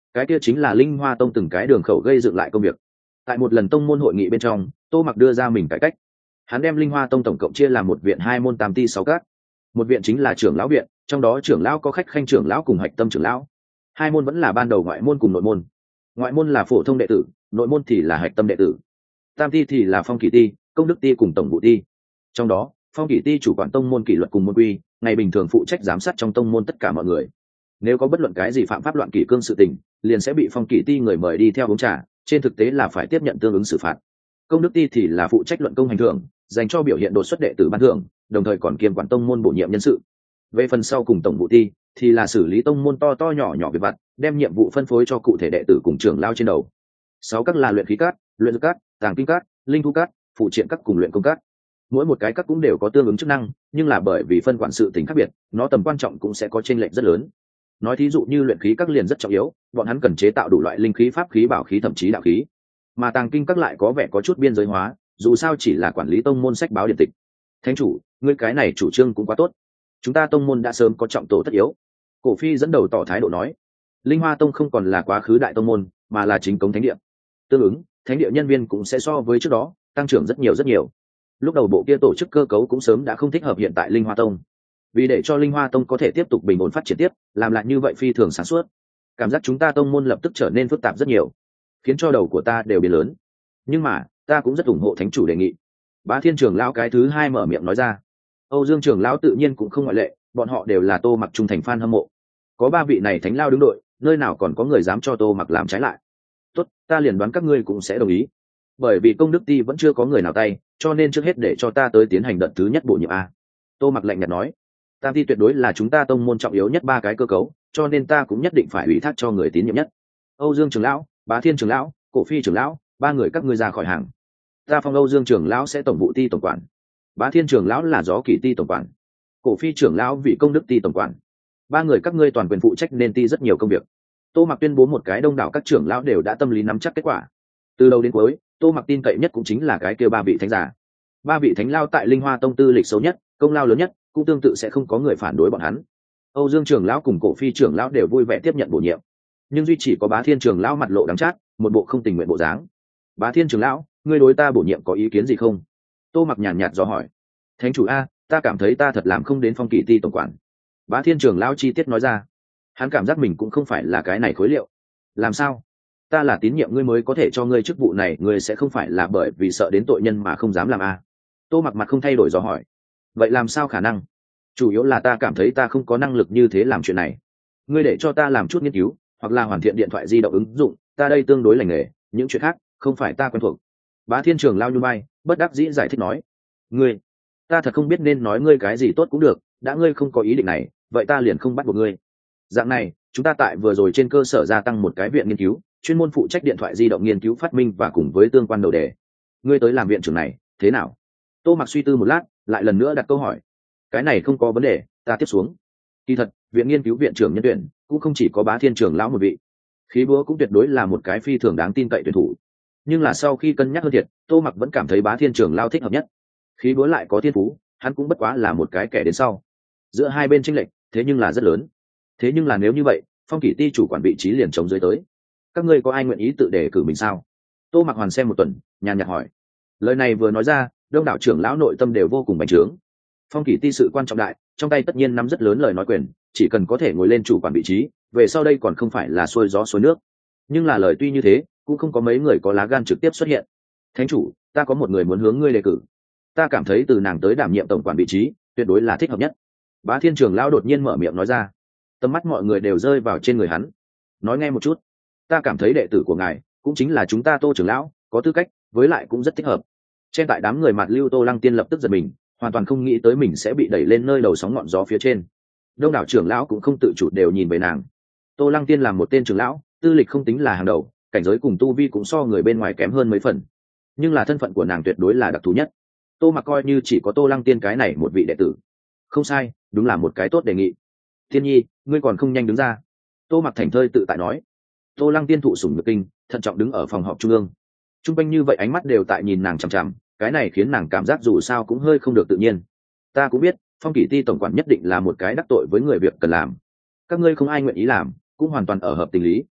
cái kia chính là Linh Hoa Tông từng cái đường khẩu gây dựng lại công việc. Tại một lần tông môn hội nghị bên trong, Tô Mặc đưa ra mình cải cách. Hắn đem Linh Hoa Tông tổng cộng chia làm một viện, hai môn, tam ti, sáu các. Một viện chính là trưởng lão viện, trong đó trưởng lão có khách khanh trưởng lão cùng hạch tâm trưởng lão. Hai môn vẫn là ban đầu ngoại môn cùng nội môn. Ngoại môn là phổ thông đệ tử, nội môn thì là hạch tâm đệ tử. Tam ti thì là phong kỷ ti, công đức ti cùng tổng vụ ti. Trong đó, phong kỷ ti chủ quản tông môn kỷ luật cùng môn quy, ngày bình thường phụ trách giám sát trong tông môn tất cả mọi người. Nếu có bất luận cái gì phạm pháp loạn kỷ cương sự tình, liền sẽ bị phong kỷ ti người mời đi theo uống trà, trên thực tế là phải tiếp nhận tương ứng xử phạt. Công đức ti thì là phụ trách luận công hành thưởng, dành cho biểu hiện đột xuất đệ tử ban thưởng, đồng thời còn kiêm quản tông môn bổ nhiệm nhân sự. Về phần sau cùng tổng vụ ti thì là xử lý tông môn to to nhỏ nhỏ việc vặt, đem nhiệm vụ phân phối cho cụ thể đệ tử cùng trưởng lao trên đầu. Sáu các là luyện khí các, luyện dược các, tàng kinh các, linh thu các, phụ triện các cùng luyện công các. Mỗi một cái các cũng đều có tương ứng chức năng, nhưng là bởi vì phân quản sự tính khác biệt, nó tầm quan trọng cũng sẽ có chênh lệch rất lớn. Nói thí dụ như luyện khí các liền rất trọng yếu, bọn hắn cần chế tạo đủ loại linh khí, pháp khí, bảo khí, thậm chí đạo khí. Mà tàng kinh các lại có vẻ có chút biên giới hóa, dù sao chỉ là quản lý tông môn sách báo điện tịch. Thánh chủ, ngươi cái này chủ trương cũng quá tốt. Chúng ta tông môn đã sớm có trọng tổ tất yếu. Cổ Phi dẫn đầu tỏ thái độ nói, Linh Hoa Tông không còn là quá khứ đại tông môn, mà là chính cống thánh địa. Tương ứng, thánh địa nhân viên cũng sẽ so với trước đó tăng trưởng rất nhiều rất nhiều. Lúc đầu bộ kia tổ chức cơ cấu cũng sớm đã không thích hợp hiện tại Linh Hoa Tông. Vì để cho Linh Hoa Tông có thể tiếp tục bình ổn phát triển tiếp, làm lại như vậy phi thường sáng suốt. Cảm giác chúng ta tông môn lập tức trở nên phức tạp rất nhiều, khiến cho đầu của ta đều biến lớn. Nhưng mà, ta cũng rất ủng hộ thánh chủ đề nghị. Bá Thiên trưởng lão cái thứ hai mở miệng nói ra. Âu Dương trưởng lão tự nhiên cũng không ngoại lệ, bọn họ đều là Tô Mặc trung thành fan hâm mộ. Có ba vị này thánh lao đứng đội, nơi nào còn có người dám cho Tô Mặc làm trái lại. Tốt, ta liền đoán các ngươi cũng sẽ đồng ý. Bởi vì công đức ti vẫn chưa có người nào tay, cho nên trước hết để cho ta tới tiến hành đợt thứ nhất bổ nhiệm a. Tô Mặc lạnh nhạt nói, tam ti tuyệt đối là chúng ta tông môn trọng yếu nhất ba cái cơ cấu, cho nên ta cũng nhất định phải ủy thác cho người tín nhiệm nhất. Âu Dương trưởng lão, Bá Thiên trưởng lão, Cổ Phi trưởng lão, ba người các ngươi ra khỏi hàng. Ta phong Âu Dương trưởng lão sẽ tổng vụ ti tổng quản, Bá Thiên trưởng lão là gió kỷ ti tổng quản, Cổ Phi trưởng lão vị công đức ti tổng quản. Ba người các ngươi toàn quyền phụ trách nên ti rất nhiều công việc. Tô Mặc tuyên bố một cái, đông đảo các trưởng lão đều đã tâm lý nắm chắc kết quả. Từ đầu đến cuối, Tô Mặc tin cậy nhất cũng chính là cái kia ba vị thánh giả. Ba vị thánh lao tại Linh Hoa Tông tư lịch xấu nhất, công lao lớn nhất, cũng tương tự sẽ không có người phản đối bọn hắn. Âu Dương trưởng lão cùng Cổ Phi trưởng lão đều vui vẻ tiếp nhận bổ nhiệm, nhưng duy chỉ có Bá Thiên trưởng lão mặt lộ đắng chát, một bộ không tình nguyện bộ dáng. Bá Thiên trưởng lão, ngươi đối ta bổ nhiệm có ý kiến gì không? Tô Mặc nhàn nhạt dò hỏi. Thánh chủ a, ta cảm thấy ta thật làm không đến phong kỷ ti tổng quản. Bá Thiên trưởng lão chi tiết nói ra. Hắn cảm giác mình cũng không phải là cái này khối liệu. Làm sao? Ta là tín nhiệm ngươi mới có thể cho ngươi chức vụ này, ngươi sẽ không phải là bởi vì sợ đến tội nhân mà không dám làm a? Tô Mặc mặt không thay đổi dò hỏi. Vậy làm sao khả năng? Chủ yếu là ta cảm thấy ta không có năng lực như thế làm chuyện này. Ngươi để cho ta làm chút nghiên cứu, hoặc là hoàn thiện điện thoại di động ứng dụng, ta đây tương đối lành nghề, những chuyện khác không phải ta quen thuộc. Bá Thiên trưởng lão nhún vai, bất đắc dĩ giải thích nói, ngươi, ta thật không biết nên nói ngươi cái gì tốt cũng được, đã ngươi không có ý định này, vậy ta liền không bắt buộc ngươi. Dạng này, chúng ta tại vừa rồi trên cơ sở gia tăng một cái viện nghiên cứu, chuyên môn phụ trách điện thoại di động nghiên cứu phát minh và cùng với tương quan đầu đề. Ngươi tới làm viện trưởng này, thế nào? Tô Mặc suy tư một lát, lại lần nữa đặt câu hỏi. Cái này không có vấn đề, ta tiếp xuống. Kỳ thật, viện nghiên cứu viện trưởng nhân tuyển cũng không chỉ có Bá Thiên trưởng lão một vị. Khí Búa cũng tuyệt đối là một cái phi thường đáng tin cậy tuyển thủ. Nhưng là sau khi cân nhắc hơn thiệt, Tô Mặc vẫn cảm thấy Bá Thiên trưởng lão thích hợp nhất. Khí Búa lại có thiên phú, hắn cũng bất quá là một cái kẻ đến sau. Giữa hai bên chênh lệch, thế nhưng là rất lớn. Thế nhưng là nếu như vậy, phong kỷ ti chủ quản vị trí liền chống dưới tới. Các ngươi có ai nguyện ý tự đề cử mình sao? Tô Mặc hoàn xem một tuần, nhàn nhạt hỏi. Lời này vừa nói ra, đông đảo trưởng lão nội tâm đều vô cùng bành trướng. Phong kỷ ti sự quan trọng đại, trong tay tất nhiên nắm rất lớn lời nói quyền, chỉ cần có thể ngồi lên chủ quản vị trí, về sau đây còn không phải là xuôi gió xuôi nước. Nhưng là lời tuy như thế, cũng không có mấy người có lá gan trực tiếp xuất hiện. Thánh chủ, ta có một người muốn hướng ngươi đề cử. Ta cảm thấy từ nàng tới đảm nhiệm tổng quản vị trí, tuyệt đối là thích hợp nhất. Bá Thiên trưởng lão đột nhiên mở miệng nói ra. Tầm mắt mọi người đều rơi vào trên người hắn. Nói nghe một chút. Ta cảm thấy đệ tử của ngài, cũng chính là chúng ta Tô trưởng lão, có tư cách, với lại cũng rất thích hợp. Trên tại đám người mặt lưu Tô Lăng Tiên lập tức giật mình, hoàn toàn không nghĩ tới mình sẽ bị đẩy lên nơi đầu sóng ngọn gió phía trên. Đông đảo trưởng lão cũng không tự chủ đều nhìn về nàng. Tô Lăng Tiên là một tên trưởng lão, tư lịch không tính là hàng đầu, cảnh giới cùng tu vi cũng so người bên ngoài kém hơn mấy phần. Nhưng là thân phận của nàng tuyệt đối là đặc thù nhất. Tô Mặc coi như chỉ có Tô Lăng Tiên cái này một vị đệ tử. Không sai, đúng là một cái tốt đề nghị. Thiên Nhi, ngươi còn không nhanh đứng ra. Tô Mặc thảnh thơi tự tại nói. Tô Lăng Tiên thụ sủng nhược kinh, thận trọng đứng ở phòng họp trung ương. Trung quanh như vậy ánh mắt đều tại nhìn nàng chằm chằm, cái này khiến nàng cảm giác dù sao cũng hơi không được tự nhiên. Ta cũng biết, phong kỷ ti tổng quản nhất định là một cái đắc tội với người việc cần làm. Các ngươi không ai nguyện ý làm, cũng hoàn toàn ở hợp tình lý.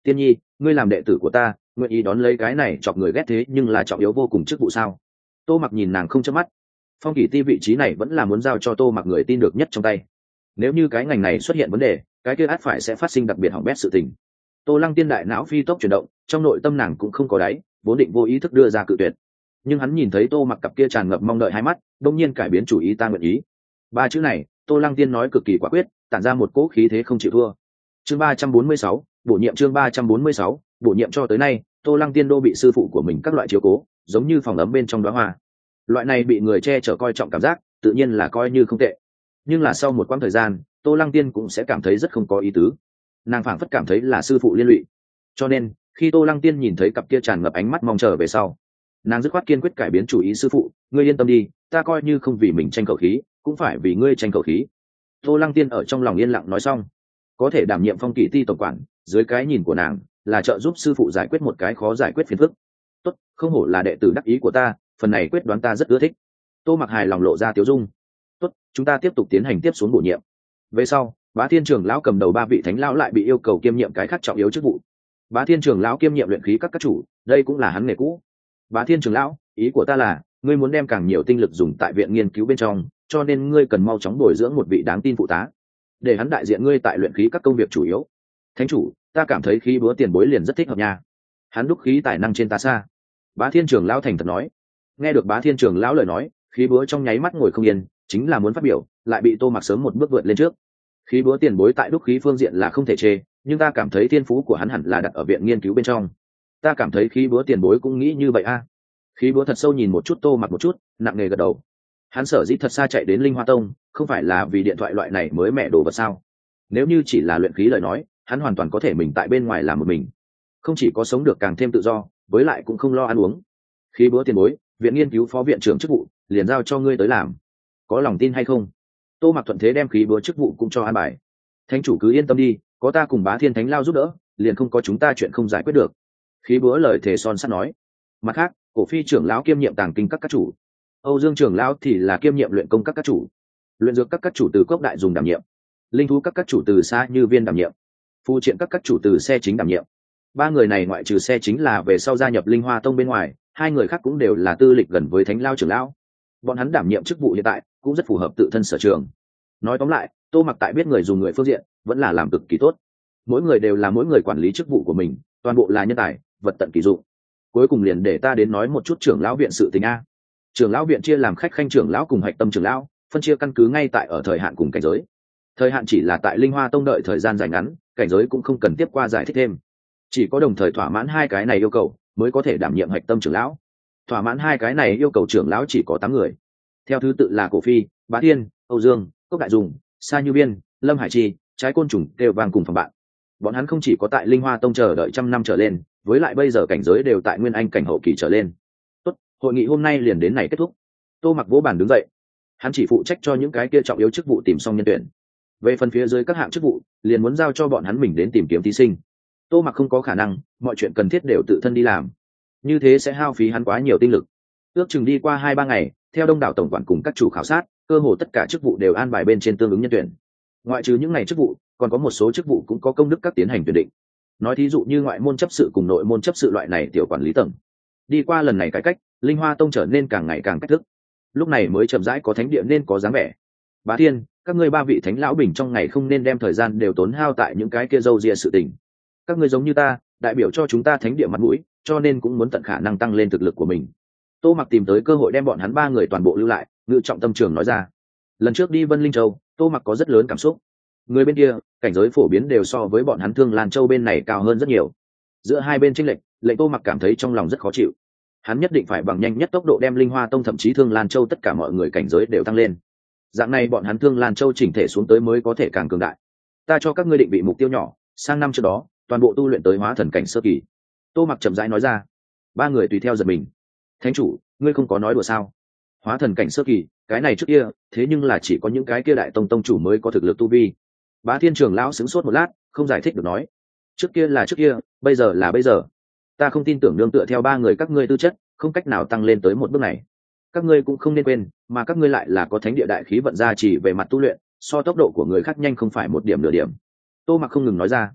Tiên nhi, ngươi làm đệ tử của ta, nguyện ý đón lấy cái này chọc người ghét thế nhưng là trọng yếu vô cùng chức vụ sao? Tô Mặc nhìn nàng không chớp mắt. Phong Kỷ Ti vị trí này vẫn là muốn giao cho Tô Mặc người tin được nhất trong tay. Nếu như cái ngành này xuất hiện vấn đề, cái kia ắt phải sẽ phát sinh đặc biệt hỏng bét sự tình. Tô Lăng Tiên đại não phi tốc chuyển động, trong nội tâm nàng cũng không có đáy, vốn định vô ý thức đưa ra cự tuyệt. Nhưng hắn nhìn thấy Tô Mặc cặp kia tràn ngập mong đợi hai mắt, đột nhiên cải biến chủ ý, ta nguyện ý. Ba chữ này, Tô Lăng Tiên nói cực kỳ quả quyết, tản ra một cỗ khí thế không chịu thua. Chương 346, bổ nhiệm. Chương 346, bổ nhiệm. Cho tới nay, Tô Lăng Tiên đô bị sư phụ của mình các loại chiếu cố, giống như phòng ấm bên trong đóa hoa. Loại này bị người che chở coi trọng cảm giác, tự nhiên là coi như không tệ. Nhưng là sau một quãng thời gian, Tô Lăng Tiên cũng sẽ cảm thấy rất không có ý tứ. Nàng phảng phất cảm thấy là sư phụ liên lụy. Cho nên, khi Tô Lăng Tiên nhìn thấy cặp kia tràn ngập ánh mắt mong chờ về sau, nàng dứt khoát kiên quyết cải biến chủ ý, sư phụ, ngươi yên tâm đi, ta coi như không vì mình tranh khẩu khí, cũng phải vì ngươi tranh khẩu khí. Tô Lăng Tiên ở trong lòng yên lặng nói xong, có thể đảm nhiệm Phong Kỷ Ti tổng quản, dưới cái nhìn của nàng, là trợ giúp sư phụ giải quyết một cái khó giải quyết phiền phức. Tốt, không hổ là đệ tử đắc ý của ta, phần này quyết đoán ta rất ưa thích. Tô Mặc hài lòng lộ ra tiếu dung. Tốt, chúng ta tiếp tục tiến hành tiếp xuống bổ nhiệm. Về sau, Bá Thiên trưởng lão cầm đầu ba vị thánh lão lại bị yêu cầu kiêm nhiệm cái khác trọng yếu chức vụ. Bá Thiên trưởng lão kiêm nhiệm luyện khí các chủ, đây cũng là hắn nghề cũ. Bá Thiên trưởng lão, ý của ta là, ngươi muốn đem càng nhiều tinh lực dùng tại viện nghiên cứu bên trong, cho nên ngươi cần mau chóng bồi dưỡng một vị đáng tin phụ tá, để hắn đại diện ngươi tại luyện khí các công việc chủ yếu. Thánh chủ, ta cảm thấy khí búa tiền bối liền rất thích hợp nha. Hắn đúc khí tài năng trên ta xa. Bá Thiên trưởng lão thành thật nói. Nghe được Bá Thiên trưởng lão lời nói, khí búa trong nháy mắt ngồi không yên, chính là muốn phát biểu, lại bị Tô Mặc sớm một bước vượt lên trước. Khí búa tiền bối tại đúc khí phương diện là không thể chê, nhưng ta cảm thấy thiên phú của hắn hẳn là đặt ở viện nghiên cứu bên trong. Ta cảm thấy khí búa tiền bối cũng nghĩ như vậy a. Khí búa thật sâu nhìn một chút Tô Mặc một chút, nặng nề gật đầu. Hắn sở dĩ thật xa chạy đến Linh Hoa Tông, không phải là vì điện thoại loại này mới mẹ đồ vật sao? Nếu như chỉ là luyện khí lời nói, hắn hoàn toàn có thể mình tại bên ngoài làm một mình, không chỉ có sống được càng thêm tự do, với lại cũng không lo ăn uống. Khí búa tiền bối, viện nghiên cứu phó viện trưởng chức vụ liền giao cho ngươi tới làm, có lòng tin hay không? Tô Mặc thuận thế đem khí búa chức vụ cũng cho an bài. Thánh chủ cứ yên tâm đi, có ta cùng Bá Thiên thánh lao giúp đỡ, liền không có chúng ta chuyện không giải quyết được. Khí búa lời thề son sắt nói. Mặt khác, Cổ Phi trưởng lão kiêm nhiệm tàng kinh các chủ, Âu Dương trưởng lão thì là kiêm nhiệm luyện công các chủ, luyện dược các chủ từ Cốc Đại dùng đảm nhiệm, linh thú các chủ từ Sa Như Viên đảm nhiệm, phù triện các chủ từ Xe Chính đảm nhiệm. Ba người này ngoại trừ Xe Chính là về sau gia nhập Linh Hoa Tông bên ngoài, hai người khác cũng đều là tư lịch gần với thánh lao trưởng lão. Bọn hắn đảm nhiệm chức vụ hiện tại cũng rất phù hợp tự thân sở trường. Nói tóm lại, Tô Mặc tại biết người dùng người phương diện vẫn là làm cực kỳ tốt. Mỗi người đều là mỗi người quản lý chức vụ của mình, toàn bộ là nhân tài, vật tận kỳ dụng. Cuối cùng liền để ta đến nói một chút trưởng lão viện sự tình a. Trưởng lão viện chia làm khách khanh trưởng lão cùng hạch tâm trưởng lão, phân chia căn cứ ngay tại ở thời hạn cùng cảnh giới. Thời hạn chỉ là tại Linh Hoa Tông đợi thời gian dài ngắn, cảnh giới cũng không cần tiếp qua giải thích thêm. Chỉ có đồng thời thỏa mãn hai cái này yêu cầu mới có thể đảm nhiệm hạch tâm trưởng lão. Thỏa mãn hai cái này yêu cầu trưởng lão chỉ có 8 người, theo thứ tự là Cổ Phi, Bá Thiên, Âu Dương, Cốc Đại Dùng, Sa Như Biên, Lâm Hải Chi, Trái Côn Trùng đều vàng cùng phòng bạn. Bọn hắn không chỉ có tại Linh Hoa Tông chờ đợi trăm năm trở lên, với lại bây giờ cảnh giới đều tại Nguyên Anh cảnh hậu kỳ trở lên. Tốt, hội nghị hôm nay liền đến này kết thúc. Tô Mặc vỗ bàn đứng dậy. Hắn chỉ phụ trách cho những cái kia trọng yếu chức vụ tìm xong nhân tuyển. Về phần phía dưới các hạng chức vụ, liền muốn giao cho bọn hắn mình đến tìm kiếm thí sinh. Tô Mặc không có khả năng, mọi chuyện cần thiết đều tự thân đi làm. Như thế sẽ hao phí hắn quá nhiều tinh lực. Ước chừng đi qua 2-3 ngày, theo đông đảo tổng quản cùng các chủ khảo sát, cơ hồ tất cả chức vụ đều an bài bên trên tương ứng nhân tuyển. Ngoại trừ những ngày chức vụ, còn có một số chức vụ cũng có công đức các tiến hành tuyển định. Nói thí dụ như ngoại môn chấp sự cùng nội môn chấp sự loại này tiểu quản lý tầng. Đi qua lần này cải cách, Linh Hoa Tông trở nên càng ngày càng cách thức. Lúc này mới chậm rãi có thánh địa nên có dáng vẻ. Bá Thiên, các ngươi ba vị thánh lão bình trong ngày không nên đem thời gian đều tốn hao tại những cái kia râu ria sự tình. Các ngươi giống như ta, đại biểu cho chúng ta thánh địa mặt mũi, cho nên cũng muốn tận khả năng tăng lên thực lực của mình. Tô Mặc tìm tới cơ hội đem bọn hắn ba người toàn bộ lưu lại, ngự trọng tâm trường nói ra. Lần trước đi Vân Linh Châu, Tô Mặc có rất lớn cảm xúc. Người bên kia, cảnh giới phổ biến đều so với bọn hắn Thương Lan Châu bên này cao hơn rất nhiều. Giữa hai bên chênh lệch, lệnh Tô Mặc cảm thấy trong lòng rất khó chịu. Hắn nhất định phải bằng nhanh nhất tốc độ đem Linh Hoa Tông thậm chí Thương Lan Châu tất cả mọi người cảnh giới đều tăng lên. Dạng này bọn hắn Thương Lan Châu chỉnh thể xuống tới mới có thể càng cường đại. Ta cho các ngươi định vị mục tiêu nhỏ, sang năm trước đó, toàn bộ tu luyện tới hóa thần cảnh sơ kỳ. Tô Mặc chậm rãi nói ra. Ba người tùy theo giật mình. Thánh chủ, ngươi không có nói đùa sao? Hóa thần cảnh sơ kỳ, cái này trước kia, thế nhưng là chỉ có những cái kia đại tông chủ mới có thực lực tu vi. Bá Thiên trưởng lão sững sốt một lát, không giải thích được nói. Trước kia là trước kia, bây giờ là bây giờ. Ta không tin tưởng nương tựa theo ba người các ngươi tư chất, không cách nào tăng lên tới một bước này. Các ngươi cũng không nên quên, mà các ngươi lại là có thánh địa đại khí vận ra chỉ về mặt tu luyện, so tốc độ của người khác nhanh không phải một điểm nửa điểm. Tô Mặc không ngừng nói ra.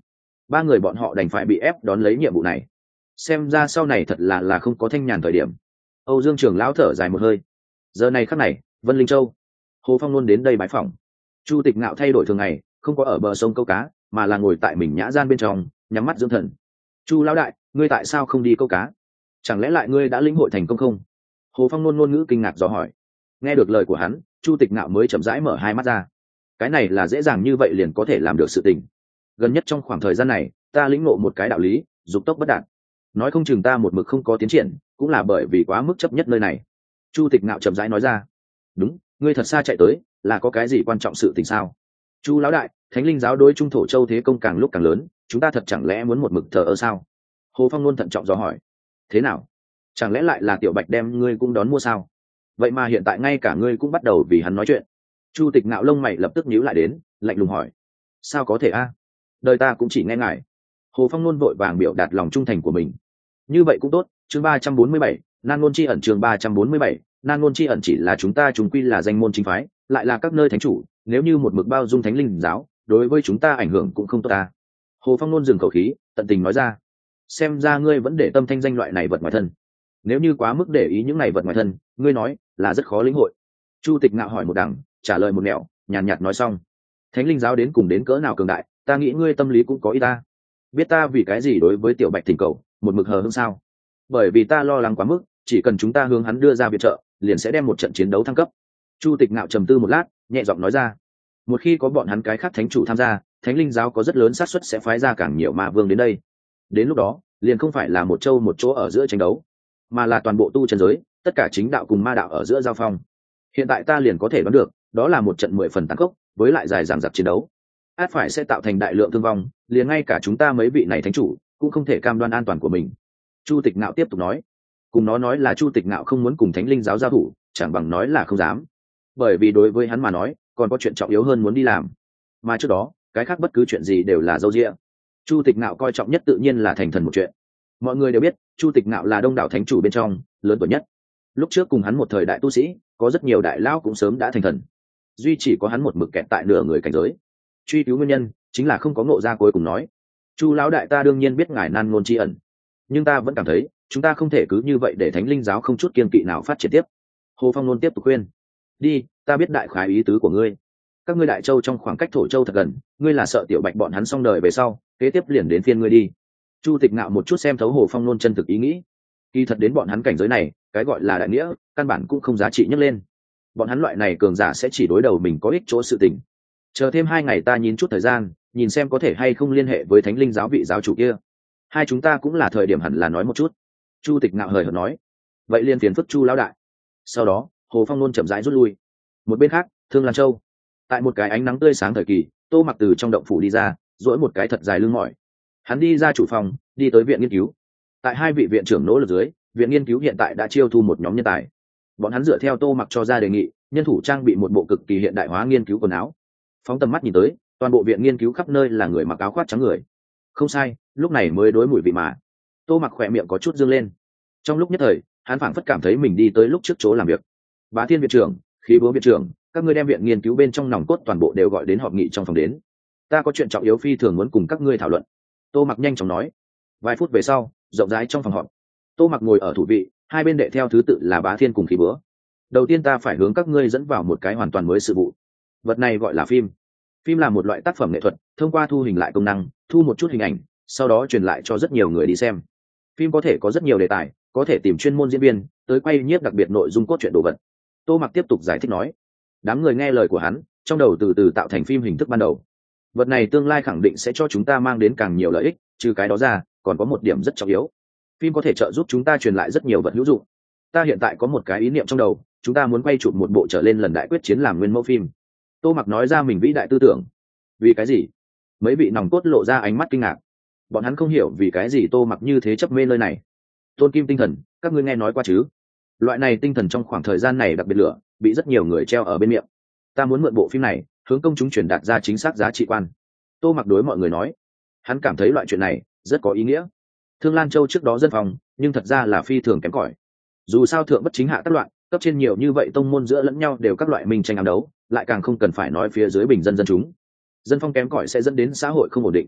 ba người bọn họ đành phải bị ép đón lấy nhiệm vụ này. Xem ra sau này thật là không có thanh nhàn thời điểm. Âu Dương trưởng lão thở dài một hơi. Giờ này khắc này, Vân Linh Châu, Hồ Phong luôn đến đây bái phỏng. Chu Tịch Ngạo thay đổi thường ngày, không có ở bờ sông câu cá, mà là ngồi tại mình nhã gian bên trong, nhắm mắt dưỡng thần. Chu lão đại, ngươi tại sao không đi câu cá? Chẳng lẽ lại ngươi đã lĩnh hội thành công không? Hồ Phong ngôn ngữ kinh ngạc dò hỏi. Nghe được lời của hắn, Chu Tịch Ngạo mới chậm rãi mở hai mắt ra. Cái này là dễ dàng như vậy liền có thể làm được sự tình. Gần nhất trong khoảng thời gian này, ta lĩnh ngộ một cái đạo lý, dục tốc bất đạt. Nói không chừng ta một mực không có tiến triển, cũng là bởi vì quá mức chấp nhất nơi này. Chu Tịch Ngạo chậm rãi nói ra. Đúng, ngươi thật xa chạy tới, là có cái gì quan trọng sự tình sao? Chu lão đại, Thánh Linh giáo đối Trung Thổ Châu thế công càng lúc càng lớn, chúng ta thật chẳng lẽ muốn một mực thờ ơ sao? Hồ Phong luôn thận trọng dò hỏi. Thế nào? Chẳng lẽ lại là Tiểu Bạch đem ngươi cũng đón mua sao? Vậy mà hiện tại ngay cả ngươi cũng bắt đầu vì hắn nói chuyện. Chu Tịch Ngạo lông mày lập tức nhíu lại đến, lạnh lùng hỏi. Sao có thể a? Đời ta cũng chỉ nghe ngài. Hồ Phong luôn vội vàng biểu đạt lòng trung thành của mình. Như vậy cũng tốt. Chương 347, Nan Ngôn Chi ẩn. Chương 347, Nan Ngôn Chi ẩn chỉ là chúng ta chúng quy là danh môn chính phái, lại là các nơi thánh chủ, nếu như một mực bao dung Thánh Linh giáo, đối với chúng ta ảnh hưởng cũng không tốt ta. Hồ Phong luôn dừng khẩu khí, tận tình nói ra. Xem ra ngươi vẫn để tâm thanh danh loại này vật ngoài thân. Nếu như quá mức để ý những này vật ngoài thân, ngươi nói là rất khó lĩnh hội. Chu Tịch Ngạo hỏi một đằng, trả lời một nẻo, nhàn nhạt nói xong. Thánh Linh giáo đến cùng đến cỡ nào cường đại, ta nghĩ ngươi tâm lý cũng có ý ta. Biết ta vì cái gì đối với Tiểu Bạch thỉnh cầu một mực hờ hững sao? Bởi vì ta lo lắng quá mức, chỉ cần chúng ta hướng hắn đưa ra viện trợ, liền sẽ đem một trận chiến đấu thăng cấp. Chu Tịch Ngạo trầm tư một lát, nhẹ giọng nói ra. Một khi có bọn hắn cái khác thánh chủ tham gia, Thánh Linh giáo có rất lớn xác suất sẽ phái ra càng nhiều ma vương đến đây. Đến lúc đó, liền không phải là một châu một chỗ ở giữa tranh đấu, mà là toàn bộ tu chân giới, tất cả chính đạo cùng ma đạo ở giữa giao phong. Hiện tại ta liền có thể đoán được, đó là một trận 10 phần tàn khốc, với lại dài dằng dặc chiến đấu. Át phải sẽ tạo thành đại lượng thương vong, liền ngay cả chúng ta mấy vị này thánh chủ cũng không thể cam đoan an toàn của mình. Chu Tịch Ngạo tiếp tục nói. Cùng nó nói là Chu Tịch Ngạo không muốn cùng Thánh Linh giáo giao thủ, chẳng bằng nói là không dám. Bởi vì đối với hắn mà nói, còn có chuyện trọng yếu hơn muốn đi làm. Mà trước đó, cái khác bất cứ chuyện gì đều là dâu dịa. Chu Tịch Ngạo coi trọng nhất tự nhiên là thành thần một chuyện. Mọi người đều biết, Chu Tịch Ngạo là đông đảo thánh chủ bên trong lớn tuổi nhất. Lúc trước cùng hắn một thời đại tu sĩ, có rất nhiều đại lão cũng sớm đã thành thần. Duy chỉ có hắn một mực kẹt tại nửa người cảnh giới. Truy cứu nguyên nhân, chính là không có ngộ ra cuối cùng nói. Chu lão đại, ta đương nhiên biết ngài nan ngôn tri ẩn, nhưng ta vẫn cảm thấy chúng ta không thể cứ như vậy để Thánh Linh giáo không chút kiên kỵ nào phát triển tiếp. Hồ Phong luôn tiếp tục khuyên. Đi, ta biết đại khái ý tứ của ngươi. Các ngươi Đại Châu trong khoảng cách Thổ Châu thật gần, ngươi là sợ Tiểu Bạch bọn hắn xong đời về sau, kế tiếp liền đến phiên ngươi đi. Chu Tịch Ngạo một chút xem thấu Hồ Phong luôn chân thực ý nghĩ. Kỳ thật đến bọn hắn cảnh giới này, cái gọi là đại nghĩa, căn bản cũng không giá trị nhấc lên. Bọn hắn loại này cường giả sẽ chỉ đối đầu mình có ích chỗ sự tình. Chờ thêm 2 ngày ta nhín chút thời gian, nhìn xem có thể hay không liên hệ với Thánh Linh giáo vị giáo chủ kia. Hai chúng ta cũng là thời điểm hẳn là nói một chút. Chu Tịch Ngạo hời hợt nói. Vậy liền phiền phức Chu lão đại. Sau đó, Hồ Phong luôn chậm rãi rút lui. Một bên khác, Thương Lan Châu, tại một cái ánh nắng tươi sáng thời kỳ, Tô Mặc từ trong động phủ đi ra, duỗi một cái thật dài lưng mỏi. Hắn đi ra chủ phòng, đi tới viện nghiên cứu. Tại 2 vị viện trưởng nỗ lực dưới, viện nghiên cứu hiện tại đã chiêu thu một nhóm nhân tài. Bọn hắn dựa theo Tô Mặc cho ra đề nghị, nhân thủ trang bị một bộ cực kỳ hiện đại hóa nghiên cứu quần áo. Phóng tầm mắt nhìn tới, toàn bộ viện nghiên cứu khắp nơi là người mặc áo khoác trắng người. Không sai, lúc này mới đối mùi vị mà. Tô Mặc khỏe miệng có chút dương lên. Trong lúc nhất thời, hắn phảng phất cảm thấy mình đi tới lúc trước chỗ làm việc. Bá Thiên viện trưởng, Khí Búa viện trưởng, các ngươi đem viện nghiên cứu bên trong nòng cốt toàn bộ đều gọi đến họp nghị trong phòng đến. Ta có chuyện trọng yếu phi thường muốn cùng các ngươi thảo luận. Tô Mặc nhanh chóng nói. Vài phút về sau, rộng rãi trong phòng họp, Tô Mặc ngồi ở thủ vị, hai bên đệ theo thứ tự là Bá Thiên cùng Khí Búa. Đầu tiên ta phải hướng các ngươi dẫn vào một cái hoàn toàn mới sự vụ. Vật này gọi là phim. Phim là một loại tác phẩm nghệ thuật, thông qua thu hình lại công năng, thu một chút hình ảnh, sau đó truyền lại cho rất nhiều người đi xem. Phim có thể có rất nhiều đề tài, có thể tìm chuyên môn diễn viên tới quay nhiếp đặc biệt nội dung cốt truyện đồ vật. Tô Mặc tiếp tục giải thích nói. Đám người nghe lời của hắn, trong đầu từ từ tạo thành phim hình thức ban đầu. Vật này tương lai khẳng định sẽ cho chúng ta mang đến càng nhiều lợi ích, trừ cái đó ra, còn có một điểm rất trọng yếu. Phim có thể trợ giúp chúng ta truyền lại rất nhiều vật hữu dụng. Ta hiện tại có một cái ý niệm trong đầu, chúng ta muốn quay chụp một bộ trở lên lần đại quyết chiến làm nguyên mẫu phim. Tô Mặc nói ra mình vĩ đại tư tưởng. Vì cái gì? Mấy vị nòng cốt lộ ra ánh mắt kinh ngạc. Bọn hắn không hiểu vì cái gì Tô Mặc như thế chấp mê nơi này. Tôn kim tinh thần, các ngươi nghe nói qua chứ? Loại này tinh thần trong khoảng thời gian này đặc biệt lửa, bị rất nhiều người treo ở bên miệng. Ta muốn mượn bộ phim này, hướng công chúng truyền đạt ra chính xác giá trị quan. Tô Mặc đối mọi người nói. Hắn cảm thấy loại chuyện này rất có ý nghĩa. Thương Lan Châu trước đó dân phòng, nhưng thật ra là phi thường kém cỏi. Dù sao thượng bất chính hạ tác loạn, cấp trên nhiều như vậy tông môn giữa lẫn nhau đều các loại minh tranh ám đấu, lại càng không cần phải nói phía dưới bình dân dân chúng. Dân phong kém cỏi sẽ dẫn đến xã hội không ổn định.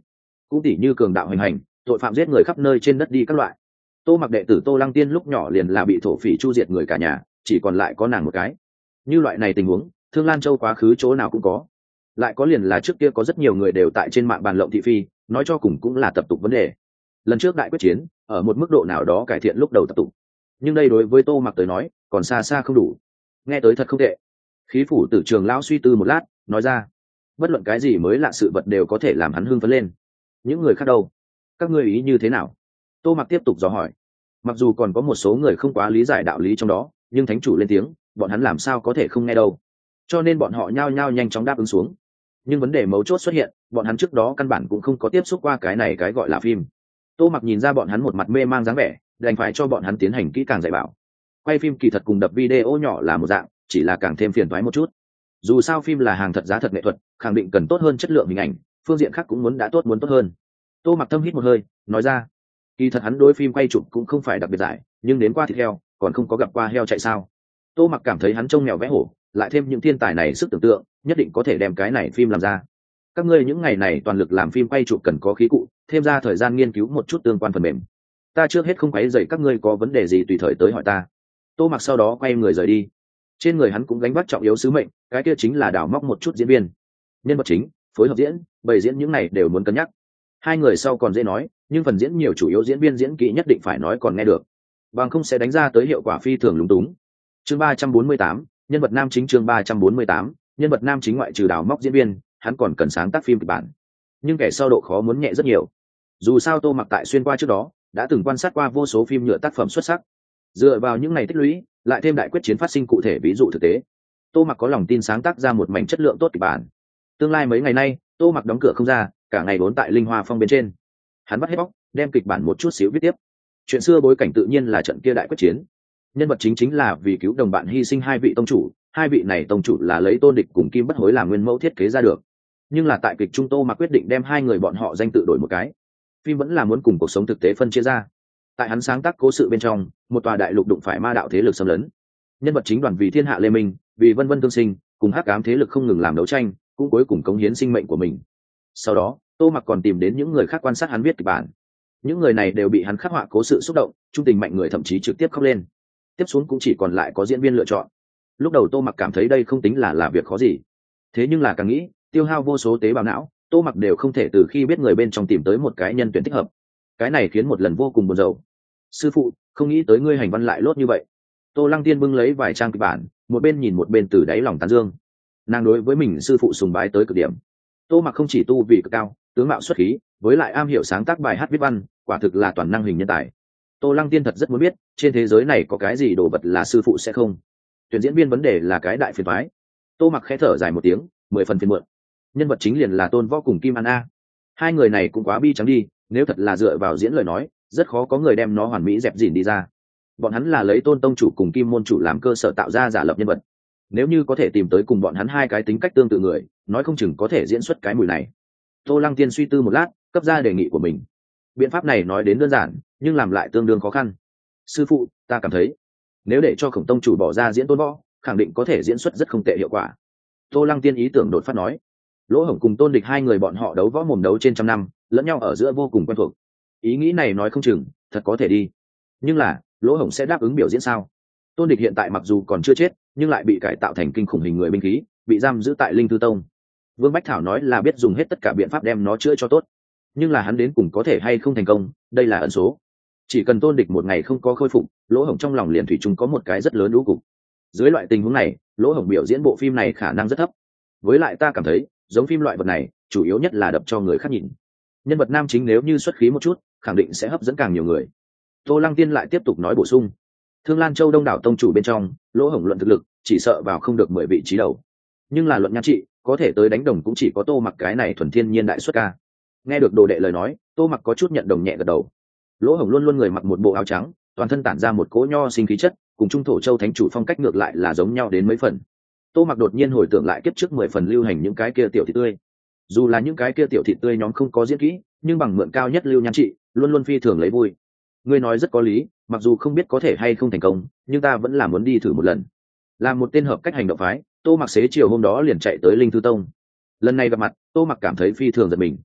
cũng tỉ như cường đạo hành hành, tội phạm giết người khắp nơi trên đất đi các loại. Tô Mặc đệ tử Tô Lăng Tiên lúc nhỏ liền là bị thổ phỉ chu diệt người cả nhà, chỉ còn lại có nàng một cái. Như loại này tình huống, Thương Lan Châu quá khứ chỗ nào cũng có. Lại có liền là trước kia có rất nhiều người đều tại trên mạng bàn lộng thị phi, nói cho cùng cũng là tập tục vấn đề. Lần trước đại quyết chiến, ở một mức độ nào đó cải thiện lúc đầu tập tục, nhưng đây đối với Tô Mặc tới nói, còn xa xa không đủ. Nghe tới thật không tệ. Khí phủ tử trường lão suy tư một lát, nói ra, bất luận cái gì mới lạ sự vật đều có thể làm hắn hưng phấn lên. Những người khác đâu, các ngươi ý như thế nào? Tô Mặc tiếp tục dò hỏi. Mặc dù còn có một số người không quá lý giải đạo lý trong đó, nhưng thánh chủ lên tiếng, bọn hắn làm sao có thể không nghe đâu. Cho nên bọn họ nhao nhao nhanh chóng đáp ứng xuống. Nhưng vấn đề mấu chốt xuất hiện, bọn hắn trước đó căn bản cũng không có tiếp xúc qua cái này cái gọi là phim. Tô Mặc nhìn ra bọn hắn một mặt mê mang dáng vẻ, đành phải cho bọn hắn tiến hành kỹ càng dạy bảo. Quay phim kỳ thật cùng đập video nhỏ là một dạng, chỉ là càng thêm phiền toái một chút. Dù sao phim là hàng thật giá thật nghệ thuật, khẳng định cần tốt hơn chất lượng hình ảnh, phương diện khác cũng muốn tốt hơn. Tô Mặc thâm hít một hơi, nói ra, kỳ thật hắn đối phim quay chụp cũng không phải đặc biệt giải, nhưng đến qua thịt heo, còn không có gặp qua heo chạy sao? Tô Mặc cảm thấy hắn trông mèo vẽ hổ, lại thêm những thiên tài này sức tưởng tượng, nhất định có thể đem cái này phim làm ra. Các ngươi những ngày này toàn lực làm phim quay chụp cần có khí cụ, thêm ra thời gian nghiên cứu một chút tương quan phần mềm. Ta trước hết không quấy rầy các ngươi, có vấn đề gì tùy thời tới hỏi ta. Tô Mặc sau đó quay người rời đi. Trên người hắn cũng gánh vác trọng yếu sứ mệnh, cái kia chính là đào móc một chút diễn viên, nhân vật chính, phối hợp diễn, bày diễn những này đều muốn cân nhắc. Hai người sau còn dễ nói, nhưng phần diễn nhiều chủ yếu diễn viên diễn kỹ nhất định phải nói còn nghe được, bằng không sẽ đánh ra tới hiệu quả phi thường lúng túng. Chương 348, nhân vật nam chính. Chương 348, nhân vật nam chính. Ngoại trừ đào móc diễn viên, hắn còn cần sáng tác phim kịch bản, nhưng kẻ sau độ khó muốn nhẹ rất nhiều. Dù sao Tô Mặc tại xuyên qua trước đó đã từng quan sát qua vô số phim nhựa tác phẩm xuất sắc, dựa vào những ngày tích lũy, lại thêm đại quyết chiến phát sinh cụ thể ví dụ thực tế, Tô Mặc có lòng tin sáng tác ra một mảnh chất lượng tốt kịch bản. Tương lai mấy ngày nay, Tô Mặc đóng cửa không ra, cả ngày vốn tại Linh Hoa Phong bên trên. Hắn bắt hết bóc, đem kịch bản một chút xíu viết tiếp. Chuyện xưa bối cảnh tự nhiên là trận kia đại quyết chiến. Nhân vật chính là vì cứu đồng bạn hy sinh hai vị tông chủ, hai vị này tông chủ là lấy Tôn Địch cùng Kim Bất Hối làm nguyên mẫu thiết kế ra được. Nhưng là tại kịch trung Tô Mặc quyết định đem hai người bọn họ danh tự đổi một cái. Phim vẫn là muốn cùng cuộc sống thực tế phân chia ra. Tại hắn sáng tác cố sự bên trong, một tòa đại lục đụng phải ma đạo thế lực xâm lấn. Nhân vật chính đoàn vì thiên hạ lê minh, vì vân vân tương sinh, cùng hắc ám thế lực không ngừng làm đấu tranh, cũng cuối cùng cống hiến sinh mệnh của mình. Sau đó, Tô Mặc còn tìm đến những người khác quan sát hắn viết kịch bản. Những người này đều bị hắn khắc họa cố sự xúc động, trung tình mạnh người thậm chí trực tiếp khóc lên. Tiếp xuống cũng chỉ còn lại có diễn viên lựa chọn. Lúc đầu Tô Mặc cảm thấy đây không tính là việc khó gì, thế nhưng là càng nghĩ, tiêu hao vô số tế bào não, Tô Mặc đều không thể từ khi biết người bên trong tìm tới một cái nhân tuyển thích hợp. Cái này khiến một lần vô cùng buồn rầu. Sư phụ, không nghĩ tới ngươi hành văn lại lốt như vậy. Tô Lăng Tiên bưng lấy vài trang kịch bản, một bên nhìn một bên từ đáy lòng tán dương. Nàng đối với mình sư phụ sùng bái tới cực điểm. Tô Mặc không chỉ tu vị cực cao, tướng mạo xuất khí, với lại am hiểu sáng tác bài hát viết văn, quả thực là toàn năng hình nhân tài. Tô Lăng Tiên thật rất muốn biết, trên thế giới này có cái gì đồ vật là sư phụ sẽ không. Tuyển diễn viên vấn đề là cái đại phiền toái. Tô Mặc khẽ thở dài một tiếng, 10 phần phiền muộn. Nhân vật chính liền là Tôn Võ cùng Kim An A. Hai người này cũng quá bi trắng đi, nếu thật là dựa vào diễn lời nói, rất khó có người đem nó hoàn mỹ dẹp dỉn đi ra. Bọn hắn là lấy Tôn tông chủ cùng Kim môn chủ làm cơ sở tạo ra giả lập nhân vật. Nếu như có thể tìm tới cùng bọn hắn hai cái tính cách tương tự người, nói không chừng có thể diễn xuất cái mùi này. Tô Lăng Tiên suy tư một lát, cấp ra đề nghị của mình. Biện pháp này nói đến đơn giản, nhưng làm lại tương đương khó khăn. Sư phụ, ta cảm thấy, nếu để cho Khổng tông chủ bỏ ra diễn Tôn Võ, khẳng định có thể diễn xuất rất không tệ hiệu quả. Tô Lăng Tiên ý tưởng đột phát nói. Lỗ Hổng cùng Tôn Địch hai người bọn họ đấu võ mồm đấu trên trăm năm, lẫn nhau ở giữa vô cùng quen thuộc. Ý nghĩ này nói không chừng thật có thể đi, nhưng là Lỗ Hổng sẽ đáp ứng biểu diễn sao? Tôn Địch hiện tại mặc dù còn chưa chết, nhưng lại bị cải tạo thành kinh khủng hình người binh khí, bị giam giữ tại Linh Thư Tông. Vương Bách Thảo nói là biết dùng hết tất cả biện pháp đem nó chữa cho tốt, nhưng là hắn đến cùng có thể hay không thành công, đây là ẩn số. Chỉ cần Tôn Địch một ngày không có khôi phục, Lỗ Hổng trong lòng liền thủy chung có một cái rất lớn lũ cục. Dưới loại tình huống này, Lỗ Hổng biểu diễn bộ phim này khả năng rất thấp. Với lại ta cảm thấy, giống phim loại vật này, chủ yếu nhất là đập cho người khác nhìn. Nhân vật nam chính nếu như xuất khí một chút, khẳng định sẽ hấp dẫn càng nhiều người. Tô Lăng Tiên lại tiếp tục nói bổ sung. Thương Lan Châu đông đảo tông chủ bên trong, Lỗ Hổng luận thực lực, chỉ sợ vào không được 10 vị trí đầu. Nhưng là luận nhan trị, có thể tới đánh đồng cũng chỉ có Tô Mặc cái này thuần thiên nhiên đại xuất ca. Nghe được đồ đệ lời nói, Tô Mặc có chút nhận đồng nhẹ gật đầu. Lỗ Hổng luôn luôn người mặc một bộ áo trắng, toàn thân tản ra một cỗ nho sinh khí chất, cùng Trung Thổ Châu thánh chủ phong cách ngược lại là giống nhau đến mấy phần. Tô Mặc đột nhiên hồi tưởng lại kiếp trước 10 phần lưu hành những cái kia tiểu thị tươi. Dù là những cái kia tiểu thị tươi nhóm không có diễn kỹ, nhưng bằng mượn cao nhất lưu nhan trị, luôn luôn phi thường lấy vui. Ngươi nói rất có lý, mặc dù không biết có thể hay không thành công, nhưng ta vẫn là muốn đi thử một lần. Làm một tên hợp cách hành động phái, Tô Mặc xế chiều hôm đó liền chạy tới Linh Thư Tông. Lần này gặp mặt, Tô Mặc cảm thấy phi thường giật mình.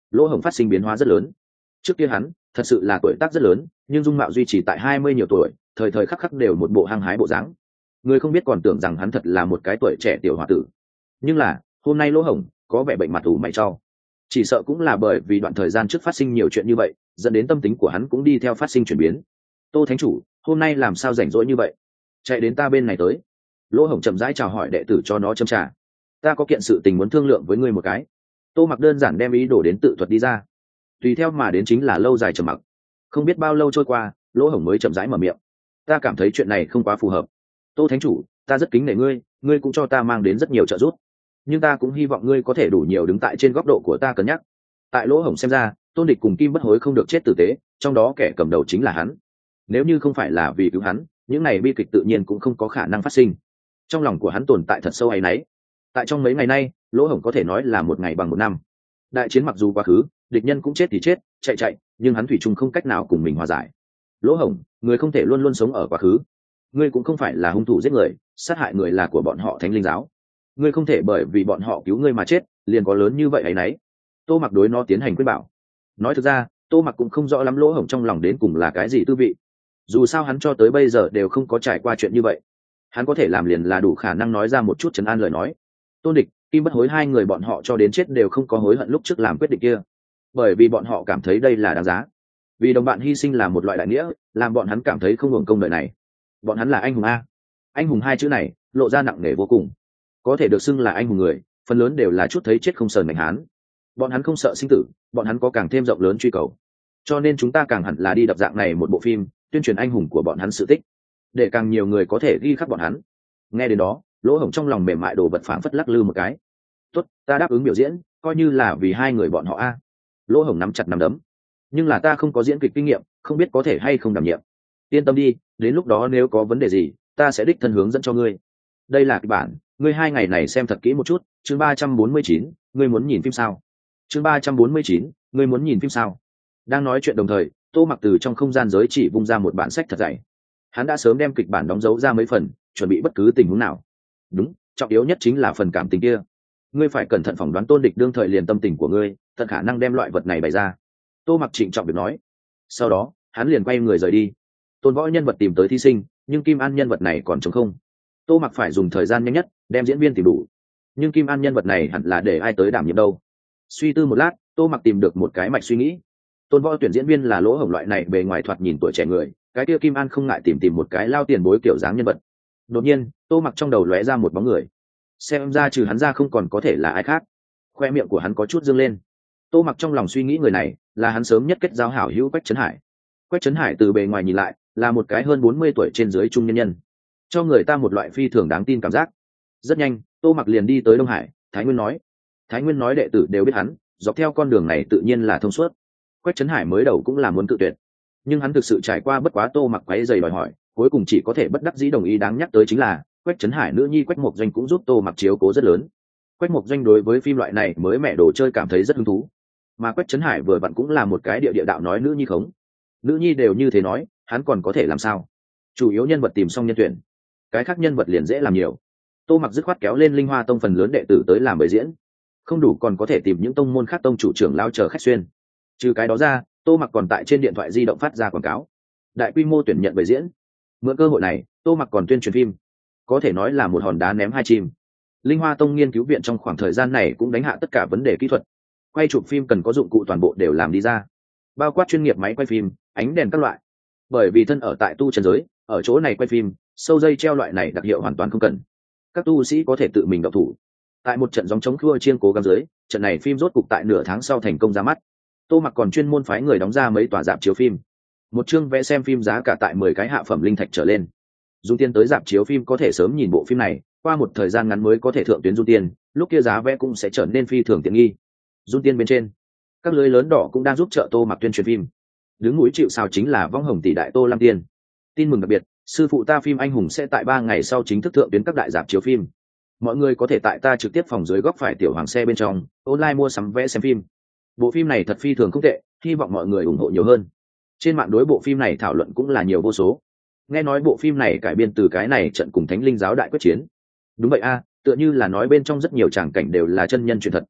lỗ hổng phát sinh biến hóa rất lớn. Trước kia hắn thật sự là tuổi tác rất lớn, nhưng dung mạo duy trì tại 20 nhiều tuổi, thời thời khắc khắc đều một bộ hăng hái bộ dáng. Người không biết còn tưởng rằng hắn thật là một cái tuổi trẻ tiểu hòa tử. Nhưng là hôm nay lỗ hổng có vẻ bệnh mặt ủ mày trao, chỉ sợ cũng là bởi vì đoạn thời gian trước phát sinh nhiều chuyện như vậy, dẫn đến tâm tính của hắn cũng đi theo phát sinh chuyển biến. Tô thánh chủ, hôm nay làm sao rảnh rỗi như vậy, chạy đến ta bên này tới? Lỗ hổng chậm rãi chào hỏi đệ tử cho nó châm trà. Ta có kiện sự tình muốn thương lượng với ngươi một cái. Tô Mặc đơn giản đem ý đồ đến tự thuật đi ra, tùy theo mà đến chính là lâu dài trầm mặc. Không biết bao lâu trôi qua, lỗ hổng mới chậm rãi mở miệng. Ta cảm thấy chuyện này không quá phù hợp. Tô thánh chủ, ta rất kính nể ngươi, ngươi cũng cho ta mang đến rất nhiều trợ giúp, nhưng ta cũng hy vọng ngươi có thể đủ nhiều đứng tại trên góc độ của ta cân nhắc. Tại lỗ hổng xem ra, Tôn Địch cùng Kim Bất Hối không được chết tử tế, trong đó kẻ cầm đầu chính là hắn. Nếu như không phải là vì cứu hắn, những này bi kịch tự nhiên cũng không có khả năng phát sinh. Trong lòng của hắn tồn tại thật sâu áy náy. Tại trong mấy ngày nay, lỗ hổng có thể nói là một ngày bằng một năm. Đại chiến mặc dù quá khứ, địch nhân cũng chết thì chết, chạy, nhưng hắn thủy chung không cách nào cùng mình hòa giải. Lỗ hổng, người không thể luôn luôn sống ở quá khứ. Ngươi cũng không phải là hung thủ giết người, sát hại người là của bọn họ Thánh Linh giáo. Ngươi không thể bởi vì bọn họ cứu ngươi mà chết, liền có lớn như vậy áy náy. Tô Mặc đối nó tiến hành khuyên bảo. Nói thực ra, Tô Mặc cũng không rõ lắm lỗ hổng trong lòng đến cùng là cái gì tư vị. Dù sao hắn cho tới bây giờ đều không có trải qua chuyện như vậy. Hắn có thể làm liền là đủ khả năng nói ra một chút trấn an lời nói. Tôn Địch, Kim Bất Hối hai người bọn họ cho đến chết đều không có hối hận lúc trước làm quyết định kia, bởi vì bọn họ cảm thấy đây là đáng giá. Vì đồng bạn hy sinh là một loại đại nghĩa, làm bọn hắn cảm thấy không hưởng công đời này. Bọn hắn là anh hùng a. Anh hùng hai chữ này lộ ra nặng nề vô cùng. Có thể được xưng là anh hùng người, phần lớn đều là chút thấy chết không sờn ngành hán. Bọn hắn không sợ sinh tử, bọn hắn có càng thêm rộng lớn truy cầu. Cho nên chúng ta càng hẳn là đi đập dạng này một bộ phim, tuyên truyền anh hùng của bọn hắn sự tích, để càng nhiều người có thể ghi khắc bọn hắn. Nghe đến đó, lỗ hổng trong lòng mềm mại đồ vật phảng phất lắc lư một cái. Tốt, ta đáp ứng biểu diễn, coi như là vì hai người bọn họ a. Lỗ hổng nắm chặt nắm đấm. Nhưng là ta không có diễn kịch kinh nghiệm, không biết có thể hay không đảm nhiệm. Yên tâm đi, đến lúc đó nếu có vấn đề gì, ta sẽ đích thân hướng dẫn cho ngươi. Đây là kịch bản, ngươi 2 ngày này xem thật kỹ một chút. Chương 349, ngươi muốn nhìn phim sao? Chương 349, ngươi muốn nhìn phim sao? Đang nói chuyện đồng thời, Tô Mặc từ trong không gian giới chỉ vung ra một bản sách thật dày. Hắn đã sớm đem kịch bản đóng dấu ra mấy phần, chuẩn bị bất cứ tình huống nào. Đúng, trọng yếu nhất chính là phần cảm tình kia. Ngươi phải cẩn thận phỏng đoán Tôn Địch đương thời liền tâm tình của ngươi, tận khả năng đem loại vật này bày ra. Tô Mặc trịnh trọng việc nói. Sau đó, hắn liền quay người rời đi. Tôn Võ nhân vật tìm tới thí sinh, nhưng Kim An nhân vật này còn trống không. Tô Mặc phải dùng thời gian nhanh nhất đem diễn viên tìm đủ, nhưng Kim An nhân vật này hẳn là để ai tới đảm nhiệm đâu? Suy tư một lát, Tô Mặc tìm được một cái mạch suy nghĩ. Tôn Võ tuyển diễn viên là lỗ hổng loại này bề ngoài thoạt nhìn tuổi trẻ người, cái kia Kim An không ngại tìm một cái lao tiền bối kiểu dáng nhân vật. Đột nhiên, Tô Mặc trong đầu lóe ra một bóng người. Xem ra trừ hắn ra không còn có thể là ai khác. Khoe miệng của hắn có chút dương lên. Tô Mặc trong lòng suy nghĩ người này là hắn sớm nhất kết giao hảo hữu Quách Trấn Hải. Quách Trấn Hải từ bề ngoài nhìn lại là một cái hơn 40 tuổi trên dưới trung nhân nhân, cho người ta một loại phi thường đáng tin cảm giác. Rất nhanh, Tô Mặc liền đi tới Đông Hải. Thái Nguyên nói đệ tử đều biết hắn, dọc theo con đường này tự nhiên là thông suốt. Quách Trấn Hải mới đầu cũng là muốn cự tuyệt, nhưng hắn thực sự trải qua bất quá Tô Mặc quấy rầy đòi hỏi, cuối cùng chỉ có thể bất đắc dĩ đồng ý. Đáng nhắc tới chính là Quách Trấn Hải nữ nhi Quách Mộc Doanh cũng giúp Tô Mặc chiếu cố rất lớn. Quách Mộc Doanh đối với phim loại này mới mẹ đồ chơi cảm thấy rất hứng thú, mà Quách Trấn Hải vừa vặn cũng là một cái địa đạo nói nữ nhi khống. Nữ nhi đều như thế nói, hắn còn có thể làm sao? Chủ yếu nhân vật tìm xong nhân tuyển, cái khác nhân vật liền dễ làm nhiều. Tô Mặc dứt khoát kéo lên Linh Hoa Tông phần lớn đệ tử tới làm bồi diễn, không đủ còn có thể tìm những tông môn khác tông chủ trưởng lao chờ khách xuyên. Trừ cái đó ra, Tô Mặc còn tại trên điện thoại di động phát ra quảng cáo, đại quy mô tuyển nhận bồi diễn. Mượn cơ hội này, Tô Mặc còn tuyên truyền phim, có thể nói là một hòn đá ném hai chim. Linh Hoa Tông nghiên cứu viện trong khoảng thời gian này cũng đánh hạ tất cả vấn đề kỹ thuật, quay chụp phim cần có dụng cụ toàn bộ đều làm đi ra, bao quát chuyên nghiệp máy quay phim, ánh đèn các loại. Bởi vì thân ở tại tu trần giới, ở chỗ này quay phim, sâu dây treo loại này đặc hiệu hoàn toàn không cần, các tu sĩ có thể tự mình động thủ. Tại một trận gióng chống khua chiên cố gắng dưới, trận này phim rốt cục tại nửa tháng sau thành công ra mắt. Tô Mặc còn chuyên môn phái người đóng ra mấy tòa rạp chiếu phim, một chương vé xem phim giá cả tại 10 cái hạ phẩm linh thạch trở lên. Dùng tiền tới rạp chiếu phim có thể sớm nhìn bộ phim này, qua một thời gian ngắn mới có thể thượng tuyến du tiền, lúc kia giá vé cũng sẽ trở nên phi thường tiện nghi. Du tiên bên trên, các lưới lớn đỏ cũng đang giúp trợ Tô Mặc tuyên truyền phim. Đứng mũi chịu sào chính là võng hồng tỷ đại Tô Lam Tiên. Tin mừng đặc biệt, sư phụ ta phim anh hùng sẽ tại 3 ngày sau chính thức thượng tuyến các đại rạp chiếu phim. Mọi người có thể tại ta trực tiếp phòng dưới góc phải tiểu hoàng xe bên trong online mua sắm vé xem phim. Bộ phim này thật phi thường không tệ, hy vọng mọi người ủng hộ nhiều hơn. Trên mạng đối bộ phim này thảo luận cũng là nhiều vô số. Nghe nói bộ phim này cải biên từ cái này trận cùng Thánh Linh giáo đại quyết chiến. Đúng vậy a, tựa như là nói bên trong rất nhiều tràng cảnh đều là chân nhân truyền thật.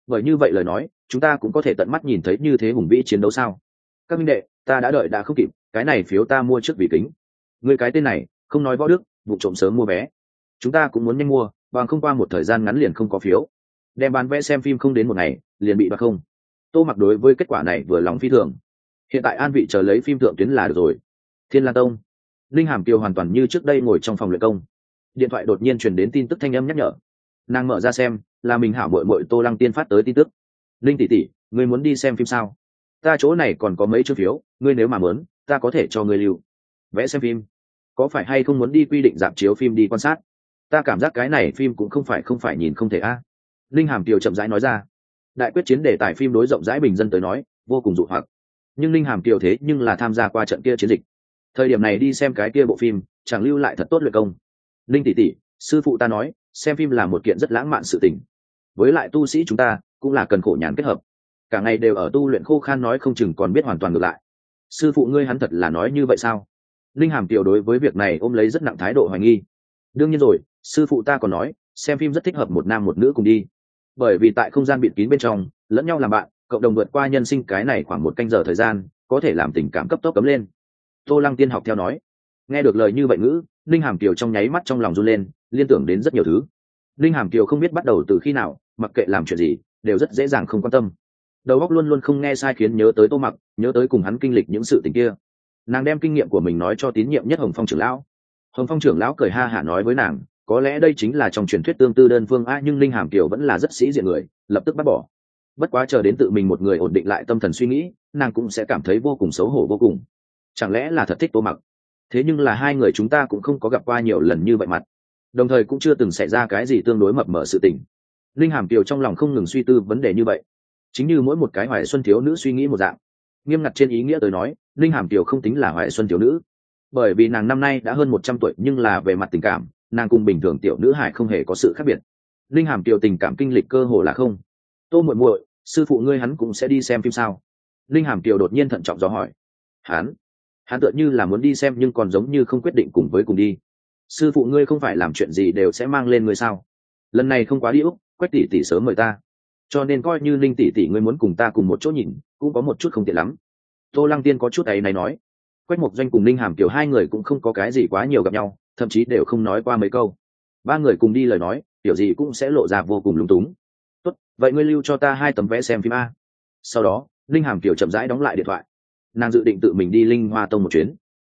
bởi như vậy lời nói chúng ta cũng có thể tận mắt nhìn thấy như thế hùng vĩ chiến đấu sao? Các minh đệ, ta đã đợi đã không kịp, cái này phiếu ta mua trước vì kính. Người cái tên này không nói võ đức, vụ trộm sớm mua vé. Chúng ta cũng muốn nhanh mua, bằng không qua một thời gian ngắn liền không có phiếu, đem bán vé xem phim không đến một ngày liền bị đoạt không. Tô Mặc đối với kết quả này vừa lòng phi thường. Hiện tại an vị chờ lấy phim thượng tuyến là được rồi. Thiên Lan Tông, linh hàm kiều hoàn toàn như trước đây ngồi trong phòng luyện công. Điện thoại đột nhiên truyền đến tin tức thanh âm nhắc nhở. Nàng mở ra xem, là mình hảo muội muội Tô Lăng Tiên phát tới tin tức. Linh tỷ tỷ, ngươi muốn đi xem phim sao? Ta chỗ này còn có mấy chương phiếu, ngươi nếu mà muốn, ta có thể cho ngươi lưu. Vẽ xem phim, có phải hay không muốn đi quy định rạp chiếu phim đi quan sát? Ta cảm giác cái này phim cũng không phải nhìn không thể a. Linh hàm kiều chậm rãi nói ra. Đại quyết chiến đề tài phim đối rộng rãi bình dân tới nói vô cùng dụ hoặc, nhưng linh hàm kiều thế nhưng là tham gia qua trận kia chiến dịch, thời điểm này đi xem cái kia bộ phim chẳng lưu lại thật tốt luyện công. Linh tỷ tỷ, sư phụ ta nói xem phim là một kiện rất lãng mạn sự tình, với lại tu sĩ chúng ta cũng là cần khổ nhàn kết hợp, cả ngày đều ở tu luyện khô khan nói không chừng còn biết hoàn toàn ngược lại. Sư phụ ngươi hắn thật là nói như vậy sao? Linh hàm kiều đối với việc này ôm lấy rất nặng thái độ hoài nghi. Đương nhiên rồi, sư phụ ta còn nói xem phim rất thích hợp một nam một nữ cùng đi, bởi vì tại không gian bịt kín bên trong lẫn nhau làm bạn, cộng đồng vượt qua nhân sinh cái này khoảng 1 canh giờ thời gian có thể làm tình cảm cấp tốc cấm lên. Tô Lăng Tiên học theo nói. Nghe được lời như vậy ngữ, Linh hàm kiều trong nháy mắt trong lòng run lên, liên tưởng đến rất nhiều thứ. Linh hàm kiều không biết bắt đầu từ khi nào, mặc kệ làm chuyện gì đều rất dễ dàng không quan tâm, đầu óc luôn luôn không nghe sai, khiến nhớ tới Tô Mặc, nhớ tới cùng hắn kinh lịch những sự tình kia. Nàng đem kinh nghiệm của mình nói cho tín nhiệm nhất Hồng Phong trưởng lão. Hồng Phong trưởng lão cười ha hả nói với nàng, có lẽ đây chính là trong truyền thuyết tương tư đơn phương a, nhưng Linh hàm kiều vẫn là rất sĩ diện người, lập tức bắt bỏ. Bất quá chờ đến tự mình một người ổn định lại tâm thần suy nghĩ, nàng cũng sẽ cảm thấy vô cùng xấu hổ vô cùng. Chẳng lẽ là thật thích Tô Mặc? Thế nhưng là hai người chúng ta cũng không có gặp qua nhiều lần như vậy mặt, đồng thời cũng chưa từng xảy ra cái gì tương đối mập mờ sự tình. Linh hàm kiều trong lòng không ngừng suy tư vấn đề như vậy, chính như mỗi một cái hoài xuân thiếu nữ suy nghĩ một dạng. Nghiêm ngặt trên ý nghĩa tới nói, Linh hàm kiều không tính là hoài xuân thiếu nữ, bởi vì nàng năm nay đã hơn 100 tuổi, nhưng là về mặt tình cảm nàng cùng bình thường tiểu nữ hải không hề có sự khác biệt. Linh hàm kiều tình cảm kinh lịch cơ hồ là không. Tô muội muội, sư phụ ngươi hắn cũng sẽ đi xem phim sao? Linh hàm kiều đột nhiên thận trọng dò hỏi. Hắn tựa như là muốn đi xem, nhưng còn giống như không quyết định cùng đi. Sư phụ ngươi không phải làm chuyện gì đều sẽ mang lên ngươi sao? Lần này không quá đi Úc, Quách tỷ tỷ sớm mời ta, cho nên coi như Linh tỷ tỷ ngươi muốn cùng ta cùng một chỗ nhìn cũng có một chút không tiện lắm. Tô Lăng Tiên có chút ấy này nói. Quách Mộc Doanh cùng Linh hàm kiều hai người cũng không có cái gì quá nhiều gặp nhau, thậm chí đều không nói qua mấy câu. Ba người cùng đi lời nói kiểu gì cũng sẽ lộ ra vô cùng lúng túng. Tốt, vậy ngươi lưu cho ta 2 tấm vé xem phim a. Sau đó Linh hàm kiều chậm rãi đóng lại điện thoại. Nàng dự định tự mình đi Linh Hoa Tông một chuyến.